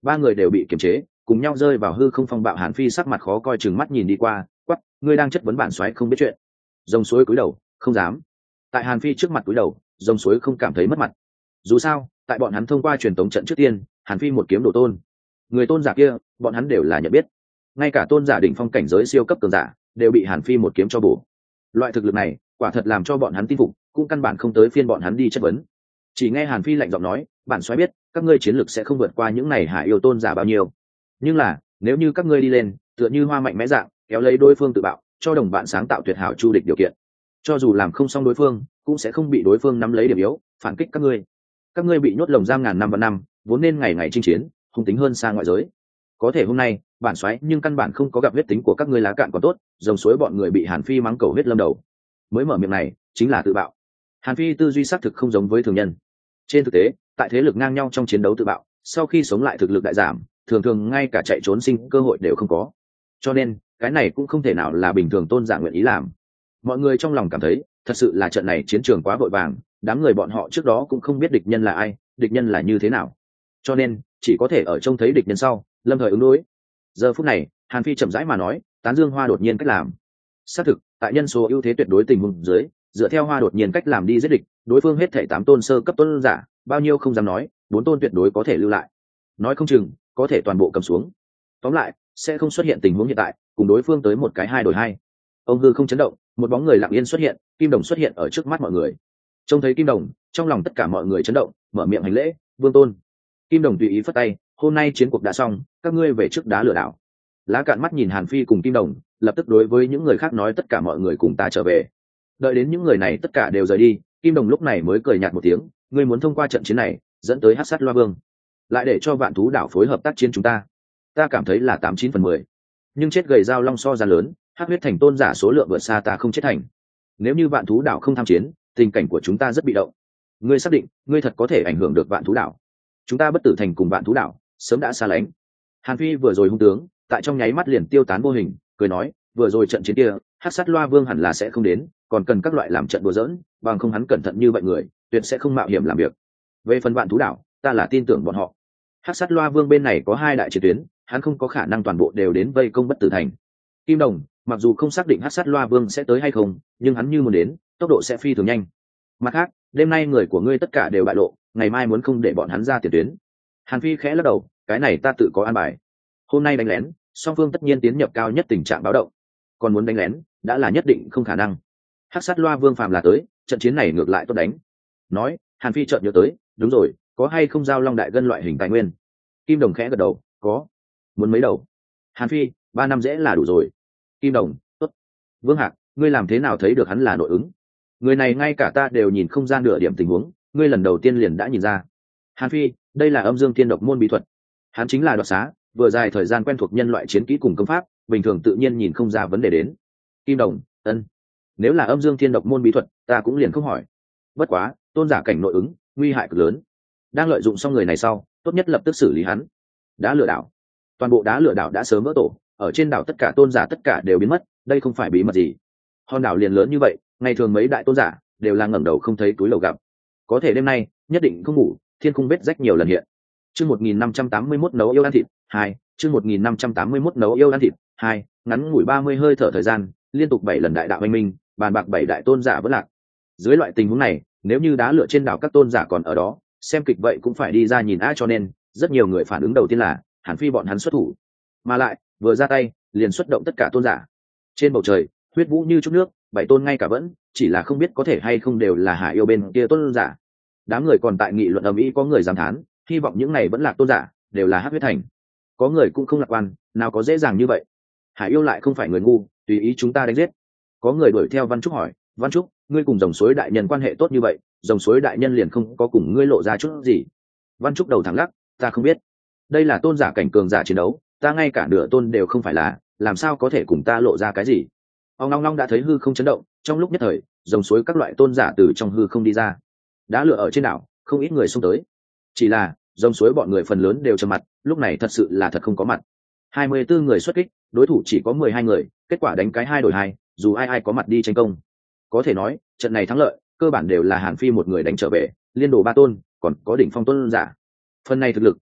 ba người đều bị kiềm chế, cùng nhau rơi vào hư không phong bạo. Hàn Phi sắc mặt khó coi, chừng mắt nhìn đi qua, quắc: ngươi đang chất vấn bản soái không biết chuyện? Rồng suối cúi đầu, không dám. Tại Hàn Phi trước mặt cúi đầu, rồng suối không cảm thấy mất mặt. Dù sao, tại bọn hắn thông qua truyền tống trận trước tiên, Hàn Phi một kiếm đổ tôn. Người tôn giả kia, bọn hắn đều là nhận biết. Ngay cả tôn giả đỉnh phong cảnh giới siêu cấp cường giả, đều bị Hàn Phi một kiếm cho bổ. Loại thực lực này, quả thật làm cho bọn hắn tin phục, cũng căn bản không tới phiên bọn hắn đi chất vấn. Chỉ nghe Hàn Phi lạnh giọng nói: bản soái biết, các ngươi chiến lực sẽ không vượt qua những này hải yêu tôn giả bao nhiêu. Nhưng là, nếu như các ngươi đi lên, tựa như hoa mạnh mẽ dạng, kéo lấy đối phương tự bạo, cho đồng bạn sáng tạo tuyệt hảo chu địch điều kiện. Cho dù làm không xong đối phương, cũng sẽ không bị đối phương nắm lấy điểm yếu, phản kích các ngươi. Các ngươi bị nhốt lồng giam ngàn năm và năm, vốn nên ngày ngày chinh chiến, hung tính hơn xa ngoại giới. Có thể hôm nay, bản soái nhưng căn bản không có gặp huyết tính của các ngươi lá cạn còn tốt, dòng suối bọn người bị Hàn Phi mắng cầu huyết lâm đầu. Mới mở miệng này, chính là tự bạo. Hàn Phi tư duy xác thực không giống với thường nhân. Trên thực tế, tại thế lực ngang nhau trong chiến đấu tự bạo, sau khi sống lại thực lực đại giảm, thường thường ngay cả chạy trốn sinh cơ hội đều không có. Cho nên, cái này cũng không thể nào là bình thường tôn giả nguyện ý làm. Mọi người trong lòng cảm thấy, thật sự là trận này chiến trường quá vội vàng, đám người bọn họ trước đó cũng không biết địch nhân là ai, địch nhân là như thế nào. Cho nên, chỉ có thể ở trông thấy địch nhân sau, lâm thời ứng đối. Giờ phút này, Hàn Phi chậm rãi mà nói, tán dương Hoa đột nhiên cách làm. Xác thực, tại nhân số ưu thế tuyệt đối tình huống dưới, dựa theo Hoa đột nhiên cách làm đi giết địch, đối phương hết thảy tám tôn sơ cấp tôn giả, bao nhiêu không dám nói, bốn tôn tuyệt đối có thể lưu lại. Nói không chừng, có thể toàn bộ cầm xuống. Tóm lại, sẽ không xuất hiện tình huống hiện tại, cùng đối phương tới một cái hai đổi hai. Ông hư không chấn động, một bóng người lặng yên xuất hiện, Kim Đồng xuất hiện ở trước mắt mọi người. Trông thấy Kim Đồng, trong lòng tất cả mọi người chấn động, mở miệng hành lễ: vương tôn. Kim Đồng tùy ý phất tay: hôm nay chiến cuộc đã xong, các ngươi về trước đá lửa đảo. Lá cạn mắt nhìn Hàn Phi cùng Kim Đồng, lập tức đối với những người khác nói: tất cả mọi người cùng ta trở về. Đợi đến những người này tất cả đều rời đi, Kim Đồng lúc này mới cười nhạt một tiếng: ngươi muốn thông qua trận chiến này, dẫn tới Hắc Sát Loa Vương, lại để cho Vạn Thú đảo phối hợp tác chiến chúng ta, ta cảm thấy là tám chín phần mười. Nhưng chết gầy dao long so ra lớn, Hắc huyết thành tôn giả số lượng vượt xa ta không chết thành. Nếu như Vạn Thú đảo không tham chiến, tình cảnh của chúng ta rất bị động. Ngươi xác định, ngươi thật có thể ảnh hưởng được Vạn Thú đảo? Chúng ta Bất Tử thành cùng Vạn Thú đảo sớm đã xa lánh. Hàn Phi vừa rồi hung tướng, tại trong nháy mắt liền tiêu tán vô hình, cười nói: vừa rồi trận chiến kia, Hắc Sát Loa Vương hẳn là sẽ không đến, còn cần các loại làm trận đùa giỡn, bằng không hắn cẩn thận như vậy người, tuyệt sẽ không mạo hiểm làm việc. Về phần Vạn Thú đảo, ta là tin tưởng bọn họ. Hắc Sát Loa Vương bên này có hai đại chiến tuyến, hắn không có khả năng toàn bộ đều đến vây công Bất Tử thành. Kim Đồng, mặc dù không xác định Hắc Sát Loa Vương sẽ tới hay không, nhưng hắn như muốn đến, tốc độ sẽ phi thường nhanh. Mặt khác, đêm nay người của ngươi tất cả đều bại lộ, ngày mai muốn không để bọn hắn ra tiền tuyến. Hàn Phi khẽ lắc đầu: cái này ta tự có an bài. Hôm nay đánh lén, song phương tất nhiên tiến nhập cao nhất tình trạng báo động. Còn muốn đánh lén, đã là nhất định không khả năng. Hắc Sát Loa Vương phàm là tới, trận chiến này ngược lại tốt đánh. Nói, Hàn Phi chợt nhớ tới, đúng rồi, có hay không giao long đại gân loại hình tài nguyên? Kim Đồng khẽ gật đầu: có. Muốn mấy đầu? Hàn Phi: ba năm dễ là đủ rồi. Kim Đồng: tốt. Vương Hạc, ngươi làm thế nào thấy được hắn là nội ứng? Người này ngay cả ta đều nhìn không ra nửa điểm tình huống, ngươi lần đầu tiên liền đã nhìn ra. Hàn Phi: đây là Âm Dương Thiên độc môn bí thuật. Hắn chính là đoạt xá, vừa dài thời gian quen thuộc nhân loại chiến kỹ cùng công pháp, bình thường tự nhiên nhìn không ra vấn đề đến. Kim Đồng: ân. Nếu là Âm Dương Thiên độc môn bí thuật, ta cũng liền không hỏi. Bất quá, tôn giả cảnh nội ứng, nguy hại cực lớn. Đang lợi dụng xong người này sau, tốt nhất lập tức xử lý hắn. Đá lửa đảo. Toàn bộ đá lửa đảo đã sớm vỡ tổ, ở trên đảo tất cả tôn giả tất cả đều biến mất, đây không phải bí mật gì. Hòn đảo liền lớn như vậy, ngày thường mấy đại tôn giả đều là ngẩng đầu không thấy túi lầu gặp. Có thể đêm nay, nhất định không ngủ, thiên cung vết rách nhiều lần hiện. Chương một nghìn năm trăm tám mươi mốt nấu yêu ăn thịt, hai, chương một nghìn năm trăm tám mươi mốt nấu yêu ăn thịt, hai, ngắn ngủi ba mươi hơi thở thời gian, liên tục bảy lần đại đạo minh minh, bàn bạc bảy đại tôn giả vẫn lạc. Dưới loại tình huống này, nếu như đá lửa trên đảo các tôn giả còn ở đó, xem kịch vậy cũng phải đi ra nhìn a, cho nên rất nhiều người phản ứng đầu tiên là Hàn Phi bọn hắn xuất thủ, mà lại vừa ra tay liền xuất động tất cả tôn giả. Trên bầu trời huyết vũ như chút nước, bảy tôn ngay cả vẫn chỉ là không biết có thể hay không đều là hải yêu bên kia tôn giả. Đám người còn tại nghị luận ầm ĩ, có người dám thán, hy vọng những này vẫn là tôn giả đều là Hắc huyết thành. Có người cũng không lạc quan, nào có dễ dàng như vậy, hải yêu lại không phải người ngu, tùy ý chúng ta đánh giết. Có người đuổi theo Văn Trúc hỏi: Văn Trúc, ngươi cùng dòng suối đại nhân quan hệ tốt như vậy, dòng suối đại nhân liền không có cùng ngươi lộ ra chút gì? Văn Trúc đầu thẳng lắc: ta không biết, đây là tôn giả cảnh cường giả chiến đấu, ta ngay cả nửa tôn đều không phải là, làm sao có thể cùng ta lộ ra cái gì? Ông long long đã thấy hư không chấn động, trong lúc nhất thời dòng suối các loại tôn giả từ trong hư không đi ra. Đá lửa ở trên đảo, không ít người xông tới, chỉ là dòng suối bọn người phần lớn đều trầm mặt, lúc này thật sự là thật không có mặt. hai mươi bốn người xuất kích, đối thủ chỉ có mười hai người, kết quả đánh cái hai đổi hai, dù ai ai có mặt đi tranh công. Có thể nói trận này thắng lợi cơ bản đều là Hàn Phi một người đánh trở về, liên đồ ba tôn, còn có đỉnh phong tôn giả. Phần này thực lực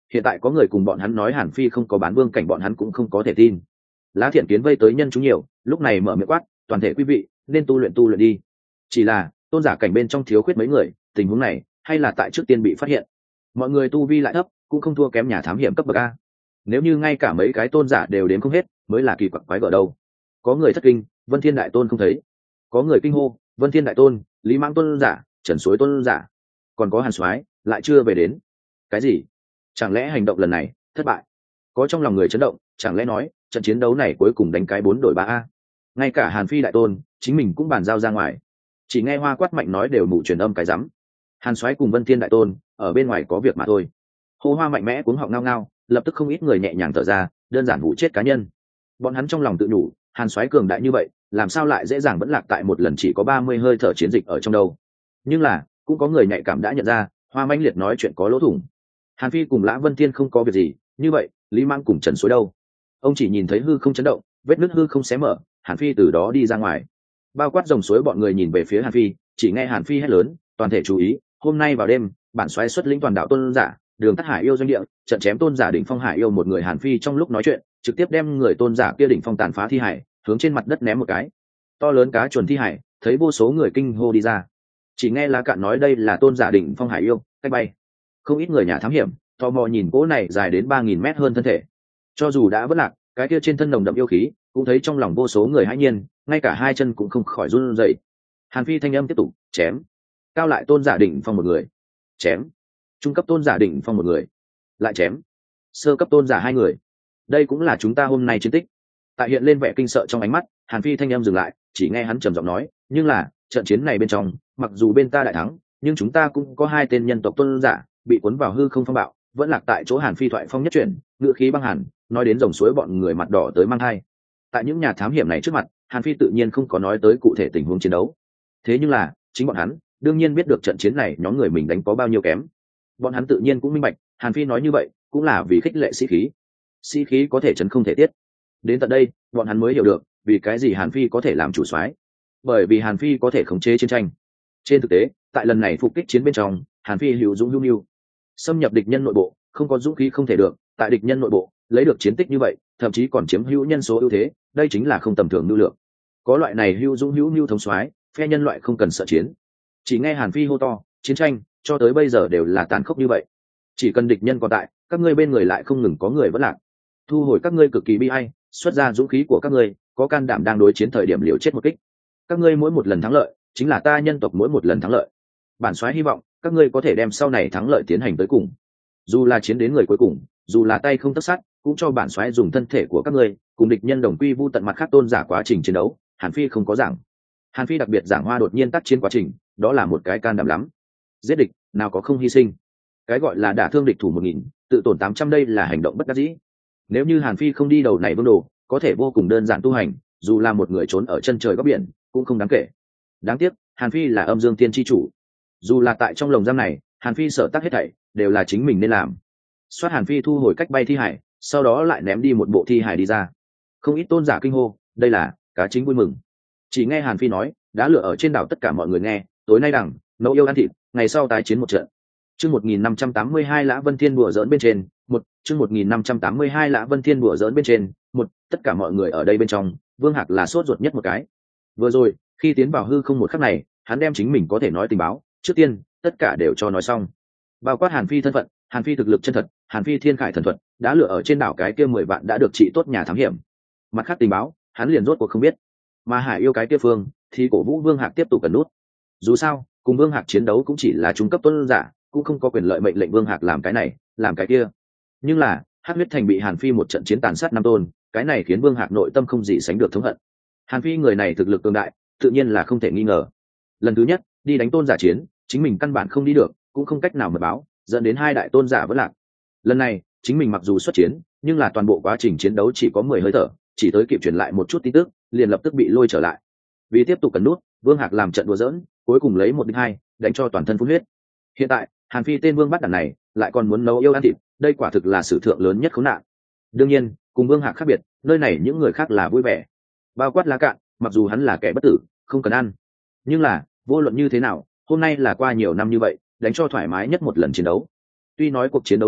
hiện tại có người cùng bọn hắn nói Hàn Phi không có bán vương cảnh, bọn hắn cũng không có thể tin. Lá Thiện Kiến vây tới nhân chúng nhiều, lúc này mở miệng quát, toàn thể quý vị nên tu luyện tu luyện đi. Chỉ là tôn giả cảnh bên trong thiếu khuyết mấy người, tình huống này hay là tại trước tiên bị phát hiện. Mọi người tu vi lại thấp, cũng không thua kém nhà thám hiểm cấp bậc a. Nếu như ngay cả mấy cái tôn giả đều đến không hết, mới là kỳ quặc quái gở đâu. Có người thất kinh, Vân Thiên đại tôn không thấy. Có người kinh hô, Vân Thiên đại tôn, Lý Mãng tôn giả, Trần Suối tôn giả, còn có Hàn Soái lại chưa về đến. Cái gì? Chẳng lẽ hành động lần này thất bại? Có trong lòng người chấn động, chẳng lẽ nói trận chiến đấu này cuối cùng đánh cái bốn đổi ba a? Ngay cả Hàn Phi đại tôn chính mình cũng bàn giao ra ngoài. Chỉ nghe Hoa Quát Mạnh nói đều mù truyền âm cái rắm. Hàn Soái cùng Vân Thiên đại tôn ở bên ngoài có việc mà thôi. Hô Hoa mạnh mẽ cuống họng ngao ngao, lập tức không ít người nhẹ nhàng thở ra, đơn giản vụ chết cá nhân. Bọn hắn trong lòng tự nhủ, Hàn Soái cường đại như vậy, làm sao lại dễ dàng vẫn lạc tại một lần chỉ có ba mươi hơi thở chiến dịch ở trong đâu. Nhưng là cũng có người nhạy cảm đã nhận ra, Hoa mãnh liệt nói chuyện có lỗ thủng. Hàn Phi cùng Lã Vân Thiên không có việc gì, như vậy Lý Mãng cùng Trần Suối đâu? Ông chỉ nhìn thấy hư không chấn động, vết nứt hư không xé mở, Hàn Phi từ đó đi ra ngoài. Bao quát dòng suối bọn người nhìn về phía Hàn Phi, chỉ nghe Hàn Phi hét lớn, toàn thể chú ý, hôm nay vào đêm, bản soái xuất lĩnh toàn đạo tôn giả, đường tắt Hải yêu doanh địa, trận chém tôn giả đỉnh phong Hải yêu một người. Hàn Phi trong lúc nói chuyện, trực tiếp đem người tôn giả kia đỉnh phong tàn phá thi hải, hướng trên mặt đất ném một cái. To lớn cá chuồn thi hải, thấy vô số người kinh hô đi ra. Chỉ nghe Lá Cạn nói đây là tôn giả đỉnh phong Hải yêu, cách bay. Không ít người nhà thám hiểm, tò mò nhìn cỗ này dài đến ba nghìn mét hơn thân thể. Cho dù đã vất lạc, cái kia trên thân nồng đậm yêu khí, cũng thấy trong lòng vô số người hãi nhiên, ngay cả hai chân cũng không khỏi run rẩy. Hàn Phi thanh âm tiếp tục, chém. Cao lại tôn giả đỉnh phong một người, chém. Trung cấp tôn giả đỉnh phong một người, lại chém. Sơ cấp tôn giả hai người. Đây cũng là chúng ta hôm nay chiến tích. Tại hiện lên vẻ kinh sợ trong ánh mắt, Hàn Phi thanh âm dừng lại, chỉ nghe hắn trầm giọng nói, nhưng là trận chiến này bên trong, mặc dù bên ta đại thắng, nhưng chúng ta cũng có hai tên nhân tộc tôn giả bị cuốn vào hư không phong bạo, vẫn lạc tại chỗ. Hàn Phi thoại phong nhất chuyển, ngựa khí băng hàn, nói đến dòng suối bọn người mặt đỏ tới mang hai. Tại những nhà thám hiểm này trước mặt, Hàn Phi tự nhiên không có nói tới cụ thể tình huống chiến đấu. Thế nhưng là chính bọn hắn đương nhiên biết được trận chiến này nhóm người mình đánh có bao nhiêu kém. Bọn hắn tự nhiên cũng minh bạch, Hàn Phi nói như vậy cũng là vì khích lệ sĩ khí. Sĩ khí có thể chấn không thể tiết. Đến tận đây, bọn hắn mới hiểu được vì cái gì Hàn Phi có thể làm chủ soái. Bởi vì Hàn Phi có thể khống chế chiến tranh. Trên thực tế, tại lần này phục kích chiến bên trong, Hàn Phi hữu dũng hữu mưu, xâm nhập địch nhân nội bộ, không có dũng khí không thể được. Tại địch nhân nội bộ lấy được chiến tích như vậy, thậm chí còn chiếm hữu nhân số ưu thế, đây chính là không tầm thường nhu lượng. Có loại này hữu dũng hữu mưu thống soái, phe nhân loại không cần sợ chiến. Chỉ nghe Hàn Phi hô to, chiến tranh cho tới bây giờ đều là tàn khốc như vậy. Chỉ cần địch nhân còn tại, các ngươi bên người lại không ngừng có người vẫn lạc. Thu hồi các ngươi cực kỳ bi ai, xuất ra dũng khí của các ngươi, có can đảm đang đối chiến thời điểm liều chết một kích. Các ngươi mỗi một lần thắng lợi, chính là ta nhân tộc mỗi một lần thắng lợi. Bản soái hy vọng các ngươi có thể đem sau này thắng lợi tiến hành tới cùng. Dù là chiến đến người cuối cùng, dù là tay không tất sát, cũng cho bản soái dùng thân thể của các ngươi cùng địch nhân đồng quy vu tận. Mặt khác tôn giả quá trình chiến đấu, Hàn Phi không có giảng. Hàn Phi đặc biệt giảng hoa đột nhiên tác chiến quá trình, đó là một cái can đảm lắm. Giết địch, nào có không hy sinh. Cái gọi là đả thương địch thủ một nghìn, tự tổn tám trăm, đây là hành động bất đắc dĩ. Nếu như Hàn Phi không đi đầu này vương đồ, có thể vô cùng đơn giản tu hành, dù là một người trốn ở chân trời góc biển, cũng không đáng kể. Đáng tiếc, Hàn Phi là âm dương tiên chi chủ. Dù là tại trong lồng giam này, Hàn Phi sở tác hết thảy đều là chính mình nên làm. Xoát Hàn Phi thu hồi cách bay thi hải, sau đó lại ném đi một bộ thi hải đi ra. Không ít tôn giả kinh hô, đây là cá chính vui mừng. Chỉ nghe Hàn Phi nói, đã lựa ở trên đảo, tất cả mọi người nghe, tối nay đằng nấu yêu ăn thịt, ngày sau tái chiến một trận. Chương một nghìn năm trăm tám mươi hai Lã Vân Thiên đùa giỡn bên trên, một, chương một nghìn năm trăm tám mươi hai Lã Vân Thiên đùa giỡn bên trên, một, tất cả mọi người ở đây bên trong, Vương Hạc là sốt ruột nhất một cái. Vừa rồi, khi tiến vào hư không một khắc này, hắn đem chính mình có thể nói tình báo, trước tiên, tất cả đều cho nói xong. Bao quát Hàn Phi thân phận, Hàn Phi thực lực chân thật, Hàn Phi thiên khải thần thuật, đã lựa ở trên đảo cái kia mười vạn đã được trị tốt nhà thám hiểm. Mặt khác tình báo, hắn liền rốt cuộc không biết. Mà Hải yêu cái kia phương, thì cổ vũ Vương Hạc tiếp tục cần nút. Dù sao, cùng Vương Hạc chiến đấu cũng chỉ là trung cấp tôn giả, cũng không có quyền lợi mệnh lệnh Vương Hạc làm cái này, làm cái kia. Nhưng là, Hắc Huyết Thành bị Hàn Phi một trận chiến tàn sát năm tôn, cái này khiến Vương Hạc nội tâm không gì sánh được thống hận. Hàn Phi người này thực lực cường đại, tự nhiên là không thể nghi ngờ. Lần thứ nhất, đi đánh tôn giả chiến, chính mình căn bản không đi được, cũng không cách nào mật báo, dẫn đến hai đại tôn giả vẫn lạc. Lần này, chính mình mặc dù xuất chiến, nhưng là toàn bộ quá trình chiến đấu chỉ có mười hơi thở, chỉ tới kịp truyền lại một chút tin tức, liền lập tức bị lôi trở lại. Vì tiếp tục cẩn nút, Vương Hạc làm trận đùa giỡn, cuối cùng lấy một địch hai, đánh cho toàn thân phun huyết. Hiện tại, Hàn Phi tên Vương bắt đàn này, lại còn muốn nấu yêu ăn thịt, đây quả thực là sử thượng lớn nhất khốn nạn. Đương nhiên, cùng Vương Hạc khác biệt, nơi này những người khác là vui vẻ. Bao quát Lá Cạn, mặc dù hắn là kẻ bất tử, không cần ăn, nhưng là, vô luận như thế nào, hôm nay là qua nhiều năm như vậy, đánh cho thoải mái nhất một lần chiến đấu. Tuy nói cuộc chiến đấu này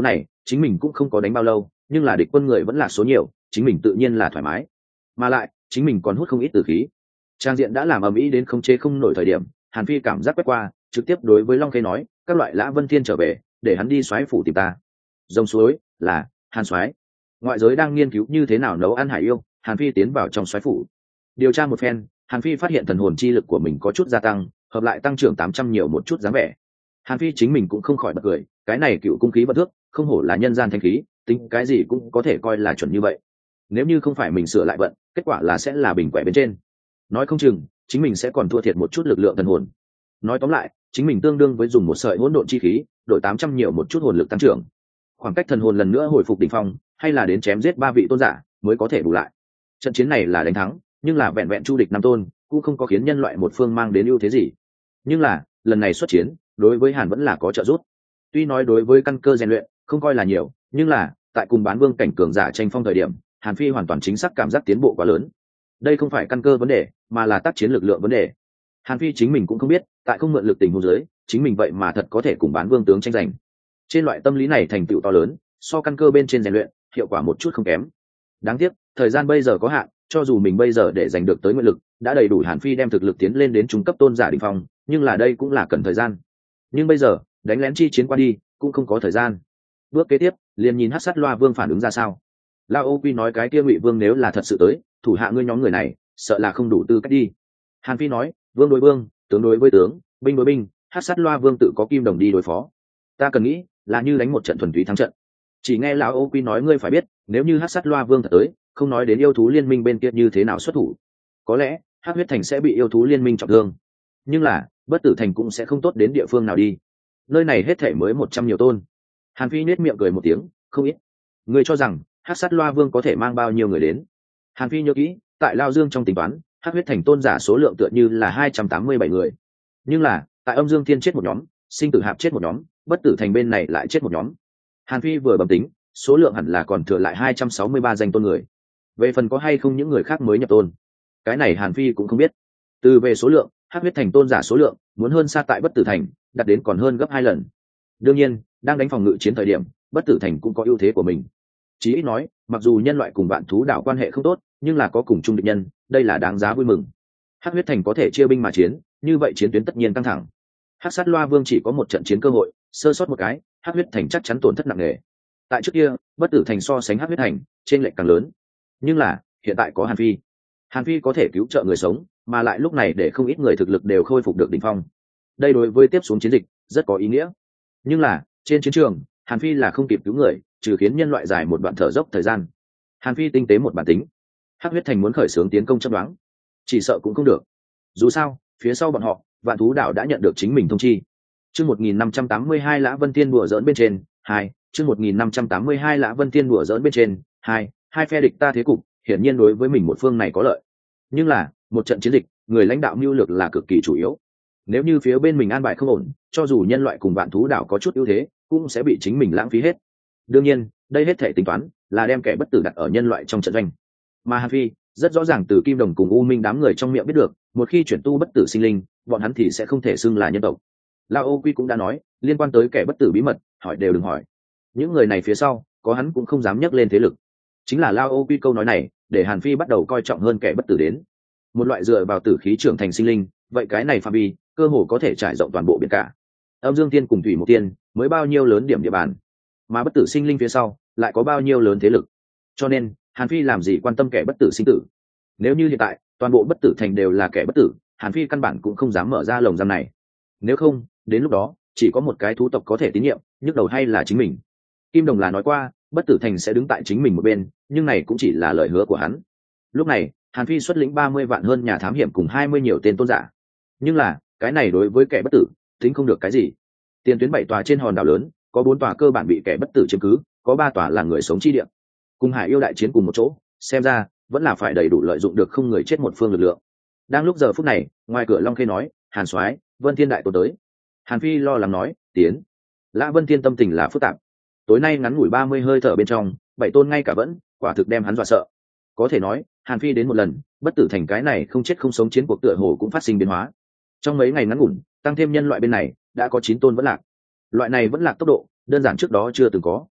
chính mình cũng không có đánh bao lâu, nhưng là địch quân người vẫn là số nhiều, chính mình tự nhiên là thoải mái, mà lại chính mình còn hút không ít tử khí. Trang diện đã làm ầm ĩ đến không chế không nổi thời điểm, Hàn Phi cảm giác quét qua, trực tiếp đối với Long Khê nói, các loại Lã Vân Thiên trở về, để hắn đi xoáy phủ tìm ta. Rồng suối là Hàn xoáy. Ngoại giới đang nghiên cứu như thế nào nấu ăn hải yêu, Hàn Phi tiến vào trong xoáy phủ, điều tra một phen, Hàn Phi phát hiện thần hồn chi lực của mình có chút gia tăng, hợp lại tăng trưởng tám trăm nhiều một chút dáng vẻ. Hàn Phi chính mình cũng không khỏi bật cười, cái này cựu cung khí vận thước, không hổ là nhân gian thanh khí, tính cái gì cũng có thể coi là chuẩn như vậy. Nếu như không phải mình sửa lại vận, kết quả là sẽ là bình quẻ bên trên. Nói không chừng, chính mình sẽ còn thua thiệt một chút lực lượng thần hồn. Nói tóm lại, chính mình tương đương với dùng một sợi hỗn độn chi khí, đổi tám trăm nhiều một chút hồn lực tăng trưởng. Khoảng cách thần hồn lần nữa hồi phục đỉnh phong, hay là đến chém giết ba vị tôn giả mới có thể bù lại. Trận chiến này là đánh thắng, nhưng là vẹn vẹn chu địch năm tôn, cũng không có khiến nhân loại một phương mang đến ưu thế gì. Nhưng là lần này xuất chiến, đối với Hàn vẫn là có trợ giúp. Tuy nói đối với căn cơ rèn luyện không coi là nhiều, nhưng là tại cùng bán vương cảnh cường giả tranh phong thời điểm, Hàn Phi hoàn toàn chính xác cảm giác tiến bộ quá lớn. Đây không phải căn cơ vấn đề, mà là tác chiến lực lượng vấn đề. Hàn Phi chính mình cũng không biết, tại không mượn lực tình huống dưới, chính mình vậy mà thật có thể cùng bán vương tướng tranh giành. Trên loại tâm lý này thành tựu to lớn, so căn cơ bên trên rèn luyện, hiệu quả một chút không kém. Đáng tiếc, thời gian bây giờ có hạn, cho dù mình bây giờ để giành được tới nguyện lực, đã đầy đủ Hàn Phi đem thực lực tiến lên đến trung cấp tôn giả đỉnh phong, nhưng là đây cũng là cần thời gian. Nhưng bây giờ, đánh lén chi chiến qua đi, cũng không có thời gian. Bước kế tiếp, liền nhìn Hắc Sát Loa Vương phản ứng ra sao. Lao Ô Quy nói cái kia Ngụy Vương nếu là thật sự tới, thủ hạ ngươi nhóm người này, sợ là không đủ tư cách đi. Hàn Phi nói, vương đối vương, tướng đối với tướng, binh đối binh, Hắc Sát Loa Vương tự có Kim Đồng đi đối phó. Ta cần nghĩ, là như đánh một trận thuần túy thắng trận. Chỉ nghe lão Ô Quy nói ngươi phải biết, nếu như Hắc Sát Loa Vương thật tới, không nói đến yêu thú liên minh bên kia như thế nào xuất thủ, có lẽ Hắc Huyết Thành sẽ bị yêu thú liên minh trọng thương, nhưng là Bất Tử Thành cũng sẽ không tốt đến địa phương nào đi. Nơi này hết thể mới một trăm nhiều tôn. Hàn Phi nết miệng cười một tiếng, không ít. Ngươi cho rằng Hắc Sát Loa Vương có thể mang bao nhiêu người đến? Hàn Phi nhớ kỹ, tại Lao Dương trong tính toán, Hắc Huyết Thành tôn giả số lượng tựa như là hai trăm tám mươi bảy người, nhưng là tại Âm Dương Thiên chết một nhóm, Sinh Tử Hạp chết một nhóm, Bất Tử Thành bên này lại chết một nhóm. Hàn Phi vừa bấm tính, số lượng hẳn là còn thừa lại hai trăm sáu mươi ba danh tôn người. Về phần có hay không những người khác mới nhập tôn, cái này Hàn Phi cũng không biết. Từ về số lượng, Hắc Huyết Thành tôn giả số lượng muốn hơn xa tại Bất Tử Thành, đạt đến còn hơn gấp hai lần. Đương nhiên, đang đánh phòng ngự chiến thời điểm, Bất Tử Thành cũng có ưu thế của mình. Chí ít nói, mặc dù nhân loại cùng vạn thú đảo quan hệ không tốt, nhưng là có cùng chung địch nhân, đây là đáng giá vui mừng. Hắc Huyết Thành có thể chia binh mà chiến, như vậy chiến tuyến tất nhiên căng thẳng. Hắc Sát Loa Vương chỉ có một trận chiến cơ hội, sơ sót một cái, Hắc Huyết Thành chắc chắn tổn thất nặng nề. Tại trước kia, Bất Tử Thành so sánh Hắc Huyết Thành, trên lệch càng lớn. Nhưng là, hiện tại có Hàn Phi. Hàn Phi có thể cứu trợ người sống, mà lại lúc này để không ít người thực lực đều khôi phục được đỉnh phong. Đây đối với tiếp xuống chiến dịch rất có ý nghĩa. Nhưng là, trên chiến trường, Hàn Phi là không kịp cứu người, trừ khiến nhân loại dài một đoạn thở dốc thời gian. Hàn Phi tinh tế một bản tính, Hắc Huyết Thành muốn khởi xướng tiến công chấp đoán, chỉ sợ cũng không được. Dù sao, phía sau bọn họ, Vạn Thú Đảo đã nhận được chính mình thông chi. Chương một nghìn năm trăm tám mươi hai Lã Vân Tiên đùa giỡn bên trên, hai, chương một nghìn năm trăm tám mươi hai Lã Vân Tiên đùa giỡn bên trên, hai, hai phe địch ta thế cục, hiển nhiên đối với mình một phương này có lợi. Nhưng là, một trận chiến dịch, người lãnh đạo mưu lược là cực kỳ chủ yếu. Nếu như phía bên mình an bài không ổn, cho dù nhân loại cùng Vạn Thú Đảo có chút ưu thế, cũng sẽ bị chính mình lãng phí hết. Đương nhiên, đây hết thể tính toán là đem kẻ bất tử đặt ở nhân loại trong trận doanh. Mà Hàn Phi rất rõ ràng từ Kim Đồng cùng U Minh đám người trong miệng biết được, một khi chuyển tu bất tử sinh linh, bọn hắn thì sẽ không thể xưng là nhân tộc. Lao Ô Quy cũng đã nói, liên quan tới kẻ bất tử bí mật, hỏi đều đừng hỏi. Những người này phía sau, có hắn cũng không dám nhắc lên thế lực. Chính là Lao Ô Quy câu nói này, để Hàn Phi bắt đầu coi trọng hơn kẻ bất tử đến. Một loại dựa vào tử khí trưởng thành sinh linh, vậy cái này phạm vi, cơ hồ có thể trải rộng toàn bộ biển cả. Âm Dương Tiên cùng Thủy Một Tiên, mới bao nhiêu lớn điểm địa bàn, mà bất tử sinh linh phía sau, lại có bao nhiêu lớn thế lực. Cho nên, Hàn Phi làm gì quan tâm kẻ bất tử sinh tử. Nếu như hiện tại, toàn bộ bất tử thành đều là kẻ bất tử, Hàn Phi căn bản cũng không dám mở ra lồng giam này. Nếu không, đến lúc đó, chỉ có một cái thú tộc có thể tín nhiệm, nhức đầu hay là chính mình. Kim Đồng là nói qua, bất tử thành sẽ đứng tại chính mình một bên, nhưng này cũng chỉ là lời hứa của hắn. Lúc này, Hàn Phi xuất lĩnh ba mươi vạn hơn nhà thám hiểm cùng hai mươi nhiều tên tôn giả. Nhưng là, cái này đối với kẻ bất tử, tính không được cái gì. Tiền tuyến bảy tòa trên hòn đảo lớn, có bốn tòa cơ bản bị kẻ bất tử chiếm cứ, có ba tòa là người sống chi địa. Cùng Hải yêu đại chiến cùng một chỗ, xem ra vẫn là phải đầy đủ lợi dụng được không người chết một phương lực lượng. Đang lúc giờ phút này, ngoài cửa Long Khê nói, Hàn Soái, Vân Thiên đại tổ tới. Hàn Phi lo lắng nói, tiến. Lã Vân Thiên tâm tình là phức tạp. Tối nay ngắn ngủi ba mươi hơi thở bên trong, bảy tôn ngay cả vẫn, quả thực đem hắn dọa sợ. Có thể nói, Hàn Phi đến một lần, bất tử thành cái này không chết không sống chiến cuộc tựa hồ cũng phát sinh biến hóa. Trong mấy ngày ngắn ngủn, tăng thêm nhân loại bên này, đã có chín tôn vẫn lạc. Loại này vẫn lạc tốc độ, đơn giản trước đó chưa từng có.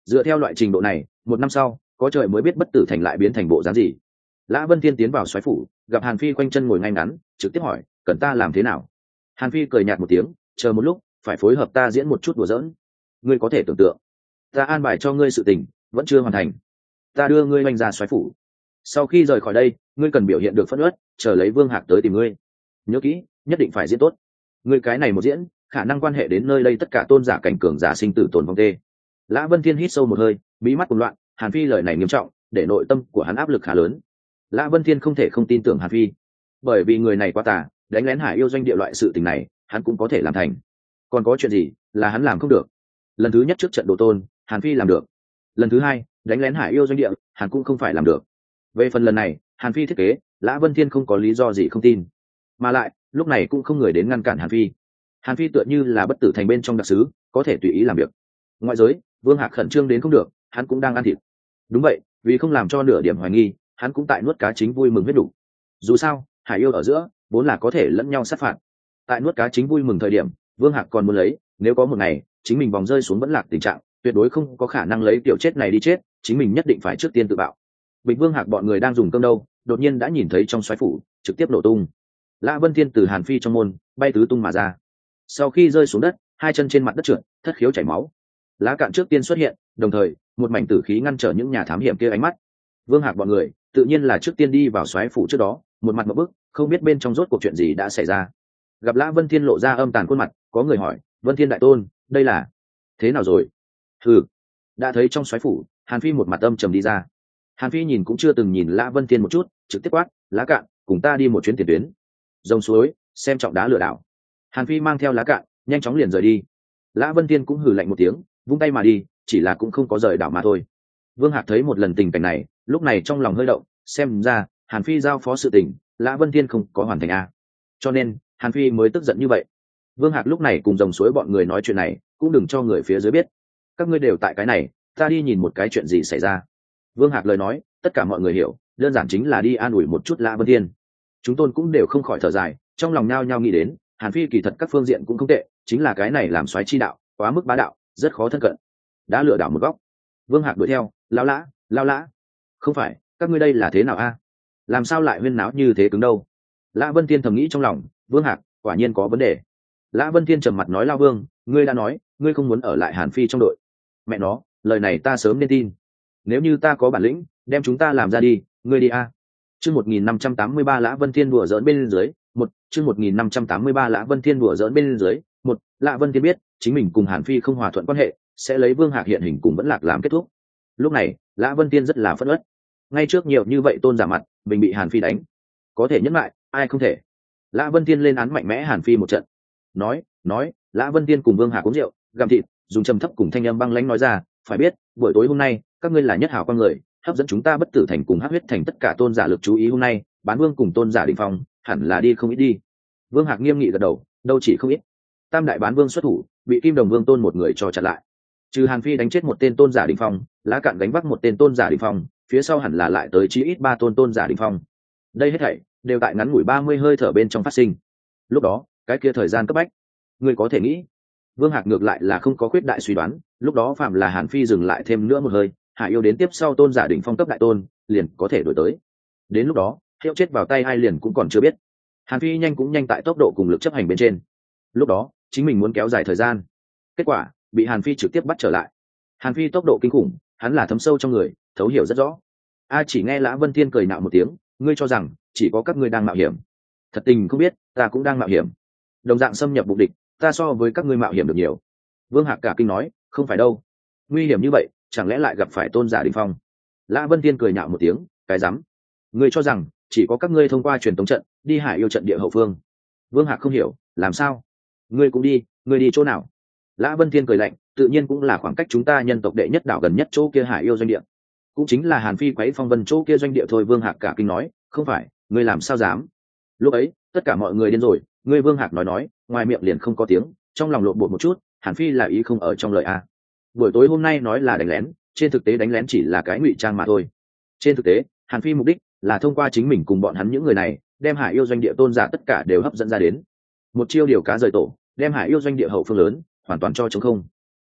Dựa theo loại trình độ này, một năm sau có trời mới biết bất tử thành lại biến thành bộ dáng gì. Lã Vân Thiên tiến vào xoáy phủ, gặp Hàn Phi quanh chân ngồi ngay ngắn, trực tiếp hỏi, cần ta làm thế nào? Hàn Phi cười nhạt một tiếng, chờ một lúc, phải phối hợp ta diễn một chút đùa giỡn. Ngươi có thể tưởng tượng, ta an bài cho ngươi sự tình vẫn chưa hoàn thành, ta đưa ngươi oanh ra xoáy phủ. Sau khi rời khỏi đây, ngươi cần biểu hiện được phẫn uất, chờ lấy Vương Hạc tới tìm ngươi. Nhớ kỹ, nhất định phải diễn tốt. Ngươi cái này một diễn, khả năng quan hệ đến nơi đây tất cả tôn giả cảnh cường giả sinh tử tồn vong tê. Lã Vân Thiên hít sâu một hơi, bí mắt cuồng loạn. Hàn Phi lời này nghiêm trọng, để nội tâm của hắn áp lực khá lớn. Lã Vân Thiên không thể không tin tưởng Hàn Phi, bởi vì người này quá tà, đánh lén Hải yêu doanh địa loại sự tình này, hắn cũng có thể làm thành. Còn có chuyện gì là hắn làm không được? Lần thứ nhất trước trận đồ tôn, Hàn Phi làm được. Lần thứ hai, đánh lén Hải yêu doanh địa, hắn cũng không phải làm được. Về phần lần này, Hàn Phi thiết kế, Lã Vân Thiên không có lý do gì không tin. Mà lại, lúc này cũng không người đến ngăn cản Hàn Phi. Hàn Phi tựa như là bất tử thành bên trong đặc sứ, có thể tùy ý làm việc. Ngoại giới, Vương Hạc khẩn trương đến không được, hắn cũng đang ăn thịt. Đúng vậy, vì không làm cho nửa điểm hoài nghi, hắn cũng tại nuốt cá chính vui mừng huyết đủ. Dù sao, Hải yêu ở giữa, vốn là có thể lẫn nhau sát phạt. Tại nuốt cá chính vui mừng thời điểm, Vương Hạc còn muốn lấy, nếu có một ngày, chính mình vòng rơi xuống vẫn lạc tình trạng, tuyệt đối không có khả năng lấy tiểu chết này đi chết, chính mình nhất định phải trước tiên tự bạo. Bình Vương Hạc bọn người đang dùng cơm đâu, đột nhiên đã nhìn thấy trong xoáy phủ, trực tiếp nổ tung. Lã Vân Thiên từ Hàn Phi trong môn bay tứ tung mà ra. Sau khi rơi xuống đất, hai chân trên mặt đất trượt, thất khiếu chảy máu. Lá Cạn trước tiên xuất hiện, đồng thời, một mảnh tử khí ngăn trở những nhà thám hiểm kia ánh mắt. Vương Hạc bọn người, tự nhiên là trước tiên đi vào xoáy phủ trước đó, một mặt một bức, không biết bên trong rốt cuộc chuyện gì đã xảy ra. Gặp Lã Vân Thiên lộ ra âm tàn khuôn mặt, có người hỏi, Vân Thiên đại tôn, đây là thế nào rồi? Ừ, đã thấy trong xoáy phủ, Hàn Phi một mặt âm trầm đi ra. Hàn Phi nhìn cũng chưa từng nhìn Lã Vân Thiên một chút, trực tiếp quát, Lá Cạn, cùng ta đi một chuyến tiền tuyến. Rồng suối, xem trọng đá lừa đảo. Hàn Phi mang theo Lá Cạn, nhanh chóng liền rời đi. Lã Vân Thiên cũng hừ lạnh một tiếng, vung tay mà đi, chỉ là cũng không có rời đảo mà thôi. Vương Hạc thấy một lần tình cảnh này, lúc này trong lòng hơi động, xem ra Hàn Phi giao phó sự tình, Lã Vân Thiên không có hoàn thành a, cho nên Hàn Phi mới tức giận như vậy. Vương Hạc lúc này cùng dòng suối bọn người nói chuyện này, cũng đừng cho người phía dưới biết. Các ngươi đều tại cái này, ta đi nhìn một cái chuyện gì xảy ra. Vương Hạc lời nói, tất cả mọi người hiểu, đơn giản chính là đi an ủi một chút Lã Vân Thiên. Chúng tôn cũng đều không khỏi thở dài, trong lòng nhao nhao nghĩ đến, Hàn Phi kỳ thật các phương diện cũng không tệ, chính là cái này làm xoáy chi đạo, quá mức bá đạo, rất khó thân cận. Đã lừa đảo một góc. Vương Hạc đuổi theo, lao lã, lao lã. Không phải, các ngươi đây là thế nào a? Làm sao lại huyên náo như thế cứng đâu? Lã Vân Thiên thầm nghĩ trong lòng, Vương Hạc, quả nhiên có vấn đề. Lã Vân Thiên trầm mặt nói, Lao Vương, ngươi đã nói, ngươi không muốn ở lại Hàn Phi trong đội. Mẹ nó, lời này ta sớm nên tin. Nếu như ta có bản lĩnh, đem chúng ta làm ra đi, ngươi đi a. Chương một nghìn năm trăm tám mươi ba Lã Vân Thiên đùa giỡn bên dưới, một, chương một nghìn năm trăm tám mươi ba Lã Vân Thiên đùa giỡn bên dưới, một, Lã Vân Thiên biết, chính mình cùng Hàn Phi không hòa thuận quan hệ, sẽ lấy Vương Hạc hiện hình cùng vẫn lạc làm kết thúc. Lúc này, Lã Vân Thiên rất là phẫn uất. Ngay trước nhiều như vậy tôn giả mặt, mình bị Hàn Phi đánh, có thể nhẫn lại, ai không thể. Lã Vân Thiên lên án mạnh mẽ Hàn Phi một trận. Nói, nói, Lã Vân Thiên cùng Vương Hạc uống rượu, gặm thịt, dùng trầm thấp cùng thanh âm băng lãnh nói ra, phải biết, buổi tối hôm nay, các ngươi là nhất hảo con người, hấp dẫn chúng ta bất tử thành cùng hắc huyết thành tất cả tôn giả lực chú ý hôm nay, Bán Vương cùng tôn giả đỉnh phong, hẳn là đi không ít đi. Vương Hạc nghiêm nghị gật đầu, đâu chỉ không ít. Tam đại Bán Vương xuất thủ, bị Kim Đồng Vương tôn một người cho chặn lại. Trừ Hàn Phi đánh chết một tên tôn giả đỉnh phong, Lá Cạn đánh vác một tên tôn giả đỉnh phong, phía sau hẳn là lại tới chí ít ba tôn tôn giả đỉnh phong. Đây hết thảy đều tại ngắn ngủi ba mươi hơi thở bên trong phát sinh. Lúc đó, cái kia thời gian cấp bách, người có thể nghĩ. Vương Hạc ngược lại là không có khuyết đại suy đoán, lúc đó phạm là Hàn Phi dừng lại thêm nữa một hơi, Hải yêu đến tiếp sau tôn giả đỉnh phong cấp đại tôn, liền có thể đổi tới. Đến lúc đó, hiệu chết vào tay ai liền cũng còn chưa biết. Hàn Phi nhanh cũng nhanh tại tốc độ cùng lực chấp hành bên trên. Lúc đó, chính mình muốn kéo dài thời gian. Kết quả, bị Hàn Phi trực tiếp bắt trở lại. Hàn Phi tốc độ kinh khủng, hắn là thấm sâu trong người, thấu hiểu rất rõ. A chỉ nghe Lã Vân Thiên cười nạo một tiếng, ngươi cho rằng chỉ có các ngươi đang mạo hiểm. Thật tình không biết, ta cũng đang mạo hiểm. Đồng dạng xâm nhập bụng địch, ta so với các ngươi mạo hiểm được nhiều. Vương Hạc cả kinh nói, không phải đâu. Nguy hiểm như vậy, chẳng lẽ lại gặp phải tôn giả đỉnh phong? Lã Vân Thiên cười nhạo một tiếng, cái rắm. Ngươi cho rằng chỉ có các ngươi thông qua truyền tống trận đi Hải yêu trận địa hậu phương. Vương Hạc không hiểu, làm sao? Ngươi cũng đi, ngươi đi chỗ nào? Lã Vân Thiên cười lạnh, tự nhiên cũng là khoảng cách chúng ta nhân tộc đệ nhất đảo gần nhất chỗ kia Hải yêu doanh địa, cũng chính là Hàn Phi quấy phong vân chỗ kia doanh địa thôi. Vương Hạc cả kinh nói, không phải, ngươi làm sao dám? Lúc ấy, tất cả mọi người điên rồi, ngươi Vương Hạc nói nói, ngoài miệng liền không có tiếng, trong lòng lộn bột một chút, Hàn Phi là ý không ở trong lời a. Buổi tối hôm nay nói là đánh lén, trên thực tế đánh lén chỉ là cái ngụy trang mà thôi. Trên thực tế, Hàn Phi mục đích là thông qua chính mình cùng bọn hắn những người này, đem Hải yêu doanh địa tôn giả tất cả đều hấp dẫn ra đến. Một chiêu điều cá rời tổ, đem Hải yêu doanh địa hậu phương lớn hoàn toàn cho trống không.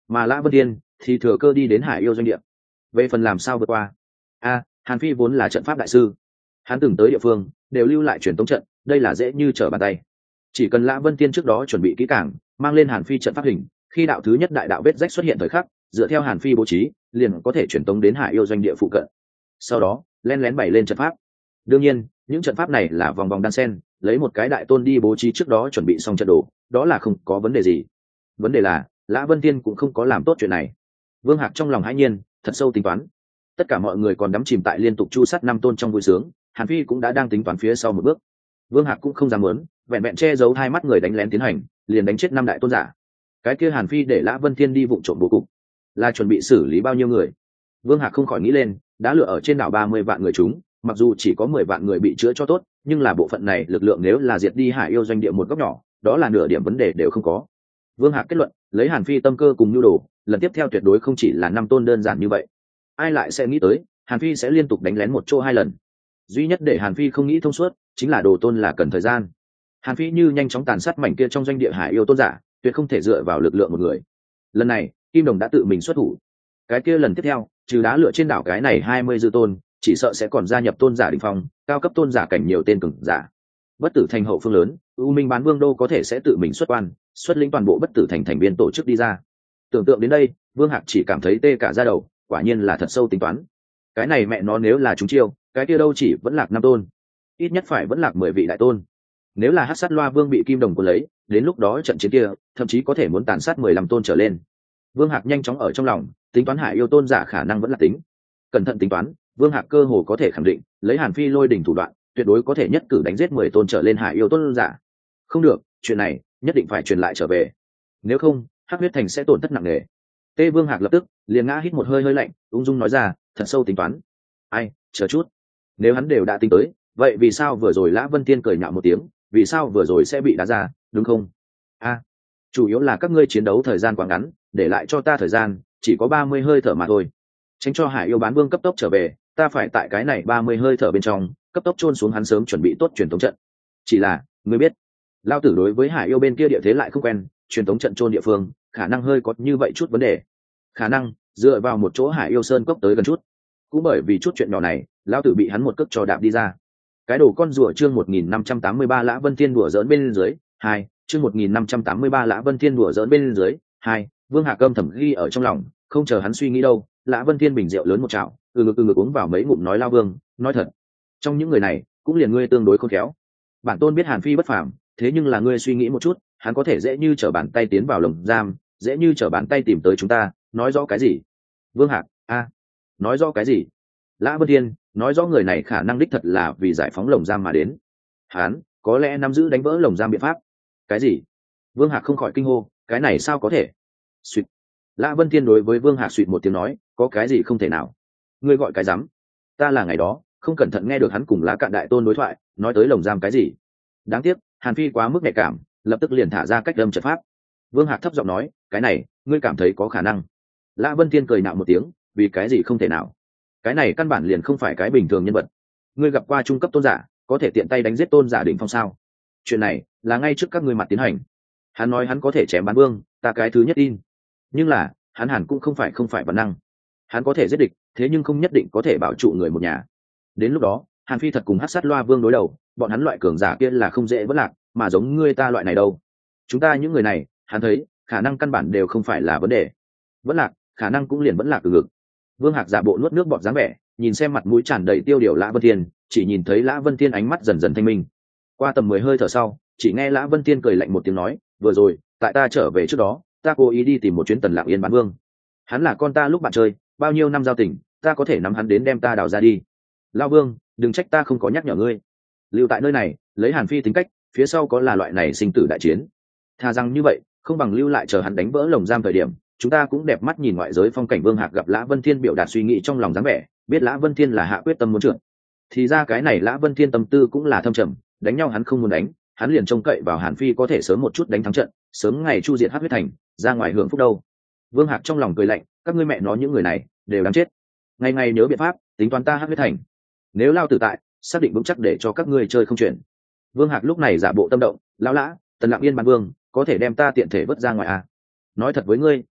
mà Lã Vân Thiên thì thừa cơ đi đến Hải Yêu doanh địa. Về phần làm sao vượt qua, a Hàn Phi vốn là trận pháp đại sư, hắn từng tới địa phương đều lưu lại truyền tống trận, đây là dễ như trở bàn tay. Chỉ cần Lã Vân Thiên trước đó chuẩn bị kỹ càng, mang lên Hàn Phi trận pháp hình, khi đạo thứ nhất đại đạo vết rách xuất hiện thời khắc, dựa theo Hàn Phi bố trí, liền có thể truyền tống đến Hải Yêu doanh địa phụ cận. Sau đó, lén lén bày lên trận pháp. Đương nhiên, những trận pháp này là vòng vòng đan sen, lấy một cái đại tôn đi bố trí trước đó chuẩn bị xong trận đồ, đó là không có vấn đề gì. Vấn đề là, Lã Vân Thiên cũng không có làm tốt chuyện này. Vương Hạc trong lòng hãi nhiên, thật sâu tính toán. Tất cả mọi người còn đắm chìm tại liên tục chu sát năm tôn trong vui sướng, Hàn Phi cũng đã đang tính toán phía sau một bước. Vương Hạc cũng không dám muốn, vẹn vẹn che giấu hai mắt người đánh lén tiến hành, liền đánh chết năm đại tôn giả. Cái kia Hàn Phi để Lã Vân Thiên đi vụng trộm bố cục, là chuẩn bị xử lý bao nhiêu người? Vương Hạc không khỏi nghĩ lên, đã lựa ở trên đảo ba mươi vạn người chúng, mặc dù chỉ có mười vạn người bị chữa cho tốt, nhưng là bộ phận này lực lượng nếu là diệt đi Hải Yêu doanh địa một góc nhỏ, đó là nửa điểm vấn đề đều không có. Vương Hạc kết luận, lấy Hàn Phi tâm cơ cùng nhu đồ, lần tiếp theo tuyệt đối không chỉ là năm tôn đơn giản như vậy. Ai lại sẽ nghĩ tới, Hàn Phi sẽ liên tục đánh lén một chỗ hai lần. Duy nhất để Hàn Phi không nghĩ thông suốt, chính là đồ tôn là cần thời gian. Hàn Phi như nhanh chóng tàn sát mảnh kia trong doanh địa Hải Yêu tôn giả, tuyệt không thể dựa vào lực lượng một người. Lần này, Kim Đồng đã tự mình xuất thủ. Cái kia lần tiếp theo, trừ đá lửa trên đảo cái này hai mươi dư tôn, chỉ sợ sẽ còn gia nhập tôn giả đỉnh phong, cao cấp tôn giả cảnh nhiều tên cường giả. Bất Tử Thành hậu phương lớn, U Minh Bán Vương đô có thể sẽ tự mình xuất quan, xuất lĩnh toàn bộ Bất Tử Thành thành viên tổ chức đi ra. Tưởng tượng đến đây, Vương Hạc chỉ cảm thấy tê cả da đầu, quả nhiên là thật sâu tính toán. Cái này mẹ nó nếu là chúng chiêu, cái kia đâu chỉ vẫn lạc năm tôn, ít nhất phải vẫn lạc mười vị đại tôn. Nếu là Hắc Sát Loa Vương bị Kim Đồng cuốn lấy, đến lúc đó trận chiến kia, thậm chí có thể muốn tàn sát mười lăm tôn trở lên. Vương Hạc nhanh chóng ở trong lòng tính toán Hải Yêu tôn giả khả năng vẫn là tính. Cẩn thận tính toán, Vương Hạc cơ hồ có thể khẳng định, lấy Hàn Phi lôi đỉnh thủ đoạn, tuyệt đối có thể nhất cử đánh giết mười tôn trở lên Hải Yêu tôn giả. Không được, chuyện này nhất định phải truyền lại trở về. Nếu không, Hắc Huyết Thành sẽ tổn thất nặng nề. Tê Vương Hạc lập tức liền ngã hít một hơi hơi lạnh, ung dung nói ra, thật sâu tính toán. Ai, chờ chút. Nếu hắn đều đã tính tới, vậy vì sao vừa rồi Lã Vân Thiên cười nhạo một tiếng, vì sao vừa rồi sẽ bị đá ra, đúng không? A, chủ yếu là các ngươi chiến đấu thời gian quá ngắn, để lại cho ta thời gian chỉ có ba mươi hơi thở mà thôi. Tránh cho Hải Yêu Bán Vương cấp tốc trở về, ta phải tại cái này ba mươi hơi thở bên trong, cấp tốc chôn xuống hắn sớm chuẩn bị tốt truyền thống trận. Chỉ là, ngươi biết, lao tử đối với Hải Yêu bên kia địa thế lại không quen, truyền thống trận chôn địa phương, khả năng hơi có như vậy chút vấn đề. Khả năng dựa vào một chỗ Hải Yêu Sơn cốc tới gần chút. Cũng bởi vì chút chuyện nhỏ này, lao tử bị hắn một cước cho đạp đi ra. Cái đồ con rùa chương một nghìn năm trăm tám mươi ba Lã Vân Thiên đùa giỡn bên dưới, hai, chương một nghìn năm trăm tám mươi ba Lã Vân Thiên đùa giỡn bên dưới, hai. Vương Hạc âm thầm ghi ở trong lòng, không chờ hắn suy nghĩ đâu, Lã Vân Thiên bình rượu lớn một chảo, từ ngực từ ngực uống vào mấy ngụm nói lao Vương, nói thật, trong những người này, cũng liền ngươi tương đối khôn khéo. Bản tôn biết Hàn Phi bất phàm, thế nhưng là ngươi suy nghĩ một chút, hắn có thể dễ như trở bàn tay tiến vào lồng giam, dễ như trở bàn tay tìm tới chúng ta, nói rõ cái gì? Vương Hạc, a, nói rõ cái gì? Lã Vân Thiên, nói rõ người này khả năng đích thật là vì giải phóng lồng giam mà đến. Hắn có lẽ nắm giữ đánh vỡ lồng giam biện pháp. Cái gì? Vương Hạc không khỏi kinh hô, cái này sao có thể? Suýt. Lã Vân Thiên đối với Vương Hạc suýt một tiếng nói, có cái gì không thể nào? Ngươi gọi cái rắm? Ta là ngày đó không cẩn thận nghe được hắn cùng Lã Cạn đại tôn đối thoại, nói tới lồng giam cái gì? Đáng tiếc, Hàn Phi quá mức nhạy cảm, lập tức liền thả ra cách đâm trận pháp. Vương Hạc thấp giọng nói, cái này, ngươi cảm thấy có khả năng? Lã Vân Thiên cười nạo một tiếng, vì cái gì không thể nào? Cái này căn bản liền không phải cái bình thường nhân vật. Ngươi gặp qua trung cấp tôn giả, có thể tiện tay đánh giết tôn giả đỉnh phong sao? Chuyện này là ngay trước các ngươi mặt tiến hành. Hắn nói hắn có thể chém bán vương, ta cái thứ nhất tin. Nhưng là, hắn hẳn cũng không phải không phải bản năng. Hắn có thể giết địch, thế nhưng không nhất định có thể bảo trụ người một nhà. Đến lúc đó, Hàn Phi thật cùng Hắc Sát Loa Vương đối đầu, bọn hắn loại cường giả kia là không dễ vỡ lạc, mà giống ngươi ta loại này đâu. Chúng ta những người này, hắn thấy, khả năng căn bản đều không phải là vấn đề. Vẫn lạc, khả năng cũng liền vẫn lạc từ ngực. Vương Hạc giả bộ nuốt nước bọt dáng vẻ, nhìn xem mặt mũi tràn đầy tiêu điều Lã Vân Thiên, chỉ nhìn thấy Lã Vân Thiên ánh mắt dần dần thanh minh. Qua tầm mười hơi thở sau, chỉ nghe Lã Vân Thiên cười lạnh một tiếng nói, vừa rồi, tại ta trở về trước đó, ta cố ý đi tìm một chuyến Tần Lặng Yên Bán Vương. Hắn là con ta lúc bạn chơi, bao nhiêu năm giao tình, ta có thể nắm hắn đến đem ta đào ra đi. Lão Vương, đừng trách ta không có nhắc nhở ngươi. Lưu tại nơi này, lấy Hàn Phi tính cách, phía sau có là loại này sinh tử đại chiến. Thà rằng như vậy, không bằng lưu lại chờ hắn đánh vỡ lồng giam thời điểm, chúng ta cũng đẹp mắt nhìn ngoại giới phong cảnh. Vương Hạc gặp Lã Vân Thiên biểu đạt suy nghĩ trong lòng dáng vẻ, biết Lã Vân Thiên là hạ quyết tâm muốn trượt. Thì ra cái này Lã Vân Thiên tâm tư cũng là thâm trầm, đánh nhau hắn không muốn đánh, hắn liền trông cậy vào Hàn Phi có thể sớm một chút đánh thắng trận, sớm ngày chu diệt Hắc Huyết Thành, ra ngoài hưởng phúc đâu. Vương Hạc trong lòng cười lạnh, các ngươi mẹ nó những người này đều đáng chết. Ngày ngày nhớ biện pháp, tính toán ta Hắc Huyết Thành. Nếu lao tử tại, xác định vững chắc để cho các ngươi chơi không chuyển. Vương Hạc lúc này giả bộ tâm động, lão Lã, Tần Lặng Yên Bán Vương, có thể đem ta tiện thể vứt ra ngoài à? Nói thật với ngươi,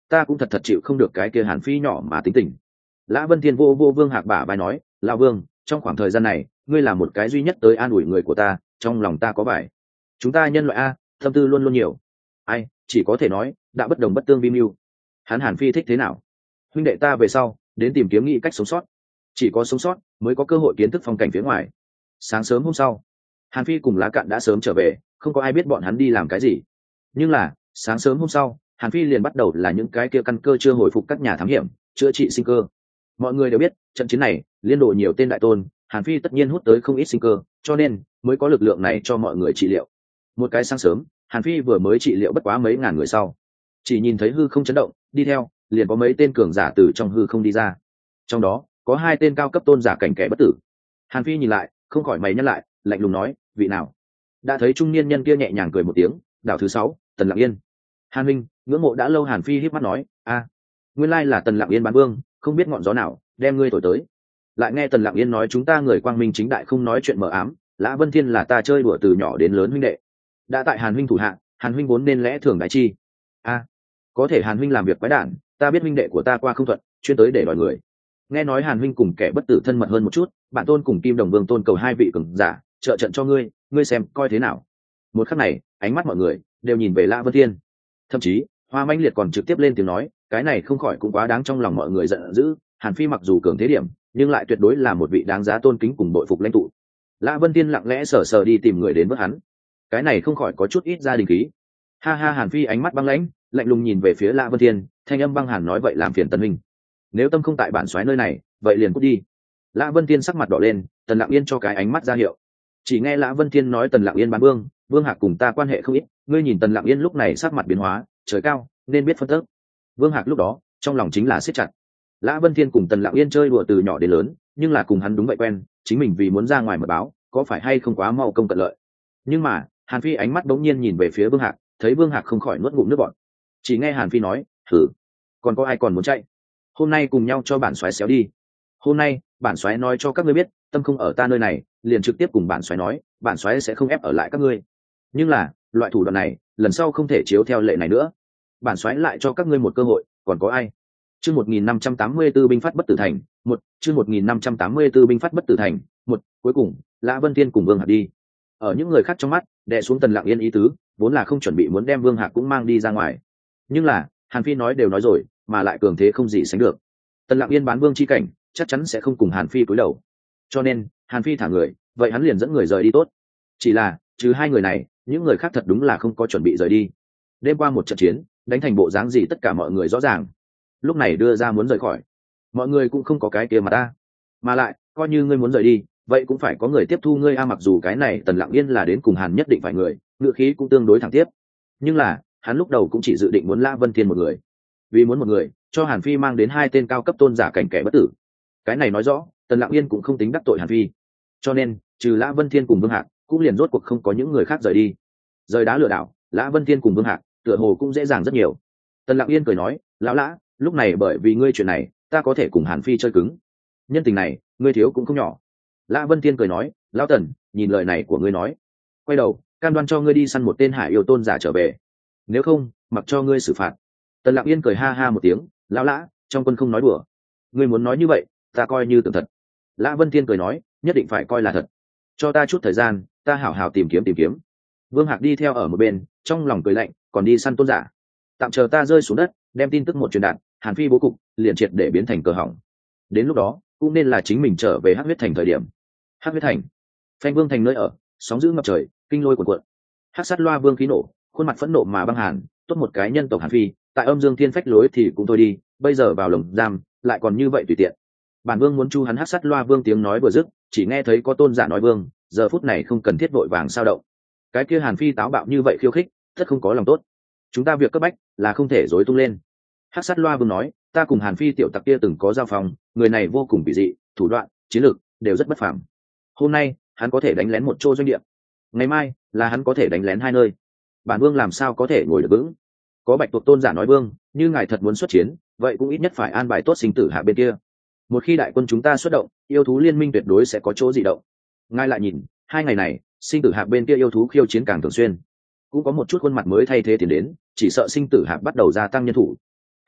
ta cũng thật thật chịu không được cái kia Hàn Phi nhỏ mà tính tình. Lã Vân Thiên vô vô Vương Hạc bả vai nói, lão Vương, trong khoảng thời gian này ngươi là một cái duy nhất tới an ủi người của ta, trong lòng ta có vải. Chúng ta nhân loại a, tâm tư luôn luôn nhiều. Ai, chỉ có thể nói đã bất đồng bất tương vi mưu. Hắn Hàn Phi thích thế nào, huynh đệ ta về sau đến tìm kiếm nghĩ cách sống sót, chỉ có sống sót mới có cơ hội kiến thức phong cảnh phía ngoài. Sáng sớm hôm sau, Hàn Phi cùng Lá Cạn đã sớm trở về, không có ai biết bọn hắn đi làm cái gì. Nhưng là sáng sớm hôm sau, Hàn Phi liền bắt đầu là những cái kia căn cơ chưa hồi phục các nhà thám hiểm chữa trị sinh cơ. Mọi người đều biết trận chiến này liên đổ nhiều tên đại tôn, Hàn Phi tất nhiên hút tới không ít sinh cơ, cho nên mới có lực lượng này cho mọi người trị liệu. Một cái sáng sớm, Hàn Phi vừa mới trị liệu bất quá mấy ngàn người sau, chỉ nhìn thấy hư không chấn động, đi theo liền có mấy tên cường giả từ trong hư không đi ra. Trong đó có hai tên cao cấp tôn giả cảnh kẻ bất tử. Hàn Phi nhìn lại, không khỏi mày nhắc lại, lạnh lùng nói, vị nào? Đã thấy trung niên nhân kia nhẹ nhàng cười một tiếng, đảo thứ sáu, Tần Lặng Yên. Hàn Minh, ngưỡng mộ đã lâu. Hàn Phi híp mắt nói, a, nguyên lai là Tần Lặng Yên bán vương, không biết ngọn gió nào đem ngươi thổi tới. Lại nghe Tần Lặng Yên nói, chúng ta người quang minh chính đại không nói chuyện mờ ám, Lã Vân Thiên là ta chơi đùa từ nhỏ đến lớn huynh đệ, đã tại Hàn huynh thủ hạ, Hàn huynh vốn nên lẽ thường đại chi. A, có thể Hàn huynh làm việc quái đản, ta biết huynh đệ của ta qua không thuận, chuyên tới để đòi người. Nghe nói Hàn huynh cùng kẻ bất tử thân mật hơn một chút, bản tôn cùng Kim Đồng Vương tôn cầu hai vị cường giả trợ trận cho ngươi, ngươi xem coi thế nào. Một khắc này, ánh mắt mọi người đều nhìn về Lã Vân Thiên, thậm chí Hoa Mãnh Liệt còn trực tiếp lên tiếng nói, cái này không khỏi cũng quá đáng. Trong lòng mọi người giận dữ, Hàn Phi mặc dù cường thế điểm, nhưng lại tuyệt đối là một vị đáng giá tôn kính cùng bội phục lãnh tụ. Lã Vân Thiên lặng lẽ sờ sờ đi tìm người đến bước hắn, cái này không khỏi có chút ít gia đình khí. Ha ha, Hàn Phi ánh mắt băng lãnh, lạnh lùng nhìn về phía Lã Vân Thiên, thanh âm băng hàn nói, vậy làm phiền Tần huynh, nếu tâm không tại bản soái nơi này, vậy liền cút đi. Lã Vân Thiên sắc mặt đỏ lên, Tần Lặng Yên cho cái ánh mắt ra hiệu. Chỉ nghe Lã Vân Thiên nói, Tần Lặng Yên bán vương, Vương Hạc cùng ta quan hệ không ít, ngươi nhìn Tần Lặng Yên lúc này sắc mặt biến hóa, trời cao nên biết phân tức. Vương Hạc lúc đó trong lòng chính là siết chặt. Lã Vân Thiên cùng Tần Lặng Yên chơi đùa từ nhỏ đến lớn, nhưng là cùng hắn đúng vậy quen, chính mình vì muốn ra ngoài mật báo, có phải hay không quá mau công cận lợi. Nhưng mà Hàn Phi ánh mắt đống nhiên nhìn về phía Vương Hạc, thấy Vương Hạc không khỏi nuốt ngụm nước bọt. Chỉ nghe Hàn Phi nói, thử, còn có ai còn muốn chạy, hôm nay cùng nhau cho bản soái xéo đi. Hôm nay bản soái nói cho các ngươi biết, tâm không ở ta nơi này, liền trực tiếp cùng bản soái nói, bản soái sẽ không ép ở lại các ngươi. Nhưng là loại thủ đoạn này lần sau không thể chiếu theo lệ này nữa, bản soái lại cho các ngươi một cơ hội. Còn có ai? Chương một nghìn năm trăm tám mươi tư binh phát bất tử thành một. Chương một nghìn năm trăm tám mươi tư binh phát bất tử thành một. Cuối cùng Lã Vân Thiên cùng Vương Hạc đi. Ở những người khác trong mắt, đè xuống Tần Lặng Yên ý tứ vốn là không chuẩn bị muốn đem Vương Hạc cũng mang đi ra ngoài, nhưng là Hàn Phi nói đều nói rồi, mà lại cường thế không gì sánh được. Tần Lặng Yên bán vương chi cảnh chắc chắn sẽ không cùng Hàn Phi cúi đầu, cho nên Hàn Phi thả người, vậy hắn liền dẫn người rời đi tốt. Chỉ là trừ hai người này, những người khác thật đúng là không có chuẩn bị rời đi. Đêm qua một trận chiến đánh thành bộ dáng gì tất cả mọi người rõ ràng, lúc này đưa ra muốn rời khỏi, mọi người cũng không có cái kia mà ta. Mà lại coi như ngươi muốn rời đi, vậy cũng phải có người tiếp thu ngươi a. Mặc dù cái này Tần Lặng Yên là đến cùng Hàn nhất định phải người, ngựa khí cũng tương đối thẳng tiếp, nhưng là hắn lúc đầu cũng chỉ dự định muốn Lã Vân Thiên một người, vì muốn một người cho Hàn Phi mang đến hai tên cao cấp tôn giả cảnh kẻ bất tử. Cái này nói rõ Tần Lặng Yên cũng không tính đắc tội Hàn Phi, cho nên trừ Lã Vân Thiên cùng Vương Hạc, cũng liền rốt cuộc không có những người khác rời đi. Rời đá lừa đảo, Lã Vân Thiên cùng Vương Hạc tựa hồ cũng dễ dàng rất nhiều. Tần Lặng Yên cười nói, lão Lã, lúc này bởi vì ngươi chuyện này, ta có thể cùng Hàn Phi chơi cứng, nhân tình này ngươi thiếu cũng không nhỏ. Lã Vân Thiên cười nói, lão Tần, nhìn lời này của ngươi nói, quay đầu cam đoan cho ngươi đi săn một tên hải yêu tôn giả trở về, nếu không mặc cho ngươi xử phạt. Tần Lặng Yên cười ha ha một tiếng, lão Lã, trong quân không nói đùa, ngươi muốn nói như vậy ta coi như tưởng thật. Lã Vân Thiên cười nói, nhất định phải coi là thật, cho ta chút thời gian, ta hảo hảo tìm kiếm tìm kiếm. Vương Hạc đi theo ở một bên, trong lòng cười lạnh, còn đi săn tôn giả, tạm chờ ta rơi xuống đất đem tin tức một truyền đạt, Hàn Phi bố cục liền triệt để biến thành cờ hỏng. Đến lúc đó cũng nên là chính mình trở về Hắc Huyết Thành thời điểm. Hắc Huyết Thành, Phanh Vương thành nơi ở, sóng dữ ngập trời, kinh lôi cuồn cuộn. Hắc Sát Loa Vương khí nổ, khuôn mặt phẫn nộ mà băng hàn, tốt một cái nhân tộc Hàn Phi, tại Âm Dương Thiên phách lối thì cũng thôi đi, bây giờ vào lồng giam lại còn như vậy tùy tiện. Bản Vương muốn chu hắn. Hắc Sát Loa Vương tiếng nói vừa dứt, chỉ nghe thấy có tôn giả nói, Vương, giờ phút này không cần thiết vội vàng sao động, cái kia Hàn Phi táo bạo như vậy khiêu khích, tất không có lòng tốt, chúng ta việc cấp bách là không thể rối tung lên. Hắc Sát Loa Vương nói, ta cùng Hàn Phi tiểu tặc kia từng có giao phòng, người này vô cùng kỳ dị, thủ đoạn, chiến lược đều rất bất phàm. Hôm nay hắn có thể đánh lén một chỗ doanh địa, ngày mai là hắn có thể đánh lén hai nơi, bản Vương làm sao có thể ngồi được vững. Có Bạch Tuộc tôn giả nói, Vương, như ngài thật muốn xuất chiến, vậy cũng ít nhất phải an bài tốt sinh tử hạ bên kia. Một khi đại quân chúng ta xuất động, yêu thú liên minh tuyệt đối sẽ có chỗ dị động. Ngài lại nhìn, hai ngày này sinh tử hạ bên kia yêu thú khiêu chiến càng thường xuyên, cũng có một chút khuôn mặt mới thay thế tiền đến, chỉ sợ sinh tử hạ bắt đầu gia tăng nhân thủ.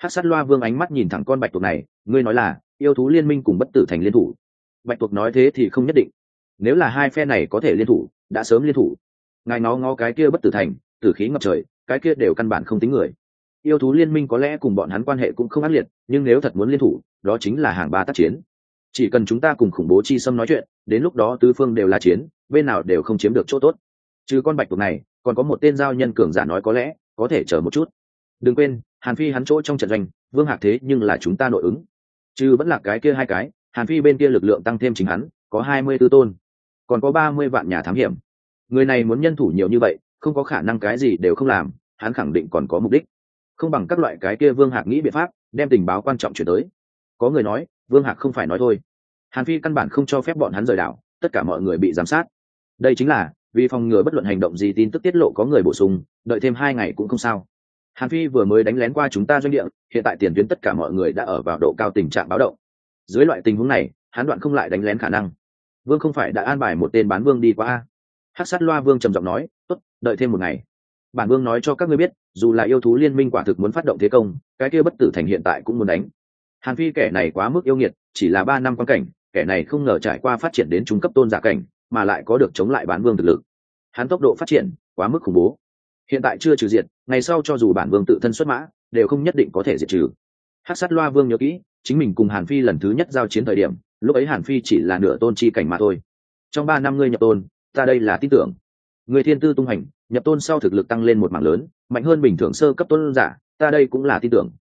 Hắc sát loa vương ánh mắt nhìn thẳng con bạch tuộc này, ngươi nói là yêu thú liên minh cùng bất tử thành liên thủ? Bạch tuộc nói thế thì không nhất định, nếu là hai phe này có thể liên thủ đã sớm liên thủ. Ngài ngó ngó cái kia bất tử thành, tử khí ngập trời, cái kia đều căn bản không tính người. Yêu thú liên minh có lẽ cùng bọn hắn quan hệ cũng không ác liệt, nhưng nếu thật muốn liên thủ đó chính là hàng ba tác chiến. Chỉ cần chúng ta cùng khủng bố chi xâm nói chuyện, đến lúc đó tứ phương đều là chiến, bên nào đều không chiếm được chỗ tốt. Trừ con bạch tuộc này còn có một tên giao nhân cường giả nói có lẽ có thể chờ một chút. Đừng quên Hàn Phi hắn chỗ trong trận doanh Vương Hạc thế nhưng là chúng ta nội ứng, chứ vẫn là cái kia hai cái. Hàn Phi bên kia lực lượng tăng thêm chính hắn có hai mươi tư tôn, còn có ba mươi vạn nhà thám hiểm. Người này muốn nhân thủ nhiều như vậy không có khả năng cái gì đều không làm, hắn khẳng định còn có mục đích. Không bằng các loại cái kia Vương Hạc nghĩ biện pháp đem tình báo quan trọng chuyển tới. Có người nói Vương Hạc không phải nói thôi, Hàn Phi căn bản không cho phép bọn hắn rời đảo, tất cả mọi người bị giám sát. Đây chính là vì phòng ngừa bất luận hành động gì tin tức tiết lộ có người bổ sung, đợi thêm hai ngày cũng không sao. Hàn Phi vừa mới đánh lén qua chúng ta doanh địa, hiện tại tiền tuyến tất cả mọi người đã ở vào độ cao tình trạng báo động. Dưới loại tình huống này hắn đoạn không lại đánh lén khả năng. Vương không phải đã an bài một tên bán vương đi qua a? Hắc sát loa vương trầm giọng nói, tốt, đợi thêm một ngày. Bản vương nói cho các ngươi biết, dù là yêu thú liên minh quả thực muốn phát động thế công, cái kia bất tử thành hiện tại cũng muốn đánh. Hàn Phi kẻ này quá mức yêu nghiệt, chỉ là ba năm quan cảnh, kẻ này không ngờ trải qua phát triển đến trung cấp tôn giả cảnh, mà lại có được chống lại bản vương thực lực. Hắn tốc độ phát triển quá mức khủng bố, hiện tại chưa trừ diệt, ngày sau cho dù bản vương tự thân xuất mã đều không nhất định có thể diệt trừ. Hắc sát loa vương nhớ kỹ, chính mình cùng Hàn Phi lần thứ nhất giao chiến thời điểm, lúc ấy Hàn Phi chỉ là nửa tôn chi cảnh mà thôi. Trong ba năm ngươi nhập tôn, ta đây là tin tưởng. Người thiên tư tung hành, nhập tôn sau thực lực tăng lên một mảng lớn, mạnh hơn bình thường sơ cấp tôn giả, ta đây cũng là tin tưởng.